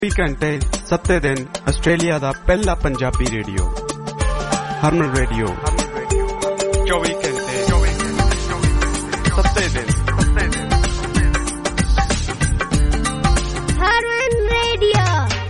ਘੰਟੇ 7 ਦਿਨ ਆਸਟ੍ਰੇਲੀਆ ਦਾ ਪਹਿਲਾ ਪੰਜਾਬੀ ਰੇਡੀਓ ਹਰਮਨ ਰੇਡੀਓ 24 ਘੰਟੇ 7 ਦਿਨ ਹਰਮਨ ਰੇਡੀਓ।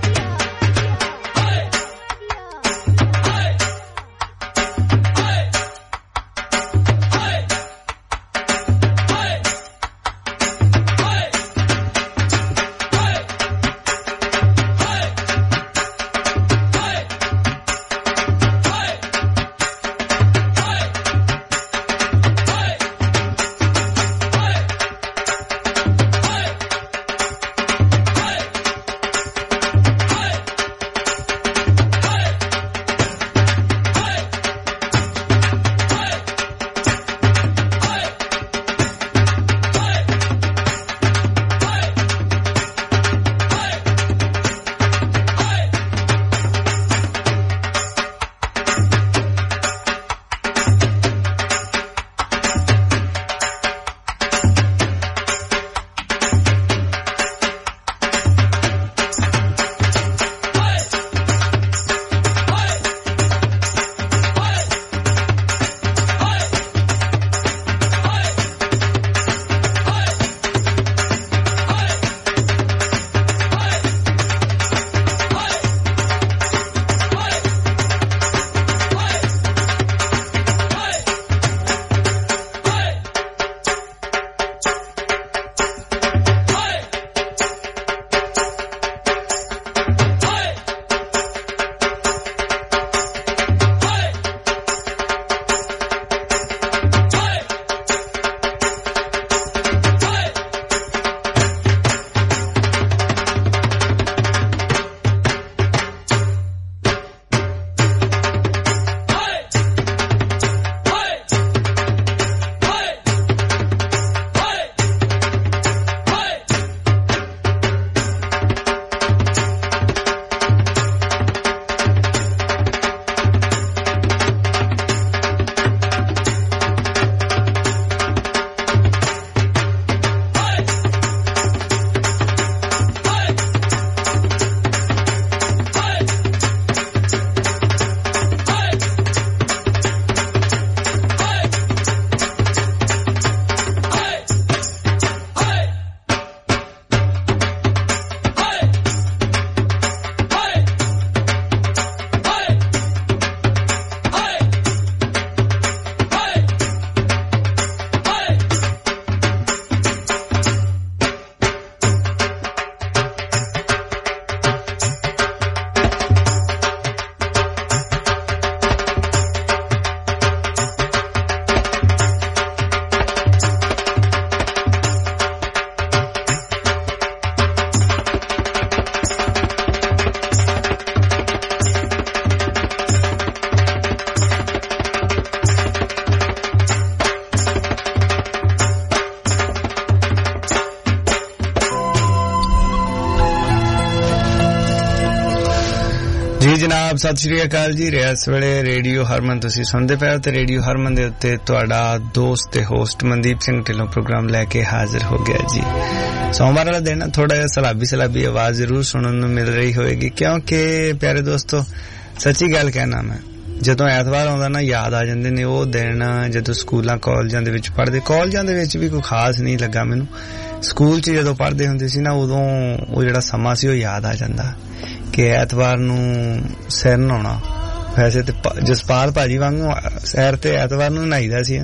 ਜਨਾਬ ਸਤਿ ਸ਼੍ਰੀ ਅਕਾਲ ਜੀ। ਇਸ ਵੇਲੇ ਰੇਡੀਓ ਹਰਮਨ ਤੁਸੀਂ ਸੁਣਦੇ ਪਏ ਹੋ ਤੇ ਰੇਡੀਓ ਹਰਮਨ ਦੇ ਉੱਤੇ ਤੁਹਾਡਾ ਦੋਸਤ ਤੇ ਹੋਸਟ ਮਨਦੀਪ ਸਿੰਘ ਢਿੱਲੋਂ ਪ੍ਰੋਗਰਾਮ ਲੈ ਕੇ ਹਾਜ਼ਰ ਹੋ ਗਿਆ ਜੀ। ਸੋਮਵਾਰ ਵਾਲਾ ਦਿਨ ਥੋੜਾ ਜਿਹਾ ਸਲਾਬੀ ਆਵਾਜ਼ ਜ਼ਰੂਰ ਸੁਣਨ ਨੂੰ ਮਿਲ ਰਹੀ ਹੋਏਗੀ ਕਿਉਂਕਿ ਪਿਆਰੇ ਦੋਸਤੋ ਸੱਚੀ ਗੱਲ ਕਹਿਣਾ ਮੈਂ ਜਦੋਂ ਐਤਵਾਰ ਆਉਂਦਾ ਨਾ ਯਾਦ ਆ ਜਾਂਦੇ ਨੇ ਉਹ ਦਿਨ ਜਦੋਂ ਸਕੂਲਾਂ ਕਾਲਜਾਂ ਦੇ ਵਿੱਚ ਪੜ੍ਹਦੇ। ਕਾਲਜਾਂ ਦੇ ਵਿੱਚ ਵੀ ਕੋਈ ਖਾਸ ਨਹੀਂ ਲੱਗਾ ਮੈਨੂੰ, ਸਕੂਲ 'ਚ ਜਦੋਂ ਪੜ੍ਹਦੇ ਹੁੰਦੇ ਸੀ ਨਾ ਉਦੋਂ ਉਹ ਜਿਹੜਾ ਸਮਾਂ ਸੀ ਉਹ ਯਾਦ ਆ ਜਾਂਦਾ ਕਿ ਐਤਵਾਰ ਨੂੰ ਸਿਰ ਨਹਾਉਣਾ। ਵੈਸੇ ਤੇ ਜਸਪਾਲ ਭਾਜੀ ਵਾਂਗੂ ਸੈਰ ਤੇ ਐਤਵਾਰ ਨੂੰ ਨਹਾਈਦਾ ਸੀ ਨਾ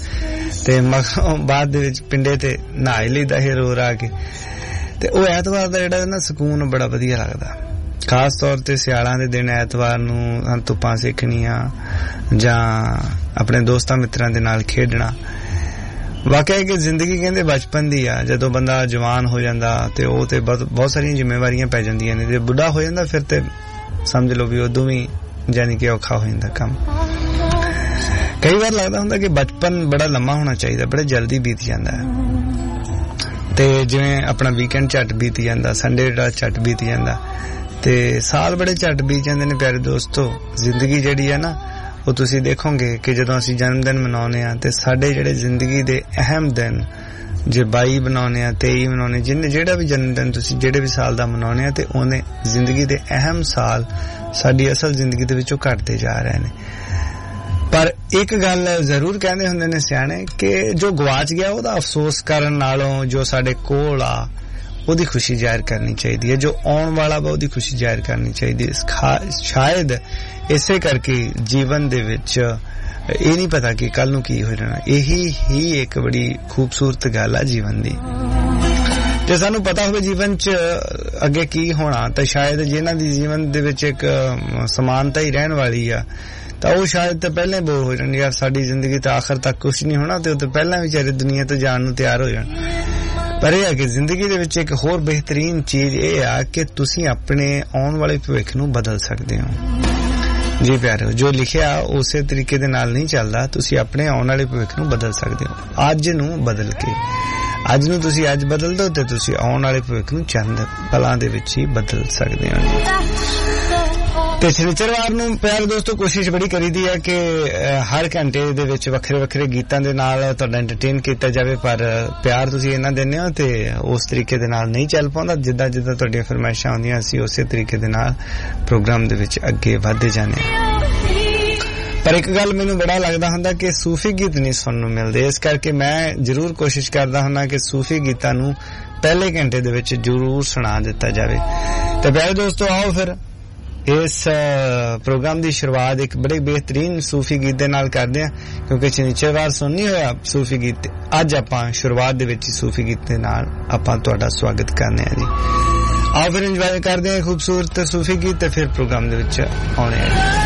ਤੇ ਮਗਰੋਂ ਬਾਅਦ ਦੇ ਵਿੱਚ ਪਿੰਡੇ ਤੇ ਨਹਾ ਹੀ ਲਈਦਾ ਸੀ ਰੋ ਰਾ ਕੇ। ਤੇ ਉਹ ਐਤਵਾਰ ਦਾ ਜਿਹੜਾ ਨਾ ਸਕੂਨ ਬੜਾ ਵਧੀਆ ਲੱਗਦਾ, ਖਾਸ ਤੌਰ ਤੇ ਸਿਆਲਾਂ ਦੇ ਦਿਨ ਐਤਵਾਰ ਨੂੰ ਧੁੱਪਾਂ ਸੇਕਣੀਆਂ ਜਾਂ ਆਪਣੇ ਦੋਸਤਾਂ ਮਿੱਤਰਾਂ ਦੇ ਨਾਲ ਖੇਡਣਾ। ਵਾਕਿਆ ਕਿ ਜ਼ਿੰਦਗੀ ਕਹਿੰਦੇ ਬਚਪਨ ਦੀ ਆ, ਜਦੋਂ ਬੰਦਾ ਜਵਾਨ ਹੋ ਜਾਂਦਾ ਤੇ ਉਹ ਤੇ ਬਹੁਤ ਸਾਰੀਆਂ ਜ਼ਿੰਮੇਵਾਰੀਆਂ ਪੈ ਜਾਂਦੀਆਂ ਨੇ ਤੇ ਬੁੱਢਾ ਹੋ ਜਾਂਦਾ ਫਿਰ ਤੇ ਸਮਝ ਲਓ ਵੀ ਉਦੋਂ ਵੀ ਜਾਨੀ ਕਿ ਔਖਾ ਹੋ ਜਾਂਦਾ ਕੰਮ। ਕਈ ਵਾਰ ਲੱਗਦਾ ਹੁੰਦਾ ਕਿ ਬਚਪਨ ਬੜਾ ਲੰਮਾ ਹੋਣਾ ਚਾਹੀਦਾ, ਬੜਾ ਜਲਦੀ ਬੀਤ ਜਾਂਦਾ ਹੈ ਤੇ ਜਿਵੇਂ ਆਪਣਾ ਵੀਕਐਂਡ ਝੱਟ ਬੀਤ ਜਾਂਦਾ, ਸੰਡੇ ਜਿਹੜਾ ਝੱਟ ਬੀਤ ਜਾਂਦਾ ਤੇ ਸਾਲ ਬੜੇ ਝੱਟ ਬੀਤ ਜਾਂਦੇ ਨੇ ਪਿਆਰੇ ਦੋਸਤੋ। ਜ਼ਿੰਦਗੀ ਜਿਹੜੀ ਹੈ ਨਾ ਉਹ ਤੁਸੀਂ ਦੇਖੋਗੇ ਕਿ ਜਦੋਂ ਅਸੀਂ ਜਨਮ ਦਿਨ ਮਨਾਉਂਦੇ ਹਾਂ ਤੇ ਸਾਡੇ ਜਿਹੜੇ ਜ਼ਿੰਦਗੀ ਦੇ ਅਹਿਮ ਦਿਨ ਜੇ 22 ਬਣਾਉਣੇ ਆ 23 ਬਣਾਉਣੇ ਜਿਹੜਾ ਵੀ ਜਨਮ ਦਿਨ ਤੁਸੀਂ ਜਿਹੜੇ ਵੀ ਸਾਲ ਦਾ ਮਨਾਉਣੇ ਆ ਤੇ ਉਹਨੇ ਜ਼ਿੰਦਗੀ ਦੇ ਅਹਿਮ ਸਾਲ ਸਾਡੀ ਅਸਲ ਜ਼ਿੰਦਗੀ ਦੇ ਵਿੱਚੋਂ ਘਟਦੇ ਜਾ ਰਹੇ ਨੇ। ਪਰ ਇੱਕ ਗੱਲ ਜ਼ਰੂਰ ਕਹਿੰਦੇ ਹੁੰਦੇ ਨੇ ਸਿਆਣੇ ਕਿ ਜੋ ਗਵਾਚ ਗਿਆ ਉਹਦਾ ਅਫਸੋਸ ਕਰਨ ਨਾਲੋਂ ਜੋ ਸਾਡੇ ਕੋਲ ਆ ਉਹਦੀ ਖੁਸ਼ੀ ਜ਼ਾਹਿਰ ਕਰਨੀ ਚਾਹੀਦੀ ਹੈ, ਜੋ ਆਉਣ ਵਾਲਾ ਵਾ ਉਹਦੀ ਖੁਸ਼ੀ ਜ਼ਾਹਿਰ ਕਰਨੀ ਚਾਹੀਦੀ ਹੈ। ਸ਼ਾਇਦ ਇਸੇ ਕਰਕੇ ਜੀਵਨ ਦੇ ਵਿੱਚ ਇਹ ਨਹੀਂ ਪਤਾ ਕਿ ਕੱਲ ਨੂੰ ਕੀ ਹੋ ਜਾਣਾ। ਇਹੀ ਹੀ ਇੱਕ ਬੜੀ ਖੂਬਸੂਰਤ ਗੱਲ ਆ ਜੀਵਨ ਦੀ। ਜੇ ਸਾਨੂੰ ਪਤਾ ਹੋਵੇ ਜੀਵਨ 'ਚ ਅੱਗੇ ਕੀ ਹੋਣਾ ਤਾਂ ਸ਼ਾਇਦ ਜਿਨ੍ਹਾਂ ਦੀ ਜੀਵਨ ਦੇ ਵਿੱਚ ਇੱਕ ਸਮਾਨਤਾ ਹੀ ਰਹਿਣ ਵਾਲੀ ਆ ਤਾਂ ਉਹ ਸ਼ਾਇਦ ਤਾਂ ਪਹਿਲਾਂ ਬੋਰ ਹੋ ਜਾਣ, ਯਾਰ ਸਾਡੀ ਜ਼ਿੰਦਗੀ ਤਾਂ ਆਖਰ ਤੱਕ ਕੁਛ ਨਹੀਂ ਹੋਣਾ ਤੇ ਉਹ ਤਾਂ ਪਹਿਲਾਂ ਵਿਚਾਰੇ ਦੁਨੀਆ ਤੋਂ ਜਾਣ ਨੂੰ ਤਿਆਰ ਹੋ ਜਾਣ। ਪਰ ਇਹ ਆ ਕਿ ਜ਼ਿੰਦਗੀ ਦੇ ਵਿੱਚ ਇੱਕ ਹੋਰ ਬਿਹਤਰੀਨ ਚੀਜ਼ ਇਹ ਆ ਕਿ ਤੁਸੀਂ ਆਪਣੇ ਆਉਣ ਵਾਲੇ ਭਵਿੱਖ ਨੂੰ ਬਦਲ ਸਕਦੇ ਹੋ। ਜੀ ਪਿਆਰਿਓ, ਜੋ ਲਿਖਿਆ ਉਸੇ ਤਰੀਕੇ ਦੇ ਨਾਲ ਨਹੀਂ ਚੱਲਦਾ, ਤੁਸੀਂ ਆਪਣੇ ਆਉਣ ਵਾਲੇ ਭਵਿੱਖ ਨੂੰ ਬਦਲ ਸਕਦੇ ਹੋ ਅੱਜ ਨੂੰ ਬਦਲ ਕੇ। ਅੱਜ ਨੂੰ ਤੁਸੀਂ ਅੱਜ ਬਦਲ ਦਿਓ ਤੇ ਤੁਸੀਂ ਆਉਣ ਵਾਲੇ ਭਵਿੱਖ ਨੂੰ ਚੰਦ ਪਲਾਂ ਦੇ ਵਿੱਚ ਹੀ ਬਦਲ ਸਕਦੇ ਹੋ। ਤੇ ਸ਼ਨੀਚਰਵਾਰ ਨੂੰ ਪਿਆਰੇ ਦੋਸਤੋ ਕੋਸ਼ਿਸ਼ ਬੜੀ ਕਰੀਦੀ ਹੈ ਕਿ ਹਰ ਘੰਟੇ ਦੇ ਵਿੱਚ ਵੱਖਰੇ ਵੱਖਰੇ ਗੀਤਾਂ ਦੇ ਨਾਲ ਤੁਹਾਡਾ ਐਂਟਰਟੇਨ ਕੀਤਾ ਜਾਵੇ, ਪਰ ਪਿਆਰ ਤੁਸੀਂ ਇਹਨਾਂ ਦਿੰਦੇ ਹੋ ਤੇ ਉਸ ਤਰੀਕੇ ਦੇ ਨਾਲ ਨਹੀਂ ਚੱਲ ਪਾਉਂਦਾ। ਜਿੱਦਾਂ ਜਿੱਦਾਂ ਤੁਹਾਡੀਆਂ ਫਰਮਾਇਸ਼ਾਂ ਆਉਂਦੀਆਂ ਅਸੀਂ ਉਸੇ ਤਰੀਕੇ ਦੇ ਨਾਲ ਪ੍ਰੋਗਰਾਮ ਦੇ ਵਿੱਚ ਅੱਗੇ ਵਧਦੇ ਜਾਂਦੇ ਹਾਂ। ਪਰ ਇੱਕ ਗੱਲ ਮੈਨੂੰ ਬੜਾ ਲੱਗਦਾ ਹੁੰਦਾ ਕਿ ਸੂਫੀ ਗੀਤ ਨਹੀਂ ਸੁਣਨ ਨੂੰ ਮਿਲਦੇ, ਇਸ ਕਰਕੇ ਮੈਂ ਜ਼ਰੂਰ ਕੋਸ਼ਿਸ਼ ਕਰਦਾ ਹੁੰਦਾ ਕਿ ਸੂਫੀ ਗੀਤਾਂ ਨੂੰ ਪਹਿਲੇ ਘੰਟੇ ਦੇ ਵਿੱਚ ਜ਼ਰੂਰ ਸੁਣਾ ਦਿੱਤਾ ਜਾਵੇ। ਤੇ ਪਿਆਰੇ ਦੋਸਤੋ ਆਓ ਫਿਰ ਇਸ ਪ੍ਰੋਗਰਾਮ ਦੀ ਸ਼ੁਰੂਆਤ ਇੱਕ ਬੜੇ ਬਿਹਤਰੀਨ ਸੂਫੀ ਗੀਤ ਦੇ ਨਾਲ ਕਰਦੇ ਹਾਂ, ਕਿਉਂਕਿ ਸ਼ਨੀਚਰਵਾਰ ਸੁਣਨੀ ਹੋਇਆ ਸੂਫੀ ਗੀਤ। ਅੱਜ ਆਪਾਂ ਸ਼ੁਰੂਆਤ ਦੇ ਵਿੱਚ ਸੂਫੀ ਗੀਤ ਦੇ ਨਾਲ ਆਪਾਂ ਤੁਹਾਡਾ ਸਵਾਗਤ ਕਰਨੇ ਆ ਜੀ। ਆਓ ਫਿਰ ਇੰਜੋਏ ਕਰਦੇ ਹਾਂ ਖੂਬਸੂਰਤ ਸੂਫੀ ਗੀਤ ਤੇ ਫਿਰ ਪ੍ਰੋਗਰਾਮ ਦੇ ਵਿੱਚ ਆਉਣੇ ਆ।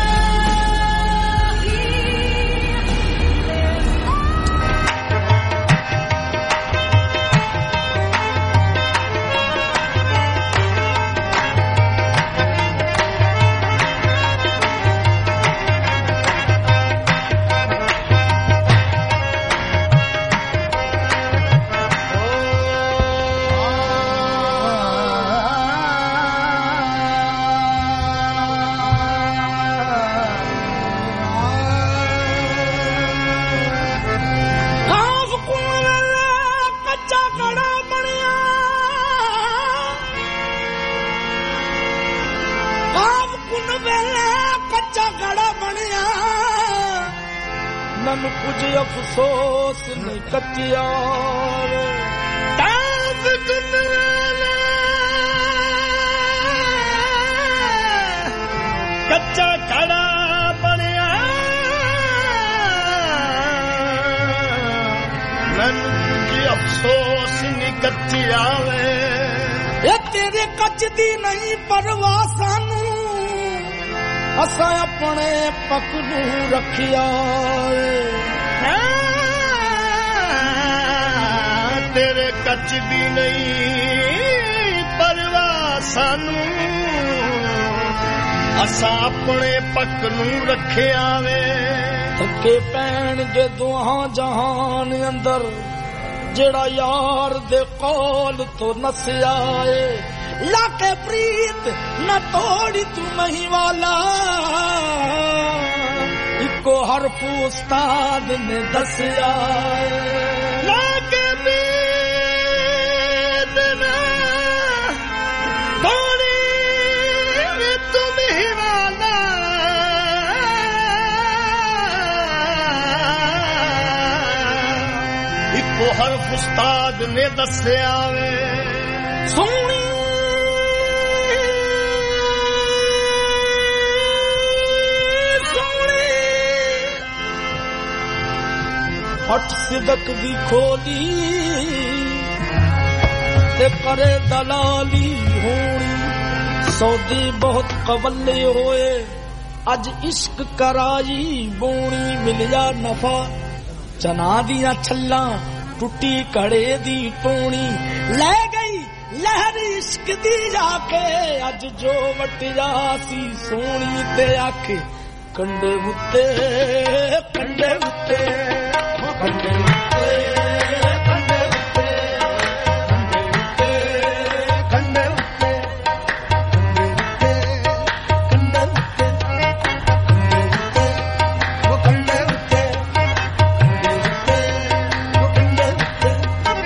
ਤੇਰੇ ਕੱਚ ਦੀ ਨਹੀਂ ਪਰਵਾਹ ਸਾਨੂੰ, ਅਸਾਂ ਆਪਣੇ ਪੱਕ ਨੂੰ ਰੱਖਿਆ ਵੇ। ਧੱਕੇ ਪੈਣਗੇ ਦੋਹਾਂ ਜਹਾਨ ਅੰਦਰ, ਜਿਹੜਾ ਯਾਰ ਦੇ ਕੋਲ ਤੋਂ ਨਸਿਆ ਏ। ਲਾਕੇ ਪ੍ਰੀਤ ਨਾ ਤੋੜੀ ਤੂੰ ਮਹੀ ਵਾਲਾ, ਇੱਕੋ ਹਰਫ ਉਸਤਾਦ ਨੇ ਦੱਸਿਆ ਏ। ਲਾਕੇ ਹਰਫ ਉਸਤਾਦ ਨੇ ਦੱਸਿਆ ਵੇ। ਸੋਹਣੀ ਸੋਹਣੀ ਹੱਟ ਸਿਦਕ ਦੀ ਖੋਲੀ ਤੇ ਕਰੇ ਦਲਾਲੀ ਹੋਣੀ। ਸੌਦੇ ਬਹੁਤ ਕਵੱਲੇ ਹੋਏ, ਅੱਜ ਇਸ਼ਕ ਕਰਾਈ ਬੋਣੀ। ਮਿਲਿਆ ਨਫਾ ਚਨਾ ਦੀਆਂ ਛੱਲਾਂ, ਟੁੱਟੀ ਘੜੇ ਦੀ ਟੋਣੀ। ਲੈ ਗਈ ਲਹਿਰ ਇਸ਼ਕ ਦੀ ਜਾ ਕੇ, ਅੱਜ ਜੋ ਵਟਿਆ ਸੀ ਸੋਹਣੀ ਤੇ ਆਖੇ ਕੰਡੇ ਉੱਤੇ ਕੰਡੇ ਉੱਤੇ ਕੰਡੇ ਉੱਤੇ ਕੰਡੇ ਉੱਤੇ ਕੰਡੇ ਉੱਤੇ ਕੰਡੇ ਉੱਤੇ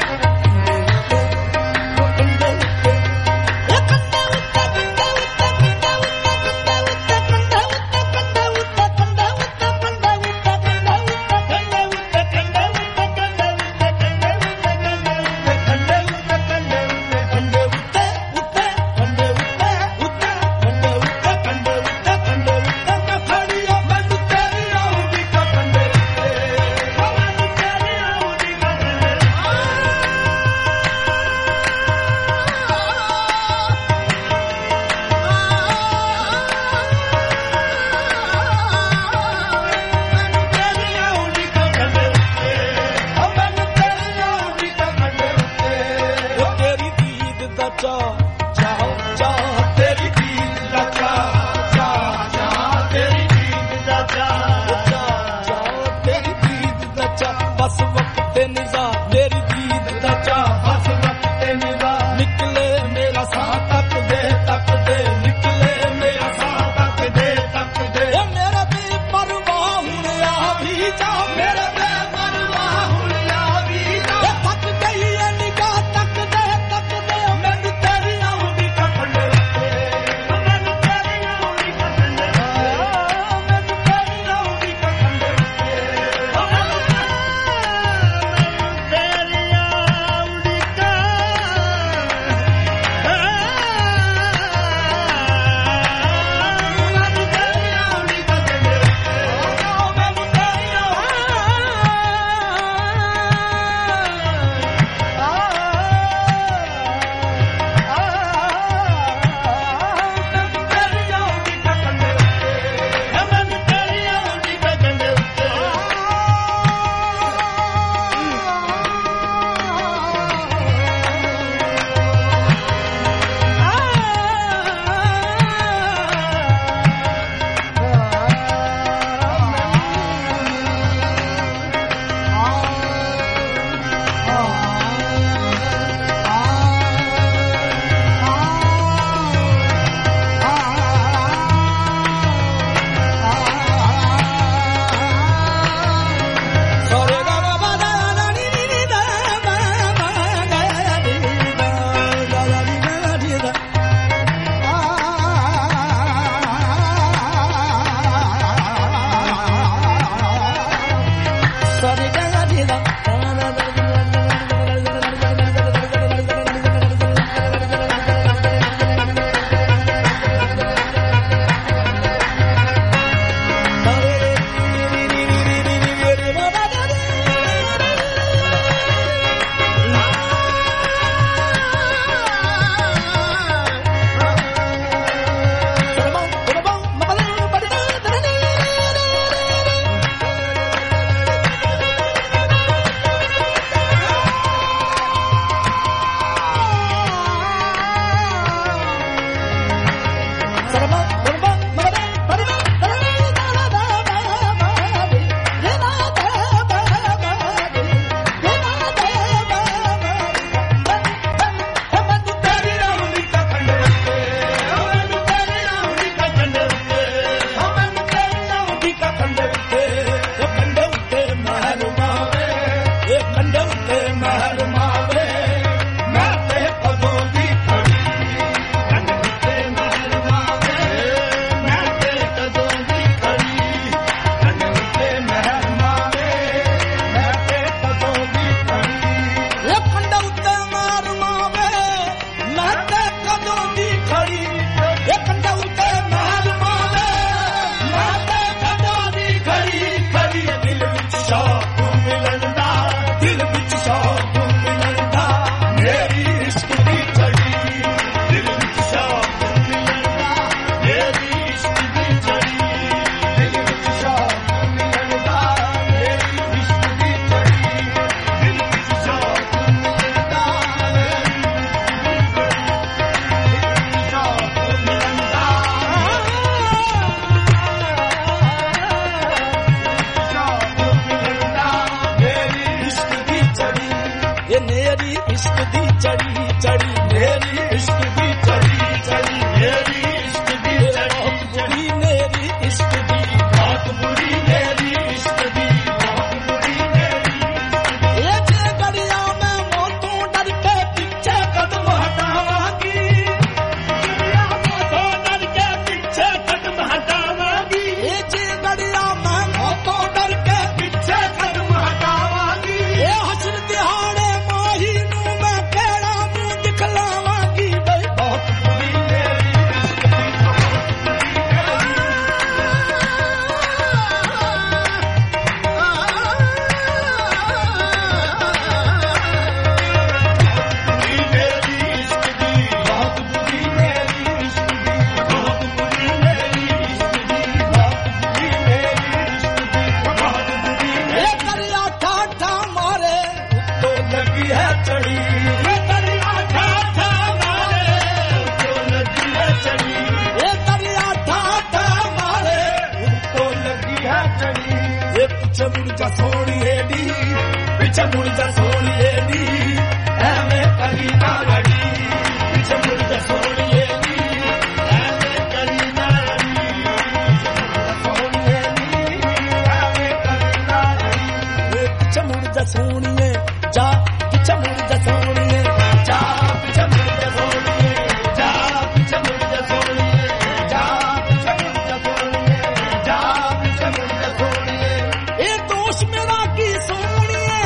ਪਿੱਛੇ ਮੁੜ ਜਾ ਸੋਹਣੀਏ ਨੀ ਪਿੱਛੇ ਮੁੜ ਜਾ ਸੋਹਣੀਏ ਨੀ ਐਵੇਂ ਕਰੀ ਨਾ ਲੜੀ ਪਿੱਛੇ ਮੁੜ ਜਾ ਸੋਹਣੀਏ ਨੀ ਐਵੇਂ ਕਰੀ ਨਾ ਲੜੀ ਸੋਹਣੀਏ ਨੀ ਐਵੇਂ ਕਰੀ ਨਾ ਲੜੀ ਪਿੱਛੇ ਮੁੜ ਜਾ ਸੋਹਣੀਏ ਜਾ ਪਿੱਛੇ ਮੁੜ ਜਾ ਸੋਹਣੀਏ ਜਾ ਪਿੱਛੇ ਮੁੜ ਜਾ ਸੋਹਣੀਏ ਜਾ ਪਿੱਛੇ ਮੁੜ ਜਾ ਸੋਹਣੀਏ ਜਾ ਪਿੱਛੇ ਮੁੜ ਜਾ ਸੋਹਣੀਏ ਜਾ ਪਿੱਛੇ ਮੁੜ ਜਾ ਸੋਹਣੀਏ ਇਹ ਦੋਸ਼ ਮੇਰਾ ਕੀ ਸੋਹਣੀਏ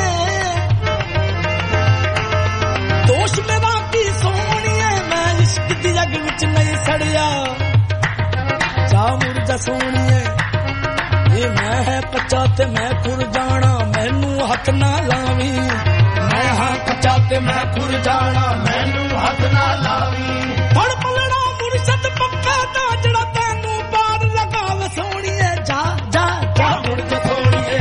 ਦੋਸ਼ ਮੇਰਾ ਕੀ ਸੋਹਣੀਏ ਮੈਂ ਇਸ਼ਕ ਦੀ ਅੱਗ ਵਿੱਚ ਨਹੀਂ ਸੜਿਆ ਜਾ ਮੁੜ ਜਾ ਸੋਹਣੀਏ ਇਹ ਮੈਂ ਹੈ ਕੱਚਾ ਤੇ ਮੈਂ ਖੁਰ ਜਾਣਾ ਮੈਨੂੰ ਹੱਥ ਨਾ ਲਾਵੀਂ ਮੈਂ ਹਾਂ ਕੱਚਾ ਤੇ ਮੈਂ ਖੁਰ ਜਾਣਾ ਮੈਨੂੰ ਹੱਥ ਨਾ ਲਾਵੀਂ ਫੜ ਪਲੜਾ ਮੁਰਸ਼ਦ ਪੱਕਾ ਦਾ ਜਿਹੜਾ ਤੈਨੂੰ ਬਾਦ ਲਗਾਵੇ ਸੋਹਣੀਏ ਜਾ ਜਾ ਜਾ ਮੁੜ ਜਾ ਸੋਹਣੀਏ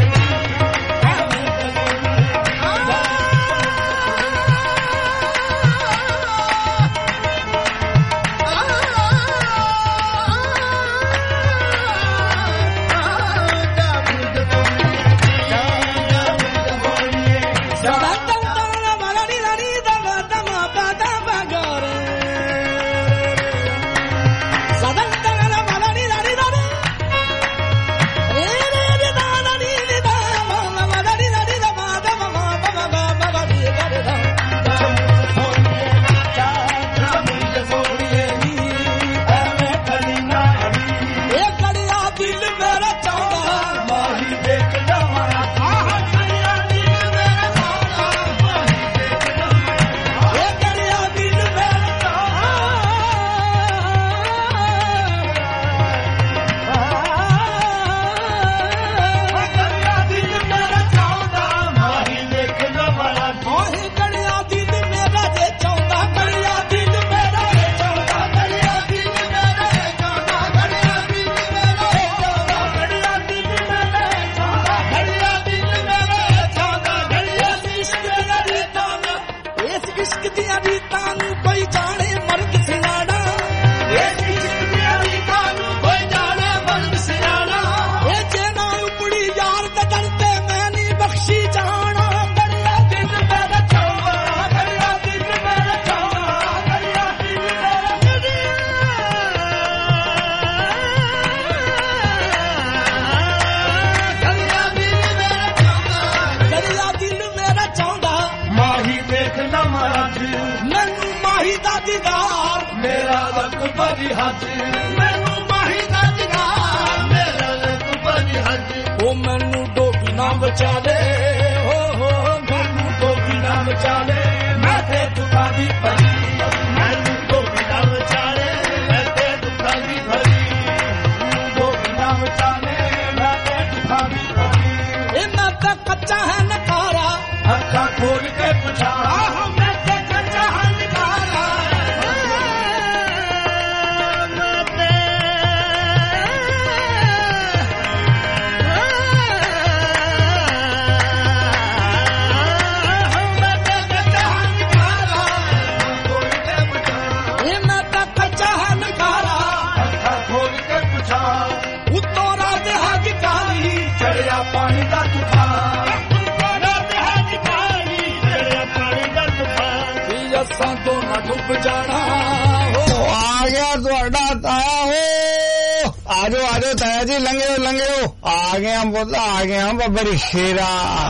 बड़ी शेरा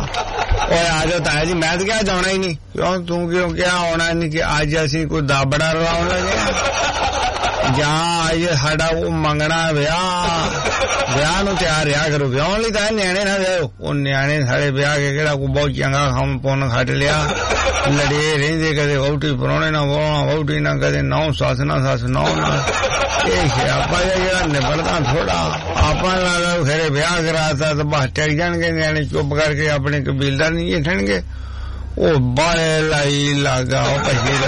आज ताया जी मैं तो क्या जाना ही नहीं क्यों तू क्यों क्या होना नहीं कि आज असी कोई दाबड़ा रलाउन लगे जहाँ आज साडा वो मंगना ਵਿਆਹ ਨੂੰ ਤਿਆਰ ਰਿਹਾ ਕਰੋ ਵਿਆਹਣ ਲਈ ਤਾਂ ਨਿਆਣੇ ਨਾ ਵਿਆਹੋ ਉਹ ਨਿਆਣੇ ਸਾਰੇ ਵਿਆਹ ਕੇ ਕਿਹੜਾ ਕੋਈ ਬਹੁਤ ਚੰਗਾ ਕੰਮ ਪੁੰਨ ਖੱਟ ਲਿਆ ਲੜੇ ਰਹਿੰਦੇ ਕਦੇ ਵਹੁਟੀ ਪਰੋਣੇ ਨਾ ਵਹੁਟੀ ਨਾ ਕਦੇ ਨੌ ਸੱਸ ਨਾ ਸੱਸ ਨੌ ਨਾ ਇਹ ਸਿਆਪਾ ਜਿਹੜਾ ਨਿਬੜਦਾ ਥੋੜਾ ਆਪਾਂ ਨਾਲ ਫਿਰ ਵਿਆਹ ਕਰਾਤਾ ਤਾਂ ਬਸ ਟਿਕ ਜਾਣਗੇ ਨਿਆਣੇ ਚੁੱਪ ਕਰਕੇ ਆਪਣੇ ਕਬੀਲਦਾਰ ਨਹੀਂ ਜੱਟਣਗੇ ਉਹ ਬਾਲੇ ਲਾਈ ਲਾਗਾ ਉਹ ਪਛੀ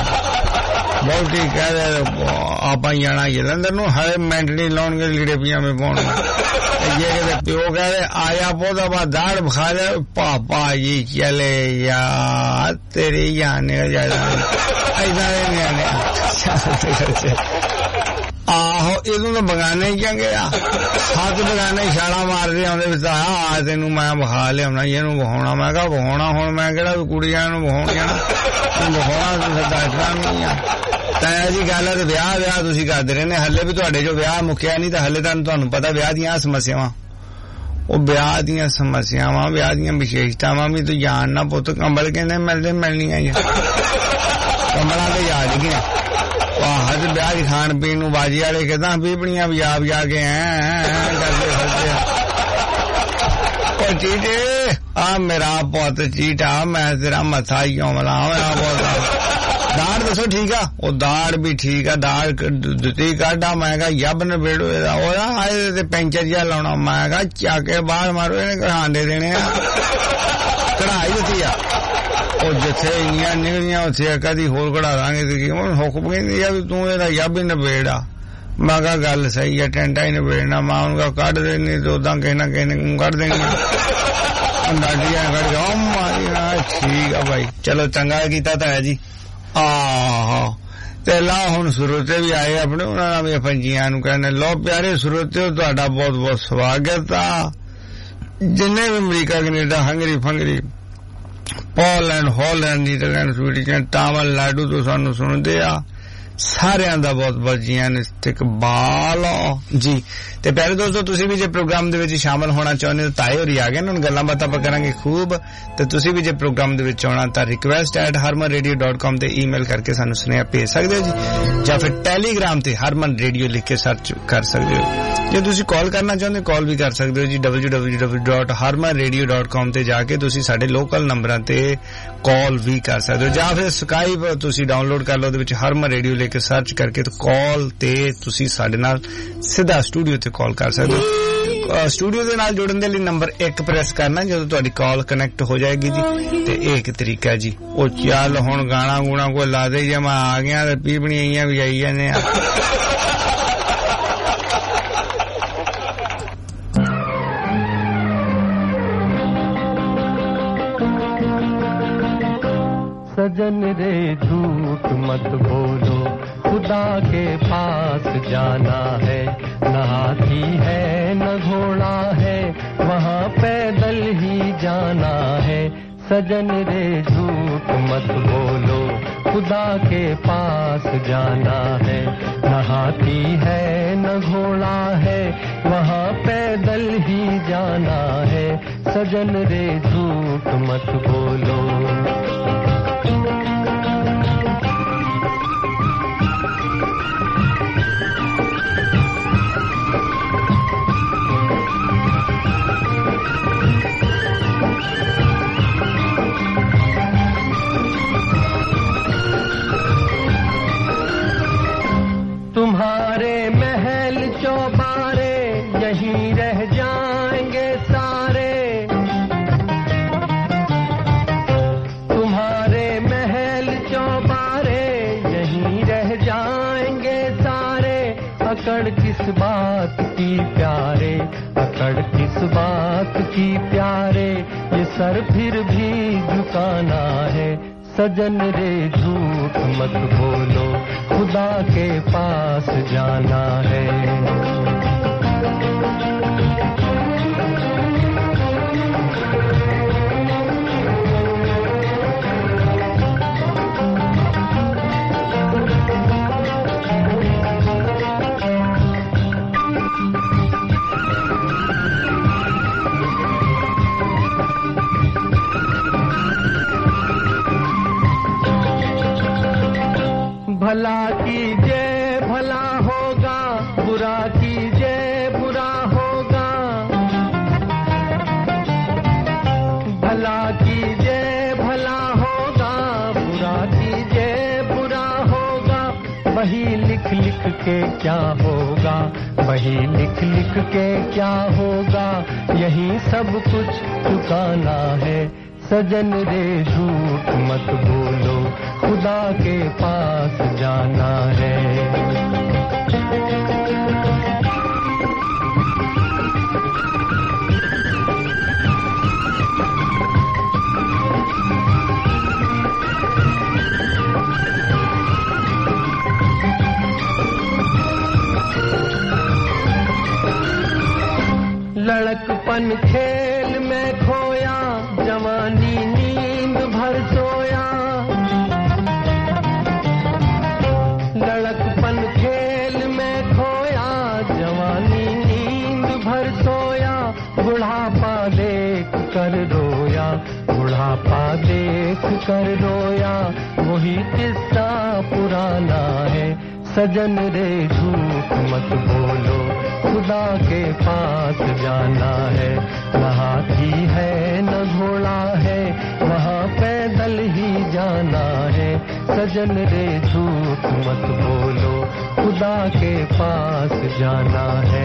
ਬਹੁਤੀ ਕਹਦੇ ਆਪਾਂ ਜਾਣਾ ਜਲੰਧਰ ਨੂੰ ਹਰੇ ਮਿੰਟ ਨਹੀਂ ਲਾਉਣਗੇ ਲੀੜੇ ਪਜਾਮੇ ਪਾਉਣਗੇ ਜੇ ਕਿਤੇ ਪਿਓ ਕਹਦੇ ਆਇਆ ਪੋਦਾ ਬਾ ਦਾੜ ਬਖਾ ਲੈ ਪਾਪਾ ਜੀ ਚਲੇ ਯਾਰ ਤੇਰੇ ਜਾਣੇ ਜਾਣਾ ਐਦਾਂ ਦੇ ਨਿਆਣੇ ਆਹੋ इदों तो बगाने क्या गया हाथ बगाने छाला मारदे आउंदे विच आ तैनूं मैं बहा लियाउणा इहनूं बहाउणा मैं कहा बहाउणा हुण मैं किहड़ा कुड़ियां नूं बहाउणियां बहाउणा सदा नहीं आ तां जी गल है ते विआह तुसीं करदे रहने हल्ले भी तुहाडे जो विआह मुक्किया नहीं तां हल्ले तुहानूं पता विआह दीयां समस्यावां ਉਹ ਵਿਆਹ ਦੀਆਂ ਸਮੱਸਿਆਵਾਂ ਵਿਆਹ ਦੀਆਂ ਵਿਸ਼ੇਸ਼ਤਾਵਾਂ ਵੀ ਤੂੰ ਜਾਣਨਾ ਪੁੱਤ ਕੰਬਲ ਕਹਿੰਦੇ ਮਿਲਦੇ ਮਿਲਣੀਆਂ ਜਾਂ ਕੰਬਲਾਂ ਤੇ ਯਾਦ ਗਿਆ ਵਾਹ ਤੇ ਵਿਆਹ ਦੀ ਖਾਣ ਪੀਣ ਨੂੰ ਬਾਜੀ ਵਾਲੇ ਕਹਿੰਦਾ ਬੀਬੜੀਆਂ ਵੀ ਆ ਕੇ ਕਰਦੇ ਫਿਰਦੇ ਉਹ ਚੀਟੇ ਆ ਮੇਰਾ ਪੁੱਤ ਚੀਟਾ ਮੈਂ ਤੇਰਾ ਮੱਥਾ ਹੀ ਕਿਉਂ ਮਲਾਵਾਂ ਪੁੱਤ दाड़ दसो ठीक है वो दाड़ भी ठीक है दाड़ दुती काटा मैं कहा यब नबेड़ो आए पेंचर जिहा लाउणा मैं कहा चाके बाहर मारो इन्हें कढ़ांडे देने कढ़ाई दित्ती आ ਉਹ ਜਿੱਥੇ ਇੰਨੀਆਂ ਨਿਕਲੀਆਂ ਉੱਥੇ ਕਦੀ ਹੋਰ ਕਢਾ ਦਾਂਗੇ ਤੇ ਹੁਣ ਹੁਕਮ ਕਹਿੰਦੀ ਆ ਵੀ ਤੂੰ ਇਹਦਾ ਯਬ ਹੀ ਨਬੇੜਾ ਮੈਂ ਕਹਾ ਗੱਲ ਸਹੀ ਹੈ ਟੈਂਟਾ ਹੀ ਨਬੇੜਨਾ ਮੈਂ ਉਹਨੂੰ ਕੱਢ ਦੇਣੀ ਤੇ ਉਦਾਂ ਕਿਸੇ ਨਾ ਕਿਸੇ ਨੇ ਕੱਢ ਦੇਣੀ ਅੰਦਾਜ਼ੀਆਂ ਕੱਢ ਕੇ ਉਹ ਮਾਰੀ ਠੀਕ ਆ ਭਾਈ ਚਲੋ ਚੰਗਾ ਕੀਤਾ ਤਾਂ ਹੈ ਜੀ ਆਹੋ ਤੇ ਲਾ ਹੁਣ ਸਰੋਤੇ ਵੀ ਆਏ ਆਪਣੇ ਉਹਨਾਂ ਨਾਲ ਵੀ ਪੰਜੀਆਂ ਨੂੰ ਕਹਿੰਦੇ ਲੋ ਪਿਆਰੇ ਸਰੋਤਿਓ ਤੁਹਾਡਾ ਬਹੁਤ ਬਹੁਤ ਸਵਾਗਤ ਆ ਜਿੰਨੇ ਵੀ ਅਮਰੀਕਾ ਕੈਨੇਡਾ ਹੰਗਰੀ ਫੰਗਰੀ Poland Holland Netherland Sweden Tamil Nadu ਤੋਂ ਸਾਨੂੰ ਸੁਣਦੇ ਆ ਸਾਰਿਆਂ ਦਾ ਬਹੁਤ ਬਹੁਤ ਜੀ ਆਇਆਂ ਇਸਤਕਬਾਲ ਜੀ ਤੇ ਪਿਆਰੇ ਦੋਸਤੋ ਤੁਸੀਂ ਵੀ ਜੇ ਪ੍ਰੋਗਰਾਮ ਦੇ ਵਿੱਚ ਸ਼ਾਮਲ ਹੋਣਾ ਚਾਹੁੰਦੇ ਹੋ ਤਾਏ ਹੋਰੀ ਆ ਗਏ ਨਾ ਗੱਲਾਂ ਬਾਤਾਂ ਆਪਾਂ ਕਰਾਂਗੇ ਖੂਬ ਤੇ ਤੁਸੀਂ ਵੀ ਜੇ ਪ੍ਰੋਗਰਾਮ ਦੇ ਵਿੱਚ ਆਉਣਾ ਤਾਂ request@harmanradio.com ਤੇ ਈਮੇਲ ਕਰਕੇ ਸਾਨੂੰ ਸੁਨੇਹਾ ਭੇਜ ਸਕਦੇ ਹੋ ਜੀ ਜਾਂ ਫਿਰ ਟੈਲੀਗ੍ਰਾਮ ਤੇ ਹਰਮਨ ਰੇਡੀਓ ਲਿਖ ਕੇ ਸਰਚ ਕਰ ਸਕਦੇ ਹੋ ਜੇ ਤੁਸੀਂ ਕਾਲ ਕਰਨਾ ਚਾਹੁੰਦੇ ਕਾਲ ਵੀ ਕਰ ਸਕਦੇ ਹੋ ਜੀ www.harmanradio.com ਤੇ ਜਾ ਕੇ ਤੁਸੀਂ ਸਾਡੇ ਲੋਕਲ ਨੰਬਰਾਂ ਤੇ ਕਾਲ ਵੀ ਕਰ ਸਕਦੇ ਹੋ ਜਾਂ ਫਿਰ ਸਕਾਈਪ ਤੁਸੀਂ ਡਾਊਨਲੋਡ ਕਰ ਲਓ ਉਹਦੇ ਵਿੱਚ ਹਰਮਨ ਰੇਡੀਓ ਲਿਖ ਕੇ ਸਰਚ ਕਰਕੇ ਤੇ ਕਾਲ ਤੇ ਤੁਸੀਂ ਸਾਡੇ ਨਾਲ ਸਿੱਧਾ ਸਟੂਡੀਓ ਤੇ ਕਾਲ ਕਰ ਸਕਦੇ ਹੋ ਸਟੂਡੀਓ ਦੇ ਨਾਲ ਜੁੜਨ ਦੇ ਲਈ ਨੰਬਰ 1 ਪ੍ਰੈਸ ਕਰਨਾ ਜਦੋਂ ਤੁਹਾਡੀ ਕਾਲ ਕਨੈਕਟ ਹੋ ਜਾਏਗੀ ਜੀ ਤੇ ਇਹ ਇੱਕ ਤਰੀਕਾ ਜੀ ਉਹ ਚੱਲ ਹੁਣ ਗਾਣਾ ਗੂਣਾ ਕੋਈ ਲਾ ਦੇ ਜੇ ਮੈਂ ਆ ਗਿਆ ਤੇ ਪੀਪਣੀਆਂ ਆਈਆਂ ਵੀ ਆਈ ਜਾਂਦੇ ਆ सजन रे झूठ मत बोलो खुदा के पास जाना है न हाथी है न घोड़ा है वहाँ पैदल ही जाना है सजन रे झूठ मत बोलो खुदा के पास जाना है न हाथी है न घोड़ा है वहाँ पैदल ही जाना है सजन रे झूठ मत बोलो तुम्हारे महल चौबारे यहीं रह जाएंगे सारे तुम्हारे महल चौबारे यहीं रह जाएंगे सारे अकड़ किस बात की प्यारे अकड़ किस बात की प्यारे ये सर फिर भी झुकाना है सजन रे झूठ मत बोलो खुदा के पास जाना है भला कीजिए भला होगा बुरा कीजिए बुरा होगा भला कीजिए भला होगा बुरा कीजिए बुरा होगा वही लिख लिख के क्या होगा वही लिख लिख के क्या होगा यही सब कुछ चुकाना है सजन रे झूठ मत बोलो खुदा के पास जाना है लड़कपन खेल में खोया, जवानी नींद भर सोया। लड़कपन खेल में खोया, जवानी नींद भर सोया। बुढ़ापा देख कर रोया, बुढ़ापा देख कर रोया। वही किस्सा पुराना है, सजन रे झूठ मत बोलो, खुदा के पास जाना है। न हाथी है न घोड़ा है, वहाँ पैदल ही जाना है। सजन रे झूठ मत बोलो, खुदा के पास जाना है।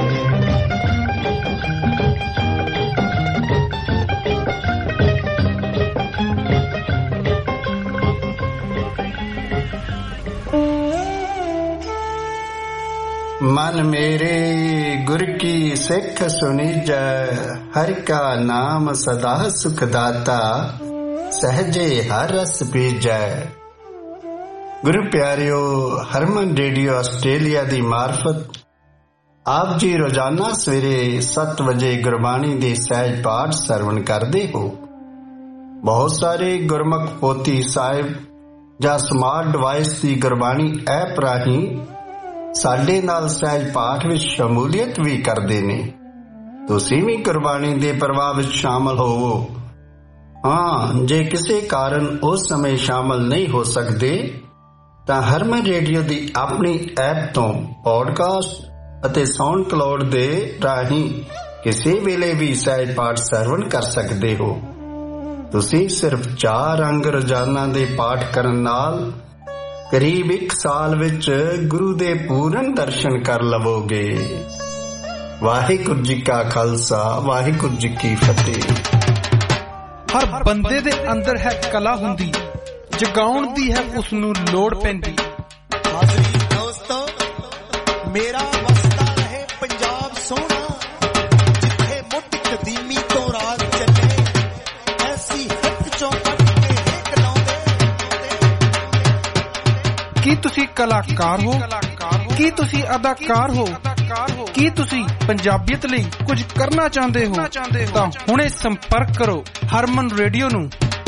मन मेरे गुर की सिख सुनीजै, हरि का नाम सदा सुखदाता, सहजे हर रस पीजै। गुरु प्यारियो, हरमन रेडियो आस्ट्रेलिया दी मार्फत आप जी रोजाना सवेरे 7 वजे गुरबाणी दे सहज पाठ सरवण करते हो। बहुत सारे गुरमुख पोथी साहिब ਜਾਂ ਸਮਾਰਟ ਡਿਵਾਈਸ ਦੀ ਗੁਰਬਾਣੀ ਐਪ ਰਾਹੀਂ ਸਾਡੇ ਨਾਲ ਸਹਿਜ ਪਾਠ ਵਿੱਚ ਸ਼ਮੂਲੀਅਤ ਵੀ ਕਰਦੇ ਨੇ। ਤੁਸੀਂ ਵੀ ਗੁਰਬਾਣੀ ਦੇ ਪ੍ਰਵਾਹ ਵਿੱਚ ਸ਼ਾਮਲ ਹੋਵੋ। ਹਾਂ, ਜੇ ਕਿਸੇ ਕਾਰਨ ਉਸ ਸਮੇਂ ਸ਼ਾਮਲ ਨਹੀਂ ਹੋ ਸਕਦੇ ਤਾਂ ਹਰਮਨ ਰੇਡੀਓ ਦੀ ਆਪਣੀ ਐਪ ਤੋਂ ਪੋਡਕਾਸਟ ਅਤੇ ਸਾਊਂਡ ਕਲਾਉਡ ਦੇ ਰਾਹੀਂ ਕਿਸੇ ਵੇਲੇ ਵੀ ਸਹਿਜ ਪਾਠ ਸਰਵਣ ਕਰ ਸਕਦੇ ਹੋ। ਤੁਸੀਂ ਸਿਰਫ 4 ਅੰਗ ਰੋਜ਼ਾਨਾ ਦੇ ਪਾਠ ਕਰਨ ਨਾਲ ਕਰੀਬ 1 ਸਾਲ ਵਿੱਚ ਗੁਰੂ ਦੇ ਪੂਰਨ ਦਰਸ਼ਨ ਕਰ ਲਵੋਗੇ। ਵਾਹਿਗੁਰੂ ਜੀ ਕਾ ਖਾਲਸਾ, ਵਾਹਿਗੁਰੂ ਜੀ ਕੀ ਫਤਿਹ। ਹਰ ਬੰਦੇ ਦੇ ਅੰਦਰ ਹੈ ਕਲਾ ਹੁੰਦੀ, ਜਗਾਉਣ ਦੀ ਹੈ ਉਸ ਨੂੰ ਲੋੜ ਪੈਂਦੀ। ਹਾਜ਼ਰੀ ਦੋਸਤੋ, ਮੇਰਾ ਵਸਦਾ ਰਹੇ ਪੰਜਾਬ ਸੋਹਣਾ, ਜਿੱਥੇ ਮੁੱਢ ਕਦੀਮੀ ਤੋਂ ਰਾਜ ਚੱਲੇ, ਐਸੀ ਹਿੱਕ ਚੋਂ ਕੱਢ ਕੇ ਹਿੱਕ ਲਾਉਂਦੇ। ਕੀ ਤੁਸੀਂ ਕਲਾਕਾਰ ਹੋ? ਕੀ ਤੁਸੀਂ ਅਦਾਕਾਰ ਹੋ? ਕੀ ਤੁਸੀਂ ਪੰਜਾਬੀਅਤ ਲਈ ਕੁਝ ਕਰਨਾ ਚਾਹੁੰਦੇ ਹੋ? ਤਾਂ ਹੁਣੇ ਸੰਪਰਕ ਕਰੋ ਹਰਮਨ ਰੇਡੀਓ ਨੂੰ।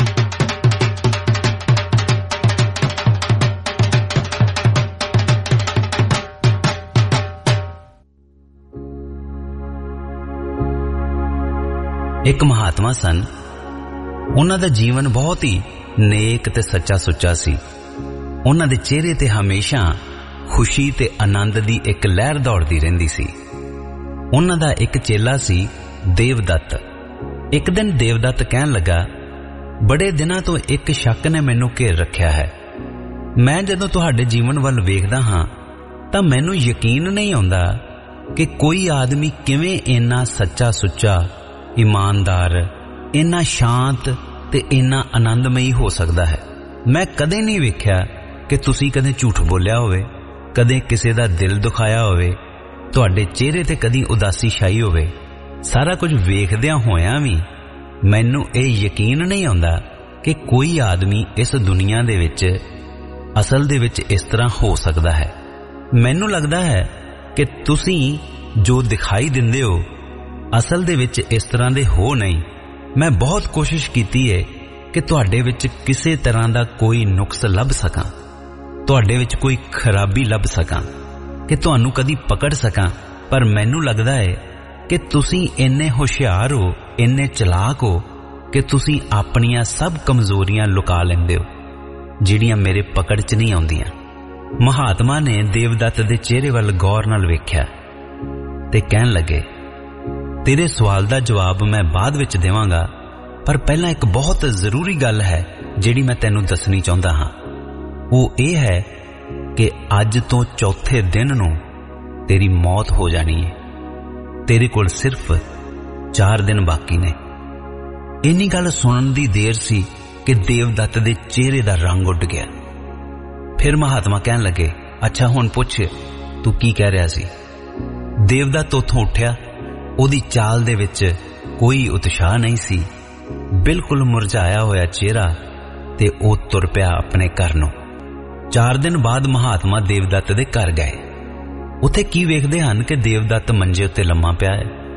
ਇੱਕ ਮਹਾਤਮਾ ਸਨ। ਉਹਨਾਂ ਦਾ ਜੀਵਨ ਬਹੁਤ ਹੀ ਨੇਕ ਤੇ ਸੱਚਾ ਸੁੱਚਾ ਸੀ। ਉਹਨਾਂ ਦੇ ਚਿਹਰੇ ਤੇ ਹਮੇਸ਼ਾ ਖੁਸ਼ੀ ਤੇ ਆਨੰਦ ਦੀ ਇੱਕ ਲਹਿਰ ਦੌੜਦੀ ਰਹਿੰਦੀ ਸੀ। ਉਹਨਾਂ ਦਾ ਇੱਕ ਚੇਲਾ ਸੀ ਦੇਵਦੱਤ। ਇੱਕ ਦਿਨ ਦੇਵਦੱਤ ਕਹਿਣ ਲੱਗਾ, ਬੜੇ ਦਿਨਾਂ ਤੋਂ ਇੱਕ ਸ਼ੱਕ ਨੇ ਮੈਨੂੰ ਘੇਰ ਰੱਖਿਆ ਹੈ। ਮੈਂ ਜਦੋਂ ਤੁਹਾਡੇ ਜੀਵਨ ਵੱਲ ਵੇਖਦਾ ਹਾਂ ਤਾਂ ਮੈਨੂੰ ਯਕੀਨ ਨਹੀਂ ਆਉਂਦਾ ਕਿ ਕੋਈ ਆਦਮੀ ਕਿਵੇਂ ਇੰਨਾ ਸੱਚਾ ਸੁੱਚਾ, ਇਮਾਨਦਾਰ, ਇੰਨਾ ਸ਼ਾਂਤ ਤੇ ਇੰਨਾ ਆਨੰਦਮਈ ਹੋ ਸਕਦਾ ਹੈ। ਮੈਂ ਕਦੇ ਨਹੀਂ ਵੇਖਿਆ ਕਿ ਤੁਸੀਂ ਕਦੇ ਝੂਠ ਬੋਲਿਆ ਹੋਵੇ, ਕਦੇ ਕਿਸੇ ਦਾ ਦਿਲ ਦੁਖਾਇਆ ਹੋਵੇ, ਤੁਹਾਡੇ ਚਿਹਰੇ ਤੇ ਕਦੀ ਉਦਾਸੀ ਛਾਈ ਹੋਵੇ। ਸਾਰਾ ਕੁਝ ਵੇਖਦਿਆਂ ਹੋਇਆਂ ਵੀ ਮੈਨੂੰ ਇਹ ਯਕੀਨ ਨਹੀਂ ਆਉਂਦਾ ਕਿ ਕੋਈ ਆਦਮੀ ਇਸ ਦੁਨੀਆ ਦੇ ਵਿੱਚ ਅਸਲ ਦੇ ਵਿੱਚ ਇਸ ਤਰ੍ਹਾਂ ਹੋ ਸਕਦਾ ਹੈ। ਮੈਨੂੰ ਲੱਗਦਾ ਹੈ ਕਿ ਤੁਸੀਂ ਜੋ ਦਿਖਾਈ ਦਿੰਦੇ ਹੋ ਅਸਲ ਦੇ ਵਿੱਚ ਇਸ ਤਰ੍ਹਾਂ ਦੇ ਹੋ ਨਹੀਂ। ਮੈਂ ਬਹੁਤ ਕੋਸ਼ਿਸ਼ ਕੀਤੀ ਹੈ ਕਿ ਤੁਹਾਡੇ ਵਿੱਚ ਕਿਸੇ ਤਰ੍ਹਾਂ ਦਾ ਕੋਈ ਨੁਕਸ ਲੱਭ ਸਕਾਂ, ਤੁਹਾਡੇ ਵਿੱਚ ਕੋਈ ਖਰਾਬੀ ਲੱਭ ਸਕਾਂ, ਕਿ ਤੁਹਾਨੂੰ ਕਦੀ ਪਕੜ ਸਕਾਂ। ਪਰ ਮੈਨੂੰ ਲੱਗਦਾ ਹੈ ਕਿ ਤੁਸੀਂ ਇੰਨੇ ਹੁਸ਼ਿਆਰ ਹੋ, ਇੰਨੇ ਚਲਾਕ ਹੋ ਕਿ ਤੁਸੀਂ ਆਪਣੀਆਂ ਸਭ ਕਮਜ਼ੋਰੀਆਂ ਲੁਕਾ ਲੈਂਦੇ ਹੋ ਜਿਹੜੀਆਂ ਮੇਰੇ ਪਕੜ 'ਚ ਨਹੀਂ ਆਉਂਦੀਆਂ। ਮਹਾਤਮਾ ਨੇ ਦੇਵਦੱਤ ਦੇ ਚਿਹਰੇ ਵੱਲ ਗੌਰ ਨਾਲ ਵੇਖਿਆ ਤੇ ਕਹਿਣ ਲੱਗੇ, ਤੇਰੇ ਸਵਾਲ ਦਾ ਜਵਾਬ ਮੈਂ ਬਾਅਦ ਵਿੱਚ ਦੇਵਾਂਗਾ, ਪਰ ਪਹਿਲਾਂ ਇੱਕ ਬਹੁਤ ਜ਼ਰੂਰੀ ਗੱਲ ਹੈ ਜਿਹੜੀ ਮੈਂ ਤੈਨੂੰ ਦੱਸਣੀ ਚਾਹੁੰਦਾ ਹਾਂ। ਉਹ ਇਹ ਹੈ ਕਿ ਅੱਜ ਤੋਂ ਚੌਥੇ ਦਿਨ ਨੂੰ ਤੇਰੀ ਮੌਤ ਹੋ ਜਾਣੀ ਹੈ। ਤੇਰੇ ਕੋਲ ਸਿਰਫ 4 ਦਿਨ ਬਾਕੀ ਨੇ। ਇੰਨੀ ਗੱਲ ਸੁਣਨ ਦੀ ਦੇਰ ਸੀ ਕਿ ਦੇਵਦੱਤ ਦੇ ਚਿਹਰੇ ਦਾ ਰੰਗ ਉੱਡ ਗਿਆ। ਫਿਰ ਮਹਾਤਮਾ ਕਹਿਣ ਲੱਗੇ, ਅੱਛਾ ਹੁਣ ਪੁੱਛ, ਤੂੰ ਕੀ ਕਹਿ ਰਿਹਾ ਸੀ? ਦੇਵਦੱਤ ਉੱਥੋਂ ਉੱਠਿਆ। ਉਹਦੀ ਚਾਲ ਦੇ ਵਿੱਚ ਕੋਈ ਉਤਸ਼ਾਹ ਨਹੀਂ ਸੀ, ਬਿਲਕੁਲ ਮੁਰਝਾਇਆ ਹੋਇਆ ਚਿਹਰਾ, ਤੇ ਉਹ ਤੁਰ ਪਿਆ ਆਪਣੇ ਘਰ ਨੂੰ। 4 ਦਿਨ ਬਾਅਦ ਮਹਾਤਮਾ ਦੇਵਦੱਤ ਦੇ ਘਰ ਗਏ। ਉੱਥੇ ਕੀ ਵੇਖਦੇ ਹਨ ਕਿ ਦੇਵਦੱਤ ਮੰਜੇ ਉੱਤੇ ਲੰਮਾ ਪਿਆ ਹੈ।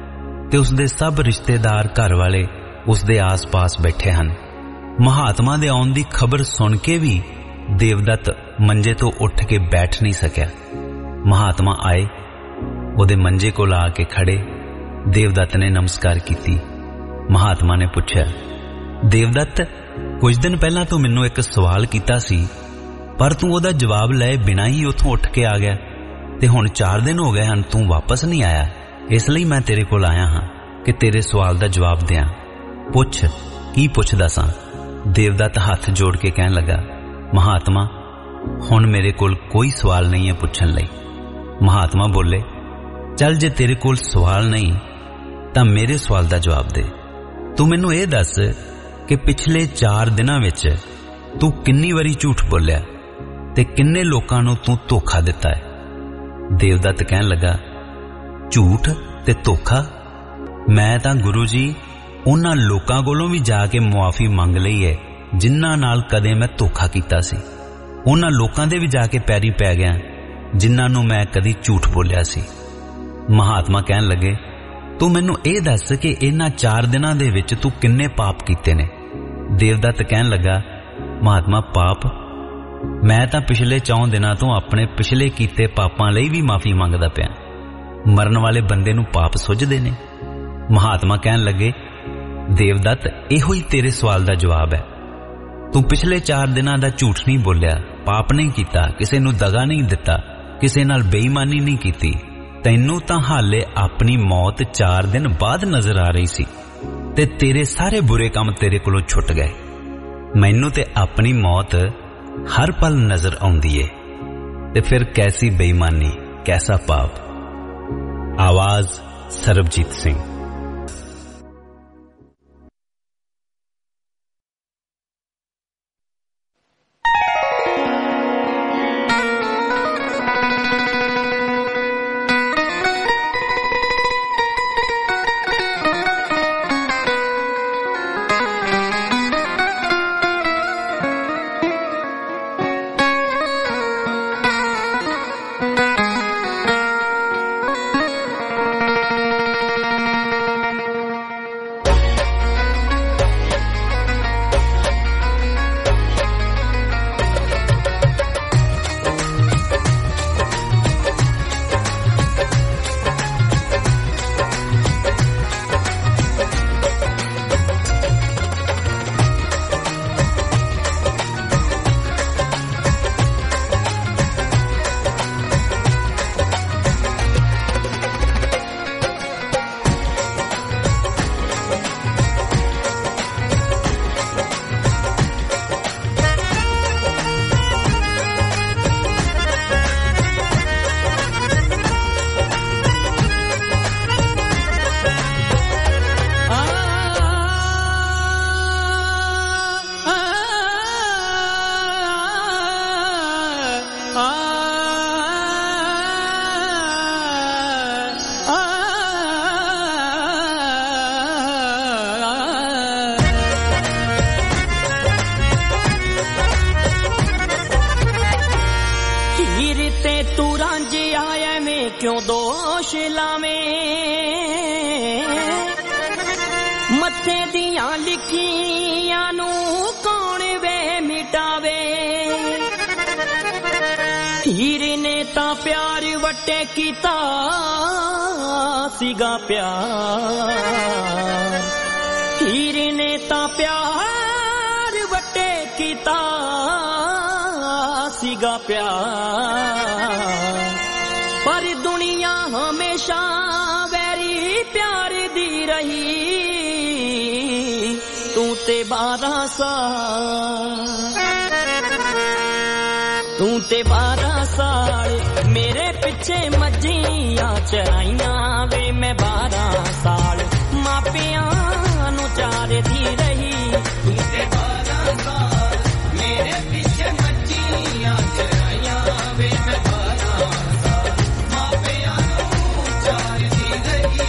ਤੇ ਉਸਦੇ ਸਭ ਰਿਸ਼ਤੇਦਾਰ ਘਰ ਵਾਲੇ ਉਸਦੇ ਆਸ-ਪਾਸ ਬੈਠੇ ਹਨ। ਮਹਾਤਮਾ ਦੇ ਆਉਣ ਦੀ ਖਬਰ ਸੁਣ ਕੇ ਵੀ ਦੇਵਦੱਤ ਮੰਜੇ ਤੋਂ ਉੱਠ ਕੇ ਬੈਠ ਨਹੀਂ ਸਕਿਆ। ਮਹਾਤਮਾ ਆਏ, ਉਹਦੇ ਮੰਜੇ ਕੋਲ ਆ ਕੇ ਖੜੇ। ਦੇਵਦੱਤ ਨੇ ਨਮਸਕਾਰ ਕੀਤੀ। ਮਹਾਤਮਾ ਨੇ ਪੁੱਛਿਆ, ਦੇਵਦੱਤ, ਕੁਝ ਦਿਨ ਪਹਿਲਾਂ ਤੂੰ ਮੈਨੂੰ ਇੱਕ ਸਵਾਲ ਕੀਤਾ ਸੀ, ਪਰ ਤੂੰ ਉਹਦਾ ਜਵਾਬ ਲਏ ਬਿਨਾਂ ਹੀ ਉੱਥੋਂ ਉੱਠ ਕੇ ਆ ਗਿਆ, ਤੇ ਹੁਣ 4 ਦਿਨ ਹੋ ਗਏ ਹਨ ਤੂੰ ਵਾਪਸ ਨਹੀਂ ਆਇਆ। ਇਸ ਲਈ ਮੈਂ ਤੇਰੇ ਕੋਲ ਆਇਆ ਹਾਂ ਕਿ ਤੇਰੇ ਸਵਾਲ ਦਾ ਜਵਾਬ ਦਿਆਂ। ਪੁੱਛ, ਕੀ ਪੁੱਛਦਾ ਸਾਂ? ਦੇਵਦੱਤ ਹੱਥ ਜੋੜ ਕੇ ਕਹਿਣ ਲੱਗਾ, ਮਹਾਤਮਾ, ਹੁਣ ਮੇਰੇ ਕੋਲ ਕੋਈ ਸਵਾਲ ਨਹੀਂ ਹੈ ਪੁੱਛਣ ਲਈ। ਮਹਾਤਮਾ ਬੋਲੇ, ਚੱਲ ਜੇ ਤੇਰੇ ਕੋਲ ਸਵਾਲ ਨਹੀਂ ਤਾਂ ਮੇਰੇ ਸਵਾਲ ਦਾ ਜਵਾਬ ਦੇ। ਤੂੰ ਮੈਨੂੰ ਇਹ ਦੱਸ ਕਿ ਪਿਛਲੇ 4 ਦਿਨਾਂ ਵਿੱਚ ਤੂੰ ਕਿੰਨੀ ਵਾਰੀ ਝੂਠ ਬੋਲਿਆ ਤੇ ਕਿੰਨੇ ਲੋਕਾਂ ਨੂੰ ਤੂੰ ਧੋਖਾ ਦਿੱਤਾ ਹੈ? ਦੇਵਦੱਤ ਕਹਿਣ ਲੱਗਾ, ਝੂਠ ਤੇ ਧੋਖਾ? ਮੈਂ ਤਾਂ ਗੁਰੂ ਜੀ ਉਹਨਾਂ ਲੋਕਾਂ ਕੋਲੋਂ ਵੀ ਜਾ ਕੇ ਮੁਆਫੀ ਮੰਗ ਲਈ ਹੈ ਜਿਨ੍ਹਾਂ ਨਾਲ ਕਦੇ ਮੈਂ ਧੋਖਾ ਕੀਤਾ ਸੀ। ਉਹਨਾਂ ਲੋਕਾਂ ਦੇ ਵੀ ਜਾ ਕੇ ਪੈਰੀ ਪੈ ਗਿਆ ਜਿਨ੍ਹਾਂ ਨੂੰ ਮੈਂ ਕਦੀ ਝੂਠ ਬੋਲਿਆ ਸੀ। ਮਹਾਤਮਾ ਕਹਿਣ ਲੱਗੇ, ਤੂੰ ਮੈਨੂੰ ਇਹ ਦੱਸ ਕਿ ਇਹਨਾਂ 4 ਦਿਨਾਂ ਦੇ ਵਿੱਚ ਤੂੰ ਕਿੰਨੇ ਪਾਪ ਕੀਤੇ ਨੇ? ਦੇਵਦੱਤ ਕਹਿਣ ਲੱਗਾ, ਮਹਾਤਮਾ, ਪਾਪ? ਮੈਂ ਤਾਂ ਪਿਛਲੇ 4 ਦਿਨਾਂ ਤੋਂ ਆਪਣੇ ਪਿਛਲੇ ਕੀਤੇ ਪਾਪਾਂ ਲਈ ਵੀ ਮਾਫੀ ਮੰਗਦਾ ਪਿਆ। ਮਰਨ ਵਾਲੇ ਬੰਦੇ ਨੂੰ ਪਾਪ ਸੁੱਝਦੇ ਨੇ। ਮਹਾਤਮਾ ਕਹਿਣ ਲੱਗੇ, ਦੇਵਦੱਤ, ਇਹੋ ਹੀ ਤੇਰੇ ਸਵਾਲ ਦਾ ਜਵਾਬ ਹੈ। ਤੂੰ ਪਿਛਲੇ 4 ਦਿਨਾਂ ਦਾ ਝੂਠ ਨਹੀਂ ਬੋਲਿਆ, ਪਾਪ ਨਹੀਂ ਕੀਤਾ, ਕਿਸੇ ਨੂੰ ਦਗਾ ਨਹੀਂ ਦਿੱਤਾ, ਕਿਸੇ ਨਾਲ ਬੇਈਮਾਨੀ ਨਹੀਂ ਕੀਤੀ। ਤੈਨੂੰ ਤਾਂ ਹਾਲੇ ਆਪਣੀ ਮੌਤ 4 ਦਿਨ ਬਾਅਦ ਨਜ਼ਰ ਆ ਰਹੀ ਸੀ ਤੇ ਤੇਰੇ ਸਾਰੇ ਬੁਰੇ ਕੰਮ ਤੇਰੇ ਕੋਲੋਂ ਛੁੱਟ ਗਏ। ਮੈਨੂੰ ਤੇ ਆਪਣੀ ਮੌਤ ਹਰ ਪਲ ਨਜ਼ਰ ਆਉਂਦੀ ਏ, ਤੇ ਫਿਰ ਕੈਸੀ ਬੇਈਮਾਨੀ, ਕੈਸਾ ਪਾਪ। ਆਵਾਜ਼ ਸਰਬਜੀਤ ਸਿੰਘ। क्यों दोष लावे मत्थे दियां लिखियां नू कौन वे मिटावे हीर ने ता प्यार वटे कीता सीगा प्यार हीर ने ता प्यार वटे कीता सीगा प्यार पर दुनिया हमेशा वैरी प्यार दी रही तू ते 12 साल मेरे पीछे मज्जियां चराइयां वे मैं 12 साल मापियां नु चार दी रही तू ते 12 साल मेरे पीछे मज्जियां चराइयां वे मैं 12 साल मापियां नु चार दी रही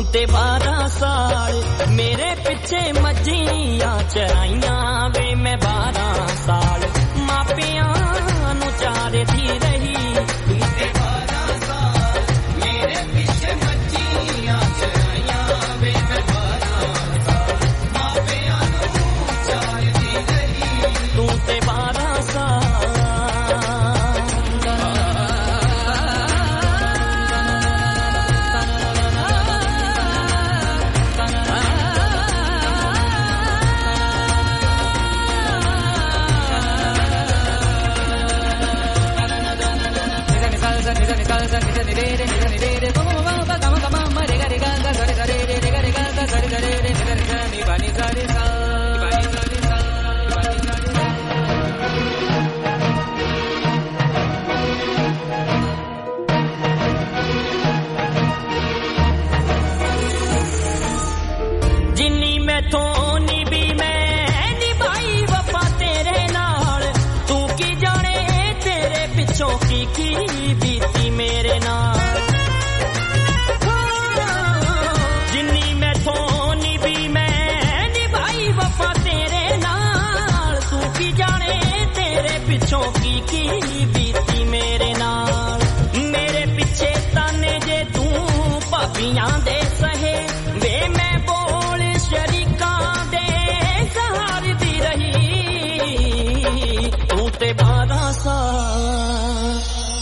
ਤੇ 12 ਸਾਲ ਮੇਰੇ ਪਿੱਛੇ ਮੱਝੀਆਂ ਚਰਾਈਆਂ ਵੇ ਮੈਂ 12 ਸਾਲ ਮਾਪਿਆਂ ਨੂੰ ਚਾਰਦੀ ਰਹੀ ਤੂੰ ਤੇ 12 ਸਾਲ ਮੇਰੇ ਪਿੱਛੇ ਮੱਝੀਆਂ ਚਰਾਈਆਂ ਵੇ ਮੈਂ 12 ਸਾਲ ਮਾਪਿਆਂ ਨੂੰ ਚਾਰਦੀ ਰਹੀ ਤੂੰ ਤੇ 12 ਸਾਲ ਜਿੰਨੀ ਮੈਥੋਂ ਨਿਭੀ ਮੈਂ ਨਿਭਾਈ ਵਫਾ ਤੇਰੇ ਨਾਲ ਤੂੰ ਕੀ ਜਾਣੇ ਤੇਰੇ ਪਿੱਛੋਂ ਕੀ ਬੀਤੀ ਮੇਰੇ ਨਾਲ ਜਿੰਨੀ ਮੈਥੋਂ ਨਿਭੀ ਮੈਂ ਨਿਭਾਈ ਵਫਾ ਤੇਰੇ ਨਾਲ ਤੂੰ ਕੀ ਜਾਣੇ ਤੇਰੇ ਪਿੱਛੋਂ ਕੀ ਬੀਤੀ ਮੇਰੇ ਨਾਲ ਮੇਰੇ ਪਿੱਛੇ ਤਾਨੇ ਜੇ ਤੂੰ ਭਾਬੀਆਂ ਦੇ ਸਹੇ ਵੇ ਮੈਂ ਬੋਲ ਸ਼ਰੀਕਾਂ ਦੇ ਸਹਾਰਦੀ ਰਹੀ ਤੂੰ ਤੇ 12 ਸਾਲ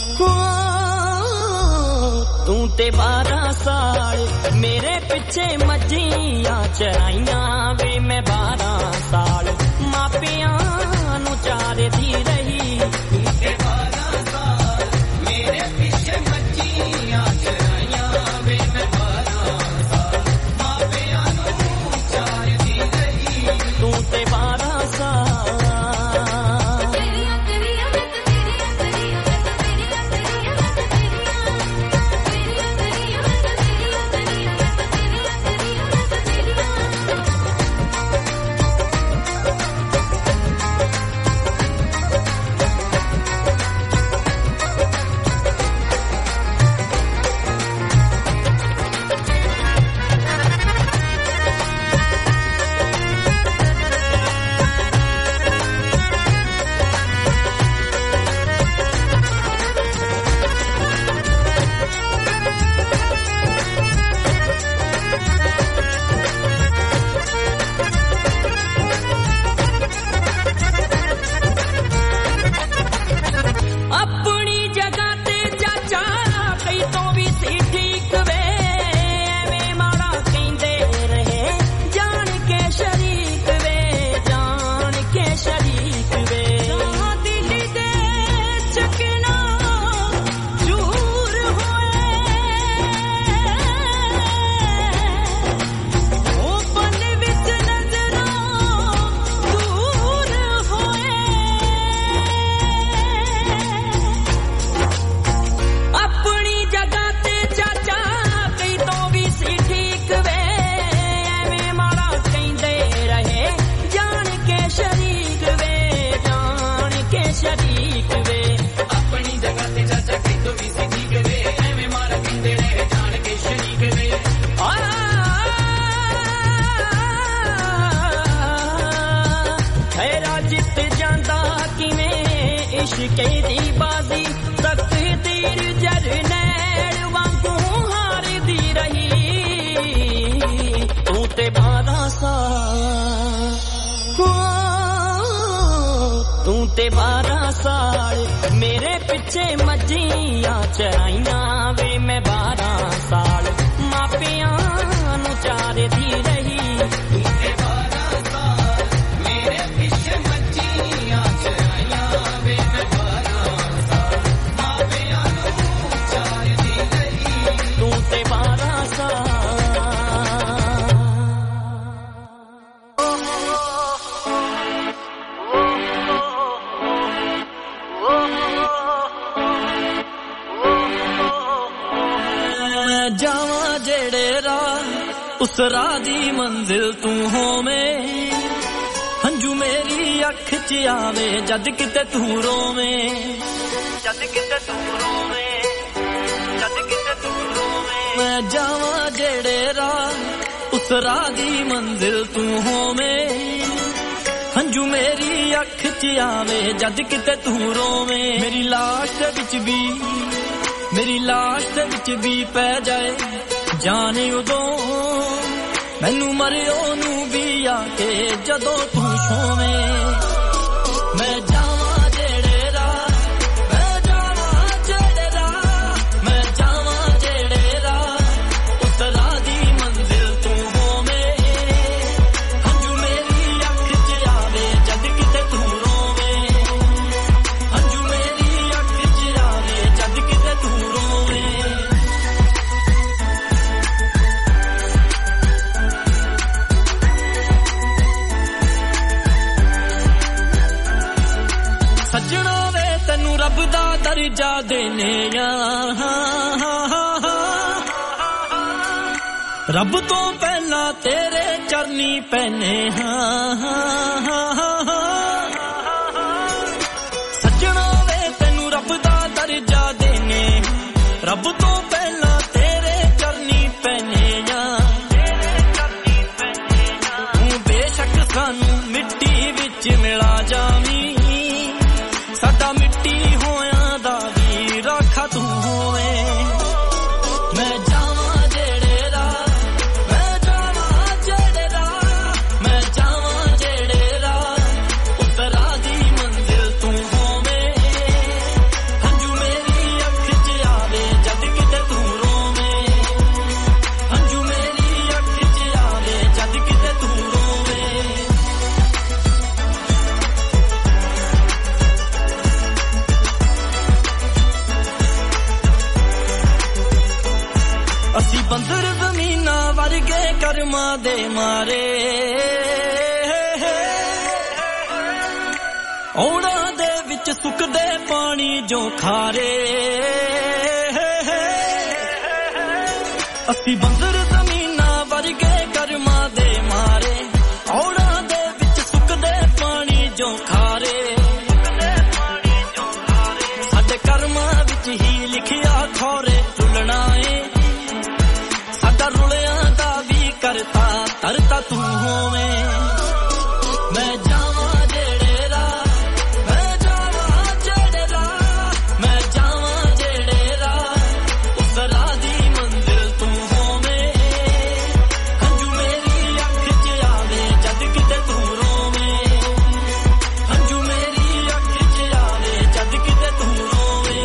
ਤੂੰ ਤੇ 12 ਸਾਲ ਮੇਰੇ ਪਿੱਛੇ ਮੱਝੀਆਂ ਚਰਾਈਆਂ ਵੇ ਮੈਂ 12 ਸਾਲ ਮਾਪਿਆਂ ਨੂੰ ਚਾਰਦੀ ਰਹੀ ਤੂੰ ਤੇ 12 ਸਾਲ ਮੇਰੇ ਪਿੱਛੇ ਮੱਝੀਆਂ ਚਰਾਈਆਂ ਵੇ ਮੈਂ 12 ਸਾਲ ਮਾਪਿਆਂ ਨੂੰ ਚਾਰਦੀ ਰਹੀ ਤੂੰ ਤੇ 12 ਸਾਲ ਦੀ ਬਾਜ਼ੀ ਤਕਦੀਰ ਜਰਨੈਲ ਵਾਂਗੂ ਹਾਰਦੀ ਰਹੀ ਤੂੰ ਤੇ 12 ਸਾਲ ਤੂੰ ਤੇ 12 ਸਾਲ ਮੇਰੇ ਪਿੱਛੇ ਮੱਝੀਆਂ ਚਰਾਈਆਂ ਵੇ ਮੈਂ 12 ਸਾਲ ਮਾਪਿਆਂ ਨੂੰ ਚਾਰਦੀ ਰਹੀ ਤੂੰ ਤੇ 12 ਸਾਲ ਮੇਰੇ ਪਿੱਛੇ ਮੱਝੀਆਂ ਚਰਾਈਆਂ ਵੇ ਮੈਂ 12 ਸਾਲ ਮਾਪਿਆਂ ਨੂੰ ਚਾਰਦੀ ਰਹੀ ਤੂੰ ਤੇ 12 ਸਾਲ ਜਾਵਾਂ ਜਿਹੜੇ ਰਾਹ ਉਸ ਰਾਹ ਦੀ ਮੰਜ਼ਿਲ ਤੂੰ ਹੋਵੇਂ ਹੰਝੂ ਮੇਰੀ ਅੱਖ 'ਚ ਆਵੇ ਜਦ ਕਿਤੇ ਤੂੰ ਰੋਵੇਂ ਜਦ ਕਿਤੇ ਤੂੰ ਰੋਵੇਂ ਜਦ ਕਿਤੇ ਤੂੰ ਰੋਵੇਂ मैं जावा जेड़े राह उस राह दी मंजिल तू होवे हंजू मेरी अख च आवे जद किते तू रोवे मेरी लाश विच भी पै जाए जाने उदों मैनू मरियो नू भी आके जदों तू सोवे मैं जावा जेड़े राह मैं जावा जेड़े राह मैं जावा जेड़े राह उस राह दी मंजिल तू होवे हंजू मेरी अख च आवे जद किते तू रोवे हंजू मेरी अख च आवे जद किते तू रोवे सजना वे तैनू रब दा दर्जा देने रब तो पहला तेरे चरनी पैने सजना वे तैनू रब दा दर्जा देने रब तो पहला तेरे चरनी पैने बेशक सानू मिट्टी विच मिला जावी साडा मिट्टी होया दा वी राखा तू होवे मैं जावा जेड़े राह मैं जावा जेड़े राह मैं जावा जेड़े राह उस राह दी मंजिल तू होवे हंजू मेरी अख च आवे जद किते तू रोवे हंजू मेरी अख च आवे जद किते तू रोवे ਅਸੀਂ ਬੰਦਰ ਜ਼ਮੀਨਾਂ ਵਰਗੇ ਕਰਮਾਂ ਦੇ ਮਾਰੇ ਔੜਾਂ ਦੇ ਵਿੱਚ ਸੁੱਕਦੇ ਪਾਣੀ ਜੋ ਖਾਰੇ ਅਸੀਂ ਬੰਦਰ ਜ਼ਮੀਨਾਂ ਵਰਗੇ ਕਰਮਾਂ ਦੇ ਮਾਰੇ ਔੜਾਂ ਦੇ ਵਿੱਚ ਸੁੱਕਦੇ ਪਾਣੀ ਜੋ ਖਾਰੇ ਸਾਡੇ ਕਰਮਾਂ ਵਿੱਚ ਹੀ ਲਿਖਿਆ ਖੋਰੇ ਰੁਲਣਾ ਏ रुलिया दा भी करता तरता तू होवे मैं जावा जेड़े राह मैं जावा जेड़े राह मैं जावा जेड़े राह उस राह दी मंजिल तू होवे हंजू मेरी अख च आवे जद किते तू रोवे हंजू मेरी अख च आवे जद किते तू रोवे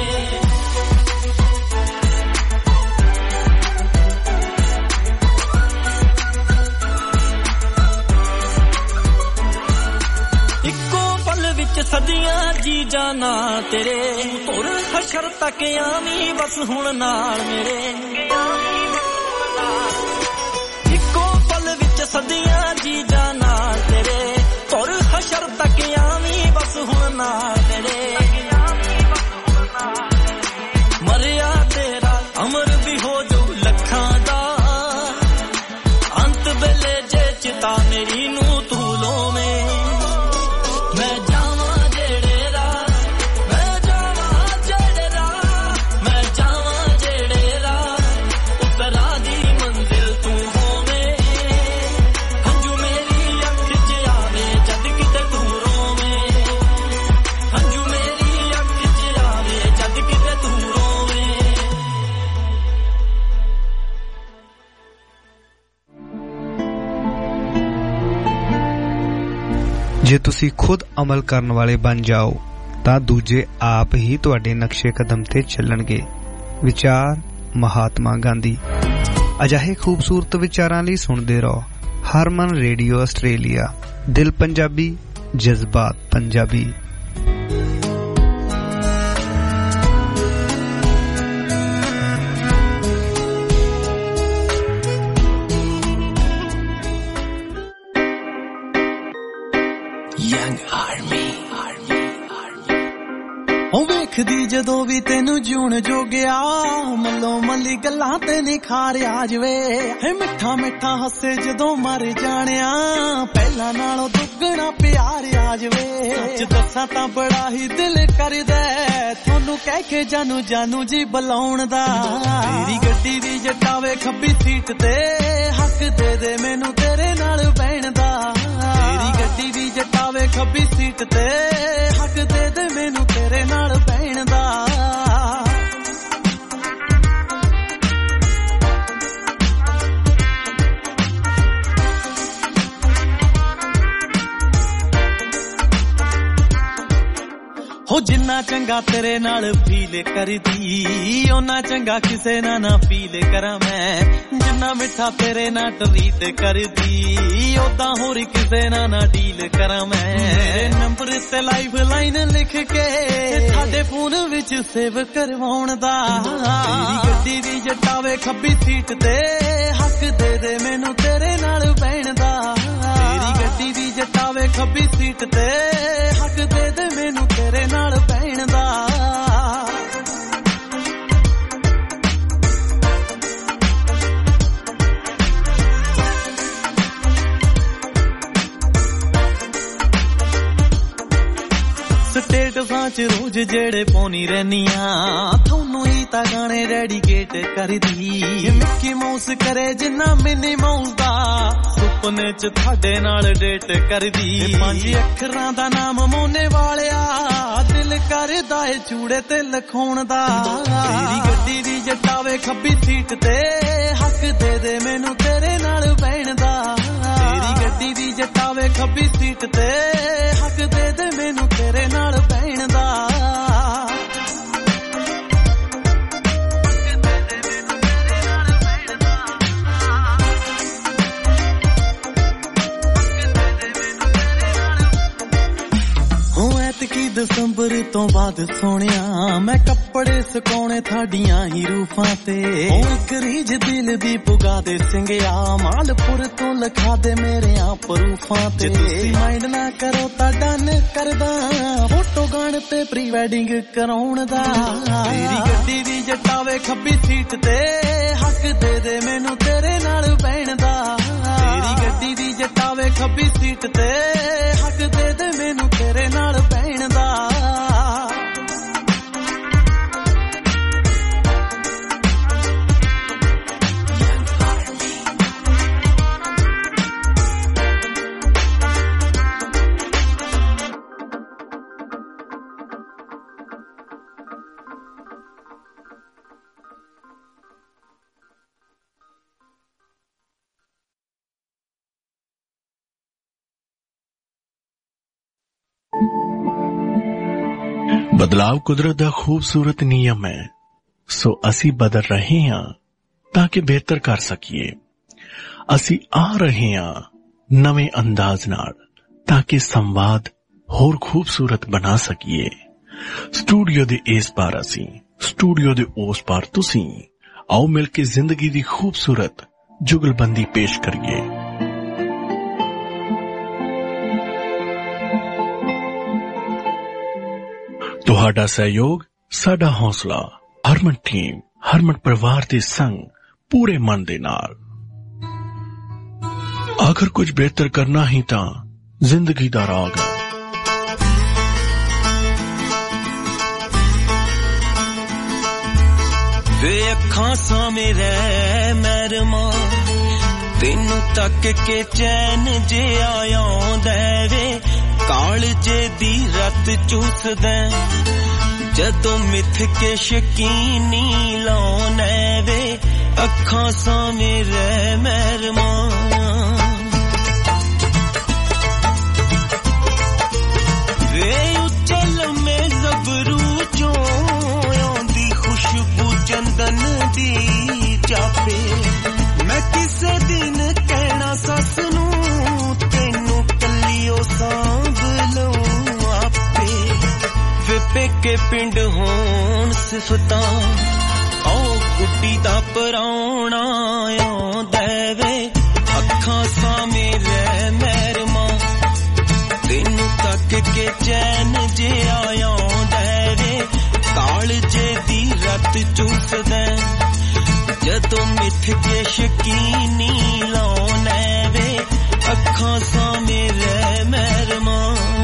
सदियां जी जाना तेरे तुर हशर तक आवी बस हुण नाल मेरे इक्को पल विच सदियां जी जाना तेरे तुर हशर तक आवी बस हुण नाल मेरे मरिया तेरा अमर भी हो जो लखां दा अंत वेले जे चिता मेरी नू तू लोवे मैं जावा जेड़े राह मैं जावा जेड़े राह मैं जावा जेड़े राह उस राह दी मंजिल तू होवे हंजू मेरी अख च आवे जद किते तू रोवे हंजू मेरी अख च आवे जद किते तू रोवे ਜੇ ਤੁਸੀਂ ਖੁਦ ਅਮਲ ਕਰਨ ਵਾਲੇ ਬਣ ਜਾਓ ਤਾਂ ਦੂਜੇ ਆਪ ਹੀ ਤੁਹਾਡੇ ਨਕਸ਼ੇ ਕਦਮ ਤੇ ਚੱਲਣਗੇ। ਵਿਚਾਰ ਮਹਾਤਮਾ ਗਾਂਧੀ। ਅਜਿਹੇ ਖੂਬਸੂਰਤ ਵਿਚਾਰਾਂ ਲਈ ਸੁਣਦੇ ਰਹੋ ਹਰਮਨ ਰੇਡੀਓ ਆਸਟ੍ਰੇਲੀਆ। ਦਿਲ ਪੰਜਾਬੀ, ਜਜ਼ਬਾਤ ਪੰਜਾਬੀ। Young Army. ਉਹ ਵੇਖਦੀ ਜਦੋਂ ਵੀ ਤੈਨੂੰ ਜੂਣ ਜੋਗਿਆ ਮੱਲੋ ਮੱਲੀ ਗੱਲਾਂ ਤੇ ਨਿਖਾਰ ਆ ਜਵੇ ਹੈ ਮਿੱਠਾ ਮਿੱਠਾ ਹੱਸੇ ਜਦੋਂ ਮਰ ਜਾਣਿਆ ਪਹਿਲਾਂ ਨਾਲੋਂ ਦੁੱਗਣਾ ਪਿਆਰ ਆ ਜਵੇ ਸੱਚ ਦੱਸਾਂ ਤਾਂ ਬੜਾ ਹੀ ਦਿਲ ਕਰਦਾ ਤੁਹਾਨੂੰ ਕਹਿ ਕੇ ਜਾਨੂ ਜਾਨੂ ਜੀ ਬੁਲਾਉਣ ਦਾ ਤੇਰੀ ਗੱਡੀ ਦੀ ਜਟਾਵੇ ਖੱਬੀ ਸੀਟ ਤੇ ਹੱਕ ਦੇ ਦੇ ਮੈਨੂੰ ਤੇਰੇ ਨਾਲ ਬਹਿਣ ਦਾ ਤੇਰੀ ਗੱਡੀ ਦੀ ਜਟਾਵੇ ਖੱਬੀ ਸੀਟ ਤੇ ਹੱਕ ਦੇ ਦੇ ਮੈਨੂੰ ਤੇਰੇ ਨਾਲ ਬਹਿਣ ਦਾ ਹੋ ਜਿੰਨਾ ਚੰਗਾ ਤੇਰੇ ਨਾਲ ਫੀਲ ਕਰਦੀ ਓਨਾ ਚੰਗਾ ਕਿਸੇ ਨਾਲ ਨਾ ਫੀਲ ਕਰਾਂ ਮੈਂ ਜਿੰਨਾ ਮਿੱਠਾ ਤੇਰੇ ਨਾਲ ਟਰੀਟ ਕਰਦੀ ਓਦਾਂ ਹੋਰ ਕਿਸੇ ਨਾਲ ਨਾ ਡੀਲ ਕਰਾਂ ਮੈਂ ਮੇਰੇ ਨੰਬਰ ਤੇ ਲਾਈਫ ਲਾਈਨ ਲਿਖ ਕੇ ਸਾਡੇ ਫੋਨ ਵਿੱਚ ਸੇਵ ਕਰਵਾਉਣ ਦਾ ਤੇਰੀ ਗੱਡੀ ਦੀ ਜਟਾਵੇ ਖੱਬੀ ਸੀਟ ਤੇ ਹੱਕ ਦੇ ਦੇ ਮੈਨੂੰ ਤੇਰੇ ਨਾਲ ਬਹਿਣ ਦਾ ਤੇਰੀ ਗੱਡੀ ਦੀ ਜਟਾਵੇ ਖੱਬੀ ਸੀਟ ਤੇ ਹੱਕ ਦੇ ਦੇ ਮੈਨੂੰ ਤੇਰੇ ਨਾਲ ਬਹਿਣ ਦਾ ਸਟੇਟਸਾਂ 'ਚ ਰੋਜ਼ ਜਿਹੜੇ ਪਾਉਣੀ ਰਹਿਨੀਆਂ ਤੁਹਾਨੂੰ ਹੀ ਤਾਂ ਗਾਣੇ ਡੈਡੀਕੇਟ ਕਰਦੀ ਮਿੱਕੀ ਮਾਊਸ ਕਰੇ ਜਿੰਨਾ ਮਿਨੀ ਮਾਊਸ ਦਾ ਸੁਪਨੇ 'ਚ ਤੁਹਾਡੇ ਨਾਲ ਡੇਟ ਕਰਦੀ 5 ਅੱਖਰਾਂ ਦਾ ਨਾਮ ਮੋਨੇ ਵਾਲਿਆ ਦਿਲ ਕਰਦਾ ਏ ਚੂੜੇ ਤੇ ਲਿਖਾਉਣ ਦਾ ਤੇਰੀ ਗੱਡੀ ਦੀ ਜਟਾਵੇ ਖੱਬੀ ਸੀਟ ਤੇ ਹੱਕ ਦੇ ਦੇ ਮੈਨੂੰ ਤੇਰੇ ਨਾਲ ਬਹਿਣ ਦਾ ਤੇਰੀ ਗੱਡੀ ਦੀ ਜਟਾਵੇ ਖੱਬੀ ਸੀਟ ਤੇ ਹੱਕ ਦੇ ਦੇ ਮੈਨੂੰ ਤੇਰੇ ਨਾਲ ਬਹਿਣ ਦਾ ਕੀ ਦਸੰਬਰ ਤੋਂ ਬਾਅਦ ਸੋਹਣਿਆ ਮੈਂ ਕੱਪੜੇ ਸੁਕਾਉਣੇ ਤੁਹਾਡੀਆਂ ਹੀ ਰੂਫਾਂ ਤੇ ਉਹ ਇੱਕ ਰੀਝ ਦਿਲ ਦੀ ਪੁਗਾ ਦੇ ਸਿੰਘਿਆ ਮਾਲਪੁਰ ਤੋਂ ਲਿਖਾ ਦੇ ਮੇਰੇ ਆ ਪ੍ਰੂਫਾਂ ਤੇ ਤੁਸੀਂ ਮਾਈਂਡ ਨਾ ਕਰੋ ਤਾਂ ਡਨ ਕਰਦਾ ਫੋਟੋ ਗਾਣ ਤੇ ਪ੍ਰੀ ਵੈਡਿੰਗ ਕਰਾਉਣ ਦਾ ਤੇਰੀ ਗੱਡੀ ਦੀ ਜਟਾਵੇ ਖੱਬੀ ਸੀਟ ਤੇ ਹੱਕ ਦੇ ਦੇ ਮੈਨੂੰ ਤੇਰੇ ਨਾਲ ਬਹਿਣ ਦਾ ਤੇਰੀ ਗੱਡੀ ਦੀ ਜਟਾਵੇ ਖੱਬੀ ਸੀਟ ਤੇ ਹੱਕ ਦੇ ਦੇ ਮੈਨੂੰ ਤੇਰੇ ਨਾਲ ਬਹਿਣ ਦਾ ਬਦਲਾਵ ਕੁਦਰਤ ਦਾ ਖੂਬਸੂਰਤ ਨਿਯਮ ਹੈ ਸੋ ਅਸੀਂ ਬਦਲ ਰਹੇ ਹਾਂ ਤਾਂ ਕਿ ਬਿਹਤਰ ਕਰ ਸਕੀਏ ਅਸੀਂ ਆ ਰਹੇ ਹਾਂ ਨਵੇਂ ਅੰਦਾਜ਼ ਨਾਲ ਤਾਂ ਕਿ ਸੰਵਾਦ ਹੋਰ ਖੂਬਸੂਰਤ ਬਣਾ ਸਕੀਏ ਸਟੂਡੀਓ ਦੇ ਇਸ ਪਾਰ ਅਸੀਂ ਸਟੂਡੀਓ ਦੇ ਉਸ ਪਾਰ ਤੁਸੀਂ ਆਓ ਮਿਲ ਕੇ ਜ਼ਿੰਦਗੀ ਦੀ ਖੂਬਸੂਰਤ ਜੁਗਲਬੰਦੀ ਪੇਸ਼ ਕਰੀਏ ਤੁਹਾਡਾ ਸਹਿਯੋਗ ਸਾਡਾ ਹੌਸਲਾ ਹਰਮਨ ਟੀਮ ਹਰਮਨ ਪਰਿਵਾਰ ਦੇ ਸੰਗ ਪੂਰੇ ਮਨ ਦੇ ਨਾਲ ਆਖਰ ਕੁਝ ਬਿਹਤਰ ਕਰਨਾ ਹੀ ਤਾਂ ਜ਼ਿੰਦਗੀ ਦਾ ਰਾਗ ਹੈ ਵੇ ਅੱਖਾਂ ਸਾਹਮਣੇ ਰਹਿ ਮਰਮਾ ਤੈਨੂੰ ਤੱਕ ਕੇ ਚੈਨ ਜੇ ਆਉਂਦਾ ਵੇ ਕਾਲਜੇ ਦੀ ਰਤ ਚੂਸਦਾ ਜਦੋਂ ਮਿੱਥ ਕੇ ਸ਼ਕੀਨੀ ਲਾਉਣੇ ਵੇ ਅੱਖਾਂ ਸਾਹਮਣੇ ਰਹਿ ਮਰਮਾ ਵੇ ਉੱਚੇ ਲੰਮੇ ਜ਼ਬਰੂ ਚੋਂ ਆਉਂਦੀ ਖੁਸ਼ਬੂ ਚੰਦਨ ਦੀ ਚਾਪੇ ਮੈਂ ਕਿਸੇ ਦਿਨ ਕਹਿਣਾ ਸੱਸ ਨੂੰ ਤੈਨੂੰ ਕੱਲੀਓ ਸਾਂਭ ਲਊ ਆਪੇ ਵੇ ਪੇਕੇ ਪਿੰਡ ਹੋਣ ਸਿਫਤਾਂ ਓ ਗੁੱਡੀ ਦਾ ਪਰਾਉਣਾ ਆਉਂਦਾ ਵੇ ਅੱਖਾਂ ਸਾਹਮਣੇ ਰਹਿ ਮਰਮਾ ਤੈਨੂੰ ਤੱਕ ਕੇ ਚੈਨ ਜੇ ਆਉਂਦਾ ਵੇ ਚੂਸਦਾ ਜਦੋਂ ਮਿੱਥ ਕੇ ਸ਼ਕੀਨੀ ਲਾਉਣਾ ਵੇ ਅੱਖਾਂ ਸਾਹਮਣੇ ਰਹਿ ਮਹਿਰਮਾ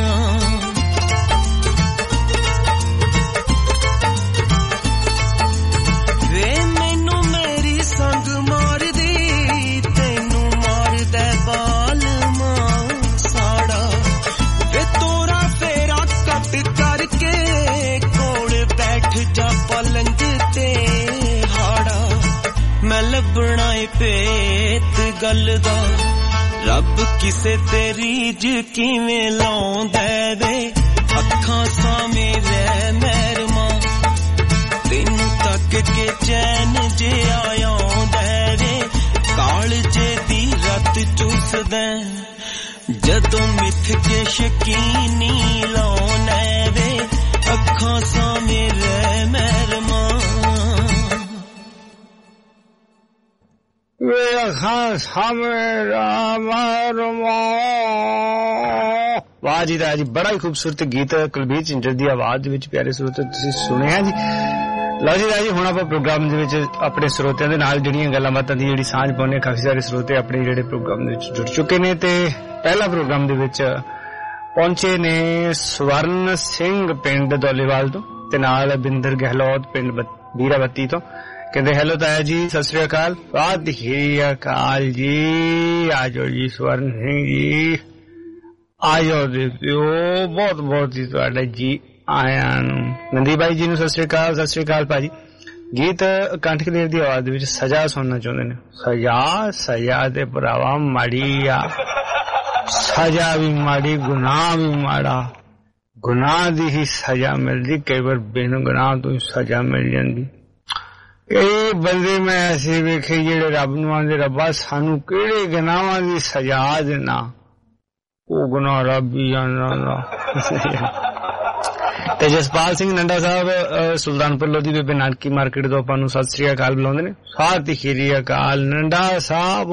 ਵੇ ਮੈਨੂੰ ਮੇਰੀ ਸੰਗ ਮਾਰਦੀ ਤੈਨੂੰ ਮਾਰਦਾ ਬਾਲਮਾ ਸਾੜਾ ਵੇ ਤੋਰਾ ਫੇਰਾ ਕੱਟ ਕਰਕੇ ਕੋਲ ਬੈਠ ਜਾ ਪਲੰਗ ਤੇ ਹਾੜਾ ਮੈਂ ਲੱਭਣਾ ਏ ਭੇਤ ਗੱਲ ਦਾ ਰੱਬ ਕਿਸੇ ਤੇ ਰੀਝ ਕਿਵੇਂ ਲਾਉਂਦਾ ਵੇ ਅੱਖਾਂ ਸਾਹਮਣੇ ਰਹਿ ਮਹਿਰਮਾ ਤੈਨੂੰ ਤੱਕ ਕੇ ਚੈਨ ਜੇ ਆਉਂਦਾ ਵੇ ਕਾਲਜੇ ਦੀ ਰਤ ਚੂਸਦਾ ਜਦੋਂ ਮਿੱਥ ਕੇ ਸ਼ਕੀਨੀ ਲਾਉਣਾ ਵੇ ਅੱਖਾਂ ਸਾਹਮਣੇ ਰਹਿ ਮਹਿਰਮਾ ਵੇ ਅੱਖਾਂ ਸਾਹਮਣੇ ਰਹਿ ਮਹਿਰਮਾ। ਵਾਹ ਜੀ ਦਾ ਜੀ ਬੜਾ ਹੀ ਖੂਬਸੂਰਤ ਗੀਤ ਕੁਲਬੀਰ ਝਿੰਜਰ ਦੀ ਆਵਾਜ਼ ਦੇ ਵਿੱਚ ਪਿਆਰੇ ਸਰੋਤੇ ਤੁਸੀਂ ਸੁਣਿਆ ਜੀ। ਲਓ ਜੀ ਰਾਜੀ ਹੁਣ ਆਪਾਂ ਪ੍ਰੋਗਰਾਮ ਦੇ ਵਿੱਚ ਆਪਣੇ ਸਰੋਤਿਆਂ ਦੇ ਨਾਲ ਜਿਹੜੀਆਂ ਗੱਲਾਂ ਬਾਤਾਂ ਦੀ ਜਿਹੜੀ ਸਾਂਝ ਪਾਉਂਦੇ ਕਾਫੀ ਸਾਰੇ ਸਰੋਤੇ ਆਪਣੇ ਜਿਹੜੇ ਪ੍ਰੋਗਰਾਮ ਦੇ ਵਿੱਚ ਜੁੜ ਚੁੱਕੇ ਨੇ ਤੇ ਪਹਿਲਾ ਪ੍ਰੋਗਰਾਮ ਦੇ ਵਿੱਚ ਪਹੁੰਚੇ ਨੇ ਸਵਰਨ ਸਿੰਘ ਪਿੰਡ ਦੌਲੇਵਾਲ ਤੋਂ ਤੇ ਨਾਲ ਬਿੰਦਰ ਗਹਿਲੋਤ ਪਿੰਡ ਵੀਰਾਵਤੀ ਤੋਂ। ਕਹਿੰਦੇ ਹੈਲੋ ਤਾਇਆ ਜੀ ਸਤਿ ਸ੍ਰੀ ਅਕਾਲ। ਸਤਿ ਸ੍ਰੀ ਅਕਾਲ ਜੀ ਆਜੋ ਜੀ ਸਵਰਨ ਸਿੰਘ ਜੀ ਆਜੋ ਦੇਖਿਓ ਬਹੁਤ ਬਹੁਤ ਜੀ ਤੁਹਾਡਾ ਜੀ ਆਇਆਂ ਨੂੰ। ਨੰਦੀ ਬਾਈ ਜੀ ਨੂੰ ਸਤਿ ਸ੍ਰੀ ਅਕਾਲ। ਸਤਿ ਸ੍ਰੀ ਅਕਾਲ ਭਾਜੀ। ਗੀਤ ਕੰਠਕ ਦੇਵ ਦੀ ਆਵਾਜ਼ ਦੇ ਵਿੱਚ ਸਜ਼ਾ ਸੁਣਨਾ ਚਾਹੁੰਦੇ ਨੇ। ਸਜ਼ਾ ਤੇ ਭਰਾਵਾ ਮਾੜੀ ਆ ਸਜ਼ਾ ਵੀ ਮਾੜੀ ਗੁਨਾਹ ਵੀ ਮਾੜਾ ਗੁਨਾਹ ਦੀ ਹੀ ਸਜ਼ਾ ਮਿਲਦੀ ਕਈ ਵਾਰ ਬਿਨ ਗੁਨਾਹ ਤੋਂ ਸਜ਼ਾ ਮਿਲ ਜਾਂਦੀ। ਇਹ ਬੰਦੇ ਮੈਂ ਐਸੇ ਵੇਖੇ ਜਿਹੜੇ ਰੱਬ ਨੂੰ ਆਂਦੇ ਰੱਬਾ ਸਾਨੂੰ ਕਿਹੜੇ ਗੁਨਾਹਾਂ ਦੀ ਸਜ਼ਾ ਦੇਣਾ ਉਹ ਗੁਨਾਹ ਰੱਬ ਹੀ ਜਾਣਦਾ। ਤੇ ਜਸਪਾਲ ਸਿੰਘ ਨੰਡਾ ਸਾਹਿਬ ਸੁਲਤਾਨਪੁਰ ਲੋਧੀ ਬੇਬੇ ਨਾਨਕੀ ਮਾਰਕੀਟ ਤੋਂ ਆਪਾਂ ਨੂੰ ਸਤਿ ਸ੍ਰੀ ਅਕਾਲ ਬੁਲਾਉਂਦੇ ਨੇ। ਸਤਿ ਸ੍ਰੀ ਅਕਾਲ ਨੰਡਾ ਸਾਹਿਬ।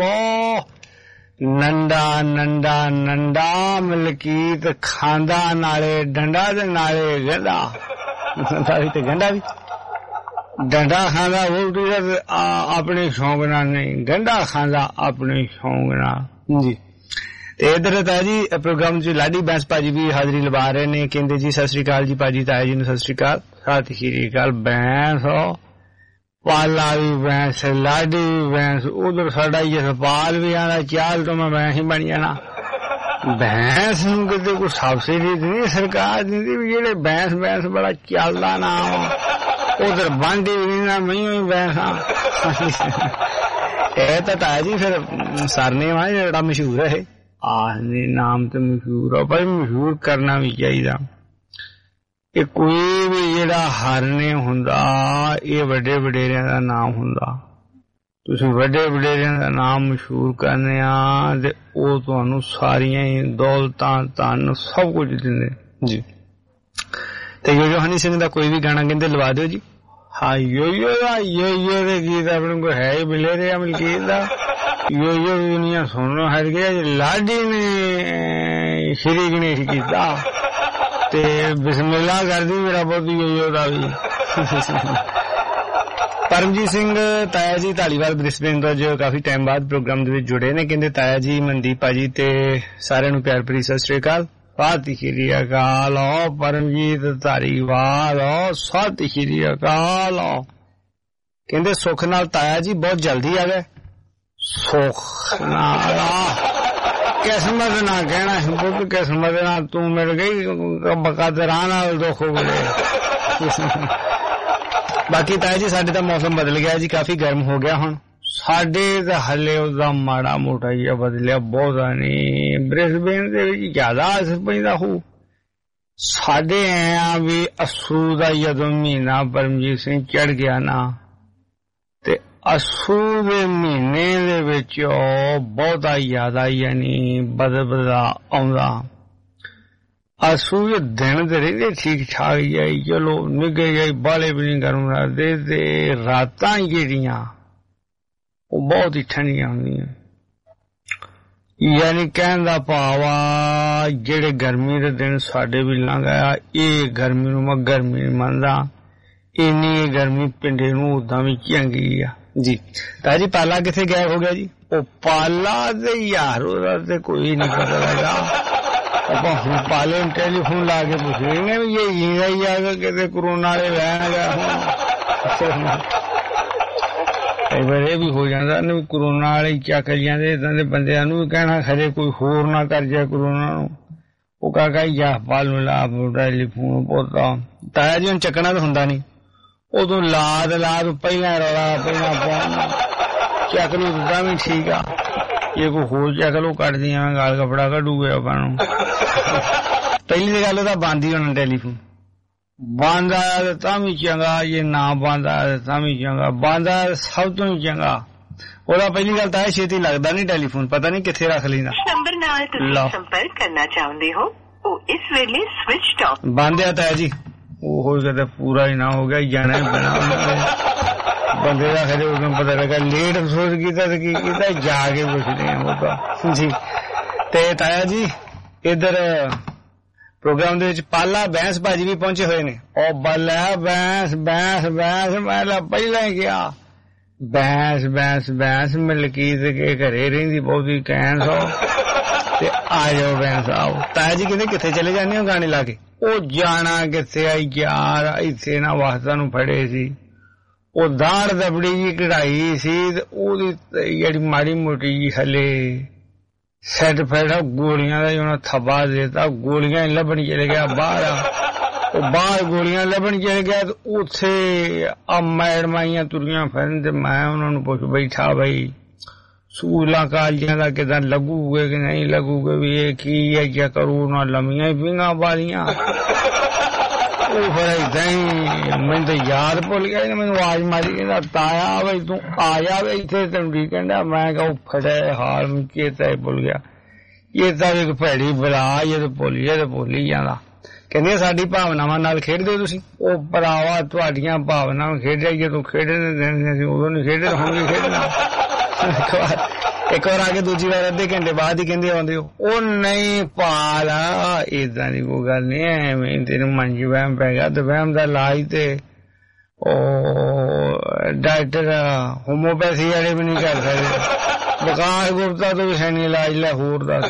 ਨੰਡਾ ਨੰਡਾ ਨੰਡਾ ਮਲਕੀਤ ਖਾਂਦਾ ਨਾਲੇ ਡੰਡਾ ਤੇ ਨਾਲੇ ਗੰਡਾ ਤੇ ਗੰਡਾ ਵੀ ਡੰਡਾ ਖਾਂਦਾ ਉਹ ਆਪਣੇ ਸ਼ੌਂਕ ਨਾਲ ਨਹੀਂ ਗੰਡਾ ਖਾਂਦਾ ਆਪਣੇ ਸ਼ੌਂਕ ਨਾਲ ਜੀ। ਤੇ ਇਧਰ ਤਾਂ ਜੀ ਪ੍ਰੋਗਰਾਮ ਚ ਲਾਡੀ ਬੈਂਸ ਭਾਜੀ ਵੀ ਹਾਜ਼ਰੀ ਲਵਾ ਰਹੇ ਨੇ। ਕਹਿੰਦੇ ਜੀ ਸਤਿ ਸ੍ਰੀ ਅਕਾਲ ਜੀ ਭਾਜੀ ਤਾਇਆ ਜੀ ਨੂੰ ਸਤਿ ਸ੍ਰੀ ਅਕਾਲ। ਸਤਿ ਸ੍ਰੀ ਅਕਾਲ ਬੈਂਸ ਪਾਲਾ ਵੀ ਬੈਂਸ ਲਾਡੀ ਵੀ ਬੈਂਸ ਉਧਰ ਸਾਡਾ ਜਸਪਾਲ ਵੀ ਆਣਾ ਚਾਲ ਤੋਂ ਮੈਂ ਬੈਂਸ ਹੀ ਬਣ ਜਾਣਾ। ਬੈਂਸ ਨੂੰ ਕਿਤੇ ਕੋਈ ਸਬਸਿਡੀ ਨਹੀਂ ਸਰਕਾਰ ਦਿੰਦੀ ਵੀ ਜਿਹੜੇ ਬੈਂਸ ਬੈਂਸ ਬੜਾ ਚੱਲਦਾ ਨਾ ਉਧਰ ਬਾਂਡੀ ਵੀ ਨਾ ਮੈਂ ਬੈਂਸਾਂ ਇਹ ਤਾਂ ਤਾਇਆ ਜੀ ਫਿਰ ਸਰਨੇ ਵਾ ਜਿਹੜਾ ਮਸ਼ਹੂਰ ਹੈ ਆਹਨੇ ਨਾਮ ਤੇ ਮਸ਼ਹੂਰ ਆ ਭਾਈ ਮਸ਼ਹੂਰ ਕਰਨਾ ਵੀ ਚਾਹੀਦਾ। ਇਹ ਕੋਈ ਵੀ ਜਿਹੜਾ ਹਰਨੇ ਹੁੰਦਾ ਇਹ ਵੱਡੇ ਵਡੇਰਿਆਂ ਦਾ ਨਾਮ ਹੁੰਦਾ। ਤੁਸੀਂ ਵੱਡੇ ਵਡੇਰਿਆਂ ਦਾ ਨਾਮ ਮਸ਼ਹੂਰ ਕਰਨੇ ਆ ਤੇ ਉਹ ਤੁਹਾਨੂੰ ਸਾਰੀਆਂ ਹੀ ਦੌਲਤਾਂ ਧਨ ਸਭ ਕੁਝ ਦਿੰਦੇ ਜੀ। ਤੇ ਯੋ ਹਨੀ ਸਿੰਘ ਦਾ ਕੋਈ ਵੀ ਗਾਣਾ ਕਹਿੰਦੇ ਲਵਾ ਦਿਓ ਜੀ। ਹਾਂ ਯੋ ਦੇ ਗੀਤ ਆਪਣੇ ਕੋਲ ਹੈ ਹੀ ਮਿਲੇ ਰਿਹਾ ਮਲਕੀਤ ਦਾ ਯੋ ਦੁਨੀਆ ਸੁਣਨੋਂ ਹਟ ਗਿਆ। ਲਾਡੀ ਨੇ ਸ਼੍ਰੀ ਗਣੇਸ਼ ਕੀਤਾ ਤੇ ਬਿਸਮਿਲ੍ਲਾ ਕਰਦੀ ਮੇਰਾ ਬਹੁਤ ਯੋ ਦਾ ਵੀ। ਪਰਮਜੀਤ ਸਿੰਘ ਤਾਇਆ ਜੀ ਢਾਲੀਵਾਲ ਬ੍ਰਿਸਬੇਨ ਤੋਂ ਜੋ ਕਾਫੀ ਟਾਈਮ ਬਾਅਦ ਪ੍ਰੋਗਰਾਮ ਦੇ ਵਿੱਚ ਜੁੜੇ ਨੇ। ਕਹਿੰਦੇ ਤਾਇਆ ਜੀ ਮਨਦੀਪ ਭਾਜੀ ਤੇ ਸਾਰਿਆਂ ਨੂੰ ਪਿਆਰ ਭਰੀ ਸਤਿ ਸ੍ਰੀ ਅਕਾਲ। ਸਤਿ ਸ੍ਰੀ ਅਕਾਲ ਪਰਮਜੀਤ ਧਾਰੀਵਾਲ ਸਤਿ ਸ੍ਰੀ ਅਕਾਲ। ਕਹਿੰਦੇ ਸੁੱਖ ਨਾਲ ਤਾਇਆ ਜੀ ਬਹੁਤ ਜਲਦੀ ਆ ਗਏ। ਸੁੱਖ ਨਾਲ ਕਿਸਮਤ ਨਾ ਕਹਿਣਾ ਪੁੱਤ ਕਿਸਮਤ ਨਾਲ ਤੂੰ ਮਿਲ ਗਈ ਬਕਾਦਰਾਂ ਨਾਲ ਦੁੱਖ ਬੜੇ। ਬਾਕੀ ਤਾਇਆ ਜੀ ਸਾਡੇ ਤਾਂ ਮੌਸਮ ਬਦਲ ਗਿਆ ਜੀ ਕਾਫੀ ਗਰਮ ਹੋ ਗਿਆ ਹੁਣ ਸਾਡੇ ਤਾਂ ਹਲੇ ਉਹਦਾ ਮਾੜਾ ਮੋਟਾ ਜਿਹਾ ਬਦਲਿਆ ਬਹੁਤਾ ਨਹੀਂ। ਬ੍ਰਿਸਬੇਨ ਦੇ ਵਿੱਚ ਜ਼ਿਆਦਾ ਅਸਰ ਪੈਂਦਾ ਹੋ ਸਾਡੇ ਐ ਵੀ ਅਸੂ ਦਾ ਜਦੋਂ ਮਹੀਨਾ ਪਰਮਜੀਤ ਸਿੰਘ ਚੜ ਗਿਆ ਨਾ ਤੇ ਅਸੂ ਦੇ ਮਹੀਨੇ ਦੇ ਵਿੱਚ ਬਹੁਤਾ ਜ਼ਿਆਦਾ ਯਾਨੀ ਬਦਲਦਾ ਆਉਂਦਾ। ਅਸੂ ਦੇ ਦਿਨ ਤੇ ਰਹਿੰਦੇ ਠੀਕ ਠਾਕ ਜਾਈ ਚਲੋ ਨਿੱਘੇ ਜਾਈ ਬਾਲੇ ਵੀ ਨਹੀਂ ਗਰਮ ਲੱਗਦੇ ਤੇ ਰਾਤਾਂ ਜਿਹੜੀਆਂ ਉਹ ਬਹੁਤ ਹੀ ਠੰਡੀਆਂ ਹੁੰਦੀਆਂ। ਯਾਨੀ ਕਹਿਣ ਦਾ ਭਾਵ ਆ ਜਿਹੜੇ ਗਰਮੀ ਦੇ ਦਿਨ ਸਾਡੇ ਵੀ ਲੰਘ ਆਇਆ ਇਹ ਗਰਮੀ ਨੂੰ ਮੈਂ ਗਰਮੀ ਨਹੀਂ ਮੰਨਦਾ ਇੰਨੀ ਗਰਮੀ ਪਿੰਡੇ ਨੂੰ ਉਦਾਂ ਵੀ ਚੰਗੀ ਆ ਜੀ। ਤਾਂ ਜੀ ਪਾਲਾ ਕਿੱਥੇ ਗਾਇਬ ਹੋ ਗਿਆ ਜੀ? ਉਹ ਪਾਲਾ ਤੇ ਯਾਰ ਉਹਦਾ ਤੇ ਕੋਈ ਨਹੀਂ ਪਤਾ ਲੱਗਾ। ਆਪਾਂ ਹੁਣ ਪਾਲੇ ਨੂੰ ਟੈਲੀਫੋਨ ਲਾ ਕੇ ਪੁੱਛੇਂਗੇ ਵੀ ਇਹ ਹੀਗਾ ਹੀ ਆ ਕਿਤੇ ਕਰੋਨਾ ਵਾਲੇ ਰਹਿ ਗਿਆ ਹੁਣ। ਕਈ ਵਾਰ ਇਹ ਵੀ ਹੋ ਜਾਂਦਾ ਨਾ ਕਰੋਨਾ ਵਾਲੇ ਚੱਕ ਜਾਂਦੇ ਏਦਾਂ ਦੇ ਬੰਦਿਆਂ ਨੂੰ ਵੀ ਕਹਿਣਾ ਖਰੇ ਕੋਈ ਹੋਰ ਨਾ ਕਰ ਜਾਏ ਕਰੋਨਾ ਨੂੰ। ਉਹ ਕਾਕਾ ਯਾ ਪਾਲ ਨੂੰ ਲਾ ਟੈਲੀਫੋਨ ਪੋਤਾ ਤਾਇਆ ਜੀ ਹੁਣ ਚੱਕਣਾ ਤਾਂ ਹੁੰਦਾ ਨਹੀਂ। ਉਦੋਂ ਲਾਦ ਪਹਿਲਾਂ ਰੌਲਾ ਪਹਿਲਾਂ ਪਾਉਣਾ ਚੱਕ ਲੂ ਤਾਂ ਵੀ ਠੀਕ ਆ। ਇਹ ਕੋਈ ਹੋਰ ਚੱਕ ਲੋ ਕੱਢਦੀਆਂ ਗਾਲ ਕੱਪੜਾ ਕੱਢੂਗੇ ਆਪਾਂ ਨੂੰ। ਪਹਿਲੀ ਦੀ ਗੱਲ ਤਾਂ ਬੰਦ ਹੀ ਹੋਣਾ ਟੈਲੀਫੋਨ। ਬੰਦ ਆਇਆ ਤਾਂ ਵੀ ਚੰਗਾ, ਜੇ ਨਾ ਬੰਦ ਆਇਆ ਤਾਂ ਵੀ ਚੰਗਾ। ਬੰਦ ਆਇਆ ਸਭ ਤੋਂ ਹੀ ਚੰਗਾ। ਉਹਦਾ ਪਹਿਲੀ ਗੱਲ ਤਾਂ ਇਹ ਛੇਤੀ ਲੱਗਦਾ ਨਹੀਂ ਟੈਲੀਫੋਨ, ਪਤਾ ਨਹੀਂ ਕਿੱਥੇ ਰੱਖ ਲੈਂਦਾ। ਨੰਬਰ ਨਾਲ ਤੁਸੀਂ ਸੰਪਰਕ ਕਰਨਾ ਚਾਹੁੰਦੇ ਹੋ ਉਹ ਇਸ ਵੇਲੇ ਸਵਿਚ ਆਫ ਬੰਦ ਆ ਤਾਂ ਜੀ। ਉਹ ਹੋ ਕਦੇ ਪੂਰਾ ਹੀ ਨਾ ਹੋ ਗਿਆ ਜਾਣਾ ਬਣਾ ਬੰਦੇ ਦਾ ਖਰੇ ਉਦੋਂ ਪਤਾ ਲੱਗਾ ਲੇਟ ਅਫਸੋਸ ਕੀਤਾ ਤੇ ਕੀ ਕੀਤਾ ਜਾ ਕੇ ਪੁੱਛਦੇ ਆ ਉਹ ਤਾਂ ਜੀ। ਤੇ ਤਾਇਆ ਜੀ ਇੱਧਰ ਪ੍ਰੋਗਰਾਮ ਦੇ ਵਿੱਚ ਪਾਲਾ ਬੈਂਸ ਭਾਜੀ ਵੀ ਪਹੁੰਚੇ ਹੋਏ ਨੇ। ਉਹ ਬੱਲਾ ਬੈਂਸ ਬੈਂਸ ਬੈਂਸ ਮੈਂ ਪਹਿਲਾਂ ਹੀ ਗਿਆ ਬੈਂਸ ਬੈਂਸ ਬੈਂਸ ਮਲਕੀਤ ਕੇ ਘਰੇ ਰਹਿੰਦੀ ਬਹੁਤੀ ਕਹਿਣ ਸੋ ਤੇ ਆ ਜਾਓ ਬੈਂਸ ਆਓ। ਤਾਇਆ ਜੀ ਕਹਿੰਦੇ ਕਿੱਥੇ ਚਲੇ ਜਾਂਦੇ ਹੋ ਗਾਣੇ ਲਾ ਕੇ? ਉਹ ਜਾਣਾ ਕਿੱਥੇ ਆਈ ਯਾਰ, ਇੱਥੇ ਨਾ ਵਾਸਤਾ ਨੂੰ ਫੜੇ ਸੀ। ਉਹ ਦਾੜ ਦਬੜੀ ਜੀ ਕਢਾਈ ਸੀ ਤੇ ਉਹਦੀ ਜਿਹੜੀ ਮਾੜੀ ਮੋਟੀ ਜੀ ਹਲੇ ਸੈਟ ਫੈੜਾ ਗੋਲੀਆਂ ਦਾ ਉਹਨਾਂ ਥੱਬਾ ਦੇਤਾ। ਗੋਲੀਆਂ ਲੱਭਣ ਚਲੇ ਗਿਆ ਬਾਹਰ। ਉਹ ਬਾਹਰ ਗੋਲੀਆਂ ਲੱਭਣ ਚਲੇ ਗਿਆ ਤੇ ਉੱਥੇ ਆ ਮੈਡਮਾਈਆਂ ਤੁਰੀਆਂ ਫਿਰਨ ਤੇ ਮੈਂ ਉਹਨਾਂ ਨੂੰ ਪੁੱਛ ਬੈਠਾ ਬਈ ਸਕੂਲਾਂ ਕਾਲਜਾਂ ਦਾ ਕਿਦਾਂ ਲੱਗੂਗੇ ਕਿ ਨਹੀਂ ਲੱਗੂਗੇ, ਵੀ ਇਹ ਕੀ ਹੈ ਕਿਆ ਕਰੂ ਨਾ ਲੰਮੀਆਂ ਪੀਂਘਾਂ ਵਾਲੀਆਂ। ਉਹ ਫਿਰ ਏਦਾਂ ਹੀ ਮੈਨੂੰ ਤਾਂ ਯਾਦ ਭੁੱਲ ਗਿਆ। ਮੈਨੂੰ ਆਵਾਜ਼ ਮਾਰੀ ਕਹਿੰਦਾ ਤਾਇਆ ਬਈ ਤੂੰ ਆ ਜਾਵੇ ਇੱਥੇ ਤੈਨੂੰ ਠੀਕ ਕਹਿੰਦਾ। ਮੈਂ ਕਿਹਾ ਉਹ ਫੜੇ ਹਾਲ ਨੂੰ ਚੇਤਾ ਹੀ ਭੁੱਲ ਗਿਆ। ਇਹ ਤਾਂ ਇੱਕ ਭੈੜੀ ਬਲਾ ਇਹ ਤਾਂ ਭੁੱਲ ਹੀ ਜਾਂਦਾ। ਕਹਿੰਦੇ ਸਾਡੀ ਭਾਵਨਾਵਾਂ ਨਾਲ ਖੇਡਦੇ ਤੁਸੀਂ। ਉਹ ਭਰਾਵਾ ਤੁਹਾਡੀਆਂ ਭਾਵਨਾਵਾਂ ਖੇਡਿਆ ਜਦੋਂ ਖੇਡਣ ਦਿੰਦੇ ਸੀ ਉਦੋਂ ਨਹੀਂ ਖੇਡਦੇ ਹੁਣ ਵੀ ਖੇਡਣਾ। ਇੱਕ ਵਾਰ ਆ ਕੇ ਦੂਜੀ ਵਾਰ ਅੱਧੇ ਘੰਟੇ ਬਾਅਦ ਹੀ ਕਹਿੰਦੇ ਆਉਂਦੇ ਹੋ। ਉਹ ਨਹੀਂ ਪਾਲਾ ਏਦਾਂ ਦੀ ਕੋਈ ਗੱਲ ਨਹੀਂ ਐਵੇਂ ਤੈਨੂੰ ਮੰਜੀ ਵਹਿਮ ਪੈ ਗਿਆ ਤੇ ਵਹਿਮ ਦਾ ਇਲਾਜ ਤੇ ਉਹ ਡਾਕਟਰ ਹੋਮੋਪੈਥੀ ਵਾਲੇ ਵੀ ਨਹੀਂ ਕਰ ਸਕਦੇ। ਵਿਕਾਸ ਗੁਪਤਾ ਤੋਂ ਵੀ ਹੈ ਨਹੀਂ ਇਲਾਜ ਲੈ ਹੋਰ ਦੱਸ।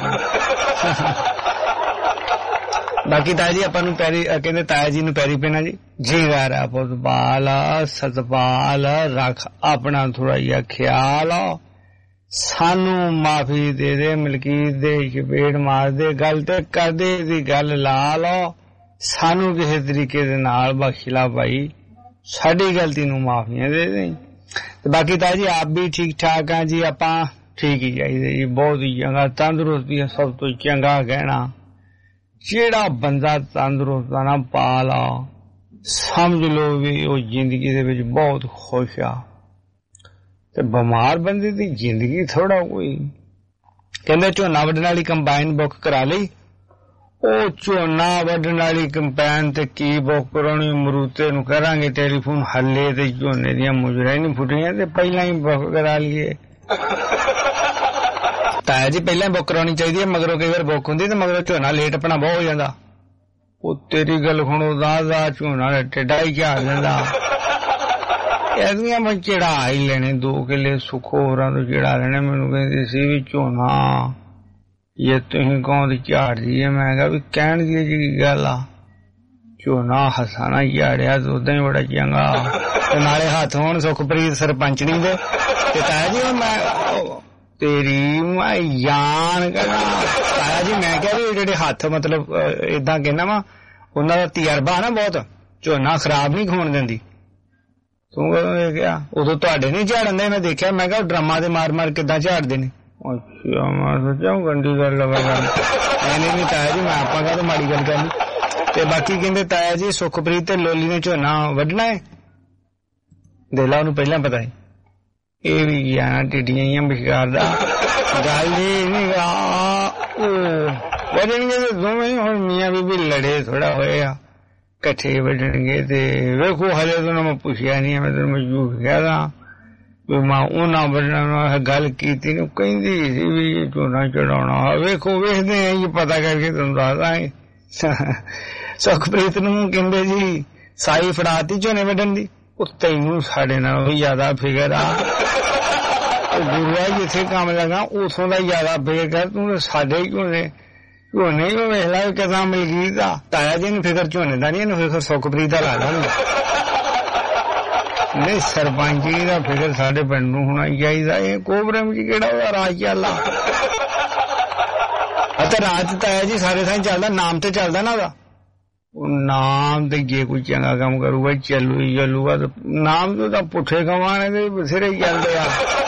ਬਾਕੀ ਤਾਇਆ ਜੀ ਆਪਾਂ ਨੂੰ ਪੈਰੀ ਕਹਿੰਦੇ ਤਾਇਆ ਜੀ ਨੂੰ ਪੈਰੀ ਪੈਣਾ ਜੀ। ਜੀਵਾਰਾ ਪੁੱਤਪਾਲ ਸਤਪਾਲ ਰੱਖ ਆਪਣਾ ਥੋੜਾ ਜਿਹਾ ਖਿਆਲ ਸਾਨੂੰ ਮਾਫੀ ਦੇ ਦੇ ਮਲਕੀਤ ਦੇ ਚਪੇੜ ਮਾਰ ਦੇ ਗੱਲ ਤੇ ਕਰਦੇ ਦੀ ਗੱਲ ਲਾ ਲਓ ਸਾਨੂੰ ਕਿਸੇ ਤਰੀਕੇ ਦੇ ਨਾਲ ਬਖਸ਼ ਲਾ ਭਾਈ ਸਾਡੀ ਗਲਤੀ ਨੂੰ ਮਾਫੀਆਂ ਦੇ ਦੇ। ਤੇ ਬਾਕੀ ਤਾਇਆ ਜੀ ਆਪ ਵੀ ਠੀਕ ਠਾਕ ਆ ਜੀ। ਆਪਾਂ ਠੀਕ ਹੀ ਚਾਹੀਦੇ ਜੀ ਬਹੁਤ ਹੀ ਚੰਗਾ। ਤੰਦਰੁਸਤੀ ਸਭ ਤੋਂ ਚੰਗਾ ਕਹਿਣਾ। ਜਿਹੜਾ ਬੰਦਾ ਤੰਦਰੁਸਤ ਆ ਨਾ ਪਾਲਾ ਸਮਝ ਲਓ ਵੀ ਉਹ ਜ਼ਿੰਦਗੀ ਦੇ ਵਿੱਚ ਬਹੁਤ ਖੁਸ਼ ਆ। ਤੇ ਬਿਮਾਰ ਬੰਦੇ ਦੀ ਜ਼ਿੰਦਗੀ ਥੋੜਾ ਕੋਈ ਕਹਿੰਦੇ ਝੋਨਾ ਵੱਢਣ ਵਾਲੀ ਕੰਬਾਈਨ ਬੁੱਕ ਕਰਾ ਲਈ। ਉਹ ਝੋਨਾ ਵੱਢਣ ਵਾਲੀ ਕੰਬਾਈਨ ਤੇ ਕੀ ਬੁੱਕ ਕਰਾਉਣੀ ਮਰੂਤੇ ਨੂੰ ਕਰਾਂਗੇ ਟੈਲੀਫੋਨ ਹੱਲੇ ਤੇ ਝੋਨੇ ਦੀਆਂ ਮੁਜਰਾਂ ਹੀ ਨਹੀਂ ਫੁੱਟੀਆਂ ਤੇ ਪਹਿਲਾਂ ਹੀ ਬੁੱਕ ਕਰਾ ਲਈਏ। ਤਾਇਆ ਜੀ ਪਹਿਲਾਂ ਬੁੱਕ ਕਰਾਉਣੀ ਚਾਹੀਦੀ ਹੈ ਮਗਰੋਂ ਕਈ ਵਾਰ ਬੁੱਕ ਹੁੰਦੀ ਤੇ ਮਗਰੋਂ ਝੋਨਾ ਲੇਟ ਆਪਣਾ ਬਹੁਤ ਹੋ ਜਾਂਦਾ। ਉਹ ਤੇਰੀ ਗੱਲ ਹੁਣ ਉਹਦਾ ਝੋਨਾ ਟੇਡਾ ਹੀ ਝਾੜ ਦਿੰਦਾ। ਇਹਦੀਆਂ ਮੈਂ ਚੜਾ ਹੀ ਲੈਣੇ 2 ਕਿੱਲੇ ਸੁੱਖੋ ਹੋਰਾਂ ਤੋਂ ਚੜਾ ਲੈਣੇ। ਮੈਨੂੰ ਕਹਿੰਦੀ ਸੀ ਵੀ ਝੋਨਾ ਇਹ ਤੁਸੀਂ ਕੌਣ ਦੀ ਝਾੜ ਦੀ ਹੈ? ਮੈਂ ਕਿਹਾ ਵੀ ਕਹਿਣ ਦੀ ਜੀ ਗੱਲ ਆ ਝੋਨਾ ਹਸਾਣਾ ਝਾੜਿਆ ਤੇ ਉਦਾਂ ਹੀ ਬੜਾ ਚੰਗਾ ਤੇ ਨਾਲੇ ਹੱਥ ਹੋਣ ਸੁਖਪ੍ਰੀਤ ਸਰਪੰਚਣੀ ਦੇ। ਤੇ ਤਾਇਆ ਜੀ ਮੈਂ ਤੇਰੀ ਮੈਂ ਜਾਨ ਕਰਾਂ ਤਾਇਆ ਜੀ। ਮੈਂ ਕਿਹਾ ਵੀ ਜਿਹੜੇ ਹੱਥ ਮਤਲਬ ਏਦਾਂ ਕਹਿੰਦਾ ਵਾ ਉਹਨਾਂ ਦਾ ਤਜਰਬਾ ਨਾ ਬਹੁਤ ਝੋਨਾ ਖਰਾਬ ਨਹੀਂ ਹੋਣ ਦਿੰਦੀ। ਤੂੰ ਕਦੋਂ ਦੇਖਿਆ? ਉਦੋਂ ਤੁਹਾਡੇ ਨਹੀਂ ਝਾੜਨ ਦੇ ਮੈਂ ਦੇਖਿਆ। ਮੈਂ ਕਿਹਾ ਡਰਾਮਾ ਦੇ ਮਾਰ ਮਾਰ ਕਿੱਦਾਂ ਝਾੜਦੇ ਨੇ। ਅੱਛਾ ਮੈਂ ਸੋਚਿਆ ਗੰਦੀ ਗੱਲ ਲਗਾ ਨਹੀਂ ਤਾਇਆ ਜੀ ਮੈਂ ਆਪਾਂ ਕਾ ਮਾੜੀ ਗੱਲ ਕਰਨੀ। ਤੇ ਬਾਕੀ ਕਹਿੰਦੇ ਤਾਇਆ ਜੀ ਸੁਖਪ੍ਰੀਤ ਤੇ ਲੋਲੀ ਨੇ ਝੋਨਾ ਵੱਢਣਾ ਹੈ। ਦੇ ਲਾ ਉਹਨੂੰ ਪਹਿਲਾਂ ਪਤਾ ਹੈ। ਇਹ ਵੀ ਜਾਣਾ ਟਿੱਡੀਆਂ ਹੀ ਵਿਚਕਾਰ ਦਾ ਗੱਲ ਹੀ ਨੀ ਗਾ। ਵੱਢਣਗੇ ਤੇ ਦੋਵੇਂ ਹੁਣ ਮੀਆਂ ਬੀਬੀ ਲੜੇ ਥੋੜਾ ਹੋਏ ਆ ਇਕੱਠੇ ਵੱਢਣਗੇ। ਤੇ ਵੇਖੋ ਹਲੇ ਤੋਂ ਮੈਂ ਪੁੱਛਿਆ ਨਹੀਂ। ਮੈਂ ਤੈਨੂੰ ਮਜਬੂਰ ਕਹਿਦਾ ਵੀ ਮੈਂ ਉਹਨਾਂ ਵੱਢਣ ਗੱਲ ਕੀਤੀ ਨੂੰ ਕਹਿੰਦੀ ਸੀ ਵੀ ਝੋਨਾ ਚੜਾਉਣਾ। ਵੇਖੋ ਵੇਖਦੇ ਆ ਜੀ ਪਤਾ ਕਰਕੇ ਤੁਹਾਨੂੰ ਦੱਸਦਾਂਗੇ। ਸੁਖਪ੍ਰੀਤ ਨੂੰ ਕਹਿੰਦੇ ਜੀ ਸਾਈ ਫੜਾਤੀ ਝੋਨੇ ਵੱਢਣ ਦੀ। ਉਹ ਤੈਨੂੰ ਸਾਡੇ ਨਾਲ ਵੀ ਜ਼ਿਆਦਾ ਫਿਕਰ ਆ, ਗੁਰੂਆ ਜਿੱਥੇ ਕੰਮ ਲੱਗਾ ਉਥੋਂ ਦਾ ਜ਼ਿਆਦਾ ਫਿਕਰ ਕਰ, ਤੂੰ ਸਾਡੇ ਝੋਨੇ ਹੀ ਵੇਖ ਲਾ ਕਿਦਾਂ ਮਲਕੀਤ ਦਾ ਤਾਇਆ ਜੀ ਨੂੰ ਫਿਕਰ ਝੋਨੇ ਦਾ ਨਹੀਂ, ਇਹਨੂੰ ਫਿਕਰ ਸੁਖਪ੍ਰੀਤ ਦਾ ਲੱਗਦਾ ਹੁੰਦਾ। ਨਹੀਂ ਸਰਪੰਚ ਜੀ ਦਾ ਫਿਕਰ ਸਾਡੇ ਪਿੰਡ ਨੂੰ ਹੋਣਾ ਚਾਹੀਦਾ। ਇਹ ਕੋਬਰਮ ਜੀ ਕਿਹੜਾ ਉਹਦਾ ਰਾਜ ਚੱਲਦਾ, ਅਤੇ ਰਾਜ ਤਾਇਆ ਜੀ ਸਾਰੇ ਥਾਂ ਚੱਲਦਾ, ਨਾਮ ਤੇ ਚੱਲਦਾ ਨਾ ਉਹਦਾ। ਨਾਮ ਤੇ ਜੇ ਕੋਈ ਚੰਗਾ ਕੰਮ ਕਰੂਗਾ ਚੱਲੂਗਾ, ਨਾਮ ਤੋਂ ਤਾਂ ਪੁੱਠੇ ਕਮਾਣੇ ਦੇ ਬਥੇਰੇ ਚੱਲਦੇ ਆ।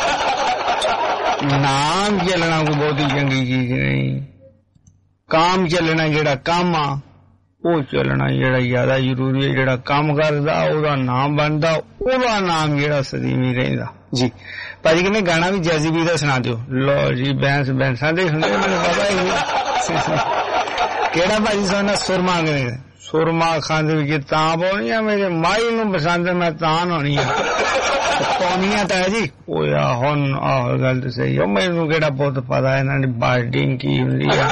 ਨਾਮ ਚੱਲਣਾ ਕੋਈ ਬਹੁਤੀ ਚੰਗੀ ਚੀਜ਼ ਨਹੀਂ, ਕੰਮ ਚੱਲਣਾ ਜਿਹੜਾ ਕੰਮ ਆ ਉਹ ਚੱਲਣਾ ਜਿਹੜਾ ਜ਼ਿਆਦਾ ਜ਼ਰੂਰੀ ਹੈ। ਜਿਹੜਾ ਕੰਮ ਕਰਦਾ ਉਹਦਾ ਨਾਮ ਬਣਦਾ, ਉਹਦਾ ਨਾਮ ਜਿਹੜਾ ਸਦੀਵੀ ਰਹਿੰਦਾ। ਜੀ ਭਾਜੀ ਕਹਿੰਦੇ ਗਾਣਾ ਵੀ ਜੈਜ਼ੀਬੀ ਦਾ ਸੁਣਾ ਦਿਓ। ਲੋ ਜੀ ਬੈਂਸਾਂ ਦੇ ਹੁੰਦੇ ਮੈਨੂੰ ਪਤਾ ਹੀ ਕਿਹੜਾ ਭਾਜੀ ਸੁਣਨਾ। ਸੁਰਮਾ ਕਹਿੰਦੇ ਸੁਰਮਾ ਖਾਂਦੇ ਵਿੱਚ ਤਾਂ ਪਾਉਣੀ ਆ, ਮੇਰੇ ਮਾਈ ਨੂੰ ਪਸੰਦ ਮੈਂ ਤਾਂ ਲਾਉਣੀ ਆ ਪਾਉਣੀ ਆ ਤਾਇਆ ਜੀ। ਉਹ ਆ ਹੁਣ ਆਹ ਗੱਲ ਤਾਂ ਸਹੀ ਆ, ਮੈਨੂੰ ਕਿਹੜਾ ਬਹੁਤ ਪਤਾ ਇਹਨਾਂ ਦੀ ਬਾਰਡਿੰਗ ਕੀ ਹੁੰਦੀ ਆ।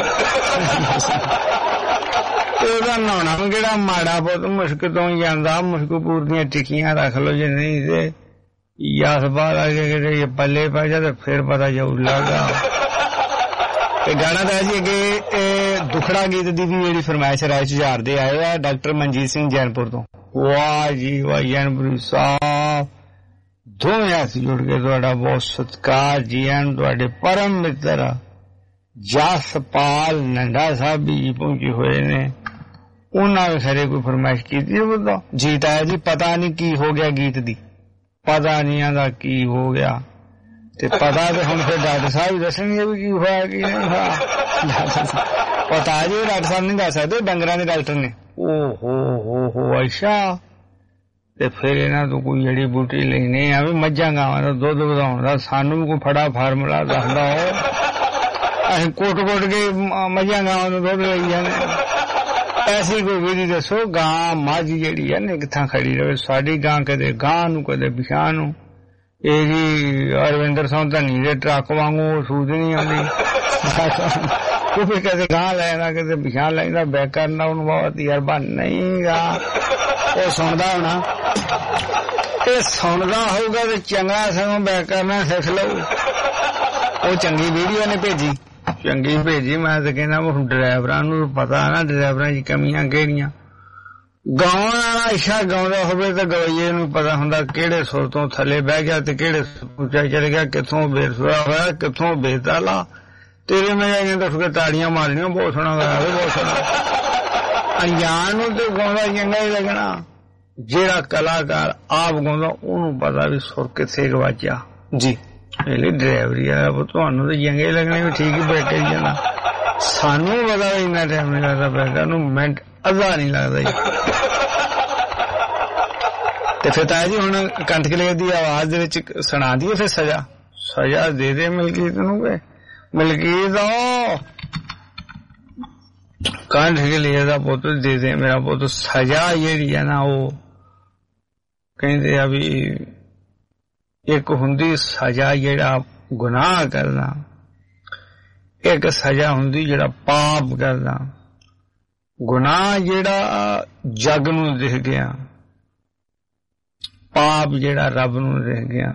ਉਹਦਾ ਨਹਾਉਣਾ ਕਿਹੜਾ ਮਾੜਾ, ਬਹੁਤ ਮੁਸ਼ਕ ਤੋਂ ਜਾਂਦਾ। ਮੁਸ਼ਕਪੂਰ ਦੀਆਂ ਟਿੱਕੀਆਂ ਰੱਖ ਲਓ, ਜੇ ਨਹੀਂ ਤੇ ਯਾਸ ਬਾਹਰ ਆ ਕੇ ਕਿਤੇ ਪੱਲੇ ਪੈ ਜਾ ਤੇ ਫਿਰ ਪਤਾ ਜਾਊ ਲੱਗਾ। ਤੇ ਗਾਣਾ ਤਾਂ ਜੀ ਅੱਗੇ ਦੁਖੜਾ ਗੀਤ ਦੀ ਵੀ ਜਿਹੜੀ ਫਰਮਾਇਸ਼ ਰਾਏ ਝਾਰ ਦੇ ਆਏ ਆ ਡਾਕਟਰ ਮਨਜੀਤ ਸਿੰਘ ਜੈਨਪੁਰ ਤੋਂ। ਵਾਹ ਜੀ ਵਾਹ ਜੈਨਪੁਰ ਸਾਹਿਬ, ਦੋਵੇਂ ਹੱਥ ਜੁੜ ਕੇ ਤੁਹਾਡਾ ਬਹੁਤ ਸਤਿਕਾਰ ਜੀ। ਤੁਹਾਡੇ ਪਰਮ ਮਿੱਤਰ ਜਸਪਾਲ ਨੰਡਾ ਸਾਹਿਬ ਵੀ ਪਹੁੰਚੇ ਹੋਏ ਨੇ, ਉਹਨਾਂ ਨੇ ਖਰੇ ਕੋਈ ਫਰਮਾਇਸ਼ ਕੀਤੀ ਬਤਾ ਜੀ। ਤਾਇਆ ਜੀ ਪਤਾ ਨਹੀਂ ਕੀ ਹੋ ਗਿਆ ਗੀਤ ਦੀ, ਪਤਾ ਨਹੀਂ ਆਂਦਾ ਕੀ ਹੋ ਗਿਆ, ਤੇ ਪਤਾ ਤੇ ਹੁਣ ਫਿਰ ਡਾਕਟਰ ਸਾਹਿਬ ਦੱਸਣਗੇ ਵੀ ਕੀ ਹੋਇਆ ਕੀ ਨਹੀਂ ਹੋਇਆ। ਪਤਾ ਜੀ ਡਾਕਟਰ ਸਾਹਿਬ ਨਹੀਂ ਦੱਸ ਸਕਦੇ, ਡੰਗਰਾਂ ਦੇ ਡਾਕਟਰ ਨੇ। ਓ ਅੱਛਾ, ਤੇ ਫਿਰ ਇਹਨਾਂ ਤੋਂ ਕੋਈ ਜੜੀ ਬੂਟੀ ਲੈਣੀ ਆ ਵੀ ਮੱਝਾਂ ਗਾਵਾਂ ਦਾ ਦੁੱਧ ਵਧਾਉਣ ਦਾ, ਸਾਨੂੰ ਵੀ ਕੋਈ ਫੜਾ ਫਾਰਮੂਲਾ ਦੱਸਦਾ ਹੋ। ਅਸੀਂ ਕੋਟ ਕੇ ਮੱਝਾਂ ਗਾਵਾਂ ਦਾ ਦੁੱਧ ਲਈ ਜਾਂਦੇ। ਐਸੀ ਕੋਈ ਵਿਧੀ ਦੱਸੋ, ਗਾਂ ਮੱਝ ਜਿਹੜੀ ਹੈ ਨਾ ਕਿੱਥਾਂ ਖੜੀ ਰਹੇ। ਸਾਡੀ ਗਾਂ ਕਦੇ ਗਾਂ ਨੂੰ ਕਦੇ ਪਿਛਾਂ ਨੂੰ। ਇਹ ਜੀ ਅਰਵਿੰਦਰ ਸਿੰਘ ਧਨੀ ਦੇ ਟਰੱਕ ਵਾਂਗੂ ਸੂਝ ਨਹੀਂ ਆਉਂਦੀ। ਕਦੇ ਗਾਂ ਲੈਣਾ ਕਦੇ ਪਿਛਾਂ ਲੈਂਦਾ, ਬੈਕ ਕਰਨਾ ਉਹਨੂੰ ਬਹੁਤ ਤਜਰਬਾ ਨਹੀਂ ਗਾ। ਉਹ ਸੁਣਦਾ ਹੋਣਾ, ਇਹ ਸੁਣਦਾ ਹੋਊਗਾ ਤੇ ਚੰਗਾ ਸਗੋਂ ਬੈਕ ਕਰਨਾ ਸਿੱਖ ਲਊ। ਉਹ ਚੰਗੀ ਵੀਡੀਓ ਨੇ ਭੇਜੀ, ਚੰਗੀ ਭੇਜੀ। ਮੈਂ ਤਾਂ ਕਹਿੰਦਾ ਹੁਣ ਡਰਾਈਵਰਾਂ ਨੂੰ ਪਤਾ ਨਾ ਡਰਾਈਵਰਾਂ ਦੀ ਕਮੀਆਂ ਕਿਹੜੀਆਂ। ਗਾਉਣ ਵਾਲਾ ਅੱਛਾ ਗਾਉਂਦਾ ਹੋਵੇ ਤਾਂ ਗਵਈਏ ਨੂੰ ਪਤਾ ਹੁੰਦਾ ਕਿਹੜੇ ਸੁਰ ਤੋਂ ਥੱਲੇ ਬਹਿ ਗਿਆ ਤੇ ਕਿਹੜੇ ਉੱਚਾ ਚਲੇ ਗਿਆ, ਕਿੱਥੋਂ ਬੇਸੁਰਾ ਹੋਇਆ ਕਿੱਥੋਂ ਬੇਤਾਲਾ। ਤੇਰੇ ਮੈਂ ਜਾਈਆਂ ਦੱਸ ਕੇ ਤਾੜੀਆਂ ਮਾਰਨੀਆਂ, ਬਹੁਤ ਸੋਹਣਾ ਗਾਇਆ ਬਹੁਤ ਸੋਹਣਾ। ਅਣਜਾਣ ਨੂੰ ਤੇ ਗਾਉਂਦਾ ਚੰਗਾ ਹੀ ਲੱਗਣਾ, ਜਿਹੜਾ ਕਲਾਕਾਰ ਆਪ ਗਾਉਂਦਾ ਉਹਨੂੰ ਪਤਾ ਵੀ ਸੁਰ ਕਿੱਥੇ ਗਵਾਚਿਆ। ਜੀ ਇਹ ਡਰਾਈਵਰੀ ਵਾਲਾ ਤੁਹਾਨੂੰ ਤਾਂ ਚੰਗੇ ਲੱਗਣੇ ਵੀ ਠੀਕ ਹੀ ਬੈਠੇ ਜਾਂਦਾ, ਸਾਨੂੰ ਪਤਾ ਵੀ ਇੰਨਾ ਟਾਈਮ ਨਹੀਂ ਲੱਗਦਾ ਬੈਠਾ ਨੂੰ, ਮਿੰਟ ਅੱਧਾ ਨਹੀਂ ਲੱਗਦਾ ਜੀ। ਤੇ ਫਿਰ ਤਾਇਆ ਜੀ ਹੁਣ ਕੰਠ ਕਲੇ ਦੀ ਆਵਾਜ਼ ਦੇ ਵਿੱਚ ਸੁਣਾ ਦਈਏ ਫਿਰ ਸਜ਼ਾ ਦੇ ਦੇ ਮਲਕੀਤ ਨੂੰ। ਮਲਕੀਤ ਕੰਠ ਕਲੇ ਦਾ ਪੁੱਤ ਦੇ ਦੇ ਮੇਰਾ ਪੁੱਤ, ਸਜ਼ਾ ਜਿਹੜੀ ਹੈ ਨਾ ਉਹ ਕਹਿੰਦੇ ਆ ਵੀ ਇੱਕ ਹੁੰਦੀ ਸਜ਼ਾ ਜਿਹੜਾ ਗੁਨਾਹ ਕਰਨਾ, ਇੱਕ ਸਜ਼ਾ ਹੁੰਦੀ ਜਿਹੜਾ ਪਾਪ ਕਰਨਾ। ਗੁਨਾਹ ਜਿਹੜਾ ਜੱਗ ਨੂੰ ਦਿਖ ਗਿਆ, ਪਾਪ ਜਿਹੜਾ ਰੱਬ ਨੂੰ ਦਿਖ ਗਿਆ।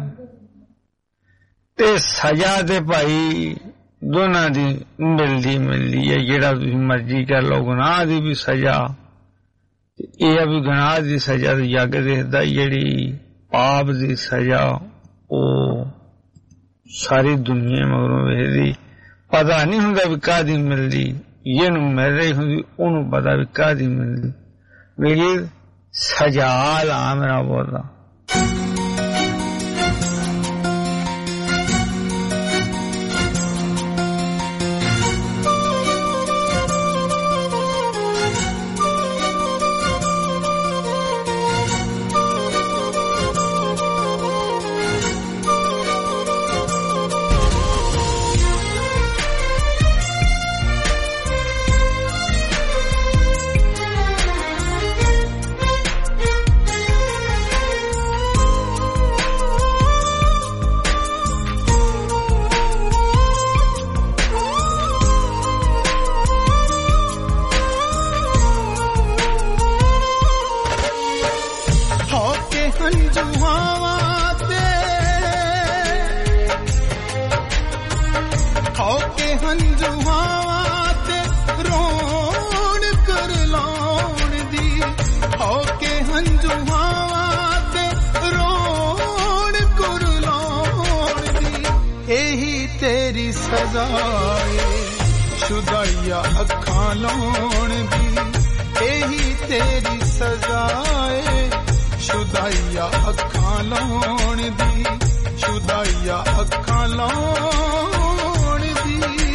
ਤੇ ਸਜ਼ਾ ਤੇ ਭਾਈ ਦੋਨਾਂ ਦੀ ਮਿਲਦੀ ਹੈ। ਜਿਹੜਾ ਤੁਸੀਂ ਮਰਜ਼ੀ ਕਰ ਲਓ, ਗੁਨਾਹ ਦੀ ਵੀ ਸਜ਼ਾ, ਇਹ ਆ ਵੀ ਗੁਨਾਹ ਦੀ ਸਜ਼ਾ ਤੇ ਜੱਗ ਦੇਖਦਾ, ਜਿਹੜੀ ਪਾਪ ਦੀ ਸਜ਼ਾ ਉਹ ਸਾਰੀ ਦੁਨੀਆ ਮਗਰੋਂ ਵੇਖਦੀ। ਪਤਾ ਨਹੀਂ ਹੁੰਦਾ ਵੀ ਕਾਹਦੀ ਮਿਲਦੀ, ਇਹਨੂੰ ਮਿਲ ਰਹੀ ਹੁੰਦੀ ਉਹਨੂੰ ਪਤਾ ਵੀ ਕਾਹਦੀ ਮਿਲਦੀ। ਮੇਰੀ ਸਜ਼ਾ ਲਾ ਮੇਰਾ ਬੋਲਦਾ। ਸੁਹਾਵਾਂ ਤੇ ਰੋਣ ਕੁਰਲਾਉਣ ਦੀ ਇਹੀ ਤੇਰੀ ਸਜ਼ਾ ਏ ਸ਼ੁਦਾਈਆ ਅੱਖਾਂ ਲਾਉਣ ਦੀ ਇਹੀ ਤੇਰੀ ਸਜ਼ਾ ਏ ਸ਼ੁਦਾਈਆ ਅੱਖਾਂ ਲਾਉਣ ਦੀ ਸ਼ੁਦਾਈਆ ਅੱਖਾਂ ਲਾਉਣ ਦੀ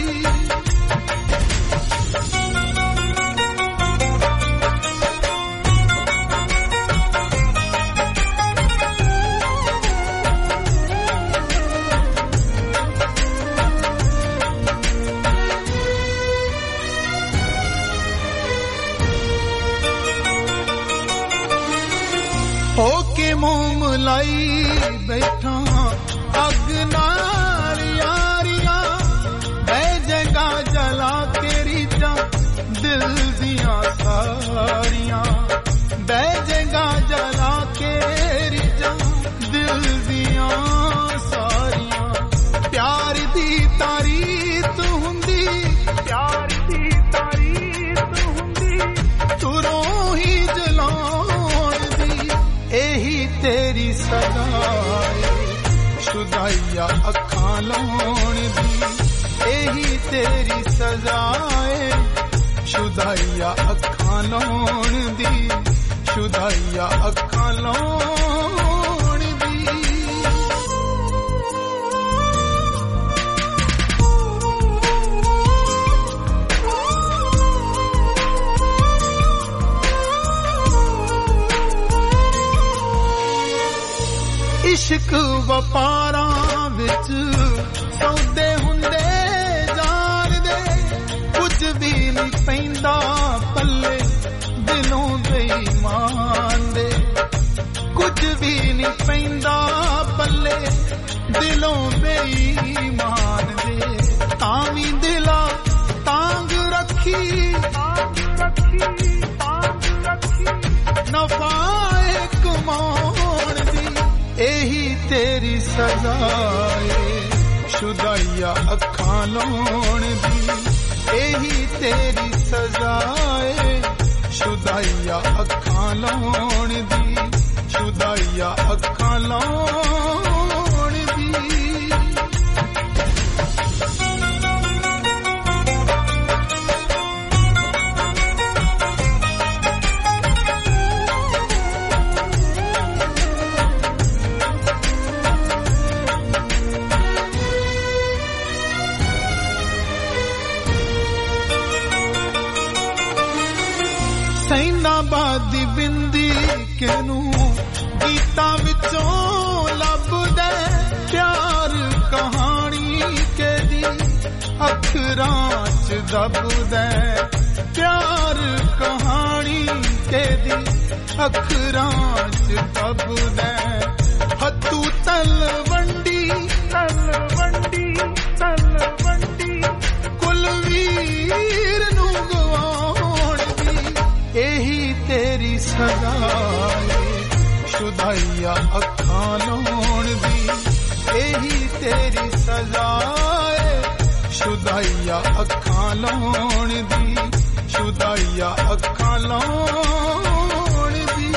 ਹੋ ਕੇ ਮੂੰਹ ਮਲਾਈ ਬੈਠਾ ਅੱਗ ਨਾਲ ਯਾਰੀਆਂ ਬਹਿ ਜਗਾ ਜਲਾ ਕੇ ਰੀਤਾਂ ਦਿਲ ਦੀਆਂ ਸਾਰੀਆਂ ਬਹਿ ਜਗਾ ਜਲਾ ਕੇ ਰੀਤਾਂ ਦਿਲ ਦੀਆਂ ਸਾਰੀਆਂ ਪਿਆਰ ਦੀ ਤਾਰੀਫ ਹੁੰਦੀ ਪਿਆਰ ਦੀ ਤਾਰੀਫ ਹੁੰਦੀ ਤੁਰੋਂ ਹੀ ਜਲਾਉਣ ਦੀ ਇਹੀ ਤੇਰੀ ਸਜ਼ਾ ਏ ਸ਼ੁਦਾਈਆ ਅੱਖਾਂ ਲਾਉਣ ਦੀ ਇਹੀ ਤੇਰੀ ਸਜ਼ਾ ਏ ਸ਼ੁਦਾਈਆ ਅੱਖਾਂ ਲਾਉਣ ਦੀ ਸ਼ੁਦਾਈਆ ਅੱਖਾਂ ਲਾਉਣ ਦੀ ਇਸ਼ਕ ਵਪਾਰਾਂ ਵਿੱਚ ਸੌਦੇ ਹੁੰਦੇ ਜਾਣਦੇ ਕੁਝ ਵੀ ਨਹੀਂ ਪੈਂਦਾ ਪੱਲੇ ਦਿਲੋਂ ਬੇਈਮਾਨ ਦੇ ਕੁਝ ਵੀ ਨਹੀਂ ਪੈਂਦਾ ਪੱਲੇ ਦਿਲੋਂ ਬੇਈਮਾਨ ਦੇ ਤਾਂ ਵੀ ਦਿਲਾਂ ਤਾਂਗ ਰੱਖੀ ਨਫਾਏ ਕਮਾਉਣ ਦੀ ਇਹੀ ਤੇਰੀ ਸਜ਼ਾ ਏ ਸ਼ੁਦਾਈਆ ਅੱਖਾਂ ਲਾਉਣ ਦੀ ਇਹੀ ਤੇਰੀ ਸਜ਼ਾ ਏ ਸ਼ੁਦਾਈਆ ਅੱਖਾਂ ਲਾਉਣ ਦੀ ਸ਼ੁਦਾਈਆ ਅੱਖਾਂ ਲਾਉਣ ਦੀ ਸੈਨਾਬਾਦ ਦੀ ਬਿੰਦੀ ਕਿਨੂੰ ਗੀਤਾਂ ਵਿੱਚੋਂ ਲੱਭਦਾ ਪਿਆਰ ਕਹਾਣੀ ਕਿਹਦੀ ਅੱਖਰਾਂ 'ਚ ਦੱਬਦਾ ਪਿਆਰ ਕਹਾਣੀ ਕਿਹਦੀ ਅੱਖਰਾਂ 'ਚ ਦੱਬਦਾ ਹੱਥੂ ਤਲਵੰਡੀ ਤਲਵੰਡੀ ਤਲਵੰਡੀ ਕੁਲਵੀਰ ਨੂੰ ਗਵਾਉਣ ਦੀ ਇਹੀ ਤੇਰੀ ਸਜ਼ਾ ਏ ਸ਼ੁਦਾਈਆ ਅੱਖਾਂ ਲਾਉਣ ਦੀ ਇਹੀ ਤੇਰੀ ਸਜ਼ਾ ਏ ਸ਼ੁਦਾਈਆ ਅੱਖਾਂ ਲਾਉਣ ਦੀ ਸ਼ੁਦਾਈਆ ਅੱਖਾਂ ਲਾਉਣ ਦੀ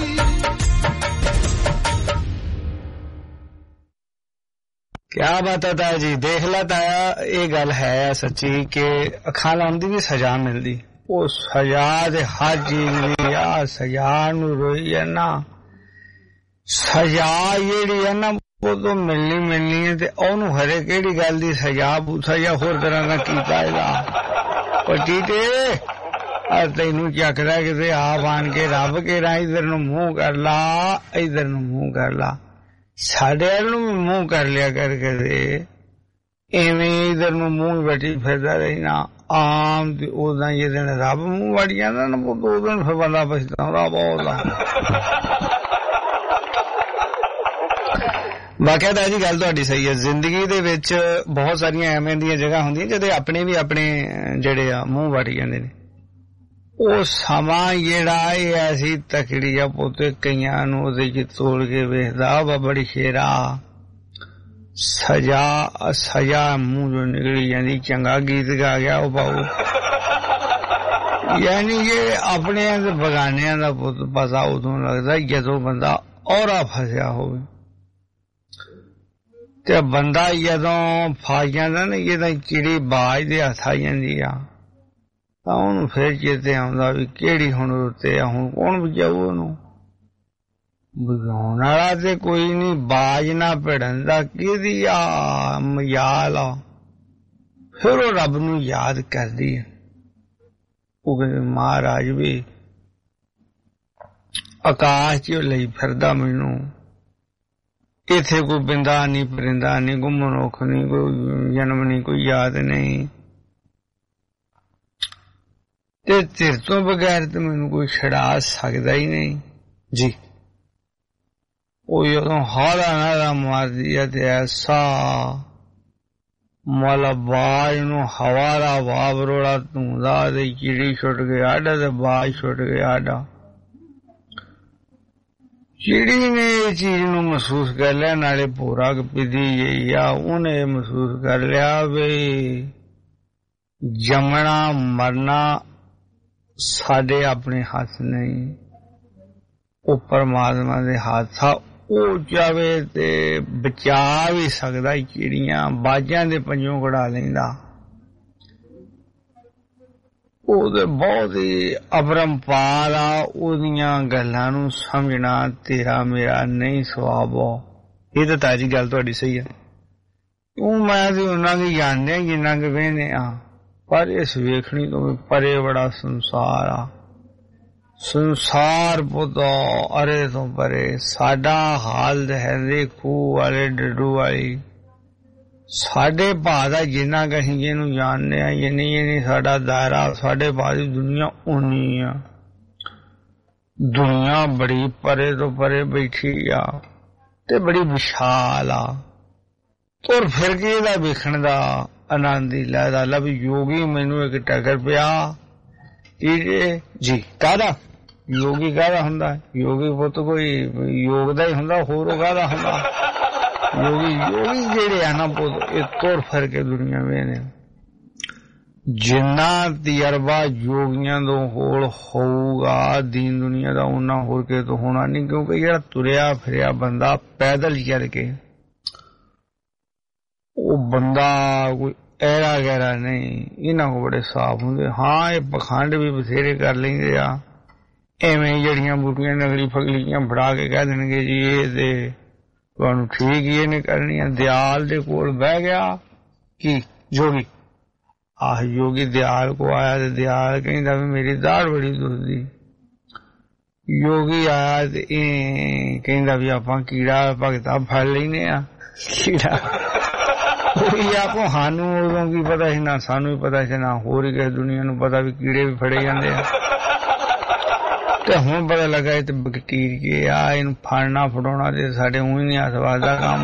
ਕਿਆ ਬਾਤ ਹੈ ਤਾਇਆ ਜੀ ਦੇਖ ਲਾ ਤਾਇਆ ਇਹ ਗੱਲ ਹੈ ਸੱਚੀ ਕਿ ਅੱਖਾਂ ਲਾਉਣ ਦੀ ਵੀ ਸਜ਼ਾ ਮਿਲਦੀ ਉਹ ਸਜ਼ਾ ਦੇ ਹਰ ਚੀਜ਼ ਦੀ ਆ ਸਜ਼ਾ ਨੂੰ ਰੋਈ ਹੈ ਨਾ ਸਜ਼ਾ ਜਿਹੜੀ ਹੈ ਨਾ ਉਹ ਤੋਂ ਮਿਲਣੀ ਹੈ ਤੇ ਉਹਨੂੰ ਹਰੇ ਕਿਹੜੀ ਗੱਲ ਦੀ ਸਜ਼ਾ ਬੂਸਾ ਜਾਂ ਹੋਰ ਤਰ੍ਹਾਂ ਦਾ ਕੀਤਾ ਇਹਦਾ ਪੱਟੀ ਤੇ ਤੈਨੂੰ ਚੱਕਦਾ ਕਿਤੇ ਆਪ ਆਣ ਕੇ ਰੱਬ ਕੇ ਰਾਂ ਇਧਰ ਨੂੰ ਮੂੰਹ ਕਰ ਲਾ ਇਧਰ ਨੂੰ ਮੂੰਹ ਕਰ ਲਾ ਸਾਡੇ ਵੱਲ ਨੂੰ ਵੀ ਮੂੰਹ ਕਰ ਲਿਆ ਕਰ ਕਦੇ ਐਵੇਂ ਇਧਰ ਨੂੰ ਮੂੰਹ ਬੈਠੀ ਫਿਰਦਾ ਰਹਿਣਾ ਆਮ ਤੇ ਉਦਾਂ ਜਿਹਦੇ ਨਾਲ ਰੱਬ ਮੂੰਹ ਵੜ ਜਾਂਦਾ ਨਾ ਉਦੋਂ ਫਿਰ ਬੰਦਾ ਪਛਤਾਉਂਦਾ ਬਹੁਤ ਆ ਵਾਕਿਆ ਜੀ ਗੱਲ ਤੁਹਾਡੀ ਸਹੀ ਹੈ ਜ਼ਿੰਦਗੀ ਦੇ ਵਿੱਚ ਬਹੁਤ ਸਾਰੀਆਂ ਐਵੇਂ ਦੀਆਂ ਜਗ੍ਹਾ ਹੁੰਦੀਆਂ ਜਿਹਦੇ ਆਪਣੇ ਵੀ ਆਪਣੇ ਜਿਹੜੇ ਆ ਮੂੰਹ ਵੜ ਜਾਂਦੇ ਨੇ ਉਹ ਸਮਾਂ ਜਿਹੜਾ ਇਹ ਐਸੀ ਤਕੜੀ ਆ ਪੁੱਤ ਕਈਆਂ ਨੂੰ ਉਹਦੇ ਚ ਤੋੜ ਕੇ ਵੇਖਦਾ ਵਾ ਬੜੀ ਸ਼ੇਰਾ ਸਜ਼ਾ ਮੂੰਹ ਚੋਂ ਨਿਕਲੀ ਜਾਂਦੀ ਚੰਗਾ ਗੀਤ ਗਾ ਗਿਆ ਉਹ ਬਾਊ यानी कि अपने ते बगानियां दा पता उदों लगदा जदों बंदा औरा फसिया होवे ते बंदा जदों फस जांदा ना जदों चिड़ी बाज दे हत्थ आ जांदी आ तां ओनू फिर चेते आउंदा भी केड़ी हुण उत्ते हुण कौन बचाऊ ओनू बचाउण वाला ते कोई नहीं बाज ना भिड़न दा किहदी आ मजाल आ फिर वो रब नू याद करदी है ਉਹ ਕਹਿੰਦੇ ਮਹਾਰਾਜ ਵੀ ਆਕਾਸ਼ 'ਚ ਲਈ ਫਿਰਦਾ ਮੈਨੂੰ ਇੱਥੇ ਕੋਈ ਬਿੰਦਾ ਨਹੀਂ ਪਰਿੰਦਾ ਨਹੀਂ ਕੋਈ ਮਨੁੱਖ ਨਹੀਂ ਕੋਈ ਜਨਮ ਨਹੀਂ ਕੋਈ ਯਾਦ ਨਹੀਂ ਤੇ ਤੇਰੇ ਤੋਂ ਬਗੈਰ ਤੇ ਮੈਨੂੰ ਕੋਈ ਛਡਾ ਸਕਦਾ ਹੀ ਨਹੀਂ ਜੀ ਉਹ ਜਦੋਂ ਹਾਲਾ ਨਾਲਾ ਮਾਰਦੀ ਆ ਤੇ ਐਸਾ ਮਲ ਬਾਜ ਨੂੰ ਹਵਾ ਦਾ ਵਾਵਰੋੜਾ ਧੂੰਦਾ ਤੇ ਚਿੜੀ ਛੁੱਟ ਗਿਆ ਆਡਾ ਤੇ ਬਾਜ ਛੁੱਟ ਗਿਆ ਆਡਾ ਚਿੜੀ ਨੇ ਇਹ ਚੀਜ਼ ਨੂੰ ਮਹਿਸੂਸ ਕਰ ਲਿਆ ਨਾਲੇ ਭੋਰਾ ਪੀਦੀ ਗਈ ਆ ਉਹਨੇ ਮਹਿਸੂਸ ਕਰ ਲਿਆ ਵੀ ਜੰਮਣਾ ਮਰਨਾ ਸਾਡੇ ਆਪਣੇ ਹੱਥ ਨਹੀਂ ਉਹ ਪਰਮਾਤਮਾ ਦੇ ਹੱਥ ਆ ਉਹ ਚਾਵੇ ਤੇ ਬਚਾ ਵੀ ਸਕਦਾ ਚਿੜੀਆਂ ਬਾਜਾਂ ਦੇ ਪੰਜੋਂ ਕਢਾ ਲੈਂਦਾ ਉਹਦੇ ਬਹੁਤ ਹੀ ਅਪਰੰਪਾਰ ਆ ਉਹਦੀਆਂ ਗੱਲਾਂ ਨੂੰ ਸਮਝਣਾ ਤੇਰਾ ਮੇਰਾ ਨਹੀਂ ਸਵਾਬ ਇਹ ਤਾਂ ਤਾਜੀ ਗੱਲ ਤੁਹਾਡੀ ਸਹੀ ਹੈ ਉਹ ਮੈਂ ਤੇ ਉਹਨਾਂ ਦੀ ਜਾਣਦੇ ਜਿੰਨਾ ਕਿ ਵੇਖਦੇ ਆ ਪਰ ਇਸ ਵੇਖਣੀ ਤੋਂ ਵੀ ਪਰੇ ਬੜਾ ਸੰਸਾਰ ਆ ਸੰਸਾਰ ਪੁੱਤੋ ਅਰੇ ਤੋਂ ਪਰੇ ਸਾਡਾ ਹਾਲ ਹੈ ਦੇਖੂ ਵਾਲੇ ਡੱਡੂ ਵਾਲੀ ਸਾਡੇ ਭਾਅ ਦਾ ਜਿੰਨਾ ਕਹੀਂ ਜਿਹਨੂੰ ਜਾਣਦੇ ਆ ਜਿੰਨੀ ਸਾਡਾ ਦਾਇਰਾ ਸਾਡੇ ਭਾਅ ਦੀ ਦੁਨੀਆ ਉਨੀ ਆ ਦੁਨੀਆ ਬੜੀ ਪਰੇ ਤੋਂ ਪਰੇ ਬੈਠੀ ਆ ਤੇ ਬੜੀ ਵਿਸ਼ਾਲ ਆ ਤੁਰ ਫਿਰ ਕੇ ਇਹਦਾ ਵੇਖਣ ਦਾ ਆਨੰਦ ਹੀ ਲੈਦਾ ਲੱਭ ਯੋਗੀ ਮੈਨੂੰ ਇੱਕ ਟੱਕਰ ਪਿਆ ਜੀ ਕਾਹਦਾ योगी काहदा हुंदा योगी पुत कोई योग दा ही हुंदा होर काहदा हुंदा योगी जेड़े आ ना पुत ये तुर फिर के दुनिया वेने जिन्ना तजर्बा योगियां दो होल होगा दीन दुनिया दा उन्ना होर के तो होना नहीं क्योंकि जेड़ा तुरया फिरया बंदा पैदल चल के वो बंदा कोई ऐरा गैरा नहीं इन्हां को बड़े साफ हुंदे हाँ ये पखंड भी बथेरे कर लेंगे आ ਐਵੇਂ ਜਿਹੜੀਆਂ ਬੂਟੀਆਂ ਨਗਲੀ ਫਗਲੀਆਂ ਫੜਾ ਕੇ ਕਹਿ ਦੇਣਗੇ ਜੀ ਇਹ ਤੇ ਤੁਹਾਨੂੰ ਠੀਕ ਹੀ ਇਹਨੇ ਕਰਨੀਆਂ ਦਿਆਲ ਦੇ ਕੋਲ ਬਹਿ ਗਿਆ ਕੀ ਜੋਗੀ ਆਹ ਯੋਗੀ ਦਿਆਲ ਕੋ ਆਇਆ ਤੇ ਦਿਆਲ ਕਹਿੰਦਾ ਵੀ ਮੇਰੀ ਦਾੜ ਬੜੀ ਦੁਖਦੀ ਯੋਗੀ ਆਇਆ ਤੇ ਇਹ ਕਹਿੰਦਾ ਵੀ ਆਪਾਂ ਕੀੜਾ ਭਗਤਾ ਫੜ ਲੈਨੇ ਆ ਕੀੜਾ ਉਹੀ ਆਪੋ ਸਾਨੂੰ ਉਦੋਂ ਕੀ ਪਤਾ ਸੀ ਨਾ ਸਾਨੂੰ ਵੀ ਪਤਾ ਸੀ ਨਾ ਹੋਰ ਹੀ ਕਿਸੇ ਦੁਨੀਆ ਨੂੰ ਪਤਾ ਵੀ ਕੀੜੇ ਵੀ ਫੜੇ ਜਾਂਦੇ ਆ ਤੇ ਹੁਣ ਪਤਾ ਲੱਗਾ ਇਹ ਤੇ ਬੈਕਟੀਰੀਆ ਆ ਇਹਨੂੰ ਫੜਨਾ ਫੜਾਉਣਾ ਤੇ ਸਾਡੇ ਊਂ ਨਹੀਂ ਹੱਥ ਵੱਜਦਾ ਕੰਮ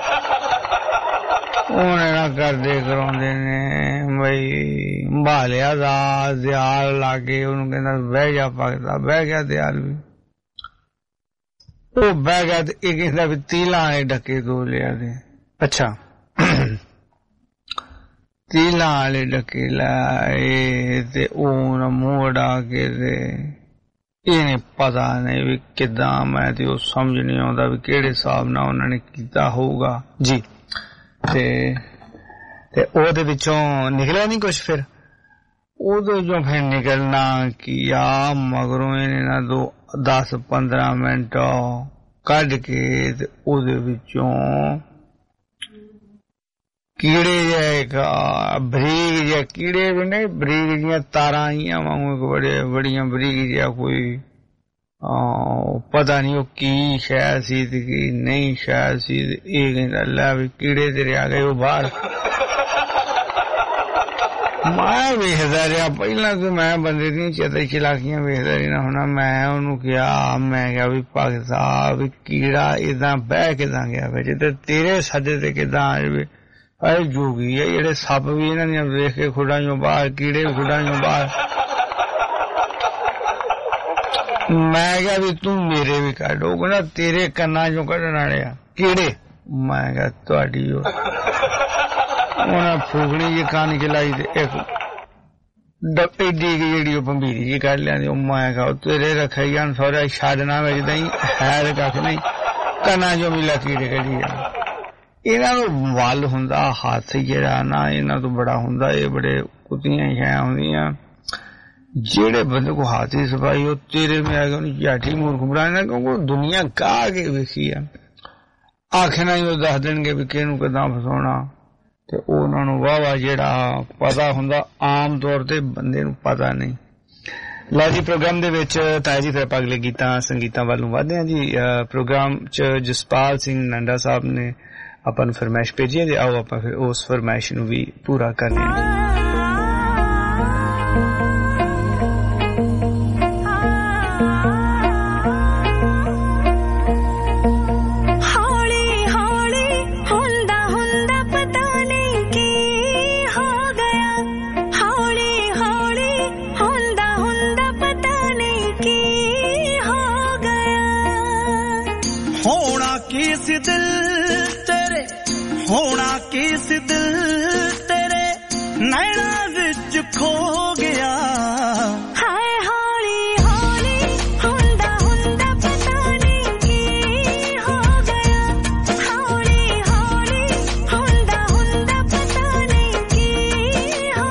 ਉਹਨੇ ਨਾ ਕਰਦੇ ਕਰਾਉਂਦੇ ਨੇ ਬਈ ਸੰਭਾਲਿਆ ਦਾ ਦਿਆਲ ਲਾਗੇ ਉਹਨੂੰ ਕਹਿੰਦਾ ਬਹਿ ਜਾ ਭਗਤਾ ਬਹਿ ਗਿਆ ਦਿਆਲ ਵੀ ਉਹ ਬਹਿ ਗਿਆ ਤੇ ਇਹ ਕਹਿੰਦਾ ਵੀ ਤੀਲਾਂ ਵਾਲੇ ਡੱਕੇ ਦੋ ਲਿਆ ਦੇ ਅੱਛਾ ਤੀਲਾਂ ਵਾਲੇ ਡੱਕੇ ਲਾਏ ਤੇ ਉਹ ਮੂੰਹ ਅੜਾ ਕੇ ਤੇ ਇਹਨੇ ਪਤਾ ਨਹੀਂ ਵੀ ਕਿੱਦਾਂ ਮੈਂ ਤੇ ਉਹ ਸਮਝ ਨਹੀਂ ਆਉਂਦਾ ਵੀ ਕਿਹੜੇ ਹਿਸਾਬ ਨਾਲ ਉਹਨਾਂ ਨੇ ਕੀਤਾ ਹੋਊਗਾ ਜੀ ਤੇ ਉਹਦੇ ਵਿੱਚੋਂ ਨਿਕਲਿਆ ਨਹੀਂ ਕੁਛ ਫਿਰ ਉਹਦੇ ਚੋਂ ਫਿਰ ਨਿਕਲਣਾ ਕੀ ਆ ਮਗਰੋਂ ਇਹਨੇ ਨਾ 10-15 ਮਿੰਟ ਕੱਢ ਕੇ ਤੇ ਉਹਦੇ ਵਿੱਚੋਂ ਕੀੜੇ ਜਿਹੇ ਬਰੀਕ ਜਿਹੇ ਕੀੜੇ ਵੀ ਨਹੀਂ ਬਰੀਕ ਜਿਹੀਆਂ ਤਾਰਾਂ ਆਈਆਂ ਵਾਂਗੂ ਬੜੀਆਂ ਬਰੀਕ ਜਿਹਾ ਕੋਈ ਪਤਾ ਨਹੀਂ ਉਹ ਕੀ ਸ਼ੈ ਸੀ ਤੇ ਕੀ ਨਹੀਂ ਸ਼ੈ ਸੀ ਇਹ ਕਹਿੰਦਾ ਲੈ ਵੀ ਕੀੜੇ ਤੇਰੇ ਆ ਗਏ ਉਹ ਬਾਹਰ ਮੈਂ ਵੇਖਦਾ ਰਿਹਾ ਪਹਿਲਾਂ ਤਾਂ ਮੈਂ ਬੰਦੇ ਦੀਆਂ ਚੇਤੇ ਚਲਾਕੀਆਂ ਵੇਖਦਾ ਰਿਹਾ ਹੋਣਾ ਮੈਂ ਉਹਨੂੰ ਕਿਹਾ ਵੀ ਭਗਤ ਸਾਹਿਬ ਕੀੜਾ ਏਦਾਂ ਬਹਿ ਕਿੱਦਾਂ ਗਿਆ ਵਿੱਚ ਤੇ ਤੇਰੇ ਸੱਦੇ ਤੇ ਕਿੱਦਾਂ ਆ ਜਾਵੇ ਇਹ ਜੋਗੀ ਹੈ ਜਿਹੜੇ ਸੱਪ ਵੀ ਇਹਨਾਂ ਦੀਆਂ ਵੇਖ ਕੇ ਖੁੱਡਾਂ ਚੋਂ ਬਾਹਰ ਕੀੜੇ ਵੀ ਖੁੱਡਾਂ ਚੋਂ ਬਾਹਰ ਮੈਂ ਕਿਹਾ ਵੀ ਤੂੰ ਮੇਰੇ ਵੀ ਕੱਢ ਉਹ ਕਹਿੰਦਾ ਤੇਰੇ ਕੰਨਾਂ ਚੋਂ ਕੱਢਣ ਵਾਲੇ ਆ ਕੀੜੇ ਮੈਂ ਕਿਹਾ ਤੁਹਾਡੀ ਉਹਨਾਂ ਫੂਕਣੀ ਜੀ ਕੰਨ ਚ ਲਾਈ ਤੇ ਇੱਕ एडी जेडी भंबीरी जी कढ लिया मैं कहा तेरे रखे जान सौरा छाड़ना में नहीं है कख नहीं कना जो मिला कीड़े कढ़ी इन्हां नूं वल हुंदा हाथी जिहड़ा ना इन्हां तो बड़ा हुंदा ये बड़े कुतियां छाया हुंदियां जेड़े बंदे को हाथी सफाई हो तेरे में आ गए जाठी मूर्ख बनाना क्योंकि दुनिया गा के वेखी है आखना ही दस देंगे भी किहनूं किदां फसाउणा ते उन्हां नूं वाह जेड़ा पता हुंदा आम तौर ते बंदे नूं पता नहीं। लो जी प्रोग्राम दे विच ताया जी फिर अगले गीतां संगीतां वालों वधदे हां जी। प्रोग्राम च जसपाल सिंह नंडा साहब ने ਆਪਾਂ ਨੂੰ ਫਰਮਾਇਸ਼ ਭੇਜੀ ਤੇ ਆਓ ਆਪਾਂ ਫਿਰ ਉਸ ਫਰਮਾਇਸ਼ ਨੂੰ ਵੀ ਪੂਰਾ ਕਰਨੇ ਹਾਂ। होना किस दिल तेरे नैना विच खो गया हाय हौली हौली हुंदा हुंदा पता नहीं की हो गया हौली हौली हुंदा हुंदा पता नहीं की हो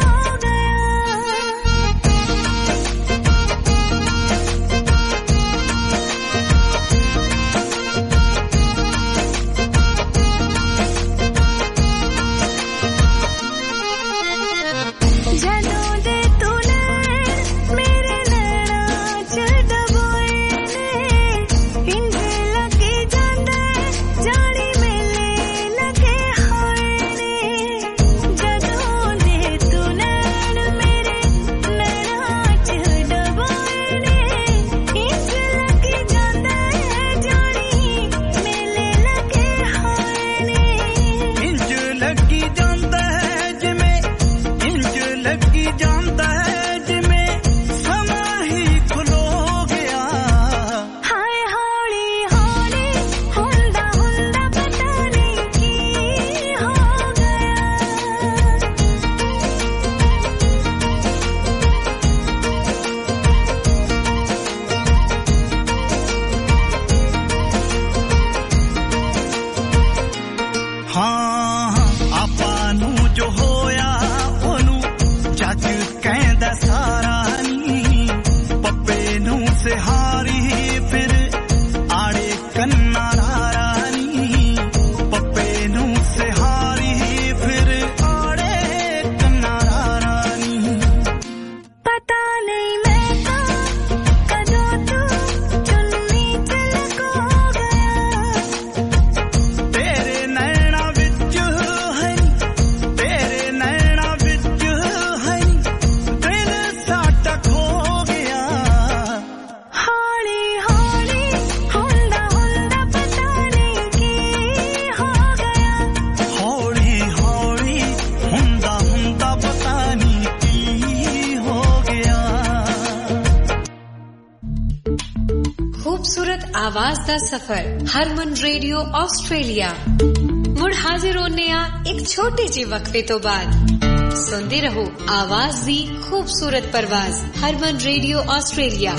आवाज दा सफर हरमन रेडियो ऑस्ट्रेलिया मुड़ हाजिर होने एक छोटे जे वक्फे तो बाद सुनते रहो आवाज दी खूबसूरत परवाज Harman radio Australia.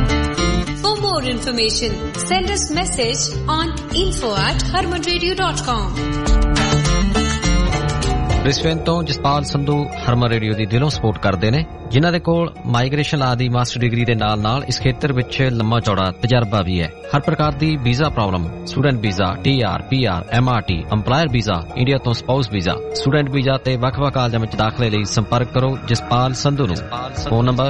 For more information send us message on info@harmanradio.com। Brisbane तो जसपाल संधू हरमन रेडियो दी दिलों सपोर्ट करते ने जिन्हां दे कोल माइग्रेशन ला दी मास्टर डिग्री दे नाल इस खेतर विच लंबा चौड़ा तजर्बा भी है। हर प्रकार दी visa problem student visa TR PR MRT employer visa India तो स्पाउस वीजा स्टूडेंट वीजा ते वख-वख कालजां विच दाखले लई संपर्क करो जसपाल संधू नु। Phone number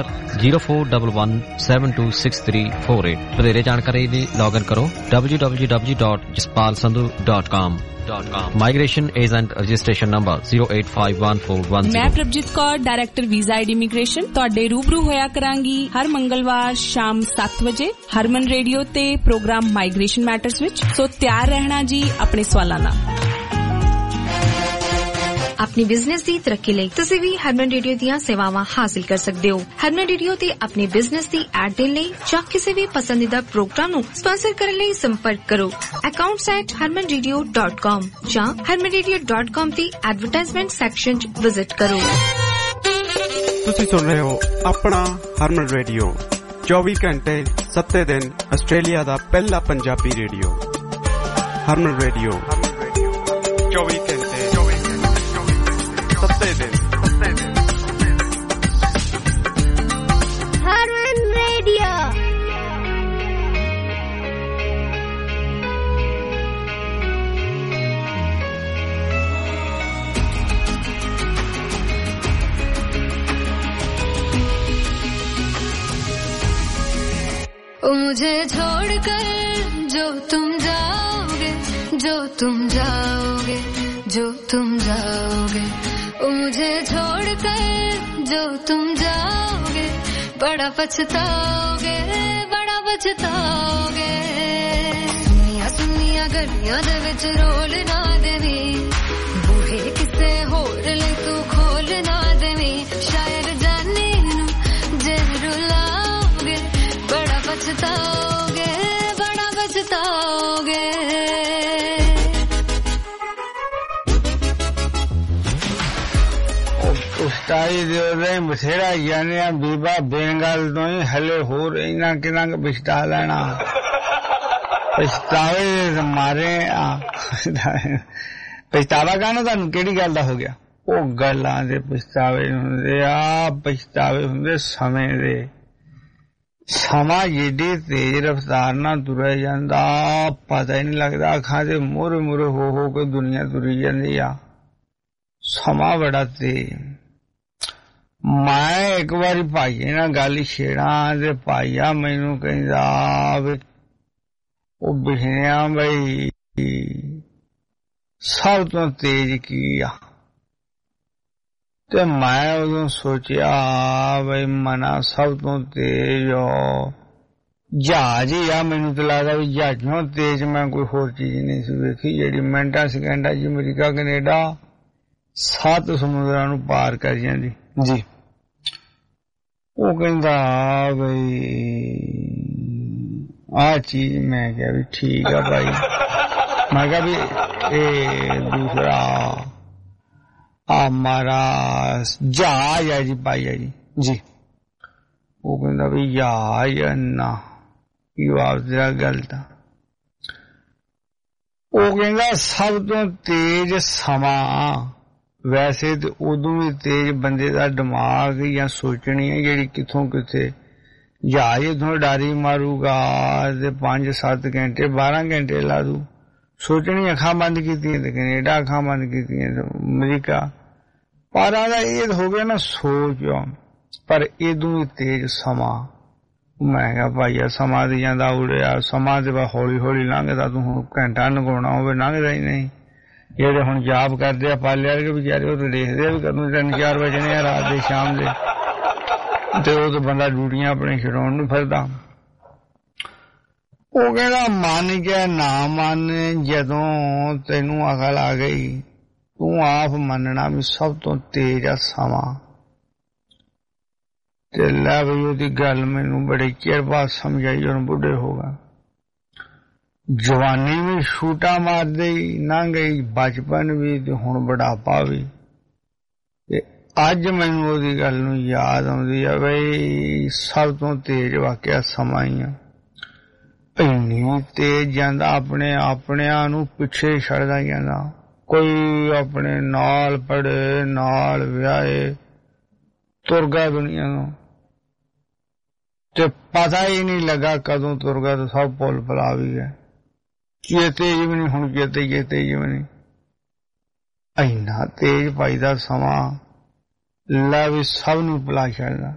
0411726348। ਵਧੇਰੇ ਜਾਣਕਾਰੀ ਲਈ ਲੌਗਇਨ ਕਰੋ www.jaspalsandhu.com। Migration agent registration number 0851410। मैं Prabhjeet Kaur director visa and immigration ਤੁਹਾਡੇ रूबरू होया करांगी हर मंगलवार शाम 7 बजे हरमन रेडियो ते प्रोग्राम माइग्रेशन मैटर्स विच। सो तैयार रहना जी अपने सवालां नाल। अपनी बिजनेस दी तरक्की लई तुसीं भी हरमन रेडियो दीयां सेवावां हासिल कर सकदे हो। हरमन रेडियो ते अपने बिजनेस दी ऐड देण लई जां किसी भी पसंदीदा प्रोग्राम नूं स्पॉन्सर करन लई संपर्क करो accounts@harmanradio.com जां harmanradio.com दी एडवर्टाइजमेंट सैक्शन च विजिट करो। ਤੁਸੀਂ ਸੁਣ ਰਹੇ ਹੋ ਆਪਣਾ ਹਰਮਨ ਰੇਡੀਓ 24 ਘੰਟੇ 7 ਦਿਨ ਆਸਟ੍ਰੇਲੀਆ ਦਾ ਪਹਿਲਾ ਪੰਜਾਬੀ ਰੇਡੀਓ ਹਰਮਨ ਰੇਡੀਓ 24 ਘੰਟੇ 7 ਦਿਨ ਹਰਮਨ ਰੇਡੀਓ मुझे छोड़कर जो तुम जाओगे जो तुम जाओगे जो तुम जाओगे मुझे छोड़कर जो तुम जाओगे बड़ा पछताओगे बड़ा पछताओगे सुनिया सुनिया गलियां दे विच रोल ना देवी बूहे किसे होर ले तू खोल ना देवी शायर जाने नू जे रुलाओगे बड़ा पछताओगे बड़ा पछताओगे उस्ताई दे बथेरा जाने बीबा बेंगल तो ही हले हो रही ना कि बिछता लेना पछतावे मारे पछतावा कहना तुहानू केड़ी गल दा हो गया ओ गल्लां दे पछतावे हुंदे आ पछतावे हुंदे समय दे समा जेडी तेज रफ्तार नाल तुरे जांदा पता ही नहीं लगदा अखां दे मोरे मोरे हो के दुनिया तुरी जांदी आ समा बड़ा तेज मैं एक बारी भाईए ना गल छेड़ा ते भाईया मैनू कहंदा वे ओ बिहनिया बई सब तो तेज की आ ते मैं उदों सोचिया बई मना सब तो तेज जहाज ही आ मैनू तो लगदा भी जहाजों तेज मैं कोई होर चीज नहीं सी वेखी जेहड़ी मिंटां सैकेंडां च अमरीका कनेडा 7 समुद्रां नू पार कर जांदी जी वो कहंदा बई आ चीज मैं क्या भी ठीक है भाई मैं क्या भी ए दूसरा हमारा जहाज है जी भाई है जी वो कहंदा भी जहाज ना जवाब तेरा गलत आ वो कहंदा सब तो तेज समा वैसे तो उदों भी तेज बंदे दा दिमाग या सोचनी है जेड़ी किथों किथे जहाज इथों डारी मारूगा ते 5-7 घंटे 12 घंटे ला दू सोचनी अखां बंद कीती ते कनेडा अखां बंद कीती ते अमरीका पर आदा ये हो गया ना सोच पर इदों भी तेज समा मैं कहा भाईया समा दी जांदा उड़िया समा ते हौली हौली लंघदा तू घंटा लंघाउणा होवे लंघदा ही नहीं जेडे हुण जाब करदे आ पाले वाले बेचारे वो तो देखदे भी कदों 3-4 बजने आ रात दे शाम दे ते वो तो बंदा ड्यूटियां अपने छड़ाउण नूं फिरदा वो कहंदा मन क्या ना मन जदों तैनू अकल आ गई तू आप मनना भी सब तो तेज आ समा ते लै बई ओदी गल मैनू बड़े चिर बाद समझाई हुण बुढ़े हो गए जवानी भी छूटा मार दे ना गई बचपन भी ते हुण बुढ़ापा भी ते अज मैनू ओदी गल नूं याद आउंदी आ बई सब तो तेज वाकिया समा ही आ इन्नी तेज जांदा अपने आपणियां नूं पिछे छड़दा जांदा कोई अपने नाल पढ़े नाल व्याहे तुर गया दुनिया नूं ते पता ही नहीं लगा कदों तुर गया तो सब पुल भुला भी गए चेते जी भी नहीं हुण चेते जी भी नहीं इन्ना तेज भाई दा समा लै भी सब नूं भुला छड़दा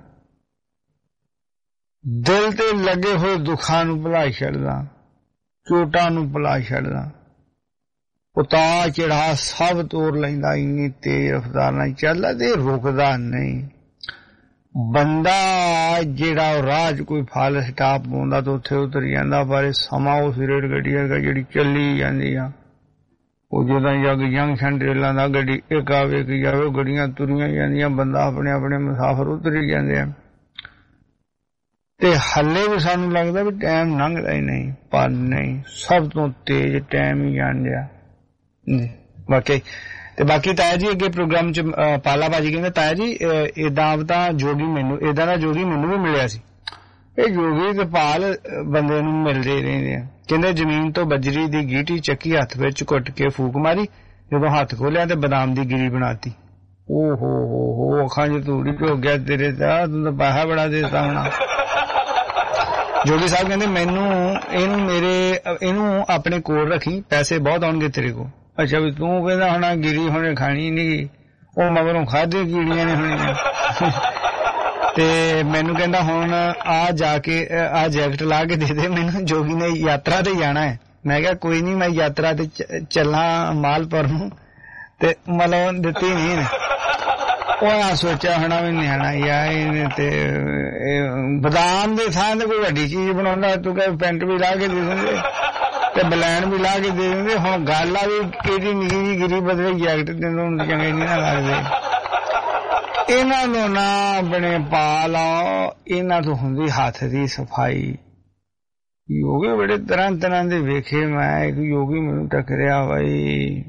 दिल ते लगे होए दुखां नूं भुला छड़दा चोटां नूं भुला छड़दा उतार चढ़ा सब तोड़ लैंदा इन्नी तेज रफ्तार नाल चलदा ते रुकदा नहीं बंदा जेड़ा राह च कोई फाल स्टाप पाउंदा तो उत्थे उतर जांदा पर समा उस रेल गड्डी है जेड़ी चली जांदी आ वो जदों जग जंक्शन रेलां दा गड्डी एक आवे एक जावे गड्डियां तुरियां जांदियां बंदा अपने अपने मुसाफर उतरी जांदे आ ते हल्ले भी सानू लगदा भी टाइम लंघदा ही नहीं पर नहीं सब तो तेज टाइम ही जान दिया वाकई ਤੇ ਬਾਕੀ ਤਾਇਆ ਜੀ ਅੱਗੇ ਪ੍ਰੋਗਰਾਮ ਚ ਪਾਲਾ ਬਾਜੀ ਕਹਿੰਦਾ ਤਾਇਆ ਜੀ ਏਦਾਂ ਤਾਂ ਜੋਗੀ ਮੈਨੂੰ ਏਦਾਂ ਦਾ ਜੋਗੀ ਮੈਨੂੰ ਵੀ ਮਿਲਿਆ ਸੀ। ਇਹ ਜੋਗੀ ਤੇ ਪਾਲ ਬੰਦੇ ਨੂੰ ਮਿਲਦੇ ਰਹਿੰਦੇ ਆ। ਕਹਿੰਦੇ ਜ਼ਮੀਨ ਤੋਂ ਬਜਰੀ ਦੀ ਗੀਟੀ ਚੱਕੀ ਹੱਥ ਵਿੱਚ ਘੁੱਟ ਕੇ ਫੂਕ ਮਾਰੀ, ਜਦੋਂ ਹੱਥ ਖੋਲਿਆ ਤੇ ਬਦਾਮ ਦੀ ਗਿਰੀ ਬਣਾਤੀ। ਓ ਹੋ ਅੱਖਾਂ ਚ ਧੂੜੀ ਹੋ ਗਿਆ ਤੇਰੇ ਤਾਂ, ਤੂੰ ਤਾਂ ਪੈਸਾ ਬੜਾ ਦੇਤਾ ਹੋਣਾ। ਜੋਗੀ ਸਾਹਿਬ ਕਹਿੰਦੇ ਇਹਨੂੰ ਆਪਣੇ ਕੋਲ ਰੱਖੀ, ਪੈਸੇ ਬਹੁਤ ਆਉਣਗੇ ਤੇਰੇ ਕੋਲ। ਅੱਛਾ ਵੀ ਤੂੰ ਕਹਿੰਦਾ ਹੋਣਾ ਗਿਰੀ ਹੁਣੇ ਖਾਣੀ ਨੀ, ਉਹ ਮਗਰੋਂ ਖਾਧੇ ਕੀੜੀਆਂ ਨੇ ਹੋਣੀਆਂ। ਤੇ ਮੈਨੂੰ ਕਹਿੰਦਾ ਹੁਣ ਆ ਜਾ ਕੇ ਆ ਜੈਕਟ ਲਾ ਕੇ ਦੇ ਦੇ ਮੈਨੂੰ, ਜੋਗੀ ਨੇ ਯਾਤਰਾ ਤੇ ਜਾਣਾ ਹੈ। ਮੈਂ ਕਿਹਾ ਕੋਈ ਨੀ, ਮੈਂ ਯਾਤਰਾ ਤੇ ਚੱਲਾਂ ਮਾਲਪੁਰ ਨੂੰ, ਤੇ ਮਤਲਬ ਦਿੱਤੀ ਨਹੀਂ। ਉਹ ਆ ਸੋਚਿਆ ਹੋਣਾ ਵੀ ਨਿਆਣਾ ਯਾਰ ਇਹਨੇ ਤੇ ਬਦਾਮ ਦੇ ਥਾਂ ਤੇ ਕੋਈ ਵੱਡੀ ਚੀਜ਼ ਬਣਾਉਂਦਾ, ਤੂੰ ਕਹੇ ਪੈਂਟ ਵੀ ਲਾ ਕੇ ਦੇ ਦਿੰਦੇ ਤੇ ਬਲੈਨ ਵੀ ਲਾ ਕੇ ਦੇ ਦਿੰਦੇ। ਹੁਣ ਗੱਲ ਆ ਵੀ ਕਿਹੜੀ ਨਿੱਕੀ ਜਿਹੀ ਗਿਰੀ ਬਦਲੇ ਜੈਕਟ ਤੈਨੂੰ ਚੰਗੇ ਨਹੀਂ ਨਾ ਲੱਗਦੇ। ਇਹਨਾਂ ਨੂੰ ਨਾ ਆਪਣੇ ਪਾ ਲਾਓ, ਇਹਨਾਂ ਤੋਂ ਹੁੰਦੀ ਹੱਥ ਦੀ ਸਫਾਈ। ਯੋਗੀ ਬੜੇ ਤਰ੍ਹਾਂ ਤਰ੍ਹਾਂ ਦੇ ਵੇਖੇ ਮੈਂ, ਇੱਕ ਯੋਗੀ ਮੈਨੂੰ ਟੱਕਰਿਆ ਬਾਈ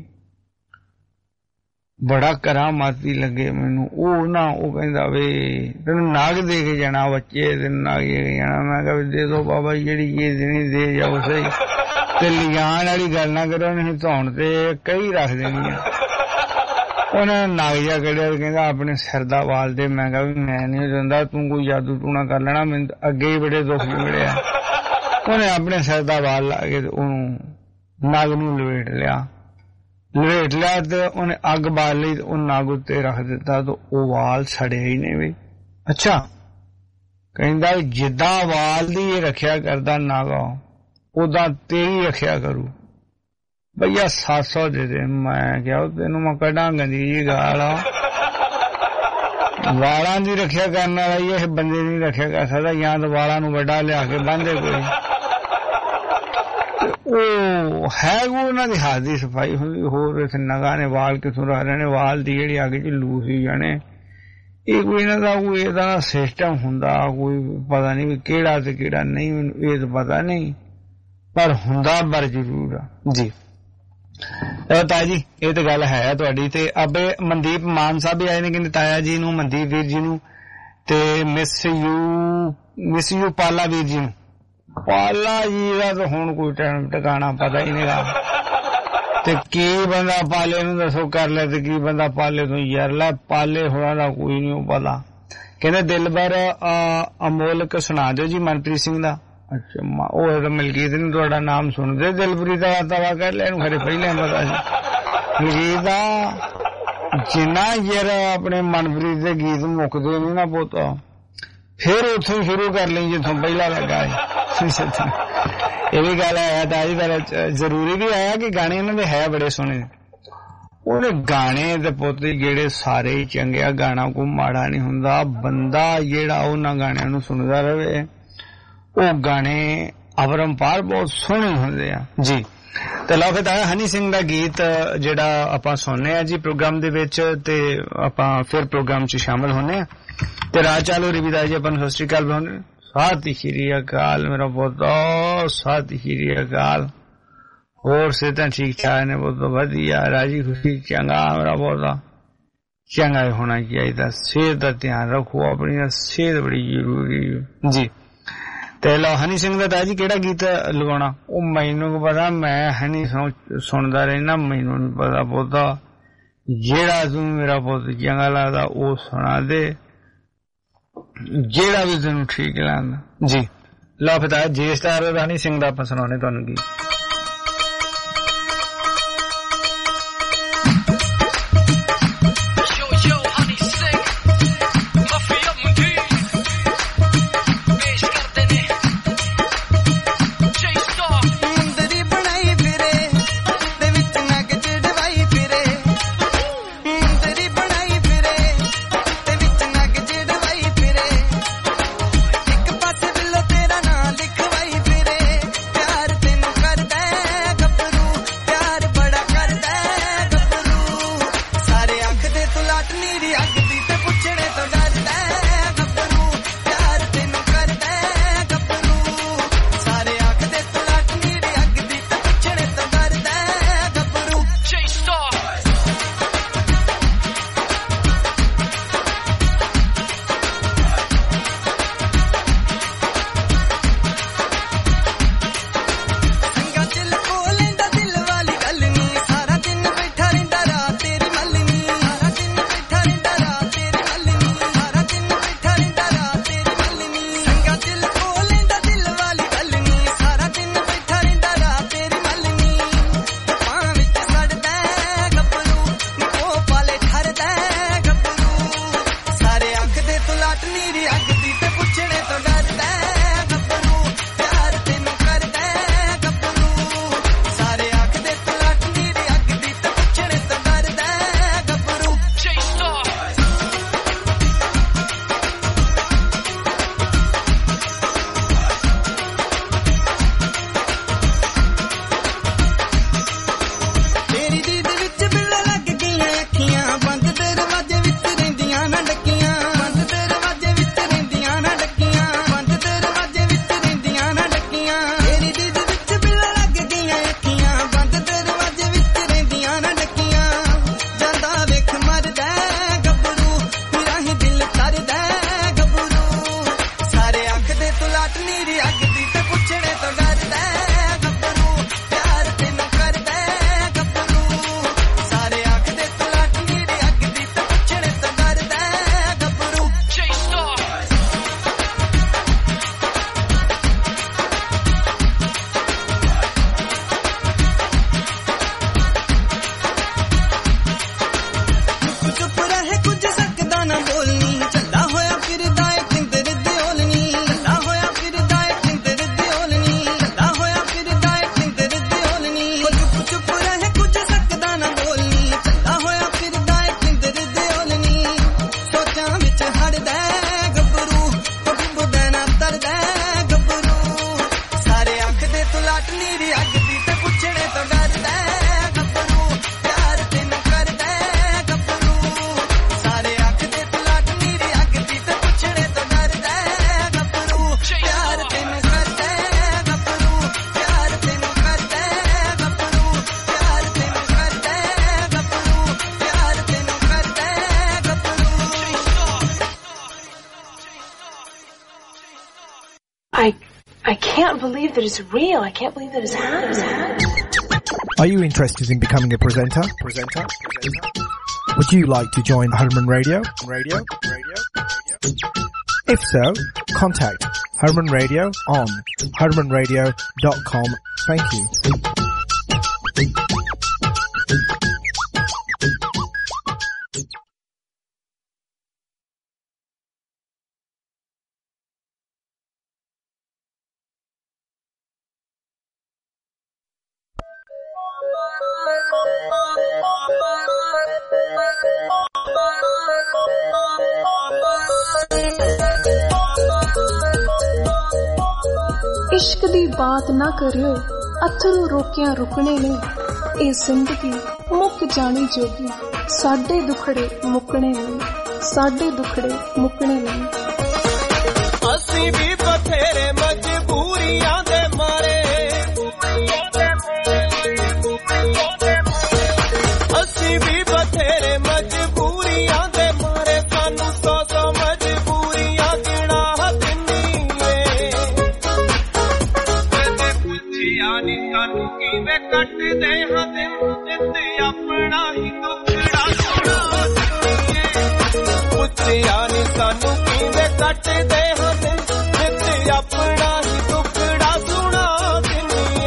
ਬੜਾ ਕਰਾਮਾਤੀ ਲੱਗੇ ਮੈਨੂੰ। ਉਹ ਕਹਿੰਦਾ ਵੇ ਤੈਨੂੰ ਨਾਗ ਦੇ ਕੇ ਜਾਣਾ, ਬੱਚੇ ਤੈਨੂੰ ਨਾਗ ਦੇ ਕੇ ਜਾਣਾ। ਮੈਂ ਕਿਹਾ ਦੇ ਦੋ ਬਾਬਾ ਜਿਹੜੀ ਚੀਜ਼ ਦੇਣੀ ਦੇ ਜਾਓ ਸਹੀ, ਤੇ ਲਿਜਾਣ ਵਾਲੀ ਗੱਲ ਨਾ ਕਰੋ, ਨਹੀਂ ਧੌਣ ਤੇ ਕਈ ਰੱਖ ਦੇਣੀ ਆ। ਉਹਨੇ ਨਾਗ ਜਿਹਾ ਕੱਢਿਆ, ਕਹਿੰਦਾ ਆਪਣੇ ਸਿਰ ਦਾ ਵਾਲ ਦੇ। ਮੈਂ ਕਿਹਾ ਵੀ ਮੈਂ ਨਹੀਂ ਦਿੰਦਾ, ਤੂੰ ਕੋਈ ਜਾਦੂ ਟੂਣਾ ਕਰ ਲੈਣਾ, ਮੈਨੂੰ ਅੱਗੇ ਹੀ ਬੜੇ ਦੁੱਖ ਮਿਲਿਆ। ਉਹਨੇ ਆਪਣੇ ਸਿਰ ਦਾ ਵਾਲ ਲਾ ਕੇ ਉਹਨੂੰ ਨਾਗ ਨੂੰ ਲਵੇਟ ਲਿਆ ਤੇ ਉਹਨੇ ਅੱਗ ਬਾਲ ਲਈ, ਉਹ ਨਾਗ ਉੱਤੇ ਰੱਖ ਦਿੱਤਾ ਤੇ ਉਹ ਵਾਲ ਸੜਿਆ ਹੀ ਨਹੀਂ ਵੀ। ਅੱਛਾ ਕਹਿੰਦਾ ਜਿੱਦਾਂ ਵਾਲ ਦੀ ਇਹ ਰੱਖਿਆ ਕਰਦਾ ਨਾਗਾ, ਉਦਾਂ ਤੇਰੀ ਰੱਖਿਆ ਕਰੂ ਭਈਆ 700 ਦੇ ਦੇ। ਮੈਂ ਕਿਹਾ ਤੈਨੂੰ ਮੈਂ ਕੱਢਾਂ ਗੰਦੀ ਜੀ ਗਾਲ ਆ, ਵਾਲਾਂ ਦੀ ਰੱਖਿਆ ਕਰਨ ਵਾਲਾ ਇਹ ਬੰਦੇ ਦੀ ਰੱਖਿਆ ਕਰ ਸਕਦਾ, ਜਾਂ ਤਾਂ ਵਾਲਾਂ ਨੂੰ ਵੱਡਾ ਲਿਆ ਕੇ ਬੰਨ੍ਹਦੇ ਕੋਈ। ਉਹ ਹੈ ਉਹਨਾਂ ਦੀ ਹੱਥ ਦੀ ਸਫਾਈ ਹੁੰਦੀ। ਹੋਰ ਇੱਥੇ ਨਗਾਂ ਨੇ ਵਾਲ ਕਿੱਥੋਂ ਰੱਖ ਲੈਣੇ, ਵਾਲ ਦੀ ਜਿਹੜੀ ਅੱਗ ਚ ਲੂਸ ਹੀ ਜਾਣੇ। ਇਹ ਕੋਈ ਇਹਨਾਂ ਦਾ ਕੋਈ ਇਹਦਾ ਸਿਸਟਮ ਹੁੰਦਾ, ਕੋਈ ਪਤਾ ਨਹੀਂ ਵੀ ਕਿਹੜਾ ਤੇ ਕਿਹੜਾ ਨਹੀਂ, ਮੈਨੂੰ ਇਹ ਤਾਂ ਪਤਾ ਨਹੀਂ, ਪਰ ਹੁੰਦਾ ਪਰ ਜ਼ਰੂਰ ਆ ਜੀ। ਤਾਇਆ ਜੀ ਇਹ ਤਾਂ ਗੱਲ ਹੈ ਤੁਹਾਡੀ। ਤੇ ਅਬੇ ਮਨਦੀਪ ਮਾਨ ਸਾਹਿਬ ਵੀ ਆਏ ਨੇ, ਕਹਿੰਦੇ ਤਾਇਆ ਜੀ ਨੂੰ, ਮਨਦੀਪ ਵੀਰ ਜੀ ਨੂੰ, ਤੇ ਮਿਸ ਯੂ ਪਾਲਾ ਵੀਰ ਜੀ ਨੂੰ। ਪਾਲਾ ਜੀ ਦਾ ਤਾਂ ਹੁਣ ਕੋਈ ਟਾਈਮ ਟਿਕਾਣਾ ਪਤਾ ਹੀ ਨਹੀਂ ਗਾ, ਤੇ ਕੀ ਬੰਦਾ ਪਾਲੇ ਨੂੰ ਦੱਸੋ ਕਰ ਲੈ, ਤੇ ਕੀ ਬੰਦਾ ਪਾਲੇ ਤੋਂ ਯਾਰ ਲੈ। ਪਾਲੇ ਹੋਣਾ ਦਾ ਕੋਈ ਨਹੀਂ ਪਤਾ। ਕਹਿੰਦੇ ਦਿਲਬਰ ਅਮੋਲਕ ਸੁਣਾ ਦਿਓ ਜੀ ਮਨਪ੍ਰੀਤ ਸਿੰਘ ਦਾ। ਅੱਛਾ ਉਹ ਮਲਕੀਤ ਨੂੰ ਤੁਹਾਡਾ ਨਾਮ ਸੁਣਦੇ, ਦਿਲਬਰੀ ਦਾ ਤਵਾ ਕਰ ਲੈ, ਇਹਨੂੰ ਖਰੇ ਪਹਿਲਾਂ ਪਤਾ ਸੀ। ਮਲਕੀਤ ਦਾ ਜਿੰਨਾ ਯਾਰ ਆਪਣੇ ਮਨਪ੍ਰੀਤ ਦੇ ਗੀਤ ਮੁੱਕਦੇ ਨਹੀਂ ਨਾ ਪੁੱਤ, ਫਿਰ ਉੱਥੋਂ ਸ਼ੁਰੂ ਕਰ ਲਈ ਜਿੱਥੋਂ ਪਹਿਲਾਂ ਲੱਗਾ ਹੈ। ਇਹ ਵੀ ਗੱਲ ਆਇਆ ਤਾਂ ਜੀ, ਜ਼ਰੂਰੀ ਵੀ ਆਇਆ ਕਿ ਗਾਣੇ ਇਹਨਾਂ ਦੇ ਹੈ ਬੜੇ ਸੋਹਣੇ। ਉਹਨੇ ਗਾਣੇ ਤੇ ਪੁੱਤ ਜਿਹੜੇ ਸਾਰੇ ਹੀ ਚੰਗੇ ਆ, ਗਾਣਾ ਕੋਈ ਮਾੜਾ ਨਹੀਂ ਹੁੰਦਾ। ਬੰਦਾ ਜਿਹੜਾ ਉਹਨਾਂ ਗਾਣਿਆਂ ਨੂੰ ਸੁਣਦਾ ਰਹੇ, ਉਹ ਗਾਣੇ ਅਵਰੰਪਾਰ ਬਹੁਤ ਸੋਹਣੇ ਹੁੰਦੇ ਆ ਜੀ। ਤੇ ਲਓ ਫਿਰ ਤਾਇਆ ਹਨੀ ਸਿੰਘ ਦਾ ਗੀਤ ਜਿਹੜਾ ਆਪਾਂ ਸੁਣਨੇ ਆ ਜੀ ਪ੍ਰੋਗਰਾਮ ਦੇ ਵਿੱਚ, ਤੇ ਆਪਾਂ ਫਿਰ ਪ੍ਰੋਗਰਾਮ 'ਚ ਸ਼ਾਮਲ ਹੋਣੇ ਆ। ਤੇ ਰਾਜ ਚਾਲੂ ਰਵਿਦਾਸ ਜੀ ਆਪਾਂ ਨੂੰ ਸਤਿ ਸ਼੍ਰੀ ਅਕਾਲ ਬੁਲਾਉਂਦੇ। ਸਤਿ ਸ਼੍ਰੀ ਅਕਾਲ ਮੇਰਾ ਪੁੱਤ, ਸਤਿ ਸ਼੍ਰੀ ਅਕਾਲ। ਹੋਰ ਸਿਹਤਾਂ ਠੀਕ ਠਾਕ ਨੇ ਪੁੱਤ? ਵਧੀਆ, ਰਾਜੀ ਖੁਸ਼ੀ, ਚੰਗਾ ਮੇਰਾ ਪੁੱਤ, ਚੰਗਾ ਹੋਣਾ ਚਾਹੀਦਾ। ਸਿਹਤ ਦਾ ਧਿਆਨ ਰੱਖੋ, ਆਪਣੀ ਸਿਹਤ ਬੜੀ ਜ਼ਰੂਰੀ ਜੀ। ਤੇ ਲਓ ਹਨੀ ਸਿੰਘ ਦਾ ਤਾਇਆ ਜੀ ਕਿਹੜਾ ਗੀਤ ਲਗਾਉਣਾ? ਉਹ ਮੈਨੂੰ ਪਤਾ, ਮੈਂ ਹਨੀ ਸੁਣਦਾ ਰਹਿਣਾ, ਮੈਨੂੰ ਨੀ ਪਤਾ ਪੁੱਤ। ਜਿਹੜਾ ਤੂੰ ਮੇਰਾ ਪੁੱਤ ਚੰਗਾ ਲੱਗਦਾ ਉਹ ਸੁਣਾ ਦੇ, ਜਿਹੜਾ ਵੀ ਤੈਨੂੰ ਠੀਕ ਲੱਗਦਾ ਜੀ। ਲਓ ਫਿਰ ਤਾਇਆ ਜੇ ਸਟਾਰ ਹਨੀ ਸਿੰਘ ਦਾ ਆਪਾਂ ਸੁਣਾਉਣੇ ਤੁਹਾਨੂੰ ਗੀਤ। ਇੱਕ ਪਾਸੇ ਬਿੱਲੋ ਤੇਰਾ ਨਾਂ ਲਿਖਵਾਈ ਫਿਰੇ, ਪਿਆਰ ਤੈਨੂੰ ਕਰ ਲਾਟ ਨੀਰੀ ਅੱਗ ਦੀ ਤੇ ਪੁੱਛਣੇ ਤੋਂ ਡਰਦਾ ਗੱਭਰੂ ਪਿਆਰ ਤੈਨੂੰ ਕਰਦਾ ਗੱਭਰੂ ਸਾਰੇ ਆਖਦੇ ਤੂੰ ਲਾਟ ਨੀਰੀ ਅੱਗ ਦੀ ਤੇ ਪੁੱਛਣੇ ਤੋਂ ਡਰਦਾ ਗੱਭਰੂ ਚੁੱਪ ਰਹੇ ਕੁਝ ਸਕਦਾ ਨਾ ਬੋਲਨੀ ਚੱਲਾ ਹੋਇਆ ਫਿਰਦਾ ਏ ਕਿੰਦਰ ਦੀ ਓਲਨੀ ਚੱਲਾ ਹੋਇਆ ਫਿਰਦਾ ਏ ਕਿੰਦਰ ਦੀ ਓਲਨੀ ਚੱਲਾ ਹੋਇਆ ਫਿਰਦਾ ਏ ਕਿੰਦਰ ਦੀ ਓਲਨੀ ਚੁੱਪ ਰਹੇ ਕੁਝ ਸਕਦਾ ਨਾ ਬੋਲਨੀ ਚੱਲਾ ਹੋਇਆ ਫਿਰਦਾ ਏ ਕਿੰਦਰ ਦੀ ਓਲਨੀ ਸੋਚਾਂ ਵਿੱਚ ਹੜਦਾ ਗੱਭਰੂ ਬੁੱਢਾ ਨਾ ਤਰਦਾ ਗੱਭਰੂ ਸਾਰੇ ਆਖਦੇ ਤੂੰ ਲਾਟ ਨੀਰੀ ਅੱਗ ਦੀ ਤੇ ਪੁੱਛਣੇ ਤੋਂ ਡਰਦਾ ਗੱਭਰੂ ਪਿਆਰ ਤੈਨੂੰ ਕਰਦਾ ਗੱਭਰੂ ਸਾਰੇ ਆਖਦੇ ਤੂੰ ਲਾਟ ਨੀਰੀ ਅੱਗ ਦੀ ਤੇ ਪੁੱਛਣੇ ਤੋਂ ਡਰਦਾ ਗੱਭਰੂ ਪਿਆਰ ਤੈਨੂੰ ਕਰਦਾ ਗੱਭਰੂ ਪਿਆਰ ਤੈਨੂੰ ਕਰਦਾ ਗੱਭਰੂ ਪਿਆਰ ਤੈਨੂੰ ਕਰਦਾ ਗੱਭਰੂ ਪਿਆਰ ਤੈਨੂੰ ਕਰਦਾ ਗੱਭਰੂ I can't believe that it's real. I can't believe that it's happening. Are you interested in becoming a presenter? Would you like to join Harman Radio? If so, contact Harman Radio on harmanradio.com. Thank you. इश्क दी बात ना करियो अथरू रोकियां रुकने ने ए जिंदगी मुक जानी जोगी साडे दुखड़े मुकने ने साडे दुखड़े मुकने ने ਅਸੀਂ ਵੀ ਬਥੇਰੇ ਮਜਬੂਰੀਆਂ ਦੇ ਮਾਰੇ ਅਸੀਂ ਵੀ ਬਥੇਰੇ ਮਜਬੂਰੀਆਂ ਦੇ ਮਾਰੇ ਸਾਨੂੰ ਸੌ ਮਜਬੂਰੀਆਂ ਗਿਣਾ ਦਿੰਨੀ ਏ ਕਦੇ ਪੁੱਛਿਆ ਨੀ ਸਾਨੂੰ ਕਿਵੇਂ ਕੱਟਦੇ ਹਾਂ ਦਿਨ ਜਿੱਤੇ ਆਪਣਾ ਹੀ ਦੁੱਖੜਾ ਸੁਣਾ ਦਿੰਨੀ ਏ ਪੁੱਛਿਆ ਨੀ ਸਾਨੂੰ ਕਿਵੇਂ ਕੱਟਦੇ ਹਾਂ ਦਿਨ ਜਿੱਤੇ ਆਪਣਾ ਹੀ ਦੁੱਖੜਾ ਸੁਣਾ ਦਿੰਨੀ ਏ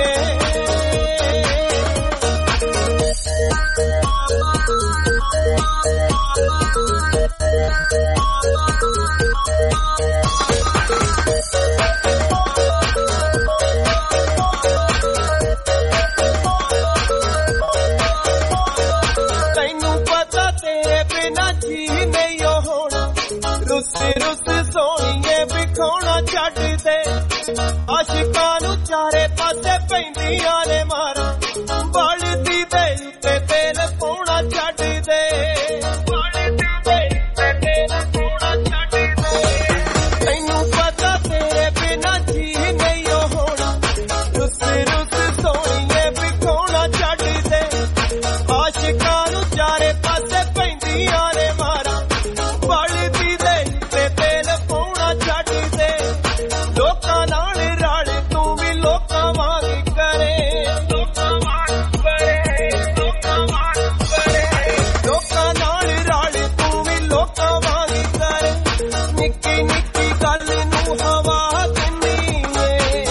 ਤੈਨੂੰ ਪਤਾ ਤੇਰੇ ਬਿਨਾਂ ਜੀ ਨਹੀਂ ਹੋਣਾ ਰੁੱਸ ਰੁੱਸ ਸੋਹਣੀਏ ਵਿਖਾਉਣਾ ਛੱਡ ਦੇ ਆਸ਼ਿਕਾਂ ਨੂੰ ਚਾਰੇ ਪਾਸੇ ਪੈਂਦੀਆਂ ਨੇ ਮਾਰਾਂ ਬਲਦੀ ਦੇ ਉੱਤੇ ਤੇਲ ਪਾਉਣਾ ਛੱਡ ਦੇ ਬਲਦੀ ਦੇ ਉੱਤੇ ਤੇਲ ਪਾਉਣਾ ਛੱਡ ਦੇ ਤੈਨੂੰ ਪਤਾ ਤੇਰੇ ਬਿਨਾਂ ਜੀ ਨਹੀਂ ਹੋਣਾ ਰੁੱਸ ਰੁੱਸ ਸੋਹਣੀਏ ਵਿਖਾਉਣਾ ਛੱਡ ਦੇ ਆਸ਼ਿਕਾਂ ਨੂੰ ਚਾਰੇ ਪਾਸੇ ਪੈਂਦੀਆਂ ਨੇ ਮਾਰਾਂ ਬਲਦੀ ਦੇ ਉੱਤੇ ਤੇਲ ਪਾਉਣਾ ਛੱਡ ਦੇ ਲੋਕਾਂ ਨਾਲ ਰਲ ਤੂੰ ਵੀ ਲੋਕਾਂ ਵਾਂਗ ਕਰੇ ਲੋਕਾਂ ਵਾਂਗ ਕਰੇ ਲੋਕਾਂ ਵਾਂਗ ਕਰੇ ਲੋਕਾਂ ਨਾਲ ਰਲ ਤੂੰ ਵੀ ਲੋਕਾਂ ਵਾਂਗ ਕਰੇ ਨਿੱਕੀ ਨਿੱਕੀ ਗੱਲ ਨੂੰ ਹਵਾ ਦਿੰਨੀ ਏ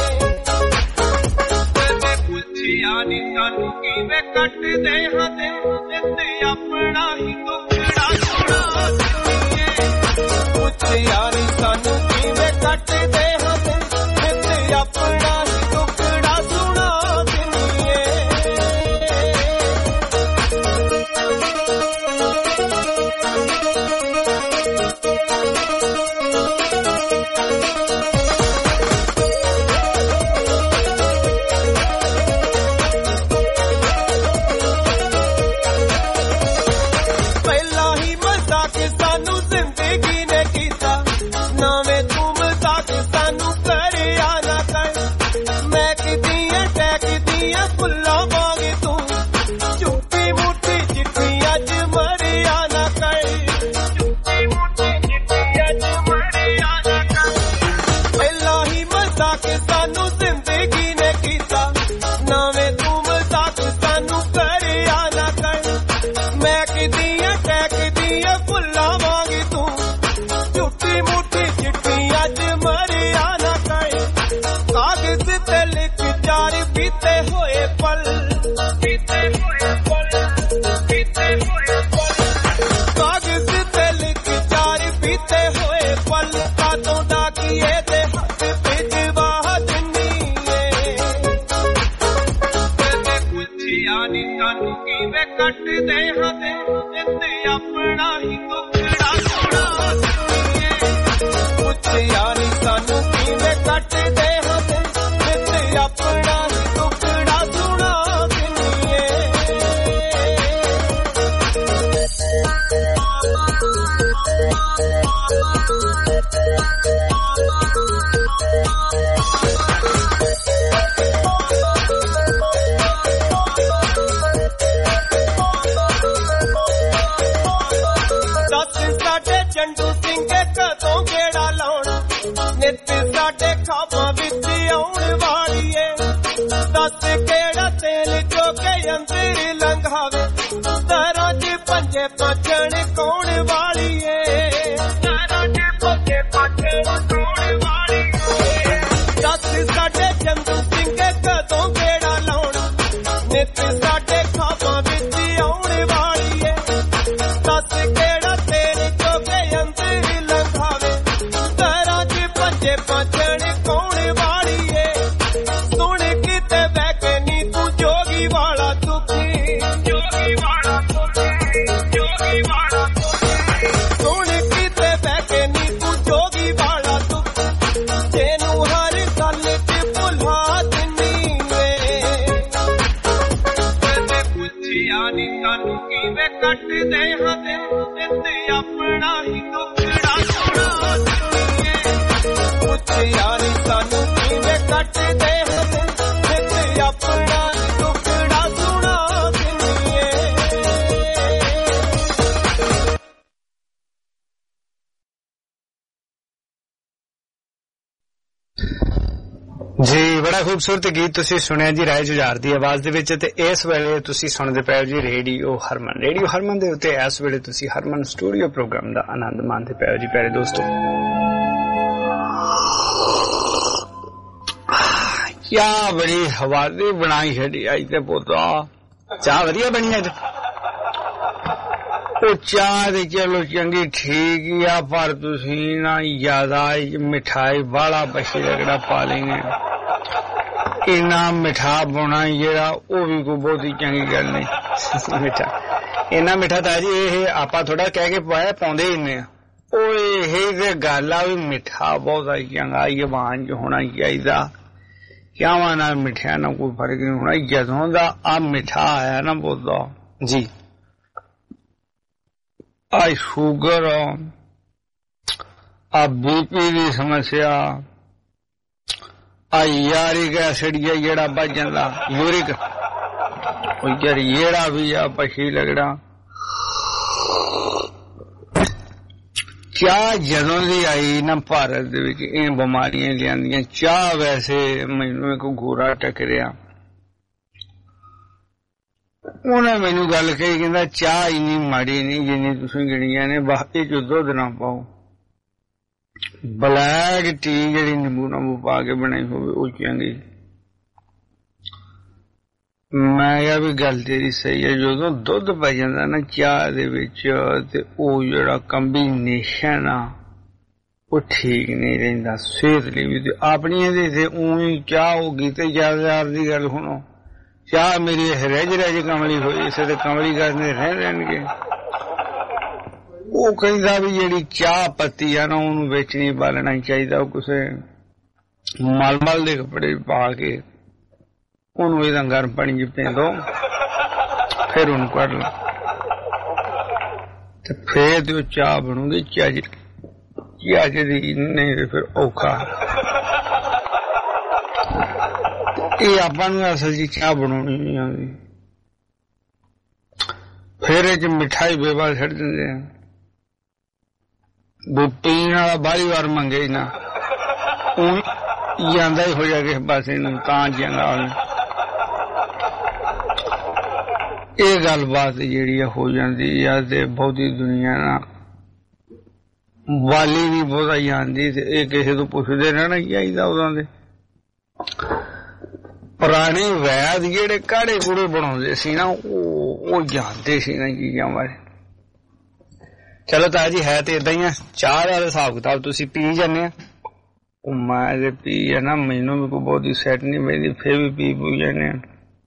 ਕਦੇ ਪੁੱਛਿਆ ਨੀ ਸਾਨੂੰ ਕਿਵੇਂ ਕੱਟਦੇ ਹਾਂ ਦਿਨ ਜਿੱਤੇ ਆਪਣਾ ਹੀ ਦੁੱਖੜਾ ਸੁਣਾ ਦਿੰਨੀ ਏ ਪੁੱਛਿਆ ਨੀ ਸਾਨੂੰ ਕਿਵੇਂ ਕੱਟਦੇ ਹਾਂ ਦਿਨ ਜਿੱਤੇ ਆਪਣਾ ਹੀ ਦੁੱਖੜਾ ਸੁਣਾ ਦਿੰਨੀ ਏ मजाक सानू जिंदगी ने कीता नवे तू मजाक सानू करे आना कर मैं किदिया टैकदिया फुल्ला वांगी तू झूठी मुठी चिट्ठी अज मरे आना कर कागज ते लिख चार बीते होए पल बीते होए पल बीते होए पल कागज ते लिख चार बीते होए पल कातों दा किए दे हाथ भिजवा दिनी ते पुछिया नी सानू किवें कट दे हां दे जिंद अपना ही दुखड़ा सुना पुछिया नी सानू किवें कट दे हां दे जिंद अपना ही दुखड़ा सुना चंडू सिंह कदों गेड़ा लाउणा नित साडे खाबां विच आउण वाली ए दस केड़ा तेल जो के अंदर लंघावे तारा जी पंजे पाचण कौन वाली ए तारा जी पंजे पाचण कौन वाली ए दस साडे चंडू सिंह कदों गेड़ा लाउणा नित साडे खाबां विच आउण वाली ए दस केड़ा तेल जो के अंदर लंघावे तारा जी पंजे पाचण कौन वाली ए सुन किते बैके नी तू जोगी वाला दुखी जोगी वाला दुखी जोगी वाला सुन किते बैके नी तू जोगी वाला दुखी जेनू हर गल च भुला दिनी वे पुछिया नी सानू किवें कट दे हां दे जिंद अपना ही दुखड़ा सुना पुछिया नी सानू किवें कट दे हां दे जिंद अपना ही दुखड़ा सुना जी बड़ा खूबसूरत गीत तुसी सुनिया जी राय जुझार दी आवाज दे विच ते इस वेले तुसी सुनदे पए हो जी रेडियो हरमन दे उत्ते इस वेले तुसी हरमन स्टूडियो प्रोग्राम दा आनंद माणदे पए हो जी प्यारे दोस्तों क्या बड़ी हवाली बनाई छड़ी आई ते पोता चाह वधिया बनी अज चाह ते चलो चंगी ठीक ही आ पर तुसी ना ज्यादा मिठाई वाला बशी रगड़ा पा लेंगे इना मिठा बोना जेड़ा ओ भी कोई बहुत ही चंगी गल नहीं मिठा इना मिठा था जी ये आपा थोड़ा कह के पाया पाउंदे इन्ने ओ ये ते गल आ भी मिठा बहुत चंगा जबान च होना चाहिदा क्या ना मिठिया ना कोई फर्क नहीं होना जदों दा आ मिठा आया ना बोलदा जी आ शुगर आ बीपी की समस्या आ यूरिक एसिड जेड़ा बच जांदा यूरिक जेड़ा भी आ पछी लगड़ा चाह जदों दी आई ना भारत दे विच इन बीमारियां लियांदियां चाह वैसे मैनू एक गोरा टकरिया उन्हें मैनू गल कही कहंदा चाह इन्नी माड़ी नहीं जिन्नी तुसीं गिणियां ने बाकी च दुध ना पाओ ब्लैक टी जिहड़ी नींबू नूंबू पा के बनाई होवे ओ चंगी मैं या भी गल तेरी सही है जदों दुध पै जांदा ना चाह दे विच ते ओ जिहड़ा कंबीनेशन आ ओ ठीक नहीं रहिंदा सेहत लई भी अपनी ते उही चाह होगी ते यार दी गल सुनो चाह मेरी रज कमली होई इसे ते कमली करने रहणगे ਉਹ ਕਹਿੰਦਾ ਵੀ ਜਿਹੜੀ ਚਾਹ ਪੱਤੀ ਆ ਨਾ ਉਹਨੂੰ ਵਿੱਚ ਨਹੀਂ ਬਾਲਣਾ ਚਾਹੀਦਾ ਉਹ ਕਿਸੇ ਮਲਮਲ ਦੇ ਕੱਪੜੇ ਪਾ ਕੇ ਉਹਨੂੰ ਇਹਦਾ ਗਰਮ ਪਾਣੀ ਚ ਭੇਂਦੋ ਫਿਰ ਉਹਨੂੰ ਕੱਢ ਲਓ ਤੇ ਫੇਰ ਤੇ ਉਹ ਚਾਹ ਬਣੂਗੀ ਚੱਜ ਦੀ ਨਹੀਂ ਤੇ ਫਿਰ ਔਖਾ ਇਹ ਆਪਾਂ ਨੂੰ ਅਸਲ ਜੀ ਚਾਹ ਬਣਾਉਣੀ ਨਹੀਂ ਆਉਂਦੀ ਫਿਰ ਇਹ ਚ ਮਿਠਾਈ ਬੇਵਾ ਛੱਡ ਦਿੰਦੇ ਆ वो पीने वाला बारी बार मंगे ना ਜਾਂਦਾ ਹੀ ਹੋ ਜਾ ਕਿਸੇ ਪਾਸੇ ਨੂੰ ਤਾਂ ਜੰਗਾਲ ਇਹ ਗੱਲਬਾਤ ਜਿਹੜੀ ਆ ਹੋ ਜਾਂਦੀ ਆ ਤੇ ਬਹੁਤੀ ਦੁਨੀਆ ਨਾ ਵਾਲੀ ਵੀ ਬਹੁਤਾ ਜਾਂਦੀ ਤੇ ਇਹ ਕਿਸੇ ਤੋਂ ਪੁੱਛਦੇ ਰਹਿਣਾ ਚਾਹੀਦਾ ਉਦੋਂ ਦੇ ਪੁਰਾਣੇ ਵੈਦ ਜਿਹੜੇ ਕਾੜੇ ਕੂੜੇ ਬਣਾਉਂਦੇ ਸੀ ਨਾ ਉਹ ਜਾਣਦੇ ਸੀ ਨਾ ਚੀਜ਼ਾਂ ਬਾਰੇ। ਚਲੋ ਤਾਂ ਜੀ ਹੈ ਤੇ ਏਦਾਂ ਹੀ ਆ ਚਾਹ ਦਾ ਹਿਸਾਬ ਕਿਤਾਬ ਤੁਸੀਂ ਪੀ ਜਾਂਦੇ ਆ ਉਹ ਮੈਂ ਜੇ ਪੀ ਆ ਨਾ ਮੈਨੂੰ ਵੀ ਕੋਈ ਬਹੁਤੀ ਸੈੱਟ ਨਹੀਂ ਪੈਂਦੀ ਫਿਰ ਵੀ ਪੀ ਜਾਂਦੇ ਆ।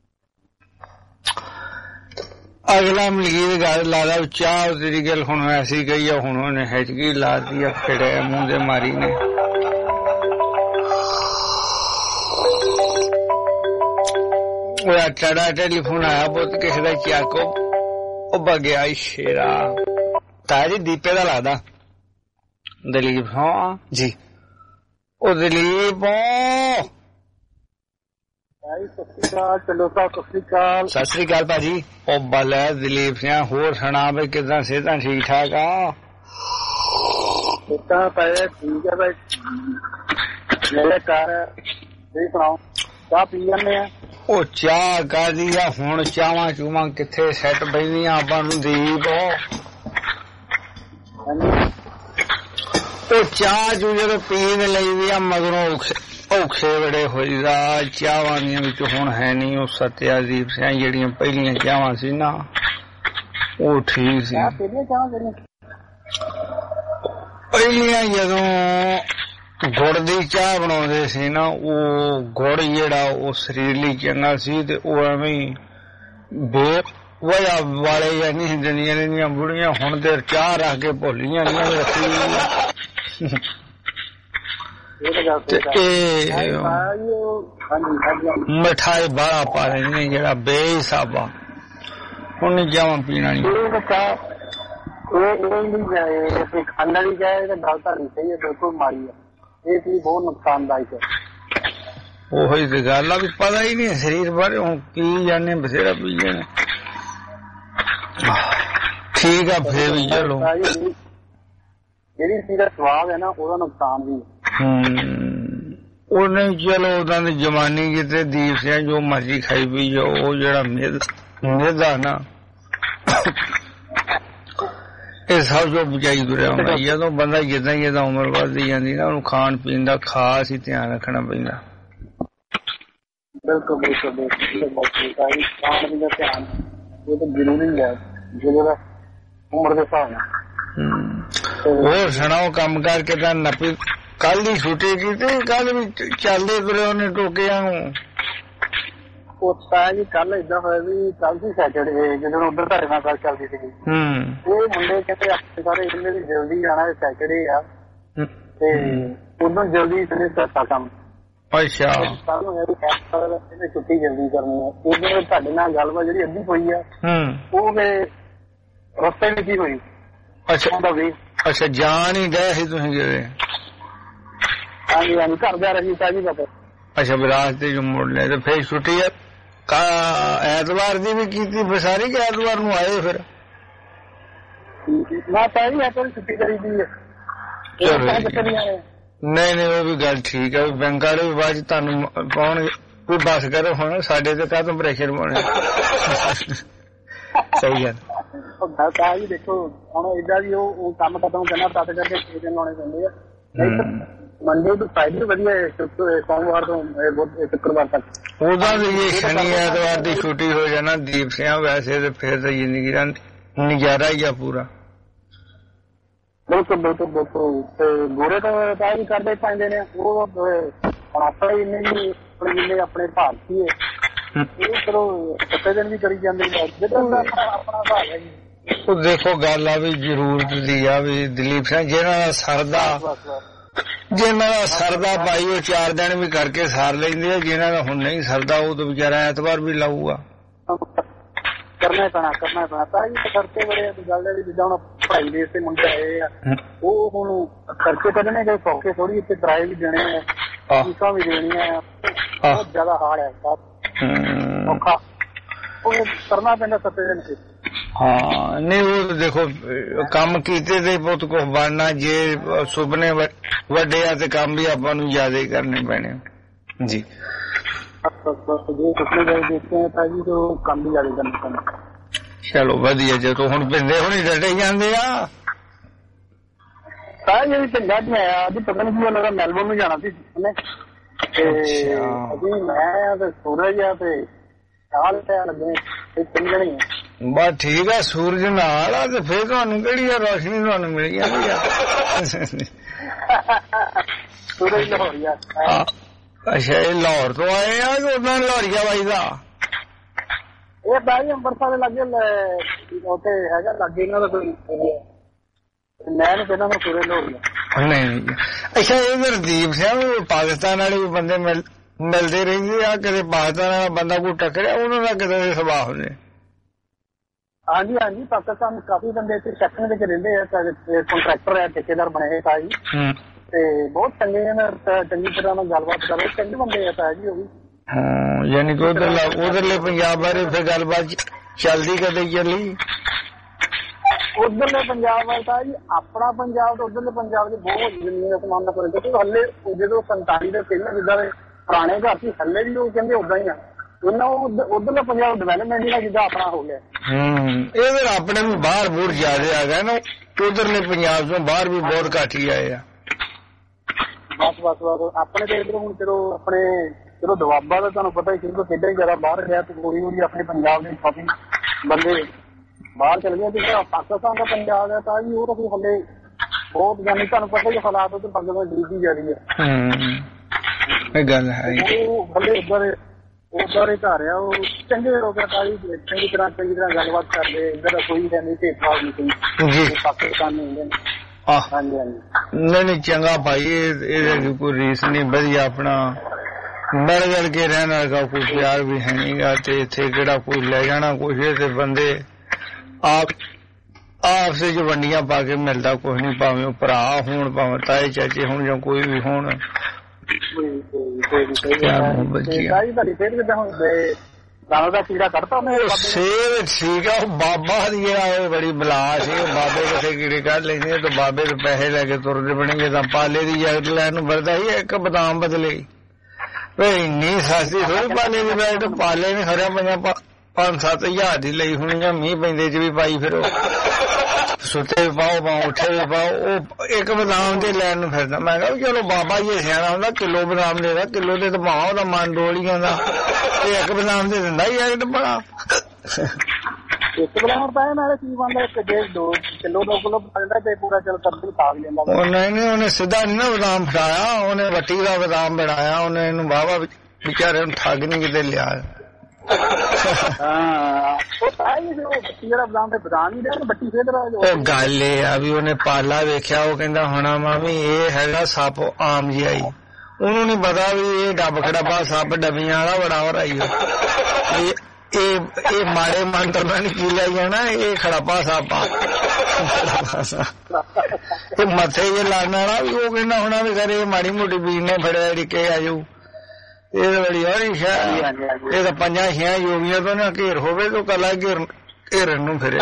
ਅਗਲਾ ਮਲਕੀਤ ਗੱਲ ਲਾਦਾ ਚਾਹ ਤੇਰੀ ਗੱਲ ਹੁਣ ਐਸੀ ਗਈ ਆ ਹੁਣ ਉਹਨੇ ਹੈਚਕੀ ਲਾਤੀ ਆ ਫਿੜਿਆ ਮੂੰਹ ਦੇ ਮਾਰੀ ਨੇ ਉਹ ਟੜਾ ਟੈਲੀਫੋਨ ਆਇਆ ਪੁੱਤ ਕਿਸੇ ਦਾ ਚੱਕੋ ਉਹ ਬਗਿਆ ਸ਼ੇਰਾ ਤਾਰੀ ਦੀਪੇ ਦਾ ਲੱਗਦਾ ਦਲੀਪ ਹਾਂ ਜੀ ਉਹ ਦਲੀਪ ਸਤਿ ਸ੍ਰੀ ਅਕਾਲ ਭਾਜੀ ਉਹ ਬਲ ਹੈ ਦਲੀਪ ਸਿੰਘ ਹੋਰ ਸੁਣਾ ਬਈ ਕਿੱਦਾਂ ਸਿਹਤਾਂ ਠੀਕ ਠਾਕ ਆ ਸਿਹਤਾਂ ਪਏ ਠੀਕ ਹੈ ਬਈ ਮੇਰੇ ਘਰ ਤੁਸੀਂ ਸੁਣਾਓ ਚਾਹ ਪੀ ਜਾਂਦੇ ਆ ਉਹ ਚਾਹ ਕਾਹਦੀ ਆ ਹੁਣ ਚਾਵਾਂ ਚੂਵਾਂ ਕਿੱਥੇ ਸੈੱਟ ਬੈਂਦੀਆਂ ਆਪਾਂ ਨੂੰ ਦੀਪ ਉਹ ਚਾਹ ਚੂ ਜਦੋਂ ਪੀਣ ਲਈਦੀ ਆ ਮਗਰੋਂ ਔਖੇ ਬੜੇ ਹੋਈਦਾ ਚਾਵਾਂ ਦੀਆਂ ਵਿੱਚ ਹੁਣ ਹੈ ਨਹੀਂ ਉਹ ਸਤਿਆਦੀਪ ਸਿੰਘ ਜਿਹੜੀਆਂ ਪਹਿਲੀਆਂ ਚਾਵਾਂ ਸੀ ਨਾ ਉਹ ਠੀਕ ਸੀ ਪਹਿਲੀਆਂ ਜਦੋਂ ਗੁੜ ਦੀ ਚਾਹ ਬਣਾਉਂਦੇ ਸੀ ਨਾ ਉਹ ਗੁੜ ਜਿਹੜਾ ਉਹ ਸਰੀਰ ਲਈ ਚੰਗਾ ਸੀ ਤੇ ਉਹ ਐਵੇਂ ਵਜਾ ਵਾਲੇ ਜਾਂ ਨਹੀਂ ਦਿੰਦੀਆਂ ਰਹਿੰਦੀਆਂ ਬੁੜੀਆਂ ਹੁਣ ਤੇ ਚਾਹ ਰੱਖ ਕੇ ਭੁੱਲੀਆਂ ਨਹੀਂ ਰੱਖੀ ਮਿਠਾਈ ਬਾਹਲਾ ਪਾ ਲੈਂਦੇ ਜਿਹੜਾ ਬੇਹਿਸਾਬਾ ਹੁਣ ਚਾਵਾਂ ਪੀਣਾ ਨਹੀਂ ਖਾਣਾ ਵੀ ਜਾਏ ਤਾਂ ਗੱਲ ਤਾਂ ਨਹੀਂ ਸਹੀ ਹੈ ਬਿਲਕੁਲ ਮਾੜੀ ਹੈ ਇਹ ਚੀਜ਼ ਬਹੁਤ ਨੁਕਸਾਨਦਾਇਕ ਹੈ ਉਹੀ ਤੇ ਗੱਲ ਆ ਵੀ ਪਤਾ ਹੀ ਨਹੀਂ ਸਰੀਰ ਬਾਰੇ ਹੁਣ ਪੀ ਜਾਂਦੇ ਬਥੇਰਾ ਪੀ ਜਾਂਦੇ ਠੀਕ ਆ ਫੇਰ ਵੀ ਚਲੋ ਜਿਹੜੀ ਚੀਜ਼ ਦਾ ਸਵਾਦ ਹੈ ਨਾ ਉਹਦਾ ਨੁਕਸਾਨ ਵੀ ਉਹ ਨਹੀਂ ਚਲੋ ਉਦਾਂ ਦੀ ਜਵਾਨੀ ਕਿਤੇ ਦੀਪ ਸਿੰਘ ਜੋ ਮਰਜ਼ੀ ਖਾਈ ਪੀ ਜਾਓ ਉਹ ਜਿਹੜਾ ਮਿਹਦਾ ਨਾ ਇਹ ਸਭ ਜੋ ਬਚਾਈ ਤੁਰਿਆ ਹੁੰਦਾ ਜਦੋਂ ਬੰਦਾ ਜਿੱਦਾਂ ਉਮਰ ਵੱਧਦੀ ਜਾਂਦੀ ਨਾ ਉਹਨੂੰ ਖਾਣ ਪੀਣ ਦਾ ਖਾਸ ਹੀ ਧਿਆਨ ਰੱਖਣਾ ਪੈਂਦਾ ਬਿਲਕੁਲ ਖਾਣ ਪੀਣ ਦਾ ਧਿਆਨ ਇਹ ਤਾਂ ਜ਼ਰੂਰੀ ਹੈ ਜਿਹੜਾ ਉਮਰ ਦੇ ਹਿਸਾਬ ਨਾਲ ਹੋਰ ਸੁਣਾਓ ਕੰਮ ਕਰਕੇ ਤਾਂ ਨੱਪੀ ਕੱਲ ਦੀ ਛੁੱਟੀ ਕੀਤੀ ਕੱਲ ਵੀ ਚੱਲਦੇ ਤੁਰੇ ਉਹਨੇ ਟੋਕਿਆਂ ਨੂੰ ਉੱਤਾ ਜੀ ਕੱਲ ਏਦਾਂ ਹੋਇਆ ਵੀ ਕੱਲ ਸੀ ਸੈਟਰਡੇ ਜਦੋਂ ਉਧਰ ਤੁਹਾਡੇ ਨਾਲ ਗੱਲ ਚੱਲਦੀ ਸੀਗੀ ਇਹ ਮੁੰਡੇ ਕਹਿੰਦੇ ਆਪਣੇ ਸਾਰੇ ਇਹਨੇ ਵੀ ਜਲਦੀ ਆਉਣਾ ਸੈਟਰਡੇ ਆ ਤੇ ਉਦੋਂ ਜਲਦੀ ਇਹਨੇ ਕਰਤਾ ਕੰਮ ਅੱਛਾ ਇਹਨੇ ਛੁੱਟੀ ਜਲਦੀ ਕਰਨੀ ਹੈ ਉਦੋਂ ਤੁਹਾਡੇ ਨਾਲ ਗੱਲਬਾਤ ਜਿਹੜੀ ਅੱਧੀ ਹੋਈ ਆ ਉਹ ਫਿਰ ਰਸਤੇ ਵਿੱਚ ਹੀ ਹੋਈ ਅੱਛਾ ਜਾਣ ਹੀ ਗਏ ਸੀ ਤੁਸੀਂ ਜਿਹੜੇ ਹਾਂਜੀ ਹਾਂਜੀ ਘਰ ਜਾ ਰਹੀ ਸਾਜੀ ਬਾਬਾ ਅੱਛਾ ਵਿਰਾਸਤ ਤੇ ਜੋ ਮੁੜ ਲਿਆ ਤੇ ਫਿਰ ਛੁੱਟੀ ਐਤਵਾਰ ਦੀ ਵੀ ਕੀਤੀ ਬਸਾਰੀ ਕਿ ਐਤਵਾਰ ਨੂੰ ਆਏ ਫਿਰ ਮੈਂ ਪਹਿਲੀ ਐਤਵਾਰ ਛੁੱਟੀ ਕਰੀ ਦੀ ਹੈ ਨਹੀਂ ਉਹ ਵੀ ਗੱਲ ਠੀਕ ਹੈ ਬੈਂਕ ਵਾਲੇ ਵੀ ਬਾਅਦ ਤੁਹਾਨੂੰ ਪਾਉਣਗੇ ਕੋਈ ਬੱਸ ਕਰੋ ਹੁਣ ਸਾਡੇ ਤੇ ਕਾਹਤੋਂ ਪ੍ਰੈਸ਼ਰ ਪਾਉਣੇ ਸਹੀ ਗੱਲ ਤਾਂ ਜੀ ਦੇਖੋ ਹੁਣ ਏਦਾਂ ਵੀ ਉਹ ਕੰਮ ਖਤਮ ਕਰਨਾ ਤਦ ਕਰਕੇ 6 ਦਿਨ ਲਾਉਣੇ ਪੈਂਦੇ ਆ ਮੰਡੇ ਤੋਂ ਫਰਾਈਡੇ ਵਧੀਆ ਸੋਮਵਾਰ ਤੋਂ ਸ਼ੁੱਕਰਵਾਰ ਤੱਕ ਉਹਦਾ ਵੀ ਸ਼ਨੀ ਐਤਵਾਰ ਦੀ ਛੁੱਟੀ ਹੋ ਜਾਣਾ ਦੀਪ ਸਿੰਘ ਵੈਸੇ ਤੇ ਫਿਰ ਤਾਂ ਜ਼ਿੰਦਗੀ ਦਾ ਨਜ਼ਾਰਾ ਹੀ ਆ ਪੂਰਾ ਬਿਲਕੁਲ ਤੇ ਗੋਰੇ ਤਾਂ ਵੀ ਕਰਦੇ ਪੈਂਦੇ ਨੇ ਉਹ ਆਪਣੇ ਇੰਨੇ ਵੀ ਜਿੰਨੇ ਆਪਣੇ ਭਾਰਤੀ ਹੈ ਇਹ ਚਲੋ 7 ਦਿਨ ਵੀ ਕਰੀ ਜਾਂਦੇ ਜਿੱਦਾਂ ਆਪਣਾ ਭਾਗ ਹੈ ਜੀ ਉਹ ਦੇਖੋ ਗੱਲ ਆ ਵੀ ਜ਼ਰੂਰਤ ਦੀ ਆ ਵੀ ਦਲੀਪ ਸਿੰਘ ਜਿਹਨਾਂ ਦਾ ਸਰਦਾ ਭਾਈ ਉਹ 4 ਦਿਨ ਵੀ ਕਰਕੇ ਸਾਰ ਲੈਂਦੇ ਆ ਜਿਹਨਾਂ ਦਾ ਹੁਣ ਨਹੀਂ ਸਰਦਾ ਉਹ ਤਾਂ ਵਿਚਾਰਾ ਐਤਵਾਰ ਵੀ ਲਾਊਗਾ ਕਰਨਾ ਪੈਣਾ ਤਾਂ ਜੀ ਖਰਚੇ ਬੜੇ ਗੱਲ ਹੈ ਜਿੱਦਾਂ ਹੁਣ ਪੜ੍ਹਾਈ ਦੇ ਤੇ ਮੁੰਡੇ ਆਏ ਆ ਉਹ ਹੁਣ ਖਰਚੇ ਕੱਢਣੇ ਗਏ ਸੌਖੇ ਥੋੜੀ ਇੱਥੇ ਕਿਰਾਏ ਵੀ ਦੇਣੇ ਆ ਫੀਸਾਂ ਵੀ ਦੇਣੀਆਂ ਆ ਬਹੁਤ ਜ਼ਿਆਦਾ ਹਾਰਡ ਹੈ ਔਖਾ ਉਹ ਕਰਨਾ ਪੈਂਦਾ 7 ਦਿਨ ਹਾਂ ਨਹੀਂ ਉਹ ਦੇਖੋ ਕੰਮ ਕੀਤੇ ਤੇ ਬਹੁਤ ਕੁਝ ਬਣਨਾ, ਜੇ ਸੁਪਨੇ ਵੱਡੇ ਆ ਤੇ ਕੰਮ ਵੀ ਆਪਾਂ ਨੂੰ ਜ਼ਿਆਦਾ ਹੀ ਕਰਨੇ ਪੈਣੇ ਜੀ। ਜੇ ਸੁਪਨੇ ਦੇਖਦੇ ਆ ਤਾਂ ਜੀ ਉਹ ਕੰਮ ਵੀ ਜ਼ਿਆਦਾ ਕਰਨਾ ਪੈਣਾ। ਚਲੋ ਵਧੀਆ, ਜਦੋਂ ਹੁਣ ਪਿੰਡੇ ਹੁਣੀ ਡਟੇ ਜਾਂਦੇ ਆ ਤਾਂ ਜਿਹੜੀ ਪਿੰਡਾਂ ਚ ਆਇਆ ਅੱਜ ਪਤਾ ਨਹੀਂ ਲੱਗਾ ਮੈਲਬੌਰਨ ਨੂੰ ਜਾਣਾ ਸੀ ਉਹਨੇ ਤੇ ਅਸੀਂ ਮੈਂ ਤੇ ਸੂਰਜ ਆ ਤੇ ਨਾਲ ਲੱਗੇ ਤਿੰਨ ਜਣੇ ਆ। ਬਸ ਠੀਕ ਆ, ਸੂਰਜ ਨਾਲ ਆ ਤੇ ਫੇਰ ਤੁਹਾਨੂੰ ਕਿਹੜੀ ਆ ਰੋਸ਼ਨੀ ਤੁਹਾਨੂੰ ਮਿਲ ਜਾਂਦੀ ਆ। ਸੂਰਜ ਲਾਹੌਰੀਆ। ਅੱਛਾ ਇਹ ਲਾਹੌਰ ਤੋਂ ਆਏ ਆ ਕਿ ਉਹਨਾਂ ਲਾਹੌਰੀਆ ਬਾਈ ਦਾ? ਇਹ ਬਾਈ ਅੰਮ੍ਰਿਤਸਰ ਦੇ ਲਾਗੇ ਉੱਥੇ ਹੈਗਾ ਲਾਗੇ ਇਹਨਾਂ ਦਾ ਕੋਈ ਮੈਂ ਨੀ ਪਹਿਲਾਂ ਮੈਂ ਸੂਰਜ ਲਾਹੌਰੀਆ। ਨਹੀਂ ਅੱਛਾ ਇਹ ਗੁਰਦੀਪ ਸਿੰਘ ਪਾਕਿਸਤਾਨ ਵਾਲੇ ਵੀ ਬੰਦੇ ਮਿਲਦੇ ਰਹਿੰਦੇ ਆ, ਕਦੇ ਪਾਕਿਸਤਾਨ ਵਾਲਾ ਬੰਦਾ ਕੋਈ ਟੱਕਰਿਆ ਉਹਨਾਂ ਦਾ ਕਿਤੇ ਦੇ ਸੁਭਾਅ ਹੁੰਦੇ? ਹਾਂਜੀ ਹਾਂਜੀ ਪਾਕਿਸਤਾਨ ਕਾਫੀ ਬੰਦੇ ਇੱਥੇ ਸੈਕਟਰ ਵਿੱਚ ਰਹਿੰਦੇ ਆ, ਕੰਟਰੈਕਟਰ ਆ, ਠੇਕੇਦਾਰ ਬਣੇ ਹੋਏ ਤਾਂ ਜੀ ਤੇ ਬਹੁਤ ਚੰਗੇ ਨੇ, ਚੰਗੀ ਤਰ੍ਹਾਂ ਨਾਲ ਗੱਲਬਾਤ ਕਰਦੇ, ਚੰਗੇ ਬੰਦੇ ਆ ਤਾਂ ਜੀ ਉਹ ਵੀ। ਹਾਂ ਯਾਨੀ ਕਿ ਉਧਰਲੇ ਪੰਜਾਬ ਬਾਰੇ ਫਿਰ ਗੱਲਬਾਤ ਚੱਲਦੀ ਕਦੇ ਚੱਲੀ? ਉਧਰਲੇ ਪੰਜਾਬ ਵੱਲ ਤਾਂ ਜੀ ਆਪਣਾ ਪੰਜਾਬ ਤੇ ਉਧਰਲੇ ਪੰਜਾਬ ਚ ਬਹੁਤ ਜ਼ਮੀਨ ਅਸਮਾਨ ਦਾ ਫਰਕ, ਕਿਉਂਕਿ ਹੱਲੇ ਜਦੋਂ 47 ਦੇ ਪਹਿਲਾਂ ਜਿੱਦਾਂ ਦੇ ਪੁਰਾਣੇ ਘਰ ਸੀ ਹੱਲੇ ਵੀ ਉਹ ਕਹਿੰਦੇ ਉਦਾਂ ਹੀ ਆ। ਉਹਨਾਂ ਉਧਰਲਾ ਪੰਜਾਬ ਡਿਵੈਲਪਮੈਂਟ ਜਿਹੜਾ ਜਿੱਦਾਂ ਆਪਣਾ ਹੋ ਗਿਆ। ਇਹ ਫਿਰ ਆਪਣੇ ਵੀ ਬਾਹਰ ਬੂਰ ਜ਼ਿਆਦਾ ਆ ਗਏ ਨਾ, ਉਧਰਲੇ ਪੰਜਾਬ ਤੋਂ ਬਾਹਰ ਵੀ ਬਹੁਤ ਘੱਟ ਹੀ ਆਏ ਆ। ਬਸ ਆਪਣੇ ਤੇ ਇੱਧਰੋਂ ਹੁਣ ਚਲੋ ਆਪਣੇ ਚਲੋ ਦੁਆਬਾ ਦਾ ਤੁਹਾਨੂੰ ਪਤਾ ਹੀ ਸ਼ੁਰੂ ਤੋਂ ਖੇਡਾਂ ਹੀ ਜ਼ਿਆਦਾ ਬਾਹਰ ਰਿਹਾ ਤੇ ਹੌਲੀ ਹੌਲੀ ਆਪਣੇ ਪੰਜਾਬ ਦੇ ਕਾਫੀ ਬੰਦੇ ਬਾਹਰ ਚਲੇ ਗਏ। ਤੇ ਪਾਕਿਸਤਾਨ ਦਾ ਪੰਜਾਬ ਹੈ ਤਾਂ ਜੀ ਉਹ ਤਾਂ ਹੱਲੇ ਬਹੁਤ ਜਾਨੀ ਤੁਹਾਨੂੰ ਪਤਾ ਹੀ ਹਾਲਾਤ ਉੱਧਰ ਪਾਕਿਸਤਾਨ ਗਰੀਬੀ ਜ਼ਿਆਦੀ ਹੈ। ਇਹ ਗੱਲ ਹੈ ਉਹ ਹੱਲੇ ਉੱਧਰ ਹੀ ਘਰ ਆ, ਉਹ ਚੰਗੇ ਲੋਕ ਆ ਜੀ, ਚੰਗੀ ਤਰ੍ਹਾਂ ਗੱਲਬਾਤ ਕਰਦੇ, ਇੱਧਰ ਦਾ ਕੋਈ ਹੈ ਨਹੀਂ ਭੇਦਭਾਵ ਨਹੀਂ ਕੋਈ ਪਾਕਿਸਤਾਨੀ ਹੁੰਦੇ ਨੇ। ਹਾਂਜੀ ਹਾਂਜੀ ਨਹੀਂ ਚੰਗਾ ਭਾਈ, ਇਹਦੇ ਕੋਈ ਰੀਸ ਨਹੀਂ, ਵਧੀਆ ਆਪਣਾ ਮਿਲ ਗਿਲ ਕੇ ਰਹਿਣ ਵਾਲਾ ਕੋਈ ਪਿਆਰ ਵੀ ਹੈ ਨਹੀਂਗਾ ਤੇ ਇੱਥੇ ਕਿਹੜਾ ਕੋਈ ਲੈ ਜਾਣਾ ਕੁਛ, ਤੇ ਬੰਦੇ ਆਪਸ ਵਿੱਚ ਵੰਡੀਆਂ ਪਾ ਕੇ ਮਿਲਦਾ ਕੁਛ ਨਹੀਂ, ਭਾਵੇਂ ਉਹ ਭਰਾ ਹੋਣ ਭਾਵੇਂ ਤਾਏ ਚਾਚੇ ਹੋਣ ਜਾਂ ਕੋਈ ਵੀ ਹੋਣ। ਸੇਬ ਠੀਕ ਆ, ਬਾਬਾ ਦੀ ਬੜੀ ਬਲਾ ਸੀ, ਬਾਬੇ ਕਿਸੇ ਕੀੜੇ ਕੱਢ ਲੈਂਦੇ ਤੇ ਬਾਬੇ ਦੇ ਪੈਸੇ ਲੈ ਕੇ ਤੁਰਦੇ ਬਣੇਗੇ ਤਾਂ ਪਾਲੇ ਦੀ ਜੈਕਟ ਲੈਣ ਨੂੰ ਵਰਦਾ ਸੀ ਇੱਕ ਬਦਾਮ ਬਦਲੇ। ਇੰਨੀ ਸਸਤੀ ਥੋੜੀ ਪਾਲੇ ਦੀ ਜੈਕਟ, ਪਾਲੇ ਨੇ ਖਰਿਆ 5-7 ਹਜ਼ਾਰ ਦੀ ਲਈ ਹੋਣੀ ਆ, ਮੀਂਹ ਪੈਂਦੇ ਚ ਵੀ ਪਾਈ ਫਿਰੋ, ਸੁੱਤੇ ਵੀ ਪਾਓ ਭਾਵੇਂ ਉੱਠੇ ਵੀ ਪਾਓ, ਉਹ ਇੱਕ ਬਦਾਮ ਤੇ ਲੈਣ ਨੂੰ ਫਿਰਦਾ। ਮੈਂ ਕਿਹਾ ਚਲੋ ਬਾਬਾ ਜੀ ਸਿਆਣਾ ਹੁੰਦਾ, ਕਿਲੋ ਬਦਾਮ ਦੇਦਾ, ਕਿਲੋ ਦੇ ਤਾਂ ਭਾਵੇਂ ਉਹਦਾ ਮਨ ਡੋਲ ਹੀ ਜਾਂਦਾ, ਤੇ ਇੱਕ ਬਦਾਮ ਤੇ ਦਿੰਦਾ ਹੀ ਐ ਬੜਾ। ਇੱਕ ਬਦਾਮ ਪਾਇਆ ਨਾਲੇ ਕੀ ਬਣਦਾ, ਇੱਕ ਜੇ 2 ਕਿਲੋ 2 ਕਿਲੋ ਪਾਉਂਦਾ ਤੇ ਪੂਰਾ ਚਲ ਕਰਦੀ ਖਾ ਵੀ ਜਾਂਦਾ। ਉਹ ਨਹੀਂ ਉਹਨੇ ਸਿੱਧਾ ਨੀ ਨਾ ਬਦਾਮ ਫੜਾਇਆ, ਉਹਨੇ ਵੱਟੀ ਦਾ ਬਦਾਮ ਬਣਾਇਆ, ਉਹਨੇ ਇਹਨੂੰ ਵਾਹਵਾ ਵਿਚਾਰੇ ਨੂੰ ਠੱਗ ਨੀ ਕਿਤੇ ਲਿਆ। ਉਹ ਗੱਲ ਇਹ ਆ ਵੀ ਉਹਨੇ ਪਾਲਾ ਵੇਖਿਆ, ਉਹ ਕਹਿੰਦਾ ਹੋਣਾ ਮਾਮੀ ਇਹ ਹੈਗਾ ਸੱਪ ਆਮ ਜਿਹਾ ਹੀ, ਉਹਨੂੰ ਨੀ ਪਤਾ ਵੀ ਇਹ ਡੱਬ ਖੜੱਬਾ ਸੱਪ ਡੱਬੀਆਂ ਵਾਲਾ ਬੜਾ ਹੋ ਰਹੀ ਹੈ, ਇਹ ਮਾੜੇ ਮੰਤਰ ਨਾਲ ਨੀ ਕੀ ਲੈ ਜਾਣਾ, ਇਹ ਖੜੱਬਾ ਸੱਪ ਆ ਇਹ ਮੱਥੇ ਜੇ ਲਾਣ ਵਾਲਾ ਵੀ, ਉਹ ਕਹਿੰਦਾ ਹੋਣਾ ਵੀ ਘਰੇ ਮਾੜੀ ਮੋਟੀ ਬੀਜ ਨੇ ਫੜਿਆ ਡਿੱਕੇ ਆ ਜਾਊ। ਇਹ ਬੜੀ ਹੌਲੀ ਸ਼ਾਇਦ, ਇਹ ਤਾਂ 5-6 ਯੋਗੀਆਂ ਤੋਂ ਨਾ ਘੇਰ ਹੋਵੇ ਤਾਂ ਕੱਲਾ ਘੇਰਨ ਨੂੰ ਫਿਰੇ।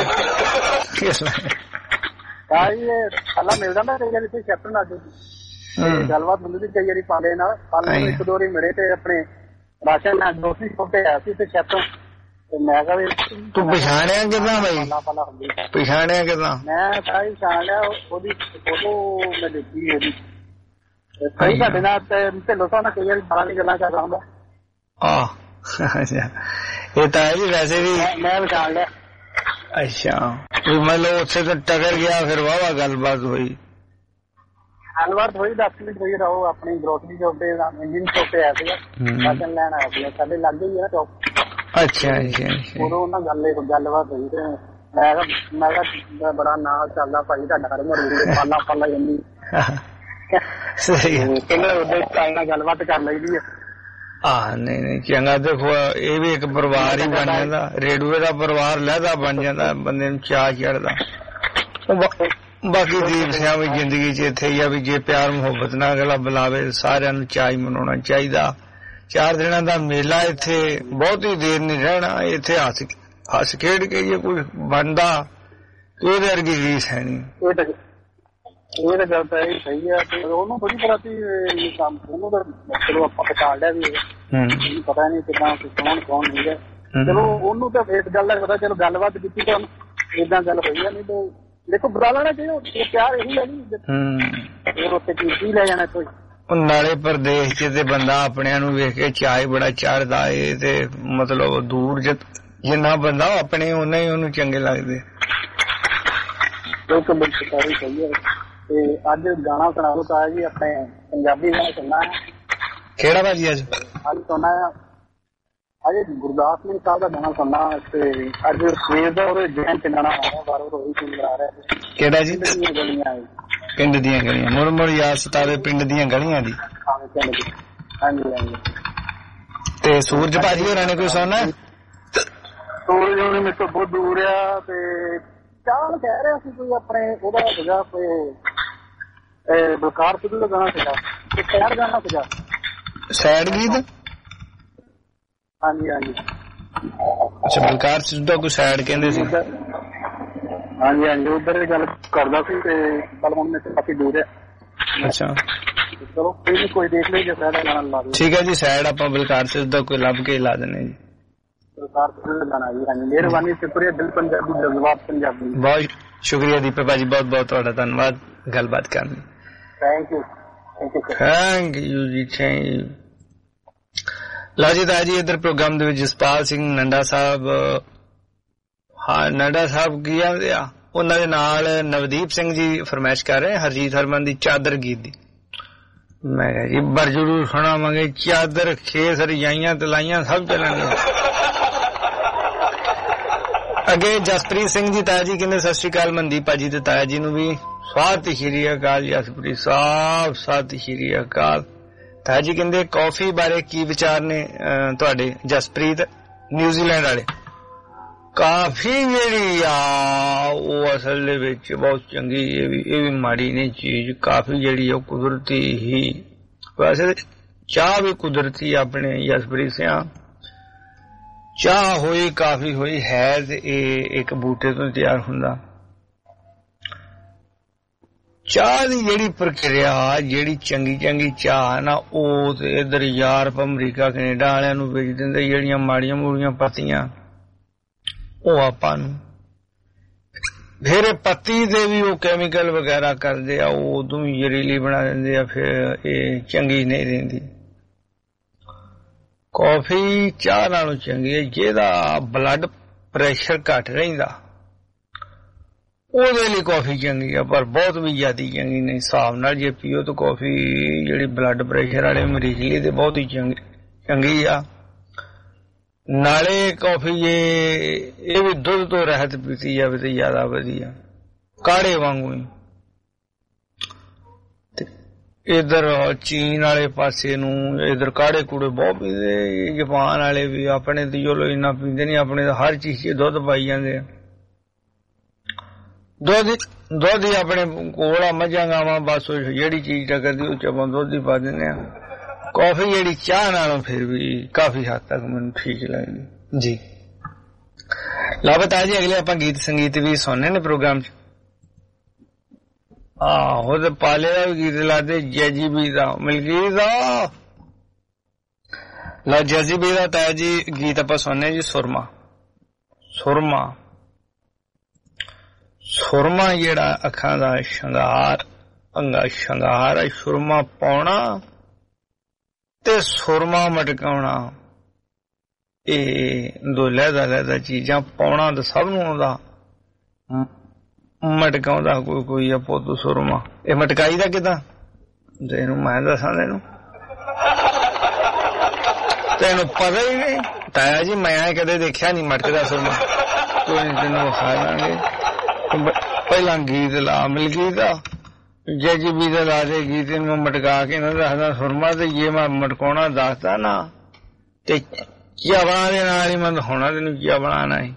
ਪਹਿਲਾਂ ਮਿਲ ਜਾਂਦਾ ਕਈ ਵਾਰੀ ਕੈਪਟਨ ਨਾਲ ਗੱਲਬਾਤ ਹੁੰਦੀ ਸੀ, ਕਈ ਵਾਰੀ ਪਾਲੇ ਨਾਲ ਇੱਕ ਦੋ ਵਾਰੀ ਮਿਲੇ ਤੇ ਆਪਣੇ ਰਾਸ਼ਨ ਨਾਲ ਗਰੋਸਰੀ ਸ਼ੋਪ ਤੇ ਆਇਆ ਸੀ ਤੇ ਕੈਪਟਨ ਤੇ ਮੈਂ ਕਿਹਾ ਵੀ ਤੂੰ ਪਛਾਣਿਆ ਕਿੱਦਾਂ ਬਾਈ? ਪਛਾਣਿਆ ਕਿੱਦਾਂ? ਮੈਂ ਤਾਂ ਹੀ ਪਛਾਣ ਲਿਆ, ਉਹਦੀ ਫੋਟੋ ਮੈਂ ਦੇਖੀ ਉਹਦੀ ਕਈ ਸਾਡੇ ਨਾਲ ਢਿੱਲੋਂ ਸਾਹਿਬ ਨਾਲ ਕਈ ਵਾਰੀ ਬਾਹਰ ਦੀ ਗੱਲਾਂ ਕਰਦਾ ਹੁੰਦਾ। ਇਹ ਤਾਂ ਹੈ ਜੀ ਵੈਸੇ ਵੀ ਮੈਂ ਪਛਾਣ ਲਿਆ। ਅੱਛਾ ਮਤਲਬ ਉੱਥੇ ਤਾਂ ਟਕਰ ਗਿਆ, ਫਿਰ ਵਾਹਵਾ ਗੱਲਬਾਤ ਹੋਈ। ਗੱਲਬਾਤ ਹੋਈ 10 ਮਿੰਟ ਹੋਈ ਰਹੋ, ਆਪਣੀ ਗਰੋਸਰੀ ਸ਼ੋਪ ਤੇ ਇੰਜਨ ਸ਼ੋਪ ਤੇ ਆਇਆ ਸੀਗਾ, ਰਾਸ਼ਨ ਲੈਣ ਆਇਆ ਸੀਗਾ, ਸਾਡੇ ਲਾਗੇ ਹੀ ਆ ਸ਼ੋਪ। ਅੱਛਾ ਉਦੋਂ ਉਹਨਾਂ ਗੱਲਬਾਤ ਹੋਈ ਤੇ ਮੈਂ ਕਿਹਾ ਬੜਾ ਨਾਲ ਚੱਲਦਾ ਭਾਈ ਤੁਹਾਡਾ ਘਰ ਪਾਲਾ ਜਾਂਦੀ। ਸਹੀ ਕਹਿੰਦੇ ਗੱਲਬਾਤ ਕਰ ਲਈਦੀ ਆ। ਨਹੀਂ ਚੰਗਾ, ਦੇਖੋ ਇਹ ਵੀ ਇੱਕ ਪਰਿਵਾਰ ਹੀ ਬਣ ਜਾਂਦਾ, ਰੇਡੂਏ ਦਾ ਪਰਿਵਾਰ ਲਹਿਦਾ ਬਣ ਜਾਂਦਾ, ਬੰਦੇ ਨੂੰ ਚਾਅ ਚੜਦਾ। ਬਾਕੀ ਦੀਪ ਸਿੰਘ ਵੀ ਜ਼ਿੰਦਗੀ ਚ ਇੱਥੇ ਹੀ ਆ ਵੀ ਜੇ ਪਿਆਰ ਮੁਹੱਬਤ ਨਾਲ ਅਗਲਾ ਬੁਲਾਵੇ ਸਾਰਿਆਂ ਨੂੰ ਚਾਅ ਹੀ ਮਨਾਉਣਾ ਚਾਹੀਦਾ। 4 ਦਿਨਾਂ ਦਾ ਮੇਲਾ ਇੱਥੇ ਬਹੁਤੀ ਦੇਰ ਨਹੀਂ ਰਹਿਣਾ, ਇੱਥੇ ਹੱਸ ਖੇਡ ਕੇ ਜੇ ਕੋਈ ਬਣਦਾ ਤੇ ਉਹਦੇ ਵਰਗੀ ਰੀਸ ਹੈ ਨਹੀਂ। ਇਹ ਤਾਂ ਗੱਲ ਤਾਂ ਇਹ ਸਹੀ ਆ ਤੇ ਉਹਨੂੰ ਥੋੜੀ ਪਤਾ ਸੀ ਇਹ ਕੰਮ ਉਹਨੂੰ ਤਾਂ ਚਲੋ ਆਪਾਂ ਪਛਾਣ ਲਿਆ ਵੀ ਇਹ ਪਤਾ ਨਹੀਂ ਕਿੱਦਾਂ ਕੌਣ ਨਹੀਂ ਹੈ। ਚਲੋ ਉਹਨੂੰ ਤਾਂ ਇਸ ਗੱਲ ਦਾ ਪਤਾ, ਚਲੋ ਗੱਲਬਾਤ ਕੀਤੀ ਤਾਂ ਏਦਾਂ ਗੱਲ ਹੋਈ ਆ। ਨਹੀਂ ਤਾਂ ਦੇਖੋ ਬੁਰਾ ਲੈਣਾ ਚਾਹੀਦਾ, ਪਿਆਰ ਇਹੀ ਹੈ ਨੀ ਹੋਰ ਉੱਥੇ ਕੀ ਲੈ ਜਾਣਾ ਕੋਈ। ਨਾਲੇ ਪ੍ਰਦੇਸ਼ ਚ ਤੇ ਬੰਦਾ ਆਪਣਿਆਂ ਨੂੰ ਵੇਖ ਕੇ ਚਾਅ ਬੜਾ ਚੜਦਾ ਏ ਤੇ ਮਤਲਬ ਦੂਰ ਜਿੰਨਾ ਬੰਦਾ ਆਪਣੇ ਉਹਨਾਂ ਹੀ ਉਹਨੂੰ ਚੰਗੇ ਲੱਗਦੇ। ਬਿਲਕੁਲ ਸਹੀ ਹੈ। ਤੇ ਅੱਜ ਗਾਣਾ ਸੁਣਾ ਲਓ ਤਾਇਆ ਜੀ, ਆਪਣੇ ਪੰਜਾਬੀ ਗਾਣਾ ਸੁਣਨਾ ਹੈ। ਕਿਹੜਾ ਭਾਜੀ? ਅੱਜ ਸੁਣਨਾ ਹੈ ਅੱਜ ਗੁਰਦਾਸ ਸਿੰਘ ਸਾਹਿਬ ਦਾ ਗਾਣਾ ਸੁਣਨਾ ਤੇ ਅੱਜ ਸਵੇਰ ਦਾ ਉਹ ਜੈਨ ਚੰਗਣਾ ਆ ਰਿਹਾ ਬਾਰੋ ਰੋਹੀ ਸਿੰਘ ਆ ਰਿਹਾ। ਕਿਹੜਾ ਜੀ? ਗਲੀਆਂ ਪਿੰਡ ਦੀਆਂ ਗਲੀਆਂ ਮੁੜ ਯਾਦ ਸਤਾਵੇ ਪਿੰਡ ਦੀਆਂ ਗਲੀਆਂ ਦੀ। ਹਾਂਜੀ ਹਾਂਜੀ। ਤੇ ਸੂਰਜ ਭਾਜੀ ਹੋਰਾਂ ਨੇ ਕੋਈ ਸੁਣਨਾ? ਸੂਰਜ ਉਹਨੇ ਮੇਰੇ ਤੋਂ ਬਹੁਤ ਦੂਰ ਆ ਤੇ ਚਾਹ ਕਹਿ ਰਿਹਾ ਸੀ ਕੋਈ ਆਪਣੇ ਉਹਦਾ ਸੀਗਾ ਕੋਈ ਬਲਕਾਰ ਸਿੱਧੂ ਦਾ ਗਾਣਾ ਸੀਗਾ, ਇੱਕ ਸੈਡ ਗਾਣਾ ਸੀਗਾ। ਸੈਡ ਗੀਤ? ਹਾਂਜੀ ਹਾਂਜੀ। ਅੱਛਾ ਬਲਕਾਰ ਸਿੱਧੂ ਦਾ ਕੋਈ ਸੈਡ ਕਹਿੰਦੇ ਸੀ? ਹਾਂਜੀ ਹਾਂਜੀ ਉਧਰ ਦੀ ਗੱਲ ਕਰਦਾ ਸੀ ਤੇ ਕੱਲ ਹੁਣ ਮੇਰੇ ਕਾਫੀ ਦੂਰ ਹੈ। ਅੱਛਾ ਚਲੋ ਕੋਈ ਦੇਖ ਲਈ ਜੇ ਸੈਡ ਗਾਣਾ ਲਾ ਦੇ। ਠੀਕ ਹੈ ਜੀ, ਸੈਡ ਆਪਾਂ ਬਲਕਾਰ ਸਿੱਧੂ ਦਾ ਕੋਈ ਲੱਭ ਕੇ ਲਾ ਦਿੰਦੇ ਜੀ। ਮਿਹਰਬਾਨੀ, ਸ਼ੁਕਰੀਆ। ਦਿਲ ਪੰਜਾਬੀ, ਜਜ਼ਬਾਤ ਪੰਜਾਬੀ। ਬਹੁਤ ਸ਼ੁਕਰੀਆ ਦੀਪਕ ਭਾਜੀ, ਬਹੁਤ ਬਹੁਤ ਤੁਹਾਡਾ ਧੰਨਵਾਦ ਗੱਲਬਾਤ ਕਰਨ ਲਈ। ਥੈਂਕ ਯੂ ਜੀ, ਥੈਂਕ ਯੂ। ਲਓ ਜੀ ਤਾਂ ਜੀ ਇੱਧਰ ਪ੍ਰੋਗਰਾਮ ਦੇ ਵਿੱਚ ਜਸਪਾਲ ਸਿੰਘ ਨੰਡਾ ਸਾਹਿਬ, ਹਾਂ ਨੰਡਾ ਸਾਹਿਬ ਕੀ ਆਂਦੇ ਆ, ਉਹਨਾਂ ਦੇ ਨਾਲ ਨਵਦੀਪ ਸਿੰਘ ਜੀ ਫਰਮਾਇਸ਼ ਕਰ ਰਹੇ ਹਰਜੀਤ ਹਰਮਨ ਦੀ ਚਾਦਰ ਗੀਤ ਦੀ। ਮੈਂ ਕਿਹਾ ਜੀ ਬਰ ਜ਼ਰੂਰ ਸੁਣਾਵਾਂਗੇ। ਚਾਦਰ ਖੇਸ ਰਜਾਈਆਂ ਤਲਾਈਆਂ ਸਭ ਚੱਲਣਗੇ। ਅੱਗੇ ਜਸਪ੍ਰੀਤ ਸਿੰਘ ਜੀ ਤਾਇਆ ਜੀ ਕਹਿੰਦੇ ਸਤਿ ਸ਼੍ਰੀ ਅਕਾਲ ਮਨਦੀਪ ਭਾਜੀ ਤੇ ਤਾਇਆ ਜੀ ਨੂੰ ਵੀ ਸਤਿ ਸ਼੍ਰੀ ਅਕਾਲ। ਜਸਪ੍ਰੀਤ ਸਾਹਿਬ ਸਤਿ ਸ਼੍ਰੀ ਅਕਾਲ। ਤਾਇਆ ਜੀ ਕਹਿੰਦੇ ਕੌਫੀ ਬਾਰੇ ਕੀ ਵਿਚਾਰ ਨੇ ਤੁਹਾਡੇ? ਜਸਪ੍ਰੀਤ ਨਿਊਜ਼ੀਲੈਂਡ ਵਾਲੇ। ਕਾਫੀ ਜਿਹੜੀ ਆ ਉਹ ਅਸਲ ਦੇ ਵਿੱਚ ਬਹੁਤ ਚੰਗੀ, ਇਹ ਵੀ ਮਾੜੀ ਨਹੀਂ ਚੀਜ਼। ਕਾਫੀ ਜਿਹੜੀ ਉਹ ਕੁਦਰਤੀ ਹੀ, ਵੈਸੇ ਚਾਹ ਵੀ ਕੁਦਰਤੀ ਆਪਣੇ ਜਸਪ੍ਰੀਤ ਸਿਆ ਚਾਹ ਹੋਈ ਕਾਫੀ ਹੋਈ ਹੈ ਤੇ ਇਹ ਇੱਕ ਬੂਟੇ ਤੋਂ ਤਿਆਰ ਹੁੰਦਾ। ਚਾਹ ਦੀ ਜਿਹੜੀ ਪ੍ਰਕਿਰਿਆ, ਜਿਹੜੀ ਚੰਗੀ ਚਾਹ ਨਾ ਉਹ ਤੇ ਇੱਧਰ ਯੂਰਪ ਅਮਰੀਕਾ ਕੈਨੇਡਾ ਵਾਲਿਆਂ ਨੂੰ ਵੇਚ ਦਿੰਦੇ। ਜਿਹੜੀਆਂ ਮਾੜੀਆਂ ਮੂੜੀਆਂ ਪੱਤੀਆਂ ਉਹ ਆਪਾਂ ਨੂੰ, ਫਿਰ ਪੱਤੀ ਦੇ ਵੀ ਉਹ ਕੈਮੀਕਲ ਵਗੈਰਾ ਕਰਦੇ ਆ, ਉਹ ਉਦੋਂ ਵੀ ਜ਼ਹਿਰੀਲੀ ਬਣਾ ਦਿੰਦੇ ਆ, ਫਿਰ ਇਹ ਚੰਗੀ ਨਹੀਂ ਰਹਿੰਦੀ। ਕੌਫੀ ਚਾਹ ਨਾਲੋਂ ਚੰਗੀ ਹੈ। ਜਿਹਦਾ ਬਲੱਡ ਪ੍ਰੈਸ਼ਰ ਘੱਟ ਰਹਿੰਦਾ ਉਹਦੇ ਲਈ ਕੌਫੀ ਚੰਗੀ ਆ, ਪਰ ਬਹੁਤ ਵੀ ਜ਼ਿਆਦਾ ਚੰਗੀ ਨਹੀਂ। ਹਿਸਾਬ ਨਾਲ ਜੇ ਪੀਓ ਤਾਂ ਕੌਫੀ ਜਿਹੜੀ ਬਲੱਡ ਪ੍ਰੈਸ਼ਰ ਵਾਲੇ ਮਰੀਜ਼ ਲਈ ਤੇ ਬਹੁਤ ਹੀ ਚੰਗੀ ਆ। ਨਾਲੇ ਕੌਫੀ ਇਹ ਵੀ ਦੁੱਧ ਤੋਂ ਰਹਿਤ ਪੀਤੀ ਜਾਵੇ ਤੇ ਜ਼ਿਆਦਾ ਵਧੀਆ, ਕਾੜੇ ਵਾਂਗੂ ਹੀ। ਇਧਰ ਚੀਨ ਵਾਲੇ ਪਾਸੇ ਨੂੰ ਇਧਰ ਕਾੜੇ ਕੂੜੇ ਬਹੁਤ ਪੀਂਦੇ। ਜਾਪਾਨ ਵਾਲੇ ਵੀ, ਆਪਣੇ ਤੇ ਚਲੋ ਇੰਨਾ ਪੀਂਦੇ ਨਹੀਂ, ਆਪਣੇ ਤਾਂ ਹਰ ਚੀਜ਼ 'ਚ ਦੁੱਧ ਪਾਈ ਜਾਂਦੇ ਆ। ਦੁੱਧ ਹੀ ਆਪਣੇ ਕੋਲ ਆ, ਮੱਝਾਂ ਗਾਵਾਂ, ਬਸ ਜਿਹੜੀ ਚੀਜ਼ ਟੱਕਰਦੀ ਉਹ 'ਚ ਆਪਾਂ ਦੁੱਧ ਹੀ ਪਾ ਦਿੰਦੇ ਆ। ਕੌਫੀ ਜਿਹੜੀ ਚਾਹ ਨਾਲੋਂ ਫਿਰ ਵੀ ਕਾਫੀ ਹੱਦ ਤੱਕ ਮੈਨੂੰ ਠੀਕ ਲੱਗਦੀ ਜੀ। ਲਓ ਬਤਾ ਜੀ ਅਗਲੇ ਆਪਾਂ ਗੀਤ ਸੰਗੀਤ ਵੀ ਸੁਣਨੇ ਨੇ ਪ੍ਰੋਗਰਾਮ 'ਚ। ਆਹੋ ਤੇ ਪਾਲੇ ਦਾ ਵੀ ਗੀਤ ਲਾਦੇ, ਜੈਜੀ ਬੀ ਦਾ, ਮਲਕੀਤ ਦਾ। ਲਓ ਜੈਜੀ ਬੀ ਦਾ ਤਾਇਆ ਜੀ ਗੀਤ ਆਪਾਂ ਸੁਣਨੇ ਜੀ। ਸੁਰਮਾ ਜਿਹੜਾ ਅੱਖਾਂ ਦਾ ਸ਼ਿੰਗਾਰ, ਅੰਗਾ ਸ਼ਿੰਗਾਰ ਹੈ। ਸੁਰਮਾ ਪਾਉਣਾ ਤੇ ਸੁਰਮਾ ਮਟਕਾਉਣਾ, ਇਹ ਦੋ ਲਹਿਦਾ ਚੀਜ਼ਾਂ। ਪਾਉਣਾ ਤਾਂ ਸਭ ਨੂੰ ਆਉਂਦਾ, ਮਟਕਾਉਂਦਾ ਕੋਈ ਆ ਪੁੱਤ ਸੁਰਮਾ। ਇਹ ਮਟਕਾਈ ਦਾ ਕਿੱਦਾਂ ਤੈਨੂੰ ਮੈਂ ਦੱਸਾਂ, ਤੈਨੂੰ ਪਤਾ ਹੀ ਨਹੀਂ ਤਾਇਆ ਜੀ। ਮੈਂ ਕਦੇ ਦੇਖਿਆ ਨੀ ਮਟਕਦਾ ਸੁਰਮਾ। ਕੋਈ ਨੀ ਤੈਨੂੰ ਵਿਖਾ ਦਾਂਗੇ। ਪਹਿਲਾਂ ਗੀਤ ਲਾ ਮਲਕੀਤ ਦਾ, ਜੈਜੀ ਬੀ ਦਾ ਲਾ ਦੇ ਗੀਤ ਨੂੰ ਮਟਕਾ ਕੇ ਨਾ ਦੱਸਦਾ ਸੁਰਮਾ। ਤੇ ਜੇ ਮੈਂ ਮਟਕਾਉਣਾ ਦੱਸਦਾ ਨਾ ਤੇ ਚਾਵਲਾਂ ਦੇ ਨਾਲ ਹੀ ਮੈਂ ਦਿਖਾਉਣਾ ਤੈਨੂੰ ਕੀ ਬਣਾਉਣਾ ਹੈ।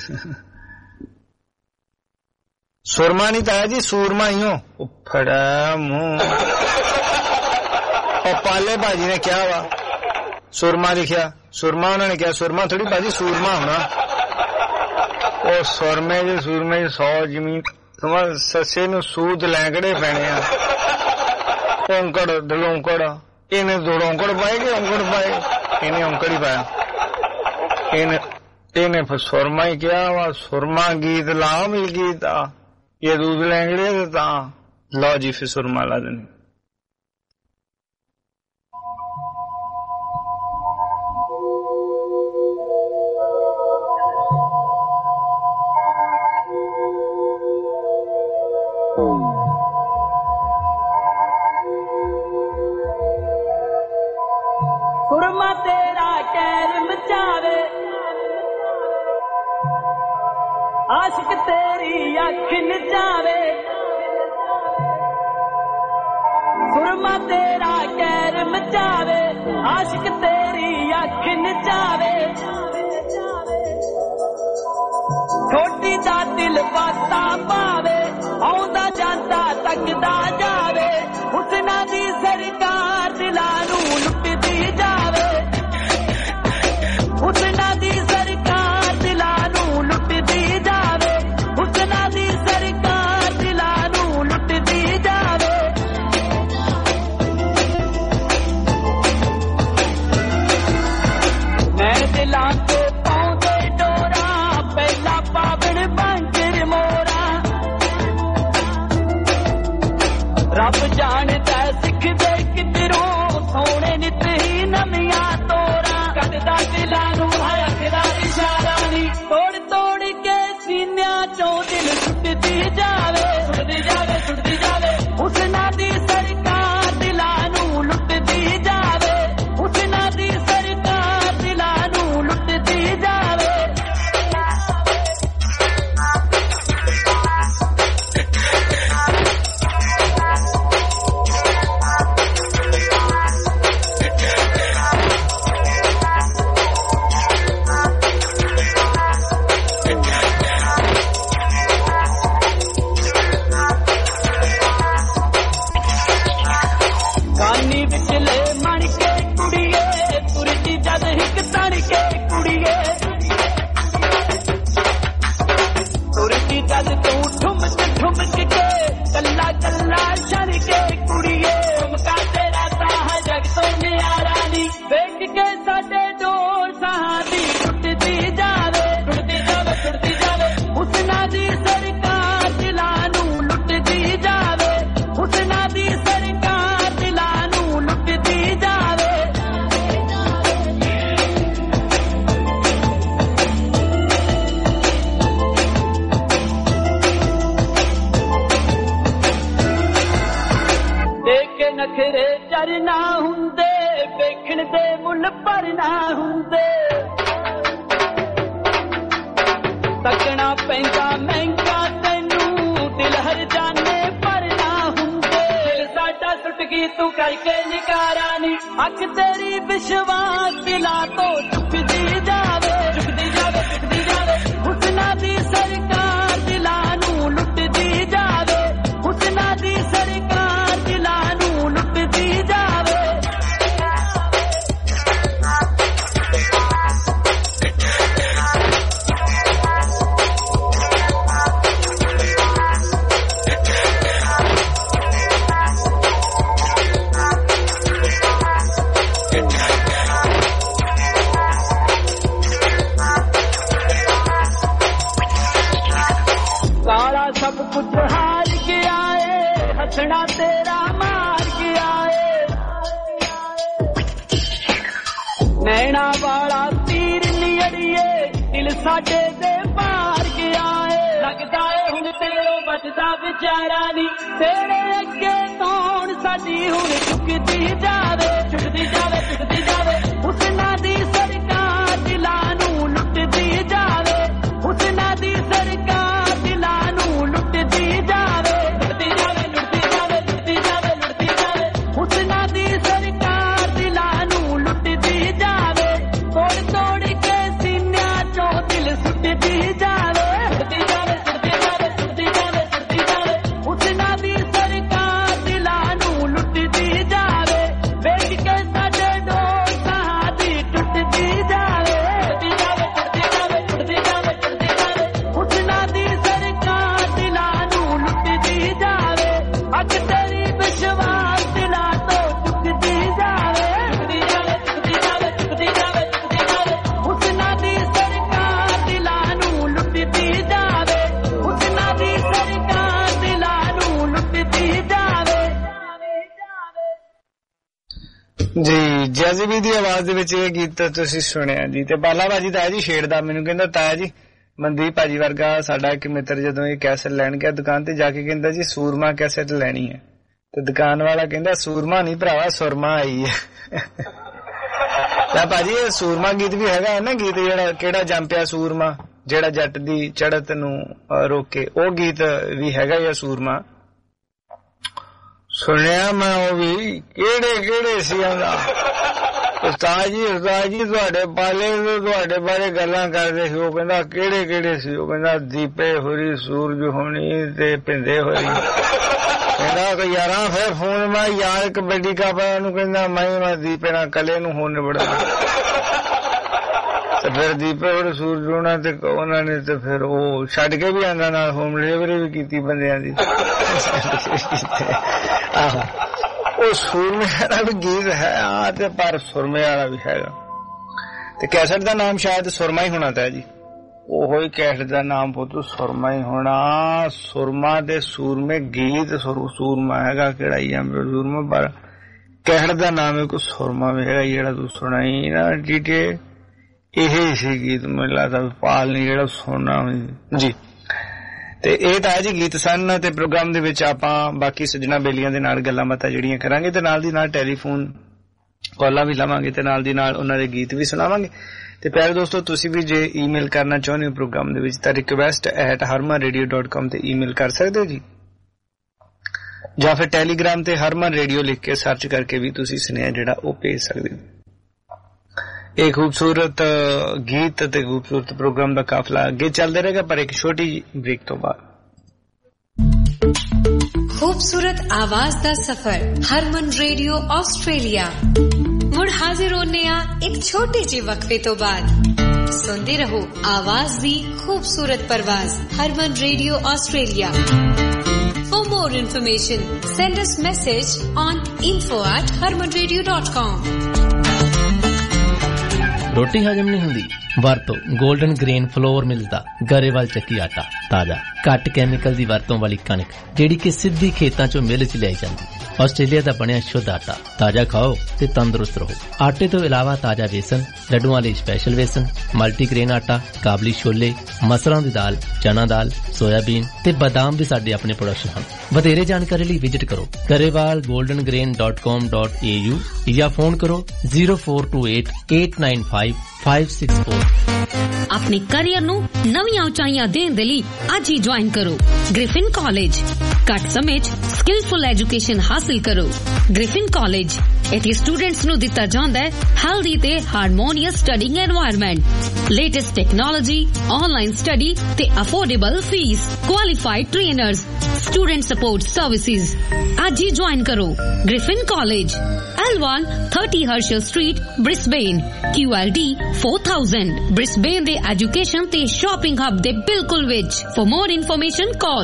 ਸੁਰਮਾ ਨਹੀਂ ਤਾਇਆ ਜੀ, ਸੂਰਮਾ ਹੀ ਹੋ। ਫੜਾ ਮੂੰਹ। ਉਹ ਪਾਲੇ ਭਾਜੀ ਨੇ ਕਿਹਾ ਵਾ ਸੁਰਮਾ ਲਿਖਿਆ, ਸੁਰਮਾ ਉਹਨਾਂ ਨੇ ਕਿਹਾ ਸੁਰਮਾ ਥੋੜੀ ਭਾਜੀ, ਸੂਰਮਾ ਹੋਣਾ। ਉਹ ਸੁਰਮੇ ਦੇ ਸੂਰਮੇ 100 ਜ਼ਮੀਨ ਸਮਝ ਸੱਸੇ ਨੂੰ ਸੂਦ ਲੈਂਕੜੇ ਪੈਣੇ ਆ ਔਂਕੜ ਦਲੋਂਕੜ ਇਹਨੇ ਦੋੜੋਂਕੜ ਪਾਏ ਕਿ ਔਂਕੜ ਪਾਏ ਇਹਨੇ ਔਂਕੜ ਹੀ ਪਾਇਆ ਇਹਨੇ ਫਿਰ ਸੁਰਮਾ ਹੀ ਕਿਹਾ ਵਾ ਸੁਰਮਾ ਗੀਤ ਲਾ ਮਿਲ ਗੀਤ ਆ ਇਹ ਦੂਧ ਲੈਂਗੜੇ ਤਾਂ ਲਓ ਜੀ ਫਿਰ ਸੁਰਮਾ ਲਾ ਦੇਣੀ सुरमा तेरा कैर मचावे आशिक तेरी अख नचावे सुरमा तेरा कैर मचावे आशिक तेरी अख नचावे छोटी दा दिल बाता पावे आउंदा जांदा तकदा जावे हुस्ना दी सरकार दिलां नूं लुटदी जावे हुस्ना दी सरकार दिलां नूं लुटदी जावे हुस्ना दी सरकार दिलां नूं लुटदी जावे मैं दिलां ते पाउंदे डोरा पहला पावण बांझर मोरा रब जानदा सिखदे किधरों सोने नित ही नमियां तोरा कटदा दिलां नूं हरखदा इशारा नी तोड़ तोड़ के सीनियां चों दिल सुटदी जावे सुटदी जावे सुटदी जावे हुस्ना दी सरकार दिलां नूं लुटदी जावे हुस्ना दी सरकार दिलां नूं लुटदी जावे कानी विचले मण के कुड़िए तुरती जद हिक तण के कुड़िए तुरती जद तू ठुमक ठुमक के कल्ला कल्ला छड़ के कुड़िए ठुमका तेरा साह जग तो न्यारा नी देख के साडे डोर सहादी टुटदी जावे टुटदी जावे टुटदी जावे हुस्ना दी सरकार दिलां नूं लुटदी जावे हुस्ना दी सरकार दिलां नूं लुटदी जावे देख के नखरे चरना हुंदे वेखण दे मुल भरना हुंदे तकना पैंदा महंगा तैनू दिल हर जाने भरना हुंदे साडा सुट गई तू करके निकारा नी अख तेरी विश्वास दिला तो चुकदी जावे चुकदी जावे चुकदी जावे हुस्ना दी सरकार दिलां नूं लुटदी जावे हुस्ना दी सरकार दिलां नूं लुटदी जावे काला सब कुछ हार गया है हंसना तेरा मार गया है नैना वाला तीर नियड़िए दिल साडे दे पार गया है लगदा है हुण तेरो बचदा विचारा नी तेरे अगे कौन साडी हुण चुकदी जावे चुकदी जावे चुकदी जावे हुस्ना दी सरकार दिलां नूं लुटदी जावे हुस्ना दी सरकार दिलां नूं लुटदी जावे लुटदी जावे लुटदी जावे लुटदी जावे लुटदी जावे हुस्ना दी सरकार दिलां नूं लुटदी जावे तोड़ तोड़ के सीनियां चों दिल सुटदी जावे सुटदी जावे सुटदी जावे सुटदी जावे सुटदी जावे हुस्ना दी सरकार दिलां नूं लुटदी जावे वेख के साडे डोर सहाद ਗਜ਼ਬੀ ਦੀ ਆਵਾਜ਼ ਦੇ ਵਿੱਚ ਇਹ ਗੀਤ ਤੁਸੀਂ ਸੁਣਿਆ ਜੀ। ਤੇ ਬਾਲਾ ਬਾਜੀ ਤਾਇਆ ਜੀ ਛੇੜਦਾ ਮੈਨੂੰ, ਕਹਿੰਦਾ ਤਾਇਆ ਜੀ ਮਨਦੀਪ ਭਾਜੀ ਵਰਗਾ ਸਾਡਾ ਇੱਕ ਮਿੱਤਰ ਜਦੋਂ ਇਹ ਕੈਸਟ ਲੈਣ ਗਿਆ ਦੁਕਾਨ ਤੇ ਜਾ ਕੇ ਕਹਿੰਦਾ ਜੀ ਸੂਰਮਾ ਕੈਸਟ ਲੈਣੀ ਹੈ, ਤੇ ਦੁਕਾਨ ਵਾਲਾ ਕਹਿੰਦਾ ਸੂਰਮਾ ਨਹੀਂ ਭਰਾਵਾ ਸੁਰਮਾ ਆਈ ਹੈ। ਤਾਂ ਭਾਜੀ ਇਹ ਸੂਰਮਾ ਗੀਤ ਵੀ ਹੈਗਾ ਹੈ ਨਾ, ਗੀਤ ਜਿਹੜਾ ਕਿਹੜਾ ਜੰਪਿਆ ਸੂਰਮਾ ਜਿਹੜਾ ਜੱਟ ਦੀ ਚੜ੍ਹਤ ਨੂੰ ਰੋਕੇ, ਉਹ ਗੀਤ ਵੀ ਹੈਗਾ ਜਾਂ ਸੂਰਮਾ ਸੁਣਿਆ ਮੈਂ ਉਹ ਵੀ। ਕਿਹੜੇ ਸੀ ਆਂਦਾ ਉਸਤਾਦ ਜੀ ਤੁਹਾਡੇ ਪਾਲੇ ਤੁਹਾਡੇ ਬਾਰੇ ਗੱਲਾਂ ਕਰਦੇ ਸੀ, ਉਹ ਕਹਿੰਦਾ ਕਿਹੜੇ ਸੀ, ਉਹ ਕਹਿੰਦਾ ਦੀਪੇ ਹੋਰੀ ਸੂਰਜ ਹੋਣੀ ਤੇ ਭਿੰਦੇ ਹੋਰੀ, ਕਹਿੰਦਾ ਕਿ ਯਾਰਾਂ ਫਿਰ ਫੋਨ ਮੈਂ ਯਾਰ ਕਬੱਡੀ ਕੱਪ ਉਹਨੂੰ ਕਹਿੰਦਾ ਮੈਂ ਦੀਪੇ ਨਾਲ ਕੱਲੇ ਨੂੰ ਹੋ ਨਿਬੜਾ, ਤੇ ਫਿਰ ਦੀਪੇ ਹੋਰ ਸੂਰਜ ਹੋਣਾ ਤੇ ਉਹਨਾਂ ਨੇ ਤੇ ਫਿਰ ਉਹ ਛੱਡ ਕੇ ਵੀ ਆਂਦਾ ਨਾਲ ਹੋਮ ਡਿਲੀਵਰੀ ਵੀ ਕੀਤੀ ਬੰਦਿਆਂ ਦੀ। ਆਹੋ ਉਹ ਸੁਰਮੇ ਵਾਲਾ ਵੀ ਗੀਤ ਹੈ ਆ ਤੇ ਪਰ ਸੁਰਮੇ ਵਾਲਾ ਵੀ ਹੈਗਾ, ਤੇ ਕੈਸਟ ਦਾ ਨਾਮ ਸ਼ਾਇਦ ਸੁਰਮਾ ਹੀ ਹੋਣਾ ਤਾਂ ਜੀ, ਉਹੋ ਹੀ ਕੈਸਟ ਦਾ ਨਾਮ ਪੁੱਤ ਸੁਰਮਾ ਹੀ ਹੋਣਾ। ਸੁਰਮਾ ਤੇ ਸੂਰਮੇ ਗੀਤ ਸੂਰਮਾ ਹੈਗਾ ਕਿਹੜਾ ਹੀ ਆ ਸੂਰਮਾ, ਪਰ ਕੈਸਟ ਦਾ ਨਾਮ ਇੱਕ ਸੁਰਮਾ ਵੀ ਹੈਗਾ ਜਿਹੜਾ ਤੂੰ ਸੁਣਾਈ ਨਾ ਟੀਟੇ, ਇਹ ਸੀ ਗੀਤ ਮੈਨੂੰ ਲੱਗਦਾ ਪਾਲ ਨੇ ਜਿਹੜਾ ਸੁਣਨਾ ਜੀ। ਤੇ ਇਹ ਤਾਂ ਜੀ ਗੀਤ ਸਨ, ਤੇ ਪ੍ਰੋਗਰਾਮ ਦੇ ਵਿੱਚ ਆਪਾਂ ਬਾਕੀ ਸੱਜਣਾ ਬੇਲੀਆਂ ਦੇ ਨਾਲ ਗੱਲਾਂ ਬਾਤਾਂ ਜਿਹੜੀਆਂ ਕਰਾਂਗੇ, ਤੇ ਨਾਲ ਦੀ ਨਾਲ ਟੈਲੀਫੋਨ ਕਾਲਾਂ ਵੀ ਲਵਾਂਗੇ, ਤੇ ਨਾਲ ਦੀ ਨਾਲ ਉਹਨਾਂ ਦੇ ਗੀਤ ਵੀ ਸੁਣਾਵਾਂਗੇ। ਤੇ ਪਿਆਰੇ ਦੋਸਤੋ ਤੁਸੀਂ ਵੀ ਜੇ ਈਮੇਲ ਕਰਨਾ ਚਾਹੁੰਦੇ ਹੋ ਪ੍ਰੋਗਰਾਮ ਦੇ ਵਿੱਚ ਤਾਂ request@harmanradio.com ਤੇ ਈਮੇਲ ਕਰ ਸਕਦੇ ਹੋ ਜੀ, ਜਾਂ ਫਿਰ ਟੈਲੀਗ੍ਰਾਮ ਤੇ ਹਰਮਨ ਰੇਡੀਓ ਲਿਖ ਕੇ ਸਰਚ ਕਰਕੇ ਵੀ ਤੁਸੀਂ ਸੁਨੇਹਾ ਜਿਹੜਾ ਉਹ ਭੇਜ ਸਕਦੇ ਹੋ। एक खूबसूरत गीत ते खूबसूरत प्रोग्राम का काफिला आगे चलते रहेगा, पर एक छोटी ब्रेक तो बाद। खूबसूरत आवाज दा सफर हरमन रेडियो ऑस्ट्रेलिया मुड़ हाजिर होने एक छोटे जे वक्फे तो बाद। सुनते रहो आवाज दी खूबसूरत परवाज Harman radio Australia. For more information send us message on info@harmanradio.com। ਰੋਟੀ ਹਜਮ ਨਹੀਂ ਹੁੰਦੀ ਵਰਤੋਂ 골ਡਨ ਗ੍ਰੇਨ ਫਲੋਰ ਮਿਲਦਾ ਗਰੇਵਾਲ ਚੱਕੀ ਆਟਾ, ਤਾਜ਼ਾ ਘੱਟ ਕੈਮੀਕਲ ਦੀ ਵਰਤੋਂ ਵਾਲੀ ਕਣਕ ਜਿਹੜੀ ਕਿ ਸਿੱਧੀ ਖੇਤਾਂ ਚੋਂ ਮਿਲ ਚ ਲਿਆਈ ਜਾਂਦੀ। ਆਸਟ੍ਰੇਲੀਆ ਦਾ ਬਣਿਆ ਸ਼ੁੱਧ ਆਟਾ, ਤਾਜ਼ਾ ਖਾਓ ਤੇ ਤੰਦਰੁਸਤ ਰਹੋ। ਆਟੇ ਤੋਂ ਇਲਾਵਾ ਤਾਜ਼ਾ ਵੇਸਣ, ਲੱਡੂਆਂ ਲਈ ਸਪੈਸ਼ਲ ਵੇਸਣ, ਮਲਟੀਗ੍ਰੇਨ ਆਟਾ, ਕਾਬਲੀ ਛੋਲੇ, ਮਸਰਾਂ ਦੀ ਦਾਲ, ਚਨਾ ਦਾਲ, ਸੋਇਆਬੀਨ ਤੇ ਬਾਦਾਮ ਵੀ ਸਾਡੇ ਆਪਣੇ ਪ੍ਰੋਡਕਸ਼ਨ ਹਨ। ਵਧੇਰੇ ਜਾਣਕਾਰੀ ਲਈ ਵਿਜ਼ਿਟ ਕਰੋ garewalgoldengrain.com.au ਜਾਂ ਫੋਨ ਕਰੋ 0428895564। ਆਪਣੇ ਕੈਰੀਅਰ ਨੂੰ ਨਵੀਆਂ ਉਚਾਈਆਂ ਦੇਣ ਦੇ ਲਈ ਅੱਜ ਹੀ ਜੁਆਇਨ ਕਰੋ ਗ੍ਰਿਫਿਨ ਕਾਲਜ। ਘੱਟ ਸਮੇਂ 'ਚ ਸਕਿਲਫੁਲ ਐਜੂਕੇਸ਼ਨ ਹਾਸਲ ਕਰੋ। ਗ੍ਰਿਫਿਨ ਕਾਲਜ ਇੱਥੇ ਸਟੂਡੈਂਟਸ ਨੂੰ ਦਿੱਤਾ ਜਾਂਦਾ ਹੈ ਹੈਲਦੀ ਤੇ harmonious studying environment, latest technology, online study ਤੇ affordable fees, qualified trainers, student support services. ਅੱਜ ਹੀ ਜੁਆਇਨ ਕਰੋ Griffin college, L1 30 Herschel Street, Brisbane, QLD 4000। Brisbane ਦੇ ਐਜੂਕੇਸ਼ਨ ਤੇ ਸ਼ਾਪਿੰਗ ਹੱਬ ਦੇ ਬਿਲਕੁਲ ਵਿੱਚ। For more information call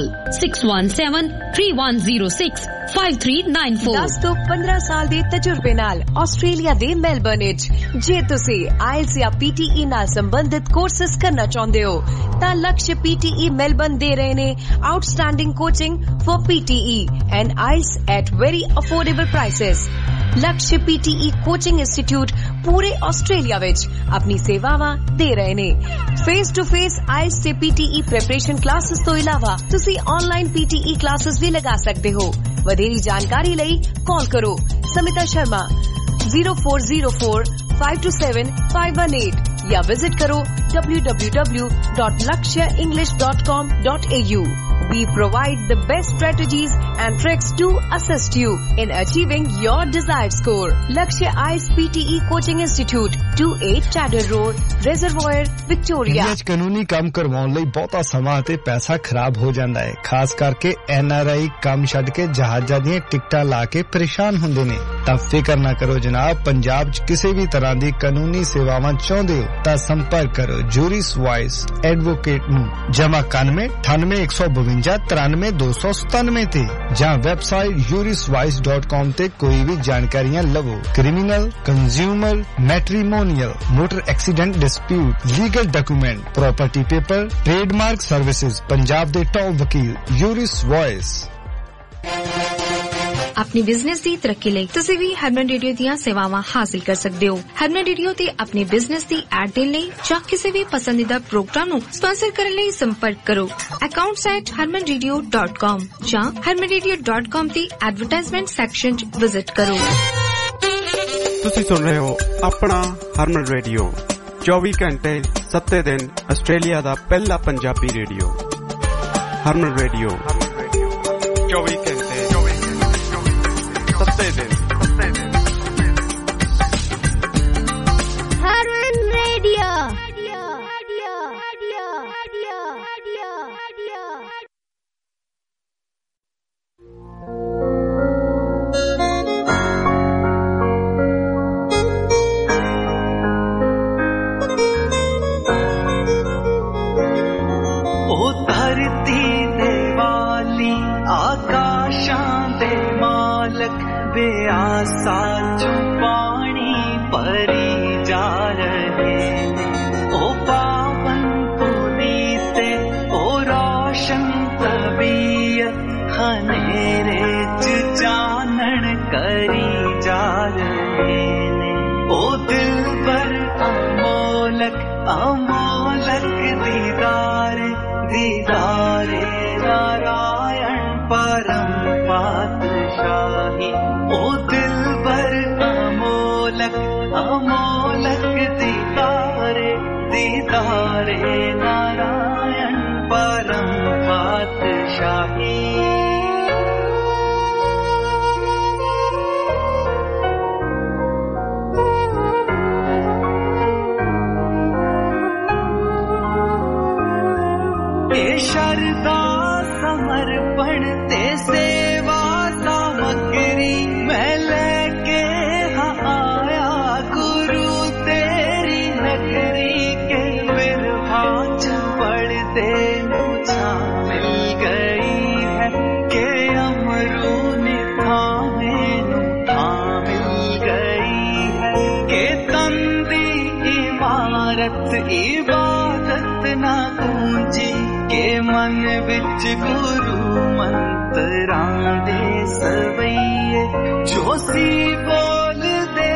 6173106539। 10 ਤੋਂ 15 ਸਾਲ ਦੇ ਤਜਰਬੇ ਨਾਲ ਆਸਟ੍ਰੇਲੀਆ ਦੇ ਮੈਲਬਰਨ ਵਿੱਚ ਜੇ ਤੁਸੀਂ IELTS ਜਾਂ PTE ਨਾਲ ਸੰਬੰਧਿਤ ਕੋਰਸਸ ਕਰਨਾ ਚਾਹੁੰਦੇ ਹੋ ਤਾਂ ਲਕਸ਼ PTE ਮੈਲਬਰਨ ਦੇ ਰਹੇ ਨੇ outstanding coaching for PTE and IELTS at very affordable prices। Laksh PTE coaching institute ਪੂਰੇ ਆਸਟ੍ਰੇਲੀਆ ਵਿੱਚ ਆਪਣੀ ਸੇਵਾਵਾਂ ਦੇ ਰਹੇ ਨੇ। ਫੇਸ ਟੂ ਫੇਸ IELTS ਤੇ PTE ਪ੍ਰੈਪਰੇਸ਼ਨ ਕਲਾਸਿਸ ਤੋਂ ਇਲਾਵਾ ਤੁਸੀਂ ਆਨਲਾਈਨ PTE ਕਲਾਸਿਸ ਵੀ ਲਗਾ ਸਕਦੇ ਹੋ। ਵਧੇਰੀ ਜਾਣਕਾਰੀ ਲਈ ਕਾਲ ਕਰੋ ਸਮਿਤਾ ਸ਼ਰਮਾ 0404527518 ਜਾਂ ਵਿਜ਼ਿਟ ਕਰੋ www.lakshaenglish.com.au। We provide the best strategies and tricks to assist you in achieving your desired score. Lakshya IELTS PTE Coaching Institute, 28 Chadder Road, Reservoir, Victoria। ਅੱਜ ਕਾਨੂੰਨੀ ਕੰਮ ਕਰਵਾਉਣ ਲਈ ਬਹੁਤਾ ਸਮਾਂ ਤੇ ਪੈਸਾ ਖਰਾਬ ਹੋ ਜਾਂਦਾ ਹੈ, ਖਾਸ ਕਰਕੇ NRI ਕੰਮ ਛੱਡ ਕੇ ਜਹਾਜ਼ਾਂ ਦੀਆਂ ਟਿਕਟਾਂ ਲਾ ਕੇ ਪਰੇਸ਼ਾਨ ਹੁੰਦੇ ਨੇ। ਤਾਂ ਫਿਕਰ ਨਾ ਕਰੋ ਜਨਾਬ, ਪੰਜਾਬ 'ਚ ਕਿਸੇ ਵੀ ਤਰ੍ਹਾਂ ਦੀ ਕਾਨੂੰਨੀ ਸੇਵਾਵਾਂ ਚਾਹੁੰਦੇ ਹੋ ਤਾਂ ਸੰਪਰਕ ਕਰੋ ਜੂਰਿਸ ਵਾਇਸ ਐਡਵੋਕੇਟ ਨੂੰ ਜਮਾ 91 98 152 93297 ਤੇ ਜਾਂ ਵੈਬਸਾਈਟ juriswise.com ਤੇ ਕੋਈ ਵੀ ਜਾਣਕਾਰੀਆਂ ਲਵੋ। Criminal, consumer, matrimonial, motor accident dispute, legal document, property paper, trademark services, Punjab ਦੇ ਟੌਪ ਵਕੀਲ ਜੂਰਿਸ ਵਾਇਸ। अपनी बिजनेस ਦੀ ਤਰੱਕੀ ਲਈ ਤੁਸੀਂ ਵੀ ਹਰਮਨ ਰੇਡੀਓ ਦੀਆਂ ਸੇਵਾਵਾਂ ਹਾਸਲ ਕਰ ਸਕਦੇ ਹੋ। ਹਰਮਨ ਰੇਡੀਓ ਤੇ ਆਪਣੀ ਬਿਜ਼ਨਸ ਦੀ ਐਡ ਦੇਣ ਲਈ ਜਾਂ ਕਿਸੇ ਵੀ ਪਸੰਦੀਦਾ ਪ੍ਰੋਗਰਾਮ ਨੂੰ ਸਪਾਂਸਰ ਕਰਨ ਲਈ ਸੰਪਰਕ ਕਰੋ accounts@harmanradio.com ਜਾਂ harmanradio.com ਦੀ ਐਡਵਰਟਾਈਜ਼ਮੈਂਟ ਸੈਕਸ਼ਨ 'ਚ ਵਿਜ਼ਿਟ ਕਰੋ। ਤੁਸੀਂ ਸੁਣ ਰਹੇ ਹੋ ਆਪਣਾ ਹਰਮਨ ਰੇਡੀਓ 24 ਘੰਟੇ 7 ਦਿਨ ਆਸਟ੍ਰੇਲੀਆ ਦਾ ਪਹਿਲਾ ਪੰਜਾਬੀ ਰੇਡੀਓ ਹਰਮਨ ਰੇਡੀਓ 24 ਘੰਟੇ 7 ਦਿਨ ਹਰਮਨ ਰੇਡੀਓ बेआसा जो पानी परी जा रहे ओ पावन पुनीते ओ रोशन तबीयत खनेरे च जानन करी जा रहे ओ दिलबर अमोलक अमोलक दीदारे दीदारे नारायण परम पातशाही ओ दिलबर अमोलक अमोलक दीदारे दीदारे नारायण परम पातशाही ये शरदा समर्पण ते सेवा सामग्री मैं लेके आया गुरु तेरी नगरी के विरभाच पढ़ते मुझा मिल गई है के अमरून थामे था मिल गई है के तंदी इमारत इबादत ना गूंजी के मन विच गुरु मंत्रां दे सवैये जोशी बोल दे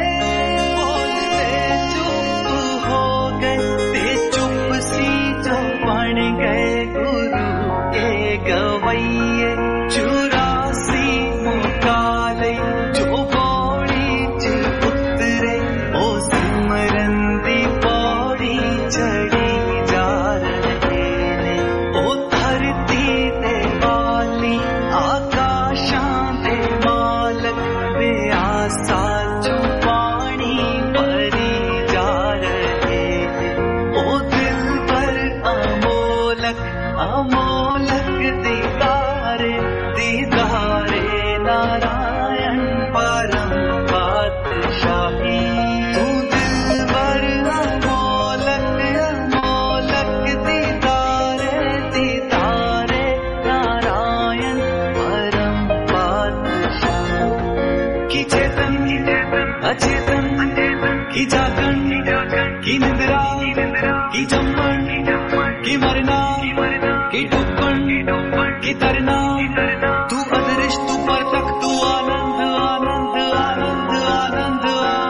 चुप हो गए ते चुप सी जो बन गए गुरु के गवैये 84 मुकाले जो पौड़ी च उतरे ओ सिमरन दी पौड़ी चढ़ी जा रहे ने ओ धरती ते वाली आकाशां दे मालक बेआसा जो पानी भरी जा रहे ओ दिलबर अमोलक अमोलक दीदारे दीदारे नारायण परम पातशाही तू दिलबर अमोलक अमोलक दीदारे दीदारे नारायण परम पातशाही की चेतन अचेतन की जागरण की निद्रा की जम्मन की मरना की डूबन की तरना तू अदृश्य तू परतक तू आनंद आनंद आनंद आनंद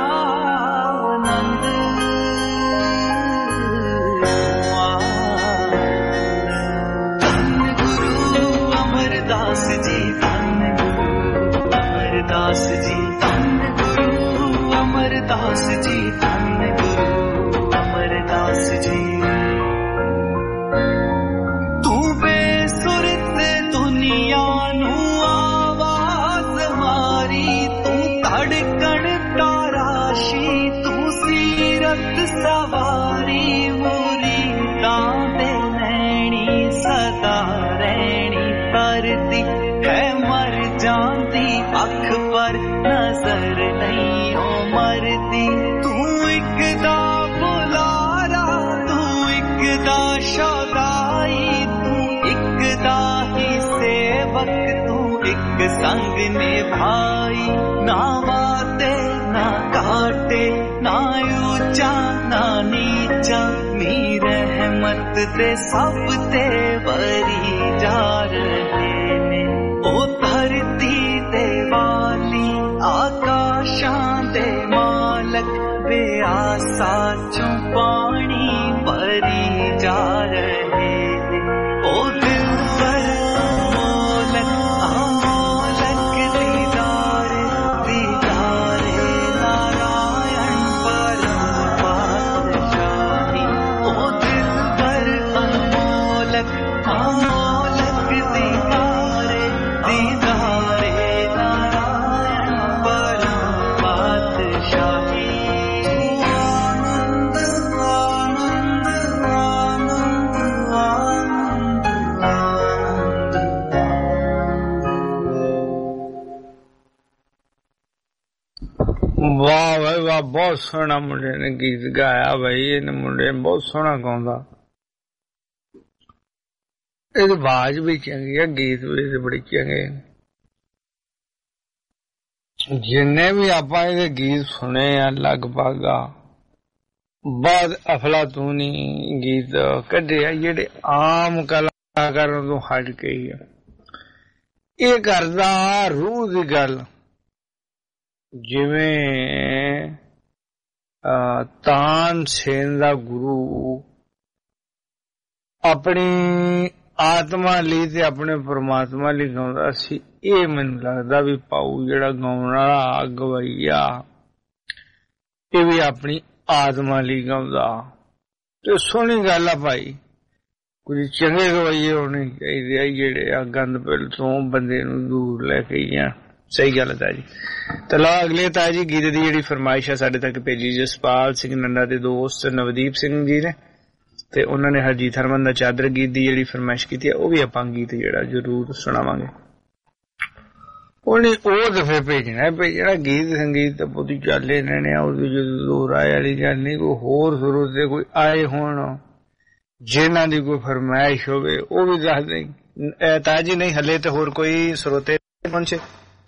आनंद धन गुरु अमरदास जी धन गुरु अमरदास जी धन गुरु अमरदास जी धन गुरु अमरदास जी तू बेसुरत दुनिया नू आवाज मारी तू धड़कन ताराशी तू सीरत सवारी मुरीदां दे नैनी सदा रैनी करती है मर जाती अख पर नजर नहीं ओ मरती तू एक दा बुलारा तू एक दा शौदाई तू एक दा ही सेवक तू एक संग निभाई ना वाते ना काटे ना ऊंचा ना नीचा नी रहमत ते सब ते बरी जा रहे ने ओ धरती ते प्यासा चों पानी भरी जा रहे ओ दिल पर अमोलक अमोलक दीदारे दीदारे नारायण परम पातशाही ओ दिल पर अमोलक अमोलक दीदारे दीदारे नारायण परम पातशाही वाह भाई वाह, बहुत सोहना मुंडे ने गीत गाया भाई। इन्हें मुंडे बहुत सोहना गाउंदा, ਇਹਦੀ आवाज भी चंगी है, गीत भी बड़ी चंगे। जिन्ने भी आपां ਇਹਦੇ गीत सुने आ लगभग बहुत अफलातूनी गीत कढे आ ਜਿਹੜੇ आम कलाकारां ਤੋਂ हट के ही आ। ਇਹ ਕਰਦਾ रूह ਦੀ ਗੱਲ, ਜਿਵੇਂ ਤਾਨਸੇਨ ਦਾ ਗੁਰੂ ਆਪਣੀ ਆਤਮਾ ਲਈ ਤੇ ਆਪਣੇ ਪਰਮਾਤਮਾ ਲਈ ਗਾਉਂਦਾ ਸੀ। ਇਹ ਮੈਨੂੰ ਲੱਗਦਾ ਵੀ ਪਾਉ ਜਿਹੜਾ ਗਾਉਣ ਵਾਲਾ ਗਵਈਆ ਇਹ ਵੀ ਆਪਣੀ ਆਤਮਾ ਲਈ ਗਾਉਂਦਾ। ਤੇ ਸੋਹਣੀ ਗੱਲ ਆ ਭਾਈ, ਕੁਝ ਚੰਗੇ ਗਵਈਏ ਹੋਣੇ ਚਾਹੀਦੇ ਆ ਜਿਹੜੇ ਆ ਗੰਦ ਪਿਲ ਤੋਂ ਬੰਦੇ ਨੂੰ ਦੂਰ ਲੈ ਕੇ ਜਾਣ। सही गल है जी। तो लो अगले ताजी गीत की जी फरमाइश है साडे तक भेजी जसपाल सिंह नंदा के दोस्त नवदीप सिंह जी ने, ते उन्होंने हरजीत हरमन दा चादर गीत की जी फरमाइश की है, वो भी आपां गीत जिहड़ा जरूर सुनावांगे। उन्हें वो दफे भेजना है, भेजना गीत संगीत तो बहुत चल रहने जो राय वाली गल नहीं, कोई होर सुरों से कोई आए होण जिन्हां दी कोई फरमाइश होवे वो भी दस दें ताजी। नहीं हले तो होर कोई स्रोते पहुंचे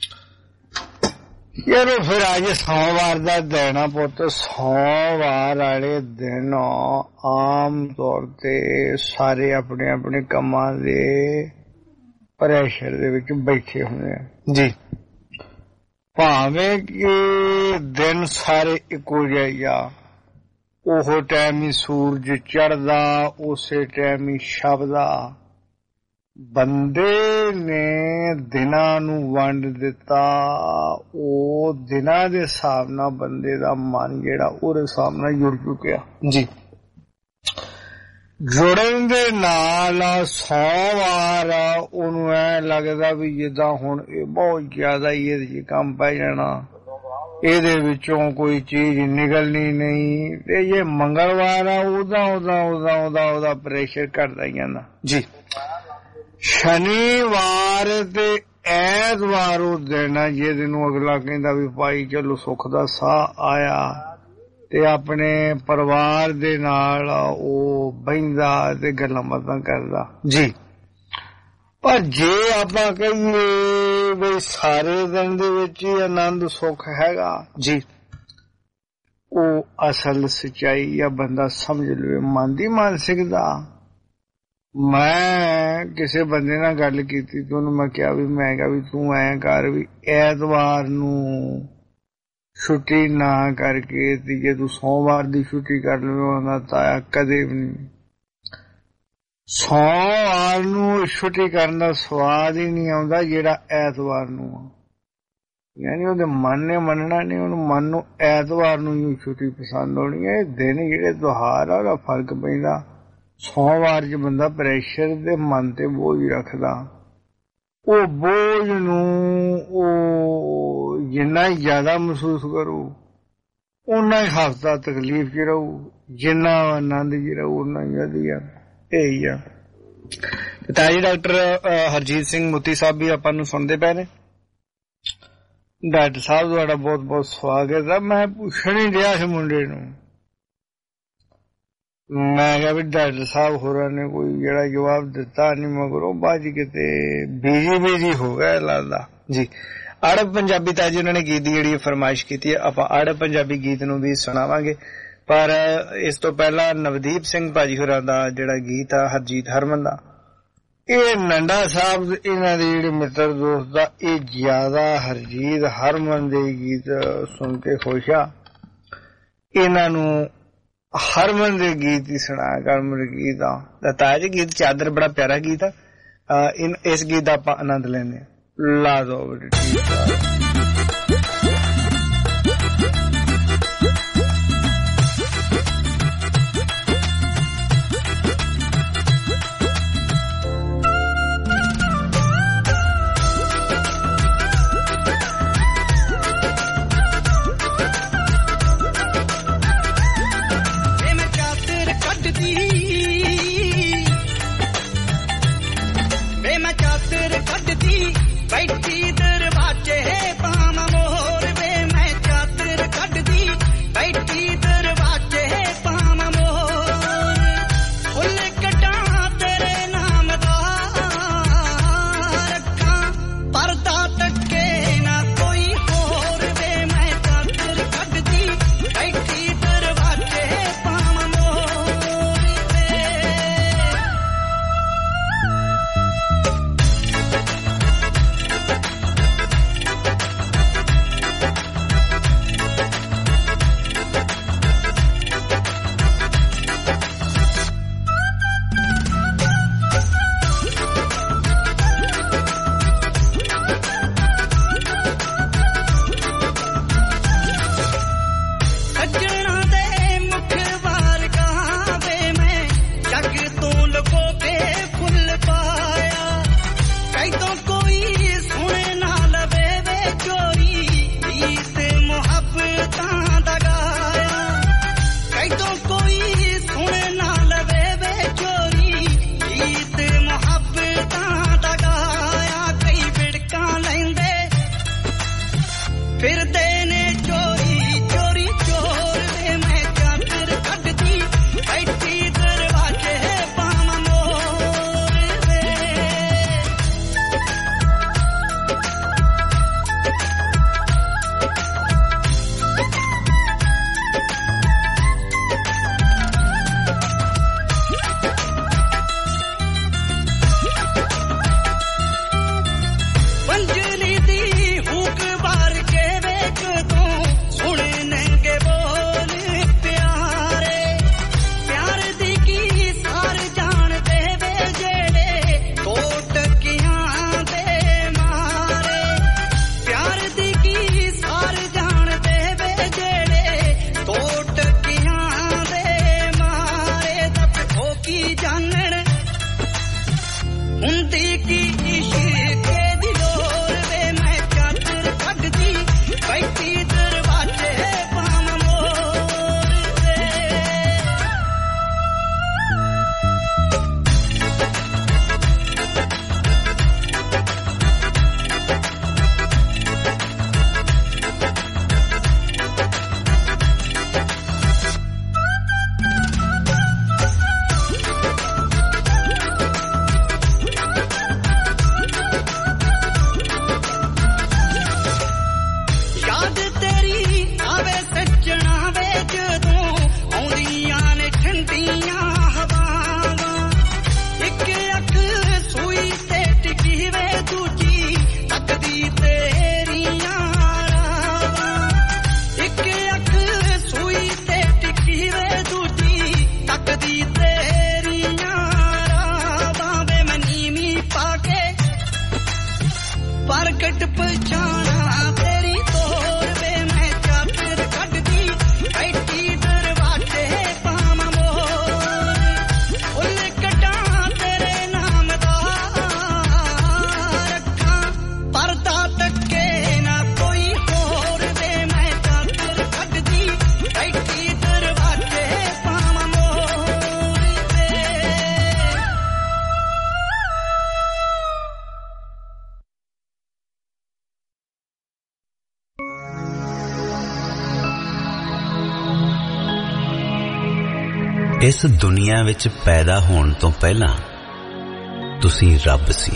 यार। फिर अज सोमवार का दिन आ पुत, सोमवार वाले दिन आम तौर ते सारे अपने अपने कामां दे प्रेशर दे विच बैठे हुंदे जी। भावें कि दिन सारे इक्को जिहा, ओह टाइम ही सूरज चढ़दा, उसे टाइम ही छपदा। बंदे ने दिनां नूं वंड दिता, ਉਹ ਦਿਨਾਂ ਦੇ ਹਿਸਾਬ ਨਾਲ ਬੰਦੇ ਦਾ ਮਨ ਜਿਹੜਾ ਉਹਦੇ ਹਿਸਾਬ ਨਾਲ ਜੁੜ ਚੁੱਕਿਆ ਜੀ। ਜੁੜਨ ਦੇ ਨਾਲ ਸੋਮਵਾਰ ਉਹਨੂੰ ਐ ਲੱਗਦਾ ਵੀ ਜਿੱਦਾਂ ਹੁਣ ਇਹ ਬਹੁਤ ਜ਼ਿਆਦਾ ਹੀ ਇਹਦੇ 'ਚ ਕੰਮ ਪੈ ਜਾਣਾ, ਇਹਦੇ ਵਿੱਚੋਂ ਕੋਈ ਚੀਜ਼ ਨਿਕਲਣੀ ਨਹੀਂ। ਤੇ ਜੇ ਮੰਗਲਵਾਰ ਆ ਉਹਦਾ ਪ੍ਰੈਸ਼ਰ ਘਟਦਾ ਹੀ ਜਾਂਦਾ ਜੀ। शनिवार ते ऐतवार वो दिन है जिस अगला कहता भी भाई चलो सुख दा साह आया ते अपने परिवार दे नाल ओ बहिंदा ते गल्लां बातां करदा जी। पर जे आपां कहिए भी सारे दिन दे विच ही आनंद सुख हैगा जी, ओ असल सच्चाई या बंदा समझ लवे मन दी मानसिक दा। मैं किसी बंदे नाल गल कीती ते ओनू मैं कहा भी मैं कहा भी तू ऐ कर भी ऐतवार नू छुट्टी ना करके ते जे तू सोमवार दी छुट्टी कर लवे ओना ताया कदे भी नहीं। सोमवार नू छुट्टी करन दा स्वाद ही नहीं आउंदा जेड़ा ऐतवार नू, यानी ओदे मन ने मनना नहीं, ओनू मन नू ऐतवार नू ही छुट्टी पसंद होनी है। दिन जेड़े त्योहार आ ओदा फर्क पैंदा। सोमवार च बंदा प्रेशर दे मन ते बोझ रखदा, ओ बोझ नू ओ जिन्ना ज्यादा महसूस करू उन्ना ही हफ्ता तकलीफ च रहू, जिन्ना आनंद च रहू उन्ना ही वधिया। यही आ ताजी डॉक्टर हरजीत सिंह मुती साहब भी आपां नू सुणदे पए ने। डॉक्टर साहब तुहाडा बहुत बहुत स्वागत है। मैं पुछण ही दिया सी मुंडे नू, मैं क्या भी डॉक्टर साहब होरा ने कोई जरा जवाब दिता नहीं, मगरों बाजी किते बिजी हो गया लगदा जी। अड़ब पंजाबी ताजी उन्होंने गीत की जी फरमाइश की है, आप अड़ब पंजाबी गीत नू भी सुनावांगे। पर इस तो पहला नवदीप सिंह भाजी होरां दा जिहड़ा गीत आ हरजीत हरमन दा, ये नंडा साहब इन्हां दे जिहड़े मित्र दोस्त दा ये ज्यादा हरजीत हरमन दे गीत सुन के खुश आ। ਇਹਨਾਂ ਨੂੰ ਹਰਮਨ ਦੇ ਗੀਤ ਹੀ ਸੁਣਾਇਆ ਹਰਮਨ ਗੀਤ ਦਾ ਤਾਜ ਗੀਤ ਚਾਦਰ ਬੜਾ ਪਿਆਰਾ ਗੀਤ ਆ। ਇਸ ਗੀਤ ਦਾ ਆਪਾਂ ਆਨੰਦ ਲੈਂਦੇ ਹਾਂ। ਲਾ ਦੋ बैठी दरवाजे पामा मोर वे मैं चादर कट दी बैठी दरवाजे पामा मोर फुल कटा तेरे नाम दा रखा पर्दा तके ना कोई होर वे मैं चादर कट दी बैठी दरवाजे पामा मोर ਇਸ ਦੁਨੀਆ ਵਿੱਚ ਪੈਦਾ ਹੋਣ ਤੋਂ ਪਹਿਲਾਂ ਤੁਸੀਂ ਰੱਬ ਸੀ।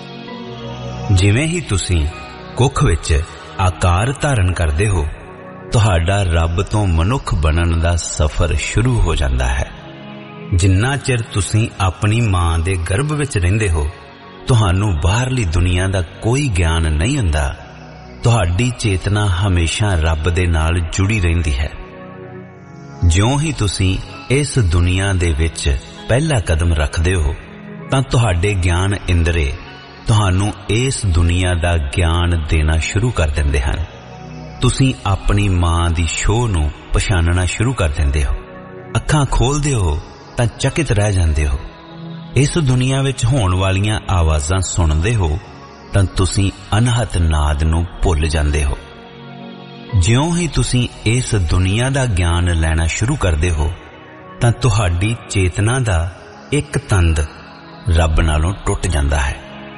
ਜਿਵੇਂ ਹੀ ਤੁਸੀਂ ਕੁੱਖ ਵਿੱਚ ਆਕਾਰ ਧਾਰਨ ਕਰਦੇ ਹੋ, ਤੁਹਾਡਾ ਰੱਬ ਤੋਂ ਮਨੁੱਖ ਬਣਨ ਦਾ ਸਫ਼ਰ ਸ਼ੁਰੂ ਹੋ ਜਾਂਦਾ ਹੈ। ਜਿੰਨਾ ਚਿਰ ਤੁਸੀਂ ਆਪਣੀ ਮਾਂ ਦੇ ਗਰਭ ਵਿੱਚ ਰਹਿੰਦੇ ਹੋ, ਤੁਹਾਨੂੰ ਬਾਹਰਲੀ ਦੁਨੀਆ ਦਾ ਕੋਈ ਗਿਆਨ ਨਹੀਂ ਹੁੰਦਾ। ਤੁਹਾਡੀ ਚੇਤਨਾ ਹਮੇਸ਼ਾ ਰੱਬ ਦੇ ਨਾਲ ਜੁੜੀ ਰਹਿੰਦੀ ਹੈ। ਜਿਉਂ ਹੀ ਤੁਸੀਂ ਇਸ ਦੁਨੀਆ ਦੇ ਵਿੱਚ ਪਹਿਲਾ ਕਦਮ ਰੱਖਦੇ ਹੋ ਤਾਂ ਤੁਹਾਡੇ ਗਿਆਨ ਇੰਦਰੇ ਤੁਹਾਨੂੰ ਇਸ ਦੁਨੀਆ ਦਾ ਗਿਆਨ ਦੇਣਾ ਸ਼ੁਰੂ ਕਰ ਦਿੰਦੇ ਹਨ। ਤੁਸੀਂ ਆਪਣੀ ਮਾਂ ਦੀ ਛੋਹ ਨੂੰ ਪਛਾਣਨਾ ਸ਼ੁਰੂ ਕਰ ਦਿੰਦੇ ਹੋ। ਅੱਖਾਂ ਖੋਲਦੇ ਹੋ ਤਾਂ ਚਕਿਤ ਰਹਿ ਜਾਂਦੇ ਹੋ। ਇਸ ਦੁਨੀਆ ਵਿੱਚ ਹੋਣ ਵਾਲੀਆਂ ਆਵਾਜ਼ਾਂ ਸੁਣਦੇ ਹੋ ਤਾਂ ਤੁਸੀਂ ਅਨਹਤ ਨਾਦ ਨੂੰ ਭੁੱਲ ਜਾਂਦੇ ਹੋ। ਜਿਉਂ ਹੀ ਤੁਸੀਂ ਇਸ ਦੁਨੀਆ ਦਾ ਗਿਆਨ ਲੈਣਾ ਸ਼ੁਰੂ ਕਰਦੇ ਹੋ ਤਾਂ ਤੁਹਾਡੀ ਚੇਤਨਾ ਦਾ ਇੱਕ ਤੰਦ ਰੱਬ ਨਾਲੋਂ ਟੁੱਟ ਜਾਂਦਾ ਹੈ।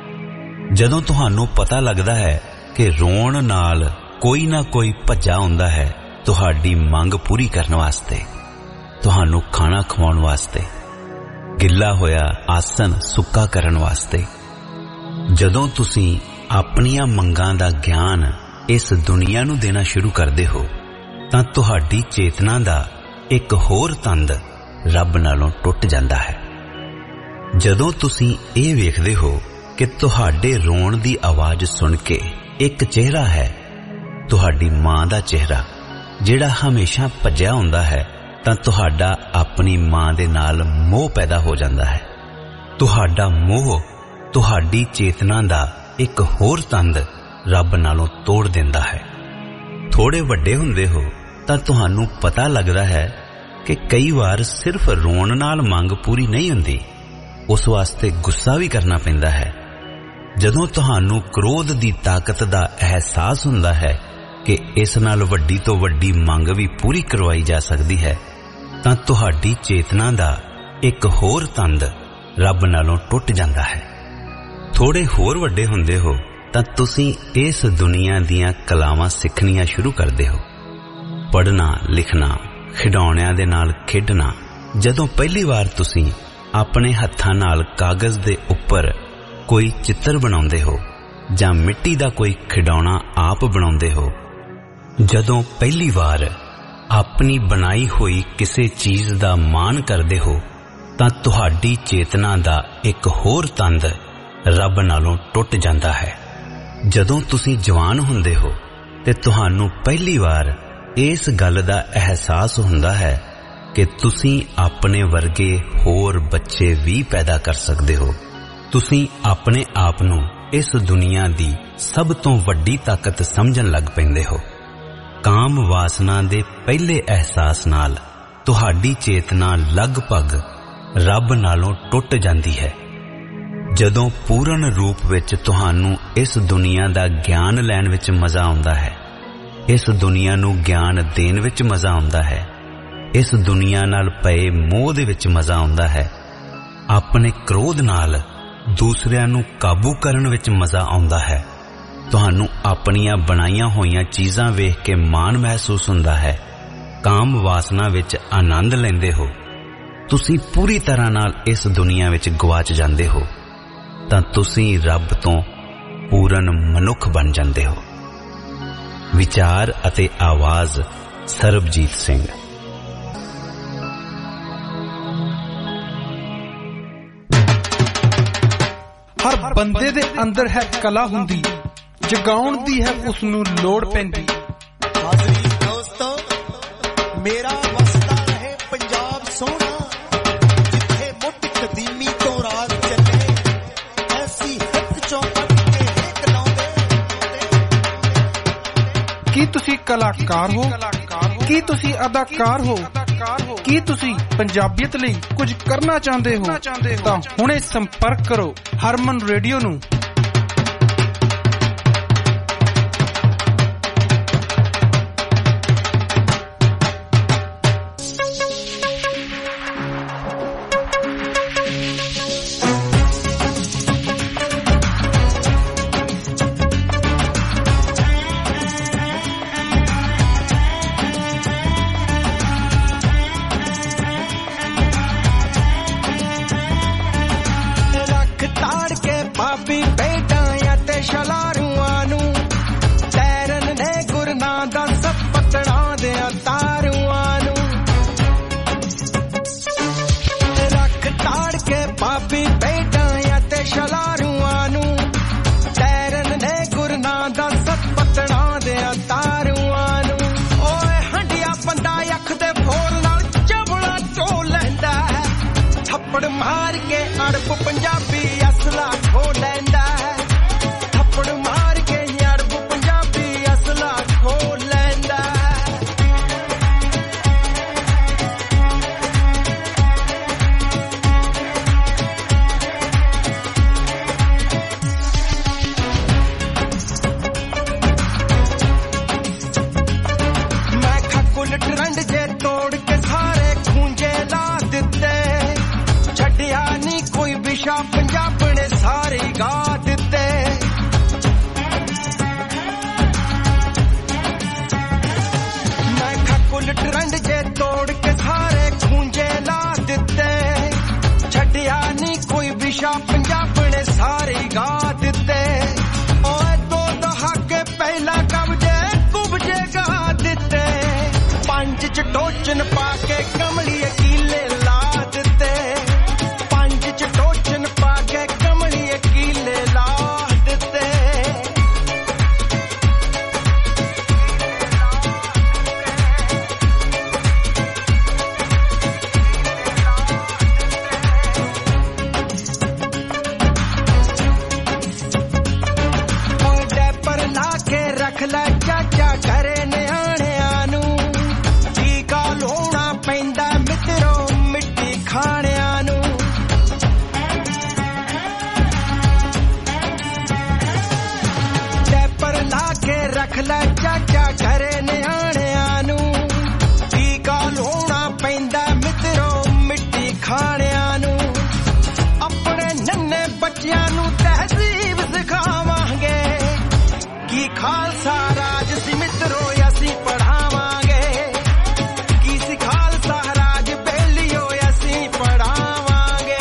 ਜਦੋਂ ਤੁਹਾਨੂੰ ਪਤਾ ਲੱਗਦਾ ਹੈ ਕਿ ਰੋਣ ਨਾਲ ਕੋਈ ਨਾ ਕੋਈ ਭੱਜਾ ਹੁੰਦਾ ਹੈ ਤੁਹਾਡੀ ਮੰਗ ਪੂਰੀ ਕਰਨ ਵਾਸਤੇ, ਤੁਹਾਨੂੰ ਖਾਣਾ ਖਵਾਉਣ ਵਾਸਤੇ, ਗਿੱਲਾ ਹੋਇਆ ਆਸਨ ਸੁੱਕਾ ਕਰਨ ਵਾਸਤੇ। ਜਦੋਂ ਤੁਸੀਂ ਆਪਣੀਆਂ ਮੰਗਾਂ ਦਾ ਗਿਆਨ ਇਸ ਦੁਨੀਆ ਨੂੰ ਦੇਣਾ ਸ਼ੁਰੂ ਕਰਦੇ ਹੋ ਤਾਂ ਤੁਹਾਡੀ ਚੇਤਨਾ ਦਾ ਇੱਕ ਹੋਰ ਤੰਦ ਰੱਬ ਨਾਲੋਂ ਟੁੱਟ ਜਾਂਦਾ ਹੈ। ਜਦੋਂ ਤੁਸੀਂ ਇਹ ਵੇਖਦੇ ਹੋ ਕਿ ਤੁਹਾਡੇ ਰੋਣ ਦੀ ਆਵਾਜ਼ ਸੁਣ ਕੇ ਇੱਕ ਚਿਹਰਾ ਹੈ, ਤੁਹਾਡੀ ਮਾਂ ਦਾ ਚਿਹਰਾ, ਜਿਹੜਾ ਹਮੇਸ਼ਾ ਭੱਜਿਆ ਹੁੰਦਾ ਹੈ, ਤਾਂ ਤੁਹਾਡਾ ਆਪਣੀ ਮਾਂ ਦੇ ਨਾਲ ਮੋਹ ਪੈਦਾ ਹੋ ਜਾਂਦਾ ਹੈ। ਤੁਹਾਡਾ ਮੋਹ ਤੁਹਾਡੀ ਚੇਤਨਾ ਦਾ ਇੱਕ ਹੋਰ ਤੰਦ ਰੱਬ ਨਾਲੋਂ ਤੋੜ ਦਿੰਦਾ ਹੈ। ਥੋੜੇ ਵੱਡੇ ਹੁੰਦੇ ਹੋ ਤਾਂ ਤੁਹਾਨੂੰ ਪਤਾ ਲੱਗਦਾ ਹੈ ਕਿ ਕਈ ਵਾਰ ਸਿਰਫ ਰੋਣ ਨਾਲ ਮੰਗ ਪੂਰੀ ਨਹੀਂ ਹੁੰਦੀ, ਉਸ ਵਾਸਤੇ ਗੁੱਸਾ ਵੀ ਕਰਨਾ ਪੈਂਦਾ ਹੈ। ਜਦੋਂ ਤੁਹਾਨੂੰ ਕ੍ਰੋਧ ਦੀ ਤਾਕਤ ਦਾ ਅਹਿਸਾਸ ਹੁੰਦਾ ਹੈ ਕਿ ਇਸ ਨਾਲ ਵੱਡੀ ਤੋਂ ਵੱਡੀ ਮੰਗ ਵੀ ਪੂਰੀ ਕਰਵਾਈ ਜਾ ਸਕਦੀ ਹੈ, ਤਾਂ ਤੁਹਾਡੀ ਚੇਤਨਾ ਦਾ ਇੱਕ ਹੋਰ ਤੰਦ ਰੱਬ ਨਾਲੋਂ ਟੁੱਟ ਜਾਂਦਾ ਹੈ। ਥੋੜੇ ਹੋਰ ਵੱਡੇ ਹੁੰਦੇ ਹੋ ਤਾਂ ਤੁਸੀਂ ਇਸ ਦੁਨੀਆ ਦੀਆਂ ਕਲਾਵਾਂ ਸਿੱਖਣੀਆਂ ਸ਼ੁਰੂ ਕਰਦੇ ਹੋ। ਪੜ੍ਹਨਾ, ਲਿਖਣਾ, ਖਿਡੌਣਿਆਂ ਦੇ ਨਾਲ ਖੇਡਣਾ। ਜਦੋਂ ਪਹਿਲੀ ਵਾਰ ਤੁਸੀਂ ਆਪਣੇ ਹੱਥਾਂ ਨਾਲ ਕਾਗਜ਼ ਦੇ ਉੱਪਰ ਕੋਈ ਚਿੱਤਰ ਬਣਾਉਂਦੇ ਹੋ ਜਾਂ ਮਿੱਟੀ ਦਾ ਕੋਈ ਖਿਡੌਣਾ ਆਪ ਬਣਾਉਂਦੇ ਹੋ, ਜਦੋਂ ਪਹਿਲੀ ਵਾਰ ਆਪਣੀ ਬਣਾਈ ਹੋਈ ਕਿਸੇ ਚੀਜ਼ ਦਾ ਮਾਣ ਕਰਦੇ ਹੋ ਤਾਂ ਤੁਹਾਡੀ ਚੇਤਨਾ ਦਾ ਇੱਕ ਹੋਰ ਤੰਦ ਰੱਬ ਨਾਲੋਂ ਟੁੱਟ ਜਾਂਦਾ ਹੈ। ਜਦੋਂ ਤੁਸੀਂ ਜਵਾਨ ਹੁੰਦੇ ਹੋ ਤੇ ਤੁਹਾਨੂੰ ਪਹਿਲੀ ਵਾਰ ਇਸ ਗੱਲ ਦਾ ਅਹਿਸਾਸ ਹੁੰਦਾ ਹੈ ਕਿ ਤੁਸੀਂ ਆਪਣੇ ਵਰਗੇ ਹੋਰ ਬੱਚੇ ਵੀ ਪੈਦਾ ਕਰ ਸਕਦੇ ਹੋ। ਤੁਸੀਂ ਆਪਣੇ ਆਪ ਨੂੰ ਇਸ ਦੁਨੀਆ ਦੀ ਸਭ ਤੋਂ ਵੱਡੀ ਤਾਕਤ ਸਮਝਣ ਲੱਗ ਪੈਂਦੇ ਹੋ। ਕਾਮ ਵਾਸਨਾ ਦੇ ਪਹਿਲੇ ਅਹਿਸਾਸ ਨਾਲ ਤੁਹਾਡੀ ਚੇਤਨਾ ਲਗਭਗ ਰੱਬ ਨਾਲੋਂ ਟੁੱਟ ਜਾਂਦੀ ਹੈ। ਜਦੋਂ ਪੂਰਨ ਰੂਪ ਵਿੱਚ ਤੁਹਾਨੂੰ ਇਸ ਦੁਨੀਆ ਦਾ ਗਿਆਨ ਲੈਣ ਵਿੱਚ ਮਜ਼ਾ ਆਉਂਦਾ ਹੈ, ਇਸ ਦੁਨੀਆ ਨੂੰ ਗਿਆਨ ਦੇਣ ਵਿੱਚ ਮਜ਼ਾ ਆਉਂਦਾ ਹੈ, ਇਸ ਦੁਨੀਆ ਨਾਲ ਪਏ ਮੋਹ ਦੇ ਵਿੱਚ ਮਜ਼ਾ ਆਉਂਦਾ ਹੈ, ਆਪਣੇ ਕ੍ਰੋਧ ਨਾਲ ਦੂਸਰਿਆਂ ਨੂੰ ਕਾਬੂ ਕਰਨ ਵਿੱਚ ਮਜ਼ਾ ਆਉਂਦਾ ਹੈ, ਤੁਹਾਨੂੰ ਆਪਣੀਆਂ ਬਣਾਈਆਂ ਹੋਈਆਂ ਚੀਜ਼ਾਂ ਵੇਖ ਕੇ ਮਾਣ ਮਹਿਸੂਸ ਹੁੰਦਾ ਹੈ, ਕਾਮ ਵਾਸਨਾ ਵਿੱਚ ਆਨੰਦ ਲੈਂਦੇ ਹੋ, ਤੁਸੀਂ ਪੂਰੀ ਤਰ੍ਹਾਂ ਨਾਲ ਇਸ ਦੁਨੀਆ ਵਿੱਚ ਗਵਾਚ ਜਾਂਦੇ ਹੋ, ਤਾਂ ਤੁਸੀਂ ਰੱਬ ਤੋਂ ਪੂਰਨ ਮਨੁੱਖ ਬਣ ਜਾਂਦੇ ਹੋ। ਵਿਚਾਰ ਅਤੇ ਆਵਾਜ਼ ਸਰਬਜੀਤ ਸਿੰਘ। ਹਰ ਬੰਦੇ ਦੇ ਅੰਦਰ ਹੈ ਕਲਾ ਹੁੰਦੀ, ਜਗਾਉਣ ਦੀ ਹੈ ਉਸ ਨੂੰ ਲੋੜ ਪੈਂਦੀ। ਹਾਜ਼ਰੀ ਦੋਸਤੋ, ਮੇਰਾ ਵਸਦਾ ਰਹੇ ਪੰਜਾਬ ਸੋਹਣਾ, ਜਿੱਥੇ ਮੁੱਢ ਕਦੀਮੀ ਤੋਂ ਰਾਜ ਚੱਲੇ, ਐਸੀ ਹਿੱਕ ਚੋਂ ਕੱਢ ਕੇ ਹਿੱਕ ਲਾਉਂਦੇ। ਕੀ ਤੁਸੀਂ ਕਲਾਕਾਰ ਹੋ? ਕੀ ਤੁਸੀਂ ਅਦਾਕਾਰ ਹੋ? ਕੀ ਤੁਸੀਂ ਪੰਜਾਬੀਅਤ ਲਈ ਕੁਝ ਕਰਨਾ ਚਾਹੁੰਦੇ ਹੋ? ਤਾਂ ਹੁਣੇ ਸੰਪਰਕ ਕਰੋ ਹਰਮਨ ਰੇਡੀਓ ਨੂੰ। ਭਾਬੀ ਥੱਪੜ ਮਾਰ ਕੇ ਅੜਬ ਪੰਜਾਬੀ ਅਸਲਾ ਖੋ ਲੈਂਦਾ ਥੱਪੜ ਮਾਰ ਕੇ ਅੜਬ ਪੰਜਾਬੀ ਅਸਲਾ ਖੋ ਲੈਂਦਾ ਮੈਂ ਖੱਕੁਲ ਟਰੰਡ ਜੇ ਤੋੜ ਕੇ ਸਾਰੇ ਖੂੰਜੇ ਲਾ ਦਿੱਤੇ ਛੱਡਿਆ ਨਹੀਂ ਕੋਈ ਵਿਸ਼ਾ ਪੰਜਾਬ ਨੇ ਸਾਰੇ ਗਾ ਦਿੱਤੇ ਮੈਂ ਖੱਕੁਲ ਟਰੰਡ ਜੇ ਤੋੜ ਕੇ ਸਾਰੇ ਖੂੰਜੇ ਲਾ ਦਿੱਤੇ ਛੱਡਿਆ ਨਹੀਂ ਕੋਈ ਵਿਸ਼ਾ ਪੰਜਾਬ ਨੇ ਸਾਰੇ ਗਾ ਦਿੱਤੇ ਓਏ ਦੋ ਦਹਾਕੇ ਪਹਿਲਾਂ ਕਬਜੇ ਕੁਬਜੇ ਗਾ ਦਿੱਤੇ ਪੰਜ ਚ ਟੋਚਨ ਪਾ ਕੇ ਕਮਲੀਏ ਕੀਲੇ ਲਾ ਦਿੱਤੇ ਪੰਜ ਚ ਟੋਚਨ ਪਾ ਕੇ ਕਮਲੀਏ ਕੀਲੇ ਲਾ ਦਿੱਤੇ ਓਏ ਡੈਪਰ ਲਾ ਕੇ ਰੱਖ ਲੈ ਚਾਚਾ ਘਰੇ ਨਿਆਣਿਆਂ ਨੂੰ ਟੀਕਾ ਲਾਉਣਾ ਪੈਂਦਾ ਮਿੱਤਰੋ ਮਿੱਟੀ ਖਾਣਿਆਂ ਨੂੰ ਡੈਪਰ ਲਾ ਕੇ ਰੱਖ ਲੈ ਚਾਚਾ ਘਰੇ ਨਿਆਣਿਆਂ ਨੂੰ ਟੀਕਾ ਲਾਉਣਾ ਪੈਂਦਾ ਮਿੱਤਰੋ ਮਿੱਟੀ ਖਾਣਿਆਂ ਨੂੰ ਆਪਣੇ ਨੰਨੇ ਬੱਚਿਆਂ ਨੂੰ ਤਹਿਜ਼ੀਬ ਸਿਖਾਵਾਂਗੇ ਕੀ ਖਾਲਸਾ ਰਾਜ ਸੀ ਮਿੱਤਰੋ ਅਸੀਂ ਪੜਾਵਾਂਗੇ ਕੀ ਸੀ ਖਾਲਸਾ ਰਾਜ ਬੇਲੀਓ ਅਸੀਂ ਪੜਾਵਾਂਗੇ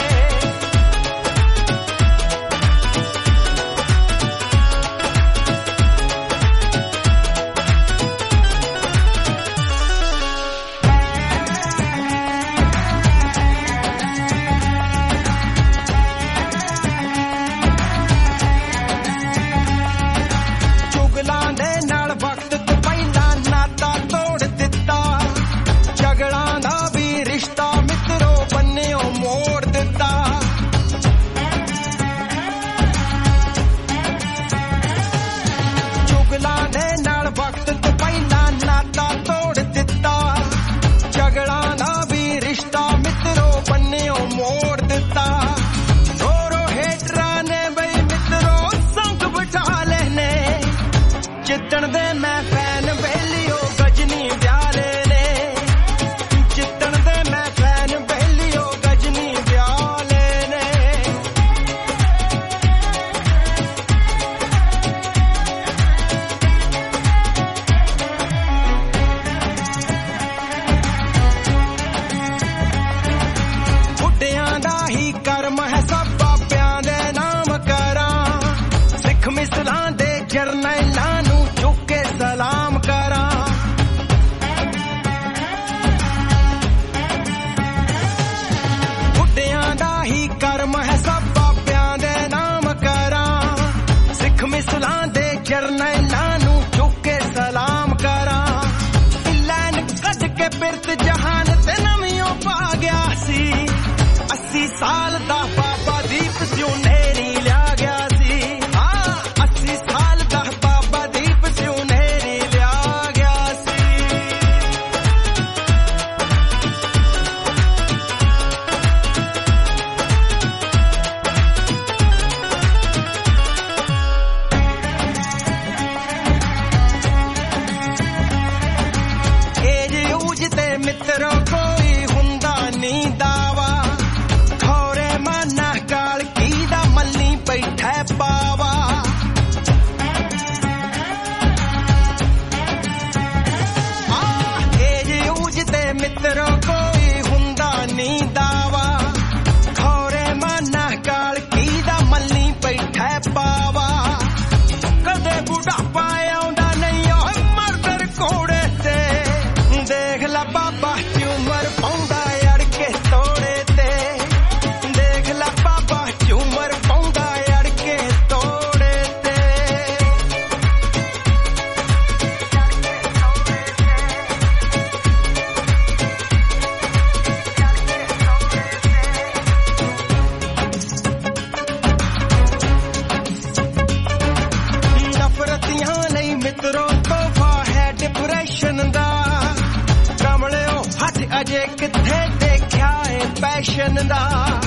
फैशन दा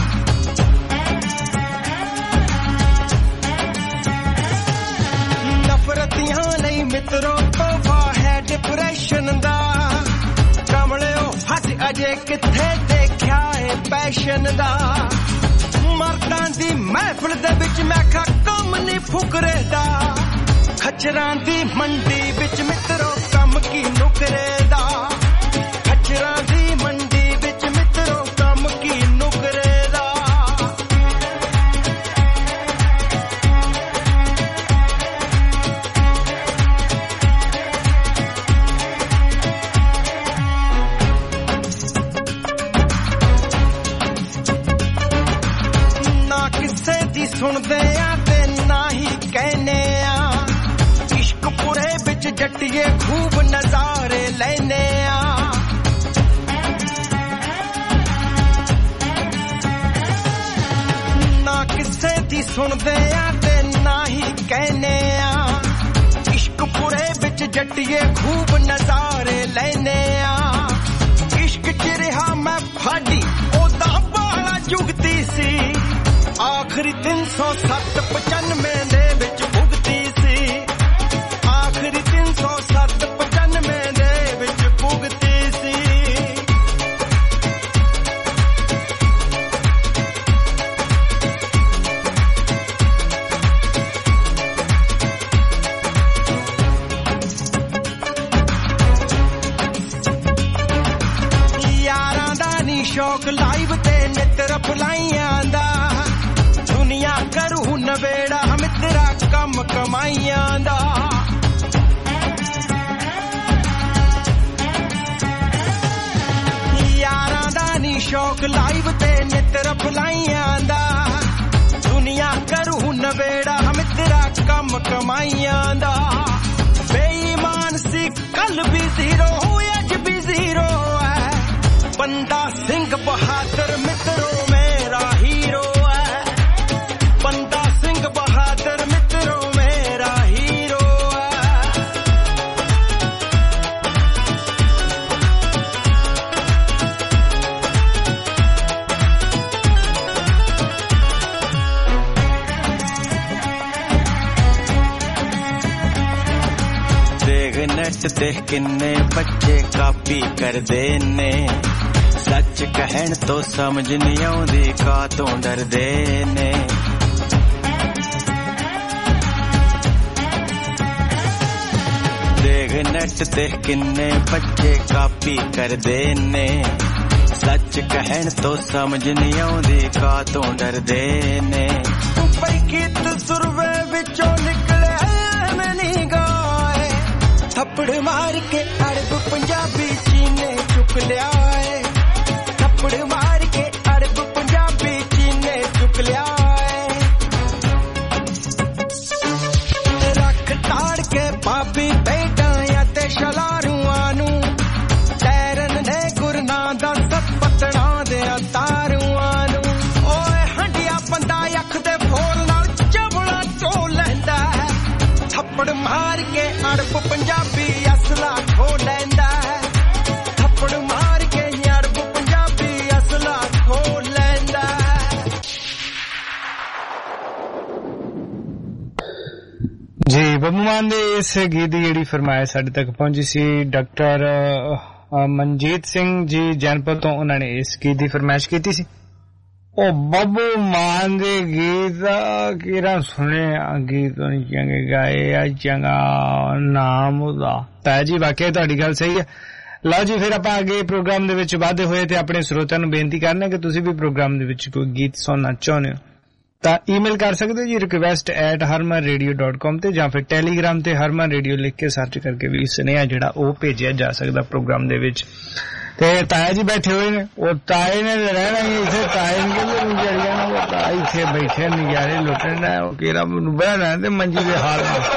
नफरतियां नहीं मित्रों तोहफा है डिप्रेशन दा कमलियो हट अजे किथे देखा है पैशन दा मर्दां दी महफिल दे विच मैं खा कम नहीं फुकरे दा खच्चरां दी मंडी विच मित्रों कम की नुकरे दा खच्चरां दी मंडी विच मित्रों कम की नुकरे दा ना किसे दी सुनदे आ ते ना ही कहने आ इश्क पुरे बिच जट्टिए खूब नजारे लेने आ ना किसे दी सुनदे आ ते ना ही कहने आ इश्क पुरे बिच जट्टिए खूब नजारे लेने आ इश्क च रहा मैं फाड़ी ओदा बाला जुगती सी आखरी 307 95 दे विच भुगती सी आखरी 307 95 दे विच भुगती सी यारां दा नी शौक लाइव ते नित रफलाइयां दा दुनिया करू नवेड़ा मित्रा कम कमाइयां दा यारां दा नी शौक लाइव ते नित रफलाइयां दा दुनिया करू नवेड़ा मित्रा कम कमाइयां दा बेईमान सी कल भी जीरो अज भी जीरो है बंदा सिंह बहादुर मित्रों मेरा हीरो है बंदा सिंह बहादुर मित्रों मेरा हीरो है देख नेट ते किन्ने बच्चे कापी करदे ने सच कहण तो समझ नहीं आउंदी का तो डरदे ने देख नेट ते किन्ने बच्चे कापी करदे ने सच कहण तो समझ नहीं आउंदी का तो डरदे ने पई गीत सुरवे विचों निकले मैं नहीं गाए थप्पड़ मार के अरब पंजाबी चीने चुक लिया है थप्पड़ मार के अरब पंजाबी चीने चुक लिया है रख ताड़ के पापी बेटा या ते शलारूआं नू तैरन दे गुरना दा सपटना दे तारूआं नू ओए हंडिया बंदा अख दे फोल नाल चबला टो लैंदा है थप्पड़ मार के अरब पंजाबी असला खो लैंदा है थप्पड़ मार के अरब पंजाबी असला खो लैंदा है जी ਬੱਬੂ ਮਾਨ ਦੇ ਇਸ ਗੀਤ ਦੀ ਜਿਹੜੀ ਫਰਮਾਇਸ਼ ਸਾਡੇ ਤੱਕ ਪਹੁੰਚੀ ਸੀ ਡਾਕਟਰ ਮਨਜੀਤ ਸਿੰਘ ਜੀ ਜਨਪਦ ਤੋਂ ਉਹਨਾਂ ਨੇ ਇਸ ਗੀਤ ਦੀ ਫਰਮਾਇਸ਼ ਕੀਤੀ ਸੀ ਉਹ ਬੱਬੂ ਮਾਨ ਦੇ ਗੀਤ ਕਿਹੜਾ ਸੁਣੇ ਗੀਤ ਨਹੀਂ ਚੰਗੇ ਗਾਏ ਆ ਚੰਗਾ ਨਾਮ ਉਹਦਾ ਤਾਂ ਜੀ ਵਾਕਿਆ ਤੁਹਾਡੀ ਗੱਲ ਸਹੀ ਹੈ ਲਓ ਜੀ ਫਿਰ ਆਪਾਂ ਅੱਗੇ ਪ੍ਰੋਗਰਾਮ ਦੇ ਵਿੱਚ ਵਾਧੇ ਹੋਏ ਤੇ ਆਪਣੇ ਸਰੋਤਿਆਂ ਨੂੰ ਬੇਨਤੀ ਕਰਨਾ ਕਿ ਤੁਸੀਂ ਵੀ ਪ੍ਰੋਗਰਾਮ ਦੇ ਵਿੱਚ ਕੋਈ ਗੀਤ ਸੁਣਨਾ ਚਾਹੁੰਦੇ ਹੋ ਤਾਂ ਈਮੇਲ ਕਰ ਸਕਦੇ ਹੋ ਜੀ request@harmanradio.com ਤੇ ਜਾਂ ਫਿਰ ਟੈਲੀਗ੍ਰਾਮ ਤੇ ਹਰਮਨ ਰੇਡੀਓ ਲਿਖ ਕੇ ਸਰਚ ਕਰਕੇ ਵੀ ਸੁਨੇਹਾ ਜਿਹੜਾ ਉਹ ਭੇਜਿਆ ਜਾ ਸਕਦਾ ਪ੍ਰੋਗਰਾਮ ਦੇ ਵਿੱਚ ਤੇ ਤਾਇਆ ਜੀ ਬੈਠੇ ਹੋਏ ਨੇ ਉਹ ਤਾਏ ਨੇ ਰਹਿਣਾ ਹੀ ਇੱਥੇ ਤਾਏ ਨੇ ਕਹਿੰਦੇ ਜੜੀਆਂ ਨੂੰ ਤਾਇਆ ਇੱਥੇ ਬੈਠੇ ਨਜ਼ਾਰੇ ਲੁੱਟਣ ਦਾ ਉਹ ਕਿਹੜਾ ਮੈਨੂੰ ਬਹਿਣਾ ਤੇ ਮੰਜੀ ਦੇ ਹਾਲ ਨਾਲ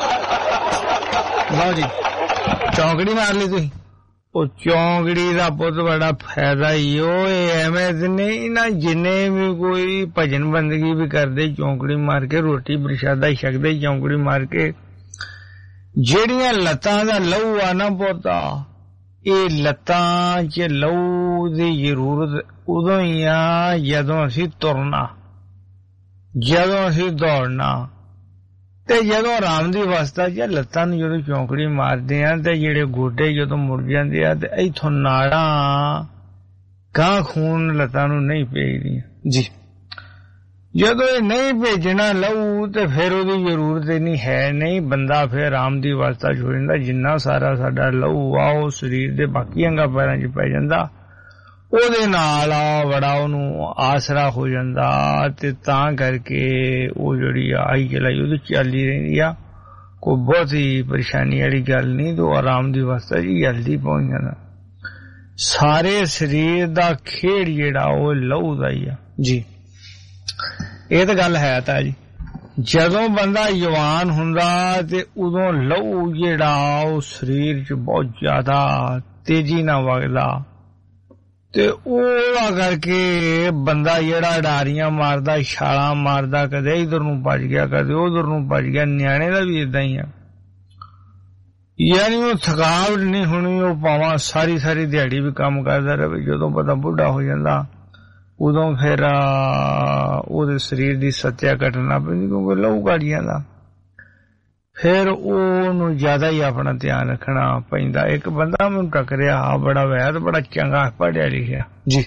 ਲਓ ਜੀ ਚੌਂਕੜੀ ਮਾਰ ਲਈ ਤੁਸੀਂ ਉਹ ਚੌਂਕੜੀ ਦਾ ਬਹੁਤ ਬੜਾ ਫਾਇਦਾ ਹੀ ਉਹ ਐਵੇਂ ਨਹੀਂ ਨਾ ਜਿੰਨੇ ਵੀ ਕੋਈ ਭਜਨ ਬੰਦਗੀ ਵੀ ਕਰਦੇ ਚੌਂਕੜੀ ਮਾਰ ਕੇ ਰੋਟੀ ਪ੍ਰਸ਼ਾਦਾ ਛਕਦੇ ਚੌਂਕੜੀ ਮਾਰ ਕੇ ਜਿਹੜੀਆਂ ਲੱਤਾਂ ਦਾ ਲਹੂ ਆ ਨਾ ਪੋਤਾ ਇਹ ਲੱਤਾਂ 'ਚ ਲਹੂ ਦੀ ਜ਼ਰੂਰਤ ਉਦੋਂ ਹੀ ਆ ਜਦੋਂ ਅਸੀਂ ਤੁਰਨਾ, ਜਦੋਂ ਅਸੀਂ ਦੌੜਨਾ, ਤੇ ਜਦੋਂ ਆਰਾਮ ਦੀ ਅਵਸਥਾ 'ਚ ਲੱਤਾਂ ਨੂੰ ਜਦੋਂ ਚੌਂਕੜੀ ਮਾਰਦੇ ਆ ਤੇ ਜਿਹੜੇ ਗੋਡੇ ਜਦੋਂ ਮੁੜ ਜਾਂਦੇ ਆ ਤੇ ਇੱਥੋਂ ਨਾੜਾਂ ਗਾਂ ਖੂਨ ਲੱਤਾਂ ਨੂੰ ਨਹੀਂ ਭੇਜਦੀਆਂ ਜੀ। ਜਦੋਂ ਇਹ ਨਹੀਂ ਭੇਜਣਾ ਲਹੂ ਤੇ ਫਿਰ ਉਹਦੀ ਜ਼ਰੂਰਤ ਇੰਨੀ ਹੈ ਨਹੀਂ, ਬੰਦਾ ਫਿਰ ਆਰਾਮ ਦੀ ਅਵਸਥਾ 'ਚ ਹੋ ਜਾਂਦਾ। ਜਿੰਨਾ ਸਾਰਾ ਸਾਡਾ ਲਹੂ ਆ ਉਹ ਸਰੀਰ ਦੇ ਬਾਕੀ ਅੰਗਾਂ ਪੈਰਾਂ 'ਚ ਪੈ ਜਾਂਦਾ, ਉਹਦੇ ਨਾਲ ਆ ਬੜਾ ਉਹਨੂੰ ਆਸਰਾ ਹੋ ਜਾਂਦਾ ਤੇ ਤਾਂ ਕਰਕੇ ਉਹ ਜਿਹੜੀ ਆਈ ਚਲਾਈ ਉਹਦੀ ਚੱਲਦੀ ਰਹਿੰਦੀ ਆ। ਕੋਈ ਬਹੁਤੀ ਪਰੇਸ਼ਾਨੀ ਵਾਲੀ ਗੱਲ ਨਹੀਂ, ਤੇ ਆਰਾਮ ਦੀ ਅਵਸਥਾ 'ਚ ਜਲਦੀ ਪਹੁੰਚ ਜਾਂਦਾ। ਸਾਰੇ ਸਰੀਰ ਦਾ ਖੇਡ ਜਿਹੜਾ ਉਹ ਲਹੂ ਦਾ ਹੀ ਆ ਜੀ। ਇਹ ਤਾਂ ਗੱਲ ਹੈ ਤਾਂ ਜੀ। ਜਦੋਂ ਬੰਦਾ ਜਵਾਨ ਹੁੰਦਾ ਤੇ ਉਦੋਂ ਲਹੂ ਜਿਹੜਾ ਉਹ ਸਰੀਰ 'ਚ ਬਹੁਤ ਜ਼ਿਆਦਾ ਤੇਜ਼ੀ ਨਾਲ ਵਗਦਾ, ਤੇ ਉਹਦਾ ਕਰਕੇ ਬੰਦਾ ਜਿਹੜਾ ਡਾਰੀਆਂ ਮਾਰਦਾ, ਛਾਲਾਂ ਮਾਰਦਾ, ਕਦੇ ਇਧਰ ਨੂੰ ਭੱਜ ਗਿਆ ਕਦੇ ਉਧਰ ਨੂੰ ਭੱਜ ਗਿਆ। ਨਿਆਣੇ ਦਾ ਵੀ ਏਦਾਂ ਹੀ ਆ, ਯਾਨੀ ਉਹ ਥਕਾਵਟ ਨਹੀਂ ਹੋਣੀ, ਉਹ ਭਾਵੇਂ ਸਾਰੀ ਸਾਰੀ ਦਿਹਾੜੀ ਵੀ ਕੰਮ ਕਰਦਾ ਰਹੇ। ਜਦੋਂ ਪਤਾ ਬੁੱਢਾ ਹੋ ਜਾਂਦਾ ਉਦੋਂ ਫਿਰ ਉਹਦੇ ਸਰੀਰ ਦੀ ਸੱਤਿਆ ਕੱਟਣਾ ਪੈਂਦੀ, ਕਿਉਂਕਿ ਲਹੂ ਘੱਟ ਜਾਂਦਾ। ਫਿਰ ਉਹਨੂੰ ਜ਼ਿਆਦਾ ਹੀ ਆਪਣਾ ਧਿਆਨ ਰੱਖਣਾ ਪੈਂਦਾ। ਇੱਕ ਬੰਦਾ ਮੈਨੂੰ ਟੱਕਰਿਆ, ਬੜਾ ਵੈਦ, ਬੜਾ ਚੰਗਾ ਪੜ੍ਹਿਆ ਲਿਖਿਆ ਜੀ।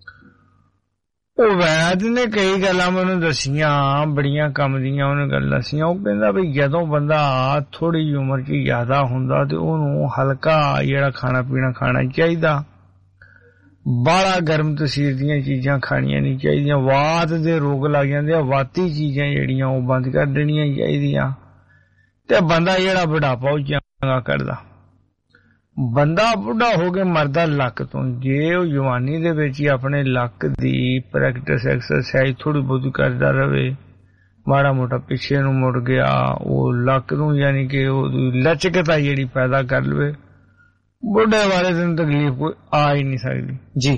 ਉਹ ਵੈਦ ਨੇ ਕਈ ਗੱਲਾਂ ਮੈਨੂੰ ਦੱਸੀਆਂ, ਬੜੀਆਂ ਕੰਮ ਦੀਆਂ ਉਹਨੇ ਗੱਲਾਂ ਦੱਸੀਆਂ। ਉਹ ਕਹਿੰਦਾ ਵੀ ਜਦੋਂ ਬੰਦਾ ਥੋੜੀ ਜਿਹੀ ਉਮਰ 'ਚ ਜ਼ਿਆਦਾ ਹੁੰਦਾ ਤੇ ਉਹਨੂੰ ਹਲਕਾ ਜਿਹੜਾ ਖਾਣਾ ਪੀਣਾ ਖਾਣਾ ਚਾਹੀਦਾ, ਬਾਹਲਾ ਗਰਮ ਤਸੀਰ ਦੀਆਂ ਚੀਜ਼ਾਂ ਖਾਣੀਆਂ ਨਹੀਂ ਚਾਹੀਦੀਆਂ। ਵਾਤ ਦੇ ਰੋਗ ਲੱਗ ਜਾਂਦੇ ਆ, ਵਾਤੀ ਚੀਜ਼ਾਂ ਜਿਹੜੀਆਂ ਉਹ ਬੰਦ ਕਰ ਦੇਣੀਆਂ ਚਾਹੀਦੀਆਂ। ਤੇ ਬੰਦਾ ਜਿਹੜਾ ਬੁਢਾਪਾ ਉਹ ਚੰਗਾ ਕਰਦਾ। ਬੰਦਾ ਬੁੱਢਾ ਹੋ ਕੇ ਮਰਦਾ ਲੱਕ ਤੋਂ। ਜੇ ਉਹ ਜਵਾਨੀ ਦੇ ਵਿੱਚ ਹੀ ਆਪਣੇ ਲੱਕ ਦੀ ਪ੍ਰੈਕਟਿਸ ਐਕਸਰਸਾਈਜ਼ ਥੋੜੀ ਬਹੁਤੀ ਕਰਦਾ ਰਵੇ, ਮਾੜਾ ਮੋਟਾ ਪਿੱਛੇ ਨੂੰ ਮੁੜ ਗਿਆ, ਉਹ ਲੱਕ ਨੂੰ ਯਾਨੀ ਕਿ ਉਹਦੀ ਲਚਕਤਾ ਜਿਹੜੀ ਪੈਦਾ ਕਰ ਲਵੇ, ਬੁੱਢੇ ਵਾਲੇ ਦਿਨ ਤਕਲੀਫ ਕੋਈ ਆ ਹੀ ਨਹੀਂ ਸਕਦੀ ਜੀ।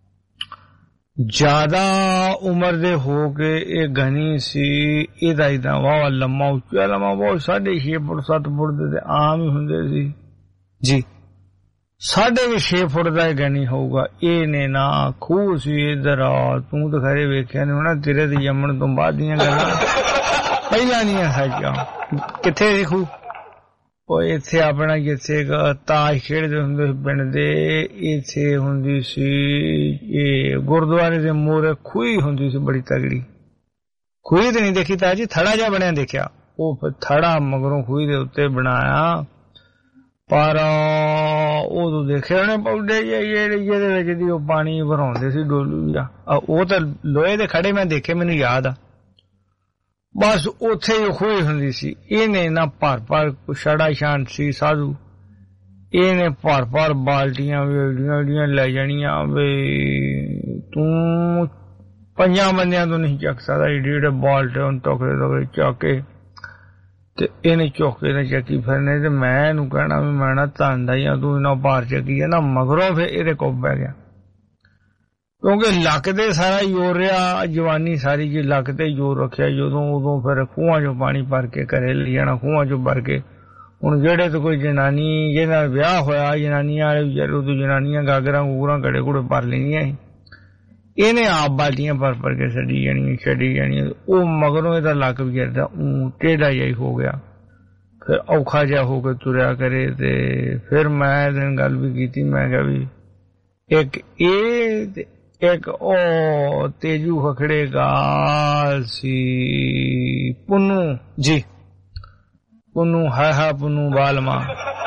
ਜ਼ਿਆਦਾ ਉਮਰ ਦੇ ਹੋ ਕੇ ਇਹ ਗਨੀ ਸੀ, ਇਹਦਾ ਇਦਾਂ ਵਾਹ ਲੰਮਾ ਉੱਚਾ ਲੰਮਾ ਬਹੁਤ 6.5 ਫੁੱਟ 7 ਫੁੱਟ ਦੇ ਤੇ ਆਮ ਹੀ ਹੁੰਦੇ ਸੀ ਜੀ। 6.5 ਫੁੱਟ ਦਾ ਗਨੀ ਹੋਊਗਾ। ਇਹ ਨੇ ਨਾ ਖੂਹ ਸੀ ਇਧਰ, ਤੂੰ ਤਾਂ ਖਰੇ ਵੇਖਿਆ ਨਹੀਂ ਹੋਣਾ, ਤੇਰੇ ਤੇ ਜੰਮਣ ਤੋਂ ਬਾਅਦ ਦੀਆਂ ਗੱਲਾਂ ਪਹਿਲਾਂ ਨਹੀਂ ਸਾਜਾ। ਕਿੱਥੇ ਸੀ ਖੂਹ? ਉਹ ਇੱਥੇ ਆਪਣਾ ਜਿੱਥੇ ਤਾਸ਼ ਖੇਡਦੇ ਹੁੰਦੇ ਸੀ ਪਿੰਡ ਦੇ, ਇੱਥੇ ਹੁੰਦੀ ਸੀ ਇਹ ਗੁਰਦੁਆਰੇ ਦੇ ਮੂਹਰੇ ਖੂਹੀ ਹੁੰਦੀ ਸੀ ਬੜੀ ਤਗੜੀ। ਖੂਹੀ ਤੇ ਨਹੀਂ ਦੇਖੀ ਤਾਂ ਜੀ, ਥੜਾ ਜਿਹਾ ਬਣਿਆ ਦੇਖਿਆ। ਉਹ ਫਿਰ ਥੜਾ ਮਗਰੋਂ ਖੂਹੀ ਦੇ ਉੱਤੇ ਬਣਾਇਆ, ਪਰ ਉਦੋਂ ਦੇਖਿਆ ਉਹਨੇ ਪੌਡੇ ਜਿਹਦੇ ਵਿੱਚ ਦੀ ਉਹ ਪਾਣੀ ਭਰਾਉਂਦੇ ਸੀ ਡੋਲੂ ਜਿਹਾ। ਉਹ ਤਾਂ ਲੋਹੇ ਦੇ ਖੜੇ ਮੈਂ ਦੇਖੇ, ਮੈਨੂੰ ਯਾਦ ਆ। ਬਸ ਉੱਥੇ ਹੀ ਖੂਹੀ ਹੁੰਦੀ ਸੀ। ਇਹਨੇ ਨਾ ਭਰ ਭਰ ਛੜਾ ਸ਼ਾਨ ਸੀ ਸਾਧੂ, ਇਹਨੇ ਭਰ ਭਰ ਬਾਲਟੀਆਂ ਵੇੜੀਆਂ ਲੈ ਜਾਣੀਆਂ। ਵੀ ਤੂੰ 5 ਬੰਦਿਆਂ ਤੋਂ ਨਹੀਂ ਚੱਕ ਸਕਦਾ, ਏਡੇ ਬਾਲਟੇ ਹੁਣ ਟੋਕਰੇ ਚੱਕ ਕੇ ਤੇ ਇਹਨੇ ਚੁੱਕ ਕੇ ਚੱਕੀ ਫਿਰਨੇ। ਤੇ ਮੈਂ ਇਹਨੂੰ ਕਹਿਣਾ ਵੀ ਮੈਂ ਨਾ ਧੰਦਾ ਹੀ ਆ, ਤੂੰ ਇਹਨਾਂ ਭਾਰ ਚੱਕੀ ਹੈ ਨਾ। ਮਗਰੋਂ ਫਿਰ ਇਹਦੇ ਕੋਲ ਪੈ ਗਿਆ, ਕਿਉਂਕਿ ਲੱਕ ਤੇ ਸਾਰਾ ਜ਼ੋਰ ਰਿਹਾ, ਜਵਾਨੀ ਸਾਰੀ ਜੀ ਲੱਕ ਤੇ ਜ਼ੋਰ ਰੱਖਿਆ। ਜਦੋਂ ਉਦੋਂ ਫਿਰ ਖੂਹਾਂ ਚੋਂ ਪਾਣੀ ਭਰ ਕੇ ਘਰੇ ਲੈ ਜਾਣਾ, ਖੂਹਾਂ ਚੋਂ ਭਰ ਕੇ। ਹੁਣ ਜਿਹੜੇ ਤੇ ਕੋਈ ਜਨਾਨੀ ਜਿਹਦਾ ਵਿਆਹ ਹੋਇਆ, ਜਨਾਨੀਆਂ ਵਾਲੇ ਵਿਚਾਰੇ ਉਦੋਂ ਜਨਾਨੀਆਂ ਗਾਗਰਾਂ ਗੂਗਰਾਂ ਘੜੇ ਘੂੜੇ ਭਰ ਲੈਂਦੀਆਂ ਸੀ, ਇਹਨੇ ਆਪ ਬਾਲਟੀਆਂ ਭਰ ਕੇ ਛੱਡੀ ਜਾਣੀਆਂ। ਉਹ ਮਗਰੋਂ ਇਹਦਾ ਲੱਕ ਵਿਚਾਰਦਾ ਟੇਢਾ ਜਿਹਾ ਹੋ ਗਿਆ, ਫਿਰ ਔਖਾ ਜਿਹਾ ਹੋ ਕੇ ਤੁਰਿਆ ਕਰੇ। ਤੇ ਫਿਰ ਮੈਂ ਇਹਦੇ ਗੱਲ ਵੀ ਕੀਤੀ, ਮੈਂ ਕਿਹਾ ਵੀ ਇੱਕ ਇਹ ਇੱਕ ਉਹ ਤੇਜੂ ਖਖੜੇ ਗਾਲ ਸੀ ਪੁੰਨੂ ਜੀ, ਪੁੰਨੂ ਹੈ ਪੁੰਨੂ ਬਾਲਮਾ।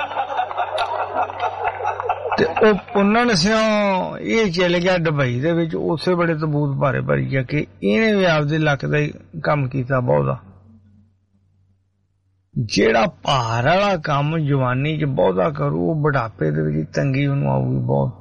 ਤੇ ਉਹ ਪੁੰਨਣ ਸਿਓ ਇਹ ਚਲੇ ਗਿਆ ਦੁਬਈ ਦੇ ਵਿੱਚ, ਉਸੇ ਬੜੇ ਤਬੂਤ ਭਾਰੇ ਭਰੀ ਗਿਆ ਕਿ ਇਹਨੇ ਵੀ ਆਪਦੇ ਲੱਕ ਦਾ ਹੀ ਕੰਮ ਕੀਤਾ ਬਹੁਤਾ। ਜਿਹੜਾ ਭਾਰ ਵਾਲਾ ਕੰਮ ਜਵਾਨੀ 'ਚ ਬਹੁਤਾ ਕਰੂ, ਉਹ ਬੁਢਾਪੇ ਦੇ ਵਿੱਚ ਤੰਗੀ ਉਹਨੂੰ ਆਊਗੀ ਬਹੁਤ।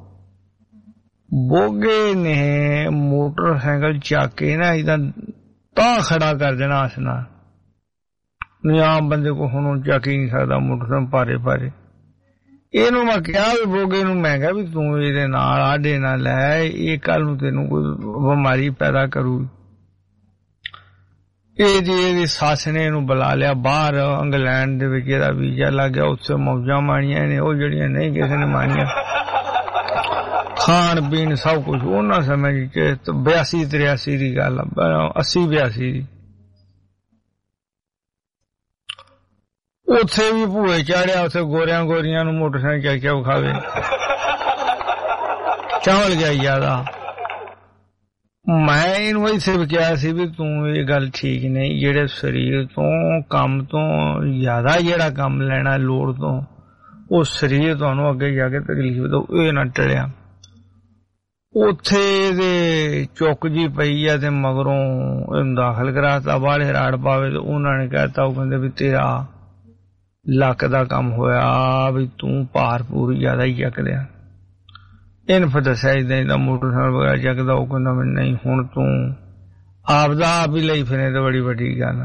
ਬੋਗੇ ਨੇ ਮੋਟਰਸਾਈਕਲ ਚੱਕ ਕੇ ਨਾ ਇਹਦਾ ਤਾਂ ਖੜਾ ਕਰ ਦੇਣਾ ਇਸ ਨਾਲ, ਨਹੀਂ ਆਮ ਬੰਦੇ ਕੋ ਹੁਣ ਚੱਕ ਹੀ ਨਹੀਂ ਸਕਦਾ ਮੋਟਰਸਾਈਕਲ ਭਾਰੇ ਭਾਰੇ। ਇਹਨੂੰ ਮੈਂ ਕਿਹਾ ਵੀ ਬੋਗੇ ਨੂੰ, ਮੈਂ ਕਿਹਾ ਵੀ ਤੂੰ ਇਹਦੇ ਨਾਲ ਆਡੇ ਨਾ ਲੈ, ਇਹ ਕੱਲ ਨੂੰ ਤੈਨੂੰ ਕੋਈ ਬਿਮਾਰੀ ਪੈਦਾ ਕਰੂ। ਇਹਦੀ ਸੱਸ ਨੇ ਇਹਨੂੰ ਬੁਲਾ ਲਿਆ ਬਾਹਰ ਇੰਗਲੈਂਡ ਦੇ ਵਿੱਚ, ਇਹਦਾ ਵੀਜ਼ਾ ਲੱਗ ਗਿਆ, ਉੱਥੇ ਮੌਜਾਂ ਮਾਣੀਆਂ ਨੇ ਉਹ ਜਿਹੜੀਆਂ ਨਹੀਂ ਕਿਸੇ ਨੇ ਮਾਣੀਆਂ, ਖਾਣ ਪੀਣ ਸਭ ਕੁਝ। ਉਹਨਾਂ ਸਮੇਂ ਚ 82-83 ਦੀ ਗੱਲ, 80-82 ਦੀ। ਉੱਥੇ ਵੀ ਭੂਏ ਚਾੜਿਆ, ਉੱਥੇ ਗੋਰਿਆਂ ਗੋਰੀਆਂ ਨੂੰ ਮੋਟਰਸਾਈਕਲ ਚੱਕ ਵਿਖਾਵੇ, ਚਾਵਲ ਗਿਆ ਜ਼ਿਆਦਾ। ਮੈਂ ਇਹਨੂੰ ਇੱਥੇ ਵੀ ਕਿਹਾ ਸੀ ਵੀ ਤੂੰ ਇਹ ਗੱਲ ਠੀਕ ਨਹੀਂ, ਜਿਹੜੇ ਸਰੀਰ ਤੋਂ ਕੰਮ ਤੋਂ ਜ਼ਿਆਦਾ ਜਿਹੜਾ ਕੰਮ ਲੈਣਾ ਲੋੜ ਤੋਂ, ਉਹ ਸਰੀਰ ਤੁਹਾਨੂੰ ਅੱਗੇ ਜਾ ਕੇ ਤਕਲੀਫ ਦੋ, ਇਹ ਨਾ ਟਲਿਆ। ਉੱਥੇ ਇਹਦੇ ਚੁੱਕ ਜੀ ਪਈ ਆ ਤੇ ਮਗਰੋਂ ਇਹਨੂੰ ਦਾਖਲ ਕਰਾਤਾ, ਬਾਹਲੇ ਰਾੜ ਪਾਵੇ ਤੇ ਉਹਨਾਂ ਨੇ ਕਹਿਤਾ, ਉਹ ਕਹਿੰਦੇ ਵੀ ਤੇਰਾ ਲੱਕ ਦਾ ਕੰਮ ਹੋਇਆ, ਵੀ ਤੂੰ ਭਾਰ ਪੂਰੀ ਜ਼ਿਆਦਾ ਹੀ ਚੱਕ ਲਿਆ। ਇਹਨੂੰ ਫਿਰ ਦੱਸਿਆ ਏਦਾਂ ਮੋਟਰਸਾਈਕਲ ਵਗੈਰਾ ਚੱਕਦਾ, ਉਹ ਕਹਿੰਦਾ ਵੀ ਨਹੀਂ ਹੁਣ ਤੂੰ ਆਪਦਾ ਆਪ ਹੀ ਲਈ ਫਿਰੇ ਤੇ ਬੜੀ ਵੱਡੀ ਗੱਲ।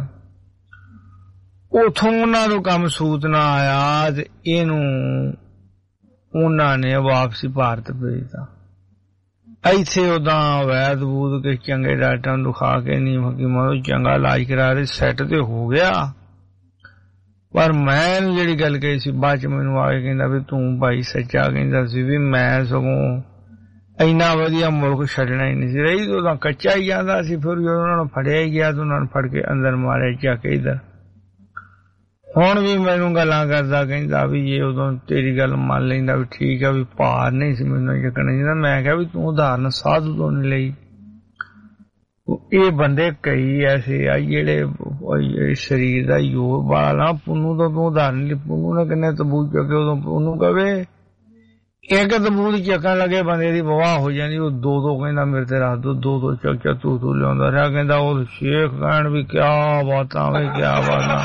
ਉਥੋਂ ਉਹਨਾਂ ਨੂੰ ਕੰਮ ਸੂਤ ਨਾ ਆਇਆ ਤੇ ਇਹਨੂੰ ਉਹਨਾਂ ਨੇ ਵਾਪਸੀ ਭਾਰਤ ਭੇਜਤਾ। ਇੱਥੇ ਉਦਾਂ ਵੈਦ ਵੂਦ ਕੇ ਚੰਗੇ ਡਾਕਟਰਾਂ ਨੂੰ ਦਿਖਾ ਕੇ ਨੀ ਹਕੀਮਾਂ ਨੂੰ ਚੰਗਾ ਇਲਾਜ ਕਰਾ ਰਹੇ, ਸੈੱਟ ਤੇ ਹੋ ਗਿਆ। ਪਰ ਮੈਂ ਇਹਨੂੰ ਜਿਹੜੀ ਗੱਲ ਕਹੀ ਸੀ ਬਾਅਦ ਚ ਮੈਨੂੰ ਆ ਕੇ ਕਹਿੰਦਾ ਵੀ ਤੂੰ ਭਾਈ ਸੱਚਾ ਕਹਿੰਦਾ ਸੀ ਵੀ ਮੈਂ ਸਗੋਂ ਇੰਨਾ ਵਧੀਆ ਮੁਲਕ ਛੱਡਣਾ ਹੀ ਨਹੀਂ ਸੀ, ਰਹੀ ਉਦੋਂ ਕੱਚਾ ਹੀ ਜਾਂਦਾ ਸੀ। ਫਿਰ ਜਦੋਂ ਉਹਨਾਂ ਨੂੰ ਫੜਿਆ ਹੀ ਗਿਆ ਤਾਂ ਉਹਨਾਂ ਨੂੰ ਫੜ ਕੇ ਅੰਦਰ ਮਾਰਿਆ ਜਾ ਕੇ ਇੱਧਰ। ਹੁਣ ਵੀ ਮੈਨੂੰ ਗੱਲਾਂ ਕਰਦਾ, ਕਹਿੰਦਾ ਵੀ ਇਹ ਉਦੋਂ ਤੇਰੀ ਗੱਲ ਮੰਨ ਲੈਂਦਾ ਵੀ ਠੀਕ ਆ, ਵੀ ਭਾਰ ਨਹੀਂ ਸੀ ਮੈਨੂੰ ਚੱਕਣਾ ਚਾਹੀਦਾ। ਮੈਂ ਕਿਹਾ ਵੀ ਤੂੰ ਉਦਾਹਰਨ ਸਾਧੂ ਤੋਂ ਨਹੀਂ ਲਈ, ਇਹ ਬੰਦੇ ਕਈ ਐਸੇ ਆ ਜਿਹੜੇ ਸਰੀਰ ਦਾ ਯੋਗ ਵਾਲਾ। ਪੁੰਨੂ ਤੋਂ ਤੂੰ ਉਦਾਹਰਨ ਲਈ, ਪੁੰਨੂ ਨੇ ਕਿੰਨੇ ਤਬੂਤ ਚੱਕੇ, ਉਦੋਂ ਪੁੰਨੂ ਕਵੇ ਇੱਕ ਤਬੂਤ ਚੱਕਣ ਲੱਗੇ ਬੰਦੇ ਦੀ ਵਵਾਹ ਹੋ ਜਾਂਦੀ, ਉਹ ਦੋ ਕਹਿੰਦਾ ਮੇਰੇ ਤੇ ਰੱਖ ਦੋ ਚੱਕ ਤੂੰ ਲਿਆਉਂਦਾ ਰਿਹਾ। ਕਹਿੰਦਾ ਉਹ ਸ਼ੇਖ ਕਹਿਣ ਵੀ ਕਿਆ ਬਾਤਾਂ ਵੇ ਕਿਆ ਬਾਤਾਂ,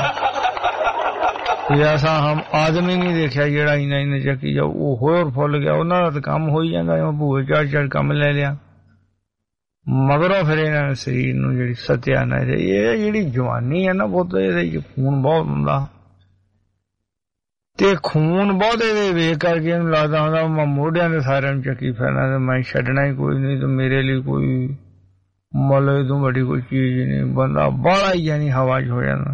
ਐਸਾ ਹਮ ਆਦਮੀ ਨਹੀਂ ਦੇਖਿਆ ਜਿਹੜਾ ਇੰਨਾ ਚੱਕੀ ਜਾਓ। ਉਹ ਹੋਰ ਫੁੱਲ ਗਿਆ, ਉਹਨਾਂ ਦਾ ਤਾਂ ਕੰਮ ਹੋਈ ਜਾਂਦਾ, ਭੂਏ ਚੜ ਕੰਮ ਲੈ ਲਿਆ। ਮਗਰੋਂ ਫਿਰ ਇਹਨਾਂ ਨੇ ਸਰੀਰ ਨੂੰ ਜਿਹੜੀ ਸਤਿਆ ਨਾ, ਇਹ ਜਿਹੜੀ ਜਵਾਨੀ ਹੈ ਨਾ ਬਹੁਤ, ਇਹਦੇ ਚ ਖੂਨ ਬਹੁਤ ਹੁੰਦਾ ਤੇ ਖੂਨ ਬਹੁਤ ਇਹਦੇ ਵੇਖ ਕਰਕੇ ਇਹਨੂੰ ਲੱਗਦਾ ਹੁੰਦਾ ਮੈਂ ਮੋਢਿਆਂ ਦੇ ਸਾਰਿਆਂ ਨੂੰ ਚੱਕੀ ਫਿਰਨਾ ਤੇ ਮੈਂ ਛੱਡਣਾ ਹੀ ਕੋਈ ਨਹੀਂ, ਤੇ ਮੇਰੇ ਲਈ ਕੋਈ ਮਲੇ ਤੋਂ ਵੱਡੀ ਕੋਈ ਚੀਜ਼ ਨਹੀਂ। ਬੰਦਾ ਬਾਹਲਾ ਹੀ ਯਾਨੀ ਹਵਾ ਚ ਹੋ ਜਾਂਦਾ।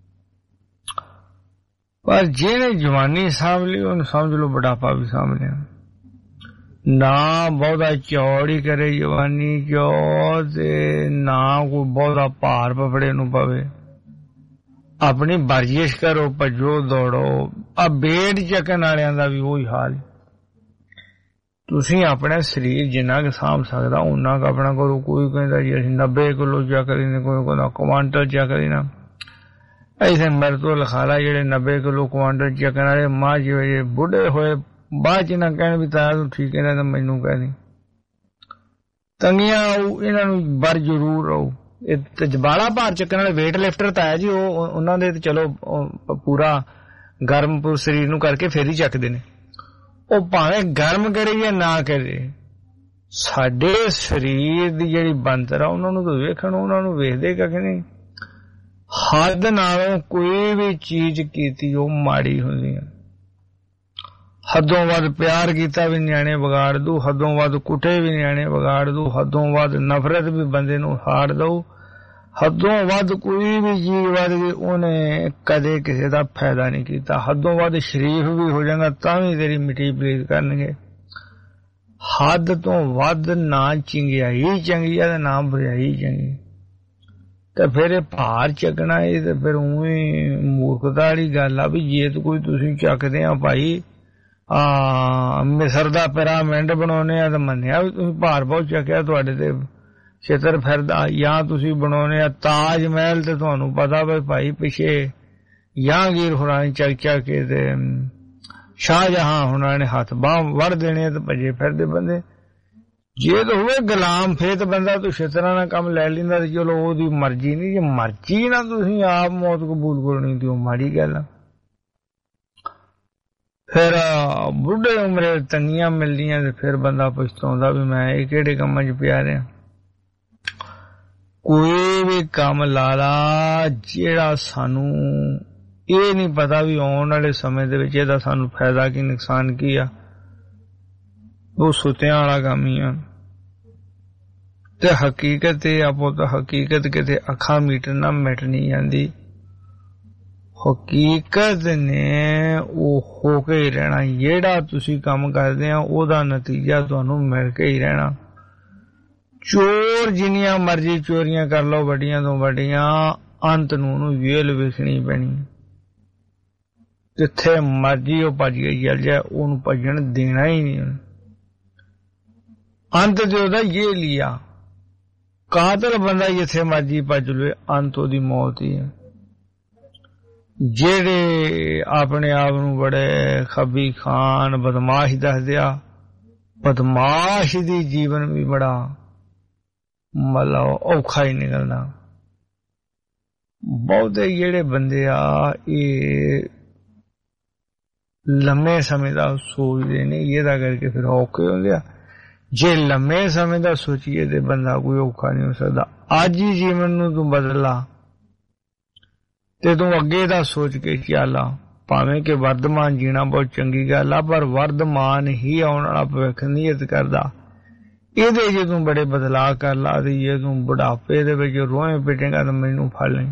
ਪਰ ਜਿਹਨੇ ਜਵਾਨੀ ਸਾਂਭ ਲਈ ਉਹਨੂੰ ਸਮਝ ਲਓ ਬੁਢਾਪਾ ਵੀ ਸਾਂਭ ਲਿਆ। ਨਾ ਬਹੁਤਾ ਚੌੜੀ ਕਰੇ ਜਵਾਨੀ ਚੋ, ਤੇ ਨਾ ਕੋਈ ਬਹੁਤਾ ਭਾਰ ਪਫੜੇ ਨੂੰ ਪਵੇ। ਆਪਣੀ ਵਰਜਿਸ਼ ਕਰੋ, ਭੱਜੋ ਦੌੜੋ। ਆ ਬੇੜ ਚੱਕਣ ਵਾਲਿਆਂ ਦਾ ਵੀ ਉਹੀ ਹਾਲ। ਤੁਸੀਂ ਆਪਣਾ ਸਰੀਰ ਜਿੰਨਾ ਕੁ ਸਾਂਭ ਸਕਦਾ ਓਨਾ ਕੁ ਆਪਣਾ ਕਰੋ। ਕੋਈ ਕਹਿੰਦਾ ਜੀ ਅਸੀਂ 90 ਕਿਲੋ ਚੱਕ ਲੈਂਦੇ, ਕੋਈ ਕਹਿੰਦਾ ਕੁਆਂਟਲ ਚੱਕ ਲੈਣਾ। ਐਸੇ ਮੇਰੇ ਤੋਂ ਲਿਖਾ ਲਾ ਜਿਹੜੇ 90 ਕਿਲੋ ਕੁਆਂਟਲ ਚੱਕਣ ਵਾਲੇ ਮਾਂ ਜੀ ਬੁੱਢੇ ਹੋਏ ਬਾਅਦ ਚ ਨਾ ਕਹਿਣ ਵੀ ਤਾਇਆ ਤੂੰ ਠੀਕ ਹੈ ਨਾ, ਤਾਂ ਮੈਨੂੰ ਕਹਿ ਤੰਗੀਆਂ ਆਊ। ਇਹਨਾਂ ਨੂੰ ਬਰ ਜ਼ਰੂਰ ਰਹੂ। ਇਹ ਜਬਾਲਾ ਭਾਰ ਚੱਕਣ ਵਾਲੇ ਵੇਟ ਲਿਫਟਰ ਤਾਇਆ ਜੀ, ਉਹਨਾਂ ਦੇ ਚਲੋ ਪੂਰਾ ਗਰਮ ਸਰੀਰ ਨੂੰ ਕਰਕੇ ਫੇਰ ਹੀ ਚੱਕਦੇ ਨੇ। ਉਹ ਭਾਵੇਂ ਗਰਮ ਕਰੇ ਜਾਂ ਨਾ ਕਰੇ, ਸਾਡੇ ਸਰੀਰ ਦੀ ਜਿਹੜੀ ਬਣਤਰ ਆ ਉਹਨਾਂ ਨੂੰ ਤਾਂ ਵੇਖਣ, ਉਹਨਾਂ ਨੂੰ ਵੇਖਦੇ ਕਿ ਨਹੀਂ। ਹੱਦ ਨਾਲੋਂ ਕੋਈ ਵੀ ਚੀਜ਼ ਕੀਤੀ ਉਹ ਮਾੜੀ ਹੁੰਦੀ ਆ। ਹੱਦੋਂ ਵੱਧ ਪਿਆਰ ਕੀਤਾ ਵੀ ਨਿਆਣੇ ਵਿਗਾੜ ਦੂ, ਹੱਦੋਂ ਵੱਧ ਕੁੱਟੇ ਵੀ ਨਿਆਣੇ ਵਿਗਾੜ ਦੂ, ਹੱਦੋਂ ਵੱਧ ਨਫ਼ਰਤ ਵੀ ਬੰਦੇ ਨੂੰ ਹਾਰ ਦਊ, ਹੱਦੋਂ ਵੱਧ ਕੋਈ ਵੀ ਚੀਜ਼ ਵੱਧ ਗਈ ਉਹਨੇ ਕਦੇ ਕਿਸੇ ਦਾ ਫਾਇਦਾ ਨਹੀਂ ਕੀਤਾ। ਹੱਦੋਂ ਵੱਧ ਸ਼ਰੀਫ ਵੀ ਹੋ ਜਾਏਗਾ ਤਾਂ ਵੀ ਤੇਰੀ ਮਿੱਟੀ ਪਲੀਤ ਕਰਨਗੇ। ਹੱਦ ਤੋਂ ਵੱਧ ਨਾ ਚੰਗਿਆਈ ਚੰਗੀ ਆ ਤੇ ਨਾ ਬੁਰਾਈ ਚੰਗੀ। ਤੇ ਫਿਰ ਇਹ ਭਾਰ ਚੱਕਣਾ ਇਹ ਤੇ ਫਿਰ ਉਵੇਂ ਮੂਰਖਤਾ ਵਾਲੀ ਗੱਲ ਆ ਵੀ ਜੇ ਕੋਈ ਤੁਸੀਂ ਚੱਕਦੇ ਆ ਭਾਈ ਮਿਸਰ ਦਾ ਪਿਰਾਮਿਡ ਬਣਾਉਣੇ ਆ ਤਾਂ ਮੰਨਿਆ ਵੀ ਤੁਸੀਂ ਭਾਰ ਬਹੁਤ ਚੱਕਿਆ, ਤੁਹਾਡੇ ਤੇ ਛੇਤਰ ਫਿਰਦਾ। ਜਾਂ ਤੁਸੀਂ ਬਣਾਉਣੇ ਆ ਤਾਜ ਮਹਿਲ ਤੇ ਤੁਹਾਨੂੰ ਪਤਾ ਵੀ ਭਾਈ ਪਿੱਛੇ ਜਹਾਂਗੀਰ ਹੋਰਾਂ ਨੇ ਚੱਕ ਕੇ ਤੇ ਸ਼ਾਹਜਹਾਂ ਹੋਰਾਂ ਨੇ ਹੱਥ ਬਾਂਹ ਵੜ ਦੇਣੇ ਤੇ ਭੱਜੇ ਫਿਰਦੇ ਬੰਦੇ। ਜੇ ਤਾਂ ਹੋਵੇ ਗੁਲਾਮ ਫੇਰ ਤਾਂ ਬੰਦਾ ਤੂੰ ਛੇਤਰਾਂ ਨਾਲ ਕੰਮ ਲੈ ਲੈਂਦਾ ਤੇ ਚਲੋ ਉਹਦੀ ਮਰਜ਼ੀ ਨਹੀਂ। ਜੇ ਮਰਜ਼ੀ ਨਾਲ ਤੁਸੀਂ ਆਪ ਮੌਤ ਕਬੂਲ ਕਰਨੀ ਤੇ ਉਹ ਮਾੜੀ ਗੱਲ ਆ। ਫਿਰ ਬੁੱਢੇ ਉਮਰੇ ਤੰਗੀਆਂ ਮਿਲਦੀਆਂ ਤੇ ਫਿਰ ਬੰਦਾ ਪਛਤਾਉਂਦਾ ਵੀ ਮੈਂ ਇਹ ਕਿਹੜੇ ਕੰਮਾਂ 'ਚ ਪਿਆ ਰਿਹਾ। ਕੋਈ ਵੀ ਕੰਮ ਲਾ ਲਾ ਜਿਹੜਾ ਸਾਨੂੰ ਇਹ ਨਹੀਂ ਪਤਾ ਵੀ ਆਉਣ ਵਾਲੇ ਸਮੇਂ ਦੇ ਵਿੱਚ ਇਹਦਾ ਸਾਨੂੰ ਫਾਇਦਾ ਕੀ ਨੁਕਸਾਨ ਕੀ ਆ, ਉਹ ਸੁੱਤਿਆਂ ਵਾਲਾ ਕੰਮ ਹੀ ਆ। ਤੇ ਹਕੀਕਤ ਇਹ ਆਪੋ ਤਾਂ ਹਕੀਕਤ ਕਿਤੇ ਅੱਖਾਂ ਮੀਟਣ ਨਾਲ ਮਿਟ ਨਹੀਂ ਜਾਂਦੀ। ਹਕੀਕਤ ਨੇ ਉਹ ਹੋ ਕੇ ਹੀ ਰਹਿਣਾ। ਜਿਹੜਾ ਤੁਸੀਂ ਕੰਮ ਕਰਦੇ ਆ ਉਹਦਾ ਨਤੀਜਾ ਤੁਹਾਨੂੰ ਮਿਲ ਕੇ ਹੀ ਰਹਿਣਾ। ਚੋਰ ਜਿੰਨੀਆਂ ਮਰਜ਼ੀ ਚੋਰੀਆਂ ਕਰ ਲਓ, ਵੱਡੀਆਂ ਤੋਂ ਵੱਡੀਆਂ, ਅੰਤ ਨੂੰ ਉਹਨੂੰ ਜੇਲ੍ਹ ਵੇਖਣੀ ਪੈਣੀ। ਜਿੱਥੇ ਮਰਜ਼ੀ ਉਹ ਭੱਜ ਕੇ ਚੱਲ ਜਾਏ, ਉਹਨੂੰ ਭੱਜਣ ਦੇਣਾ ਹੀ ਨਹੀਂ। ਅੰਤ ਤੇ ਉਹਦਾ ਇਹ ਲਿਆ, ਕਾਤਲ ਬੰਦਾ ਜਿੱਥੇ ਮਰਜ਼ੀ ਭੱਜ ਲਵੇ, ਅੰਤ ਉਹਦੀ ਮੌਤ ਹੀ ਹੈ। ਜਿਹੜੇ ਆਪਣੇ ਆਪ ਨੂੰ ਬੜੇ ਖੱਬੀ ਖਾਨ ਬਦਮਾਸ਼ ਦੱਸਦੇ ਆ, ਬਦਮਾਸ਼ ਦੀ ਜੀਵਨ ਵੀ ਬੜਾ ਮਤਲਬ ਔਖਾ ਹੀ ਨਿਕਲਦਾ। ਬਹੁਤੇ ਜਿਹੜੇ ਬੰਦੇ ਆ ਇਹ ਲੰਮੇ ਸਮੇਂ ਦਾ ਸੋਚਦੇ ਨੇ, ਇਹਦਾ ਕਰਕੇ ਫਿਰ ਔਖੇ ਹੁੰਦੇ ਆ। ਜੇ ਲੰਮੇ ਸਮੇਂ ਦਾ ਸੋਚੀਏ ਤੇ ਬੰਦਾ ਕੋਈ ਔਖਾ ਨਹੀਂ ਹੋ ਸਕਦਾ। ਅੱਜ ਹੀ ਜੀਵਨ ਨੂੰ ਤੂੰ ਬਦਲਾ ਤੇ ਤੂੰ ਅੱਗੇ ਦਾ ਸੋਚ ਕੇ ਚੱਲ। ਭਾਵੇਂ ਕਿ ਵਰਤਮਾਨ ਜੀਣਾ ਬਹੁਤ ਚੰਗੀ ਗੱਲ ਆ, ਪਰ ਵਰਤਮਾਨ ਹੀ ਆਉਣ ਵਾਲਾ ਭਵਿੱਖ ਨੀਅਤ ਕਰਦਾ। ਇਹਦੇ ਜੇ ਤੂੰ ਬੜੇ ਬਦਲਾਅ ਕਰ ਲਾ ਤੇ ਜੇ ਤੂੰ ਬੁਢਾਪੇ ਦੇ ਵਿੱਚ ਰੋਏ ਪਿਟੇਗਾ ਤਾਂ ਮੈਨੂੰ ਫੜ ਲੈ।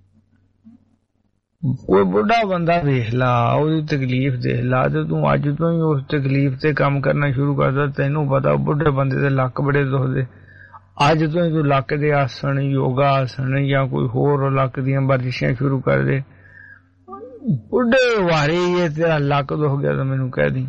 ਕੋਈ ਬੁੱਢਾ ਬੰਦਾ ਵੇਖ ਲਾ, ਉਹਦੀ ਤਕਲੀਫ ਦੇਖ ਲਾ, ਤੇ ਤੂੰ ਅੱਜ ਤੋਂ ਹੀ ਉਸ ਤਕਲੀਫ ਤੇ ਕੰਮ ਕਰਨਾ ਸ਼ੁਰੂ ਕਰਦਾ। ਤੈਨੂੰ ਪਤਾ ਬੁੱਢੇ ਬੰਦੇ ਦੇ ਲੱਕ ਬੜੇ ਦੁਖਦੇ, ਅੱਜ ਤੋਂ ਹੀ ਤੂੰ ਲੱਕ ਦੇ ਆਸਣ, ਯੋਗਾ ਆਸਣ ਜਾਂ ਕੋਈ ਹੋਰ ਲੱਕ ਦੀਆਂ ਵਰਜਿਸ਼ਾਂ ਸ਼ੁਰੂ ਕਰ ਦੇ। ਬੁੱਢੇ ਵਾਰੇ ਇਹ ਤੇਰਾ ਲੱਕ ਦੁਖ ਗਿਆ ਤਾਂ ਮੈਨੂੰ ਕਹਿ ਦੀ।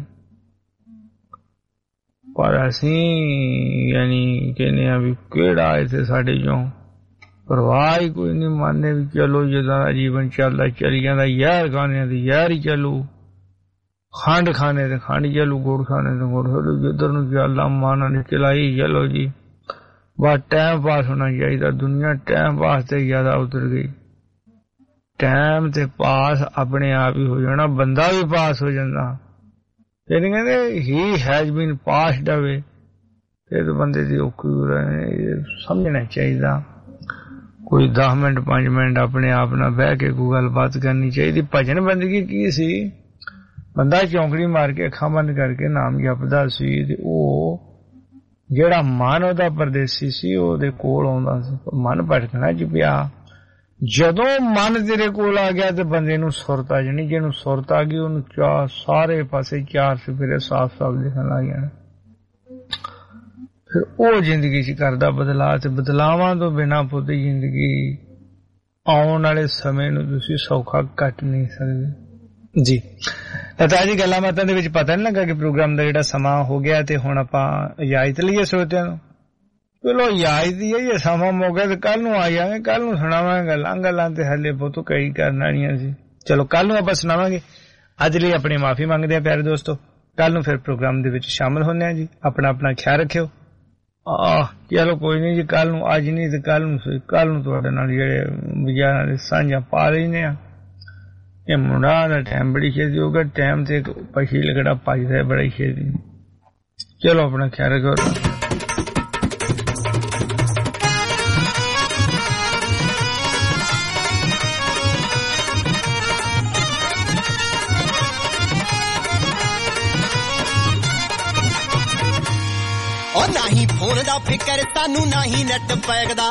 ਪਰ ਅਸੀਂ ਯਾਨੀ ਕਹਿੰਦੇ ਆ ਵੀ ਕਿਹੜਾ ਇੱਥੇ ਸਾਡੇ ਚੋਂ ਪਰਵਾਹ ਹੀ ਕੋਈ ਨਹੀਂ, ਮੰਨਦੇ ਵੀ ਚਲੋ ਜਿੱਦਾਂ ਦਾ ਜੀਵਨ ਚੱਲਦਾ ਚੱਲੀ ਜਾਂਦਾ। ਯਾਰ ਖਾਣੇ ਦੀ ਯਾਰ ਹੀ ਚੱਲੂ, ਖੰਡ ਖਾਣੇ ਤੇ ਖੰਡ ਚੱਲੂ, ਗੁੜ ਖਾਣੇ ਤੇ ਗੁੜ ਚੱਲੂ, ਜਿੱਧਰ ਨੂੰ ਚੱਲਦਾ ਮਨ ਨੇ ਚਲਾਈ ਚਲੋ ਜੀ। ਬਸ ਟਾਈਮ ਪਾਸ ਹੋਣਾ ਚਾਹੀਦਾ। ਦੁਨੀਆ ਟਾਈਮ ਪਾਸ ਤੇ ਜ਼ਿਆਦਾ ਉਤਰ ਗਈ। ਟਾਈਮ ਤੇ ਪਾਸ ਆਪਣੇ ਆਪ ਹੀ ਹੋ ਜਾਣਾ, ਬੰਦਾ ਵੀ ਪਾਸ ਹੋ ਜਾਂਦਾ। ਜਿਹਨੇ ਕਹਿੰਦੇ ਹੀ ਹੈਜ਼ ਬੀਨ ਪਾਸਡ ਅਵੇ, ਫਿਰ ਬੰਦੇ ਦੀ ਔਖੀ ਸਮਝਣਾ ਚਾਹੀਦਾ। ਕੋਈ 10 ਮਿੰਟ 5 ਮਿੰਟ ਆਪਣੇ ਆਪ ਨਾਲ ਬਹਿ ਕੇ ਕੋਈ ਗੱਲਬਾਤ ਕਰਨੀ ਚਾਹੀਦੀ। ਭਜਨ ਬੰਦਗੀ ਕੀ ਸੀ? ਬੰਦਾ ਚੌਂਕੜੀ ਮਾਰ ਕੇ ਅੱਖਾਂ ਬੰਦ ਕਰਕੇ ਨਾਮ ਜਪਦਾ ਸੀ ਤੇ ਉਹ ਜਿਹੜਾ ਮਨ ਉਹਦਾ ਪਰਦੇਸੀ ਸੀ ਉਹਦੇ ਕੋਲ ਆਉਂਦਾ ਸੀ। ਮਨ ਭਟਕਣਾ ਚ ਪਿਆ। ਜਦੋਂ ਮਨ ਤੇਰੇ ਕੋਲ ਆ ਗਿਆ ਤੇ ਬੰਦੇ ਨੂੰ ਸੁਰਤ ਆ ਜਾਣੀ। ਜਿਹਨੂੰ ਸੁਰਤ ਆ ਗਈ ਉਹਨੂੰ ਸਾਰੇ ਪਾਸੇ ਚਾਰ ਸਫੇਰੇ ਸਾਫ਼ ਸਾਫ਼ ਦਿਖਣ ਲੱਗ ਜਾਣਾ। ਫਿਰ ਉਹ ਜ਼ਿੰਦਗੀ ਚ ਕਰਦਾ ਬਦਲਾਅ। ਤੇ ਬਦਲਾਵਾਂ ਤੋਂ ਬਿਨਾਂ ਪੁੱਤ ਜ਼ਿੰਦਗੀ ਆਉਣ ਵਾਲੇ ਸਮੇਂ ਨੂੰ ਤੁਸੀਂ ਸੌਖਾ ਕੱਟ ਨਹੀਂ ਸਕਦੇ ਜੀ। ਤਾਂ ਜੀ ਗੱਲਾਂ ਬਾਤਾਂ ਦੇ ਵਿੱਚ ਪਤਾ ਨਹੀਂ ਲੱਗਾ ਕਿ ਪ੍ਰੋਗਰਾਮ ਦਾ ਜਿਹੜਾ ਸਮਾਂ ਹੋ ਗਿਆ ਤੇ ਹੁਣ ਆਪਾਂ ਇਜਾਜ਼ਤ ਲਈਏ ਸਰੋਤਿਆਂ ਨੂੰ। ਚਲੋ ਇਜਾਜ਼ਤ ਹੀ ਹੈ, ਜੇ ਸਮਾਂ ਮੁੱਕ ਗਿਆ ਤੇ ਕੱਲ ਨੂੰ ਆ ਜਾਵਾਂਗੇ, ਕੱਲ ਨੂੰ ਸੁਣਾਵਾਂਗੇ ਗੱਲਾਂ ਤੇ ਹਲੇ ਬਹੁਤ ਕਈ ਕਰਨ ਵਾਲੀਆਂ ਸੀ। ਚਲੋ ਕੱਲ ਨੂੰ ਆਪਾਂ ਸੁਣਾਵਾਂਗੇ। ਅੱਜ ਲਈ ਆਪਣੀ ਮਾਫੀ ਮੰਗਦੇ ਆ ਪਿਆਰੇ ਦੋਸਤੋ। ਕੱਲ ਨੂੰ ਫਿਰ ਪ੍ਰੋਗਰਾਮ ਦੇ ਵਿੱਚ ਸ਼ਾਮਲ ਹੁੰਦੇ ਆ ਜੀ। ਆਪਣਾ ਖਿਆਲ ਰੱਖਿਓ। ਚਲੋ ਕੋਈ ਨਹੀਂ ਜੀ, ਕੱਲ ਨੂੰ, ਅੱਜ ਨਹੀਂ ਤੇ ਕੱਲ ਨੂੰ ਤੁਹਾਡੇ ਨਾਲ ਜਿਹੜੇ ਵਿਚਾਰਾਂ ਦੇ ਸਾਂਝਾਂ ਪਾ ਲੈਂਦੇ ਆ। ਇਹ ਮੁੰਡਾ ਦਾ ਟਾਈਮ ਬੜੀ ਛੇਤੀ ਹੋ ਗਿਆ। ਟਾਈਮ ਤੇ ਪਛੀ ਲਗੜਾ ਭੱਜਦਾ ਬੜਾ ਛੇਤੀ। ਚਲੋ ਆਪਣਾ ਖਿਆਲ ਰੱਖੋ। ਨਹੀਂ ਫੋਨ ਦਾ ਫਿਕਰ ਸਾਨੂੰ, ਨਹੀਂ ਨੈਟ ਪੈਕ ਦਾ।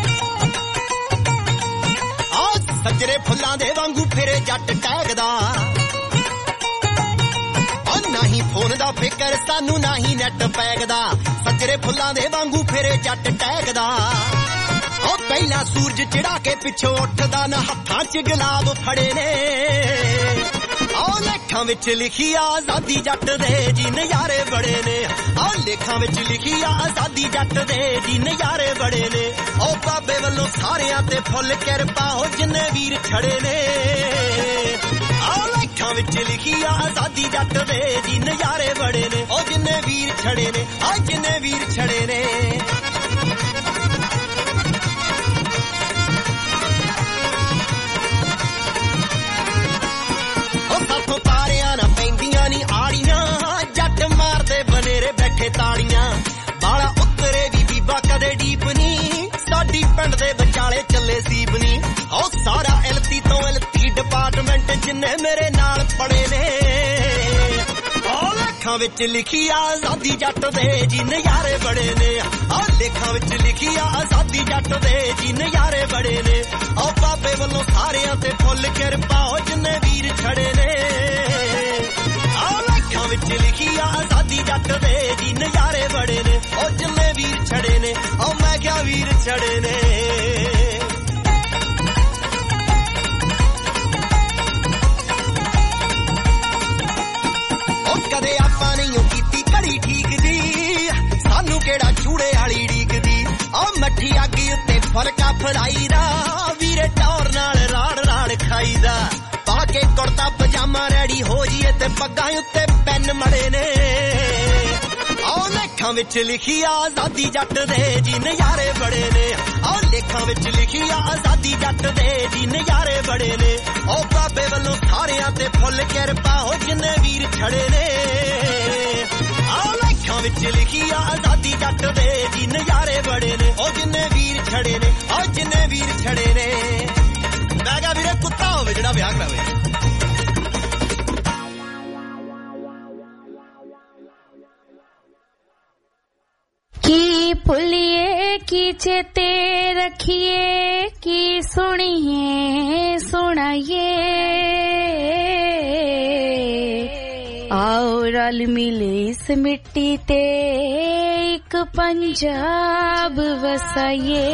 ਸੱਜਰੇ ਫੁੱਲਾਂ ਦੇ ਵਾਂਗੂ ਫਿਰੇ ਜੱਟ ਟੈਗਦਾ। ਨਹੀਂ ਫੋਨ ਦਾ ਫਿਕਰ ਸਾਨੂੰ, ਨਹੀਂ ਨੈਟ ਪੈਕ ਦਾ। ਸੱਜਰੇ ਫੁੱਲਾਂ ਦੇ ਵਾਂਗੂ ਫਿਰੇ ਜੱਟ ਟੈਗਦਾ। ਪਹਿਲਾਂ ਸੂਰਜ ਚੜਾ ਕੇ ਪਿੱਛੋਂ ਉੱਠਦਾ ਨਾ, ਹੱਥਾਂ 'ਚ ਗੁਲਾਬ ਫੜੇ ਨੇ। ਲੇਖਾਂ ਵਿੱਚ ਲਿਖੀ ਆਜ਼ਾਦੀ ਜੱਟ ਦੇ ਜੀ ਨਜ਼ਾਰੇ ਬੜੇ ਨੇ। ਲੇਖਾਂ ਵਿੱਚ ਲਿਖੀ ਆਜ਼ਾਦੀ ਜੱਟ ਦੇ ਜੀ ਨਜ਼ਾਰੇ ਬੜੇ ਨੇ। ਬਾਬੇ ਵੱਲੋਂ ਸਾਰਿਆਂ ਤੇ ਫੁੱਲ ਕਿਰਪਾ ਹੋ ਜਿੰਨੇ ਵੀਰ ਛੜੇ ਨੇ। ਲੇਖਾਂ ਵਿੱਚ ਲਿਖੀ ਆਜ਼ਾਦੀ ਜੱਟ ਦੇ ਜੀ ਨਜ਼ਾਰੇ ਬੜੇ ਨੇ। ਜਿੰਨੇ ਵੀਰ ਛੜੇ ਨੇ, ਜਿੰਨੇ ਵੀਰ ਛੜੇ ਨੇ। ਸਾਥੋਂ ਤਾਰਿਆਂ ਨਾ ਪੈਂਦੀਆਂ ਨੀ ਆੜੀਆਂ, ਜੱਟ ਮਾਰਦੇ ਬਨੇਰੇ ਬੈਠੇ ਤਾੜੀਆਂ। ਬਾਲਾ ਉਤਰੇ ਵੀ ਬੀਬਾ ਕਦੇ ਡੀਪ ਨੀ, ਸਾਡੀ ਪਿੰਡ ਦੇ ਵਿਚਾਲੇ ਚੱਲੇ ਸੀਪ ਨੀ। ਸਾਰਾ ਐਲਤੀ ਤੋਂ ਐਲਤੀ ਡਿਪਾਰਟਮੈਂਟ ਜਿੰਨੇ ਮੇਰੇ ਨਾਲ ਪੜੇ ਨੇ। ਲੇਖਾਂ ਵਿੱਚ ਲਿਖੀ ਆਜ਼ਾਦੀ ਜੱਟ ਦੇ ਜੀ ਨਜ਼ਾਰੇ ਬੜੇ ਨੇ ਲੇਖਾਂ ਵਿੱਚ ਲਿਖੀ ਆਜ਼ਾਦੀ ਜੱਟ ਦੇ ਜੀ ਨਜ਼ਾਰੇ ਬੜੇ ਨੇ ਬਾਬੇ ਵੱਲੋਂ ਸਾਰਿਆਂ ਤੇ ਫੁੱਲ ਕਿਰਪਾ ਜਿੰਨੇ ਵੀਰ ਛੜੇ ਨੇ ਲੇਖਾਂ ਵਿੱਚ ਲਿਖੀ ਆਜ਼ਾਦੀ ਜੱਟ ਦੇ ਜੀ ਨਜ਼ਾਰੇ ਬੜੇ ਨੇ ਜਿੰਨੇ ਵੀਰ ਛੜੇ ਨੇ ਮੈਂ ਕਿਹਾ ਵੀਰ ਛੜੇ ਨੇ ਕਦੇ ਆਪਾਂ ਨਹੀਂ ਕੀਤੀ ਘੜੀ ਠੀਕ ਜੀ ਸਾਨੂੰ ਕਿਹੜਾ ਚੂੜੇ ਵਾਲੀ ਢੀਕਦੀ ਮੱਠੀ ਅੱਗ ਉੱਤੇ ਫੁਲਕਾ ਫੜਾਈਦਾ ਵੀਰੇ ਟੌਰ ਨਾਲ ਰਾੜ ਰਾੜ ਖਾਈਦਾ ਪਾ ਕੇ ਕੁੜਤਾ ਪਜਾਮਾ ਰੈਡੀ ਹੋ ਜੀਏ ਤੇ ਪੱਗਾਂ ਉੱਤੇ ਪੈਨ ਮੜੇ ਨੇ ਲੇਖਾਂ ਵਿੱਚ ਲਿਖੀ ਆਜ਼ਾਦੀ ਜੱਟ ਦੇ ਜੀ ਨਜ਼ਾਰੇ ਬੜੇ ਨੇ ਲੇਖਾਂ ਵਿੱਚ ਲਿਖੀ ਆਜ਼ਾਦੀ ਜੱਟ ਦੇ ਜੀ ਨਜ਼ਾਰੇ ਬੜੇ ਨੇ ਬਾਬੇ ਵੱਲੋਂ ਸਾਰਿਆਂ ਤੇ ਫੁੱਲ ਕਿਰਪਾ ਜਿੰਨੇ ਵੀਰ ਛੜੇ ਨੇ ਲੇਖਾਂ ਵਿੱਚ ਲਿਖੀ ਆਜ਼ਾਦੀ ਜੱਟ ਦੇ ਜੀ ਨਜ਼ਾਰੇ ਬੜੇ ਨੇ ਜਿੰਨੇ ਵੀਰ ਛੜੇ ਨੇ ਜਿੰਨੇ ਵੀਰ ਛੜੇ ਨੇ ਮੈਂ ਕਿਹਾ ਵੀਰੇ ਕੁੱਤਾ ਹੋਵੇ ਜਿਹੜਾ ਵਿਆਹ ਕਰਾਵੇ की भूलिए की चेते रखिए की सुनिए सुनाइए आओ रल मिले इस मिट्टी ते एक पंजाब वसाइए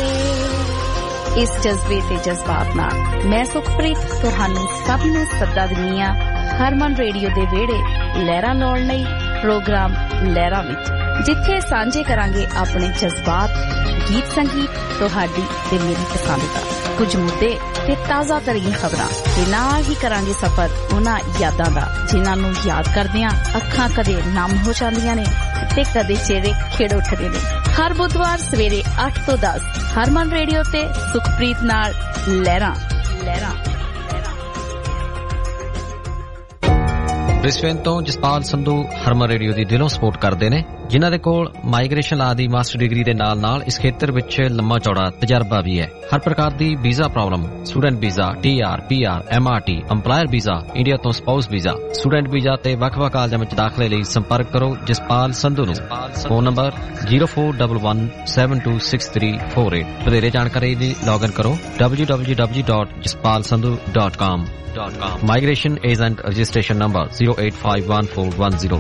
इस जज्बे ते जज्बात नाल मैं सुखप्रीत तुहानू सब नू सदा दिंदी हां हरमन रेडियो दे वेड़े लहरां लाउण लई प्रोग्राम लहरां विच जिथे सांझे करांगे अपने जज्बात गीत संगीत तुहाडी ते मेरी पसंद दा कुछ मुद्दे ते ताज़ा तरीन खबरां ते नाल ही करांगे सफर उन्हां यादां दा जिन्हां नू याद करदियां अखां कदे नम हो जांदियां ने ते कदे चेहरे खिड़ उठदे ने हर बुधवार सवेरे 8 ਤੋਂ 10 हरमन रेडियो ते सुखप्रीत नाल लहरां ब्रिस्बेन ਤੋਂ ਜਸਪਾਲ ਸੰਧੂ ਹਰਮਨ ਰੇਡੀਓ ਦੀ ਦਿਲੋਂ ਸਪੋਰਟ ਕਰਦੇ ਨੇ ਜਿਨ੍ਹਾਂ ਦੇ ਕੋਲ ਮਾਈਗ੍ਰੇਸ਼ਨ ਲਾ ਦੀ ਮਾਸਟਰ ਡਿਗਰੀ ਦੇ ਨਾਲ ਇਸ ਖੇਤਰ ਵਿੱਚ ਲੰਮਾ ਚੌੜਾ ਤਜਰਬਾ ਵੀ ਹੈ ਹਰ ਪ੍ਰਕਾਰ ਦੀ visa problem student visa TR PR MRT EMPLOYER visa India ਤੋਂ ਸਪਾਊਸ ਵੀਜ਼ਾ ਸਟੂਡੈਂਟ ਵੀਜ਼ਾ ਤੇ ਵੱਖ-ਵੱਖ ਕਾਲਜਾਂ ਵਿੱਚ ਦਾਖਲੇ ਲਈ ਸੰਪਰਕ ਕਰੋ ਜਸਪਾਲ ਸੰਧੂ ਨੂੰ ਫੋਨ ਨੰਬਰ 0411726348 ਵਧੇਰੇ ਜਾਣਕਾਰੀ ਲਈ ਲੌਗਇਨ ਕਰੋ www.jaspalsandhu.com Migration Agent Registration Number 0851410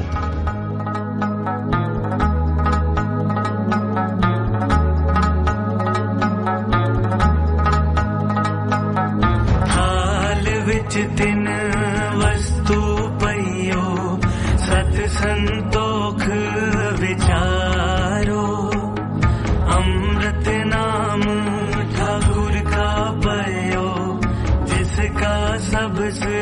हाल विच दिन वस्तु पइयो सत संतोख विचारो अमृत नाम ठाकुर का पयो जिसका सबसे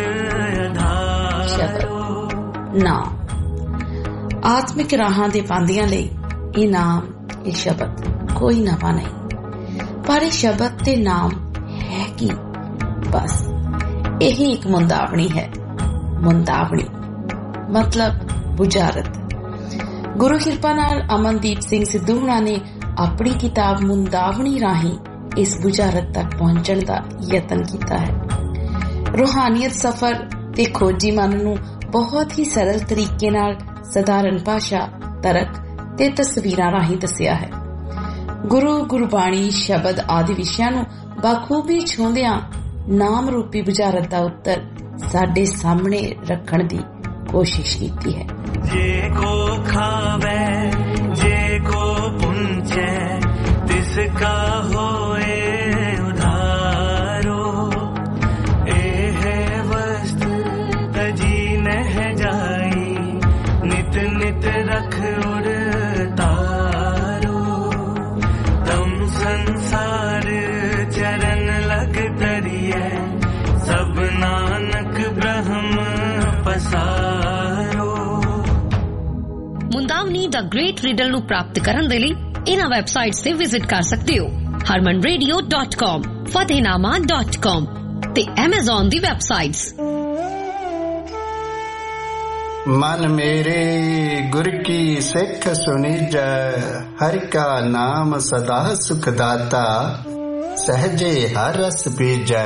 नाम आत्मिक राहां दे पांदियां लई ਇਹ ਨਾਮ ਇਹ ਸ਼ਬਦ ਕੋਈ ਨਵਾਂ ਨਹੀਂ ਪਰ ਇਹ ਸ਼ਬਦ ਤੇ ਨਾਮ ਹੈ ਕੀ ਬਸ ਇਹੀ ਇੱਕ ਮੁੰਦਾਵਣੀ ਹੈ ਮੁੰਦਾਵਣੀ ਮਤਲਬ ਬੁਝਾਰਤ ਗੁਰੂ ਕਿਰਪਾ ਨਾਲ ਅਮਨਦੀਪ ਸਿੰਘ ਸਿੱਧੂ ਹੁਣਾਂ ਨੇ ਆਪਣੀ ਕਿਤਾਬ ਮੁੰਦਾਵਣੀ ਰਾਹੀਂ ਇਸ ਬੁਝਾਰਤ ਤੱਕ ਪਹੁੰਚਣ ਦਾ ਯਤਨ ਕੀਤਾ ਹੈ ਰੂਹਾਨੀਅਤ ਸਫ਼ਰ ਤੇ ਖੋਜੀ ਮਨ ਨੂੰ ਬਹੁਤ ਹੀ ਸਰਲ ਤਰੀਕੇ ਨਾਲ ਸਧਾਰਨ ਭਾਸ਼ਾ ਤਰਕ ਤੇ ਤਸਵੀਰਾਂ ਰਾਹੀਂ ਦੱਸਿਆ ਹੈ ਗੁਰੂ ਗੁਰਬਾਣੀ ਸ਼ਬਦ ਆਦਿ ਵਿਸ਼ਿਆਂ ਨੂੰ ਬਾਖੂਬੀ ਛੂੰਦਿਆਂ ਨਾਮ ਰੂਪੀ ਬੁਝਾਰਤ ਦਾ ਉੱਤਰ ਸਾਡੇ ਸਾਹਮਣੇ ਰੱਖਣ ਦੀ ਕੋਸ਼ਿਸ਼ ਕੀਤੀ ਹੈ ਜੇ ਕੋ ਖਾਵੇ ਜੇ ਕੋ ਪੁੰਚੇ ਤਿਸ ਕਾ ਹੋਏ ਉਧਾਰੋ ਇਹ ਵਸਤ ਤਜੀ ਨਹ ਜਾਈ ਨਿਤ ਨਿਤ ਰਖ ਉੜ ਤਾਰੋ ਤਮ ਸੰਸਾਰ ਚਰਨ ਲਗ ਤਰੀਏ ਸਭ ਨਾਨਕ ਬ੍ਰਹਮ ਪਸਾਰੋ ਮੁੰਦਾਵਨੀ ਦਾ ਗ੍ਰੇਟ ਰੀਡਲ ਨੂੰ ਪ੍ਰਾਪਤ ਕਰਨ ਦੇ ਲਈ ਇਹਨਾਂ ਵੈਬਸਾਈਟਸ ਤੇ ਵਿਜ਼ਿਟ ਕਰ ਸਕਦੇ ਹੋ harmanradio.com fatehnaama.com ਤੇ Amazon ਦੀ ਵੈਬਸਾਈਟਸ मन मेरे गुर की सिख सुनिजै हर का नाम सदा सुख दाता सहजे हर रस बीजै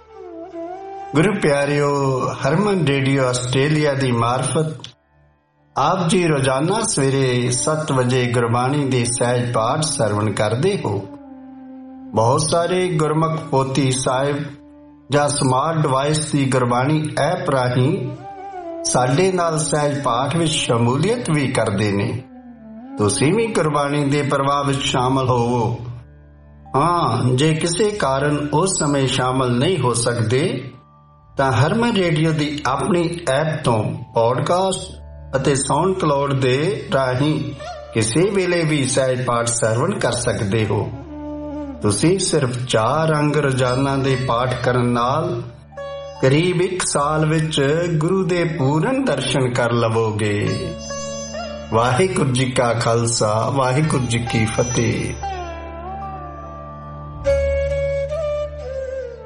गुरु प्यारियो हरमन रेडियो आस्ट्रेलिया दी मार्फत ਆਪ ਜੀ ਰੋਜ਼ਾਨਾ ਸਵੇਰੇ 7 ਵਜੇ ਗੁਰਬਾਣੀ ਦੇ ਸਹਿਜ ਪਾਠ ਸਰਵਣ ਕਰਦੇ ਹੋ। ਬਹੁਤ ਸਾਰੇ ਗੁਰਮੁਖ ਪੋਥੀ ਸਾਹਿਬ ਜਾਂ ਸਮਾਰਟ ਡਿਵਾਈਸ ਦੀ ਗੁਰਬਾਣੀ ਐਪ ਰਾਹੀਂ ਸਾਡੇ ਨਾਲ ਸਹਿਜ ਪਾਠ ਵਿੱਚ ਸ਼ਮੂਲੀਅਤ ਵੀ ਕਰਦੇ ਨੇ। ਤੁਸੀਂ ਵੀ ਗੁਰਬਾਣੀ ਦੇ ਪ੍ਰਵਾਹ ਵਿੱਚ ਸ਼ਾਮਲ ਹੋਵੋ। ਹਾਂ, ਜੇ ਕਿਸੇ ਕਾਰਨ ਉਸ ਸਮੇਂ ਸ਼ਾਮਲ ਨਹੀਂ ਹੋ ਸਕਦੇ ਤਾਂ ਹਰਮਨ ਰੇਡੀਓ ਦੀ ਆਪਣੀ ਐਪ ਤੋਂ ਪੋਡਕਾਸਟ ਅਤੇ ਸਾਊਂਡ ਕਲਾਉਡ ਦੇ ਰਾਹੀਂ ਕਿਸੇ ਵੇਲੇ ਵੀ ਸਹਿਜ ਪਾਠ ਸਰਵਣ ਕਰ ਸਕਦੇ ਹੋ। ਤੁਸੀਂ ਸਿਰਫ 4 ਅੰਗ ਰੋਜ਼ਾਨਾ ਦੇ ਪਾਠ ਕਰਨ ਨਾਲ ਕਰੀਬ 1 ਸਾਲ ਵਿੱਚ ਗੁਰੂ ਦੇ ਪੂਰਨ ਦਰਸ਼ਨ ਕਰ ਲਵੋਗੇ। ਵਾਹਿਗੁਰੂ ਜੀ ਕਾ ਖਾਲਸਾ, ਵਾਹਿਗੁਰੂ ਜੀ ਕੀ ਫਤਿਹ।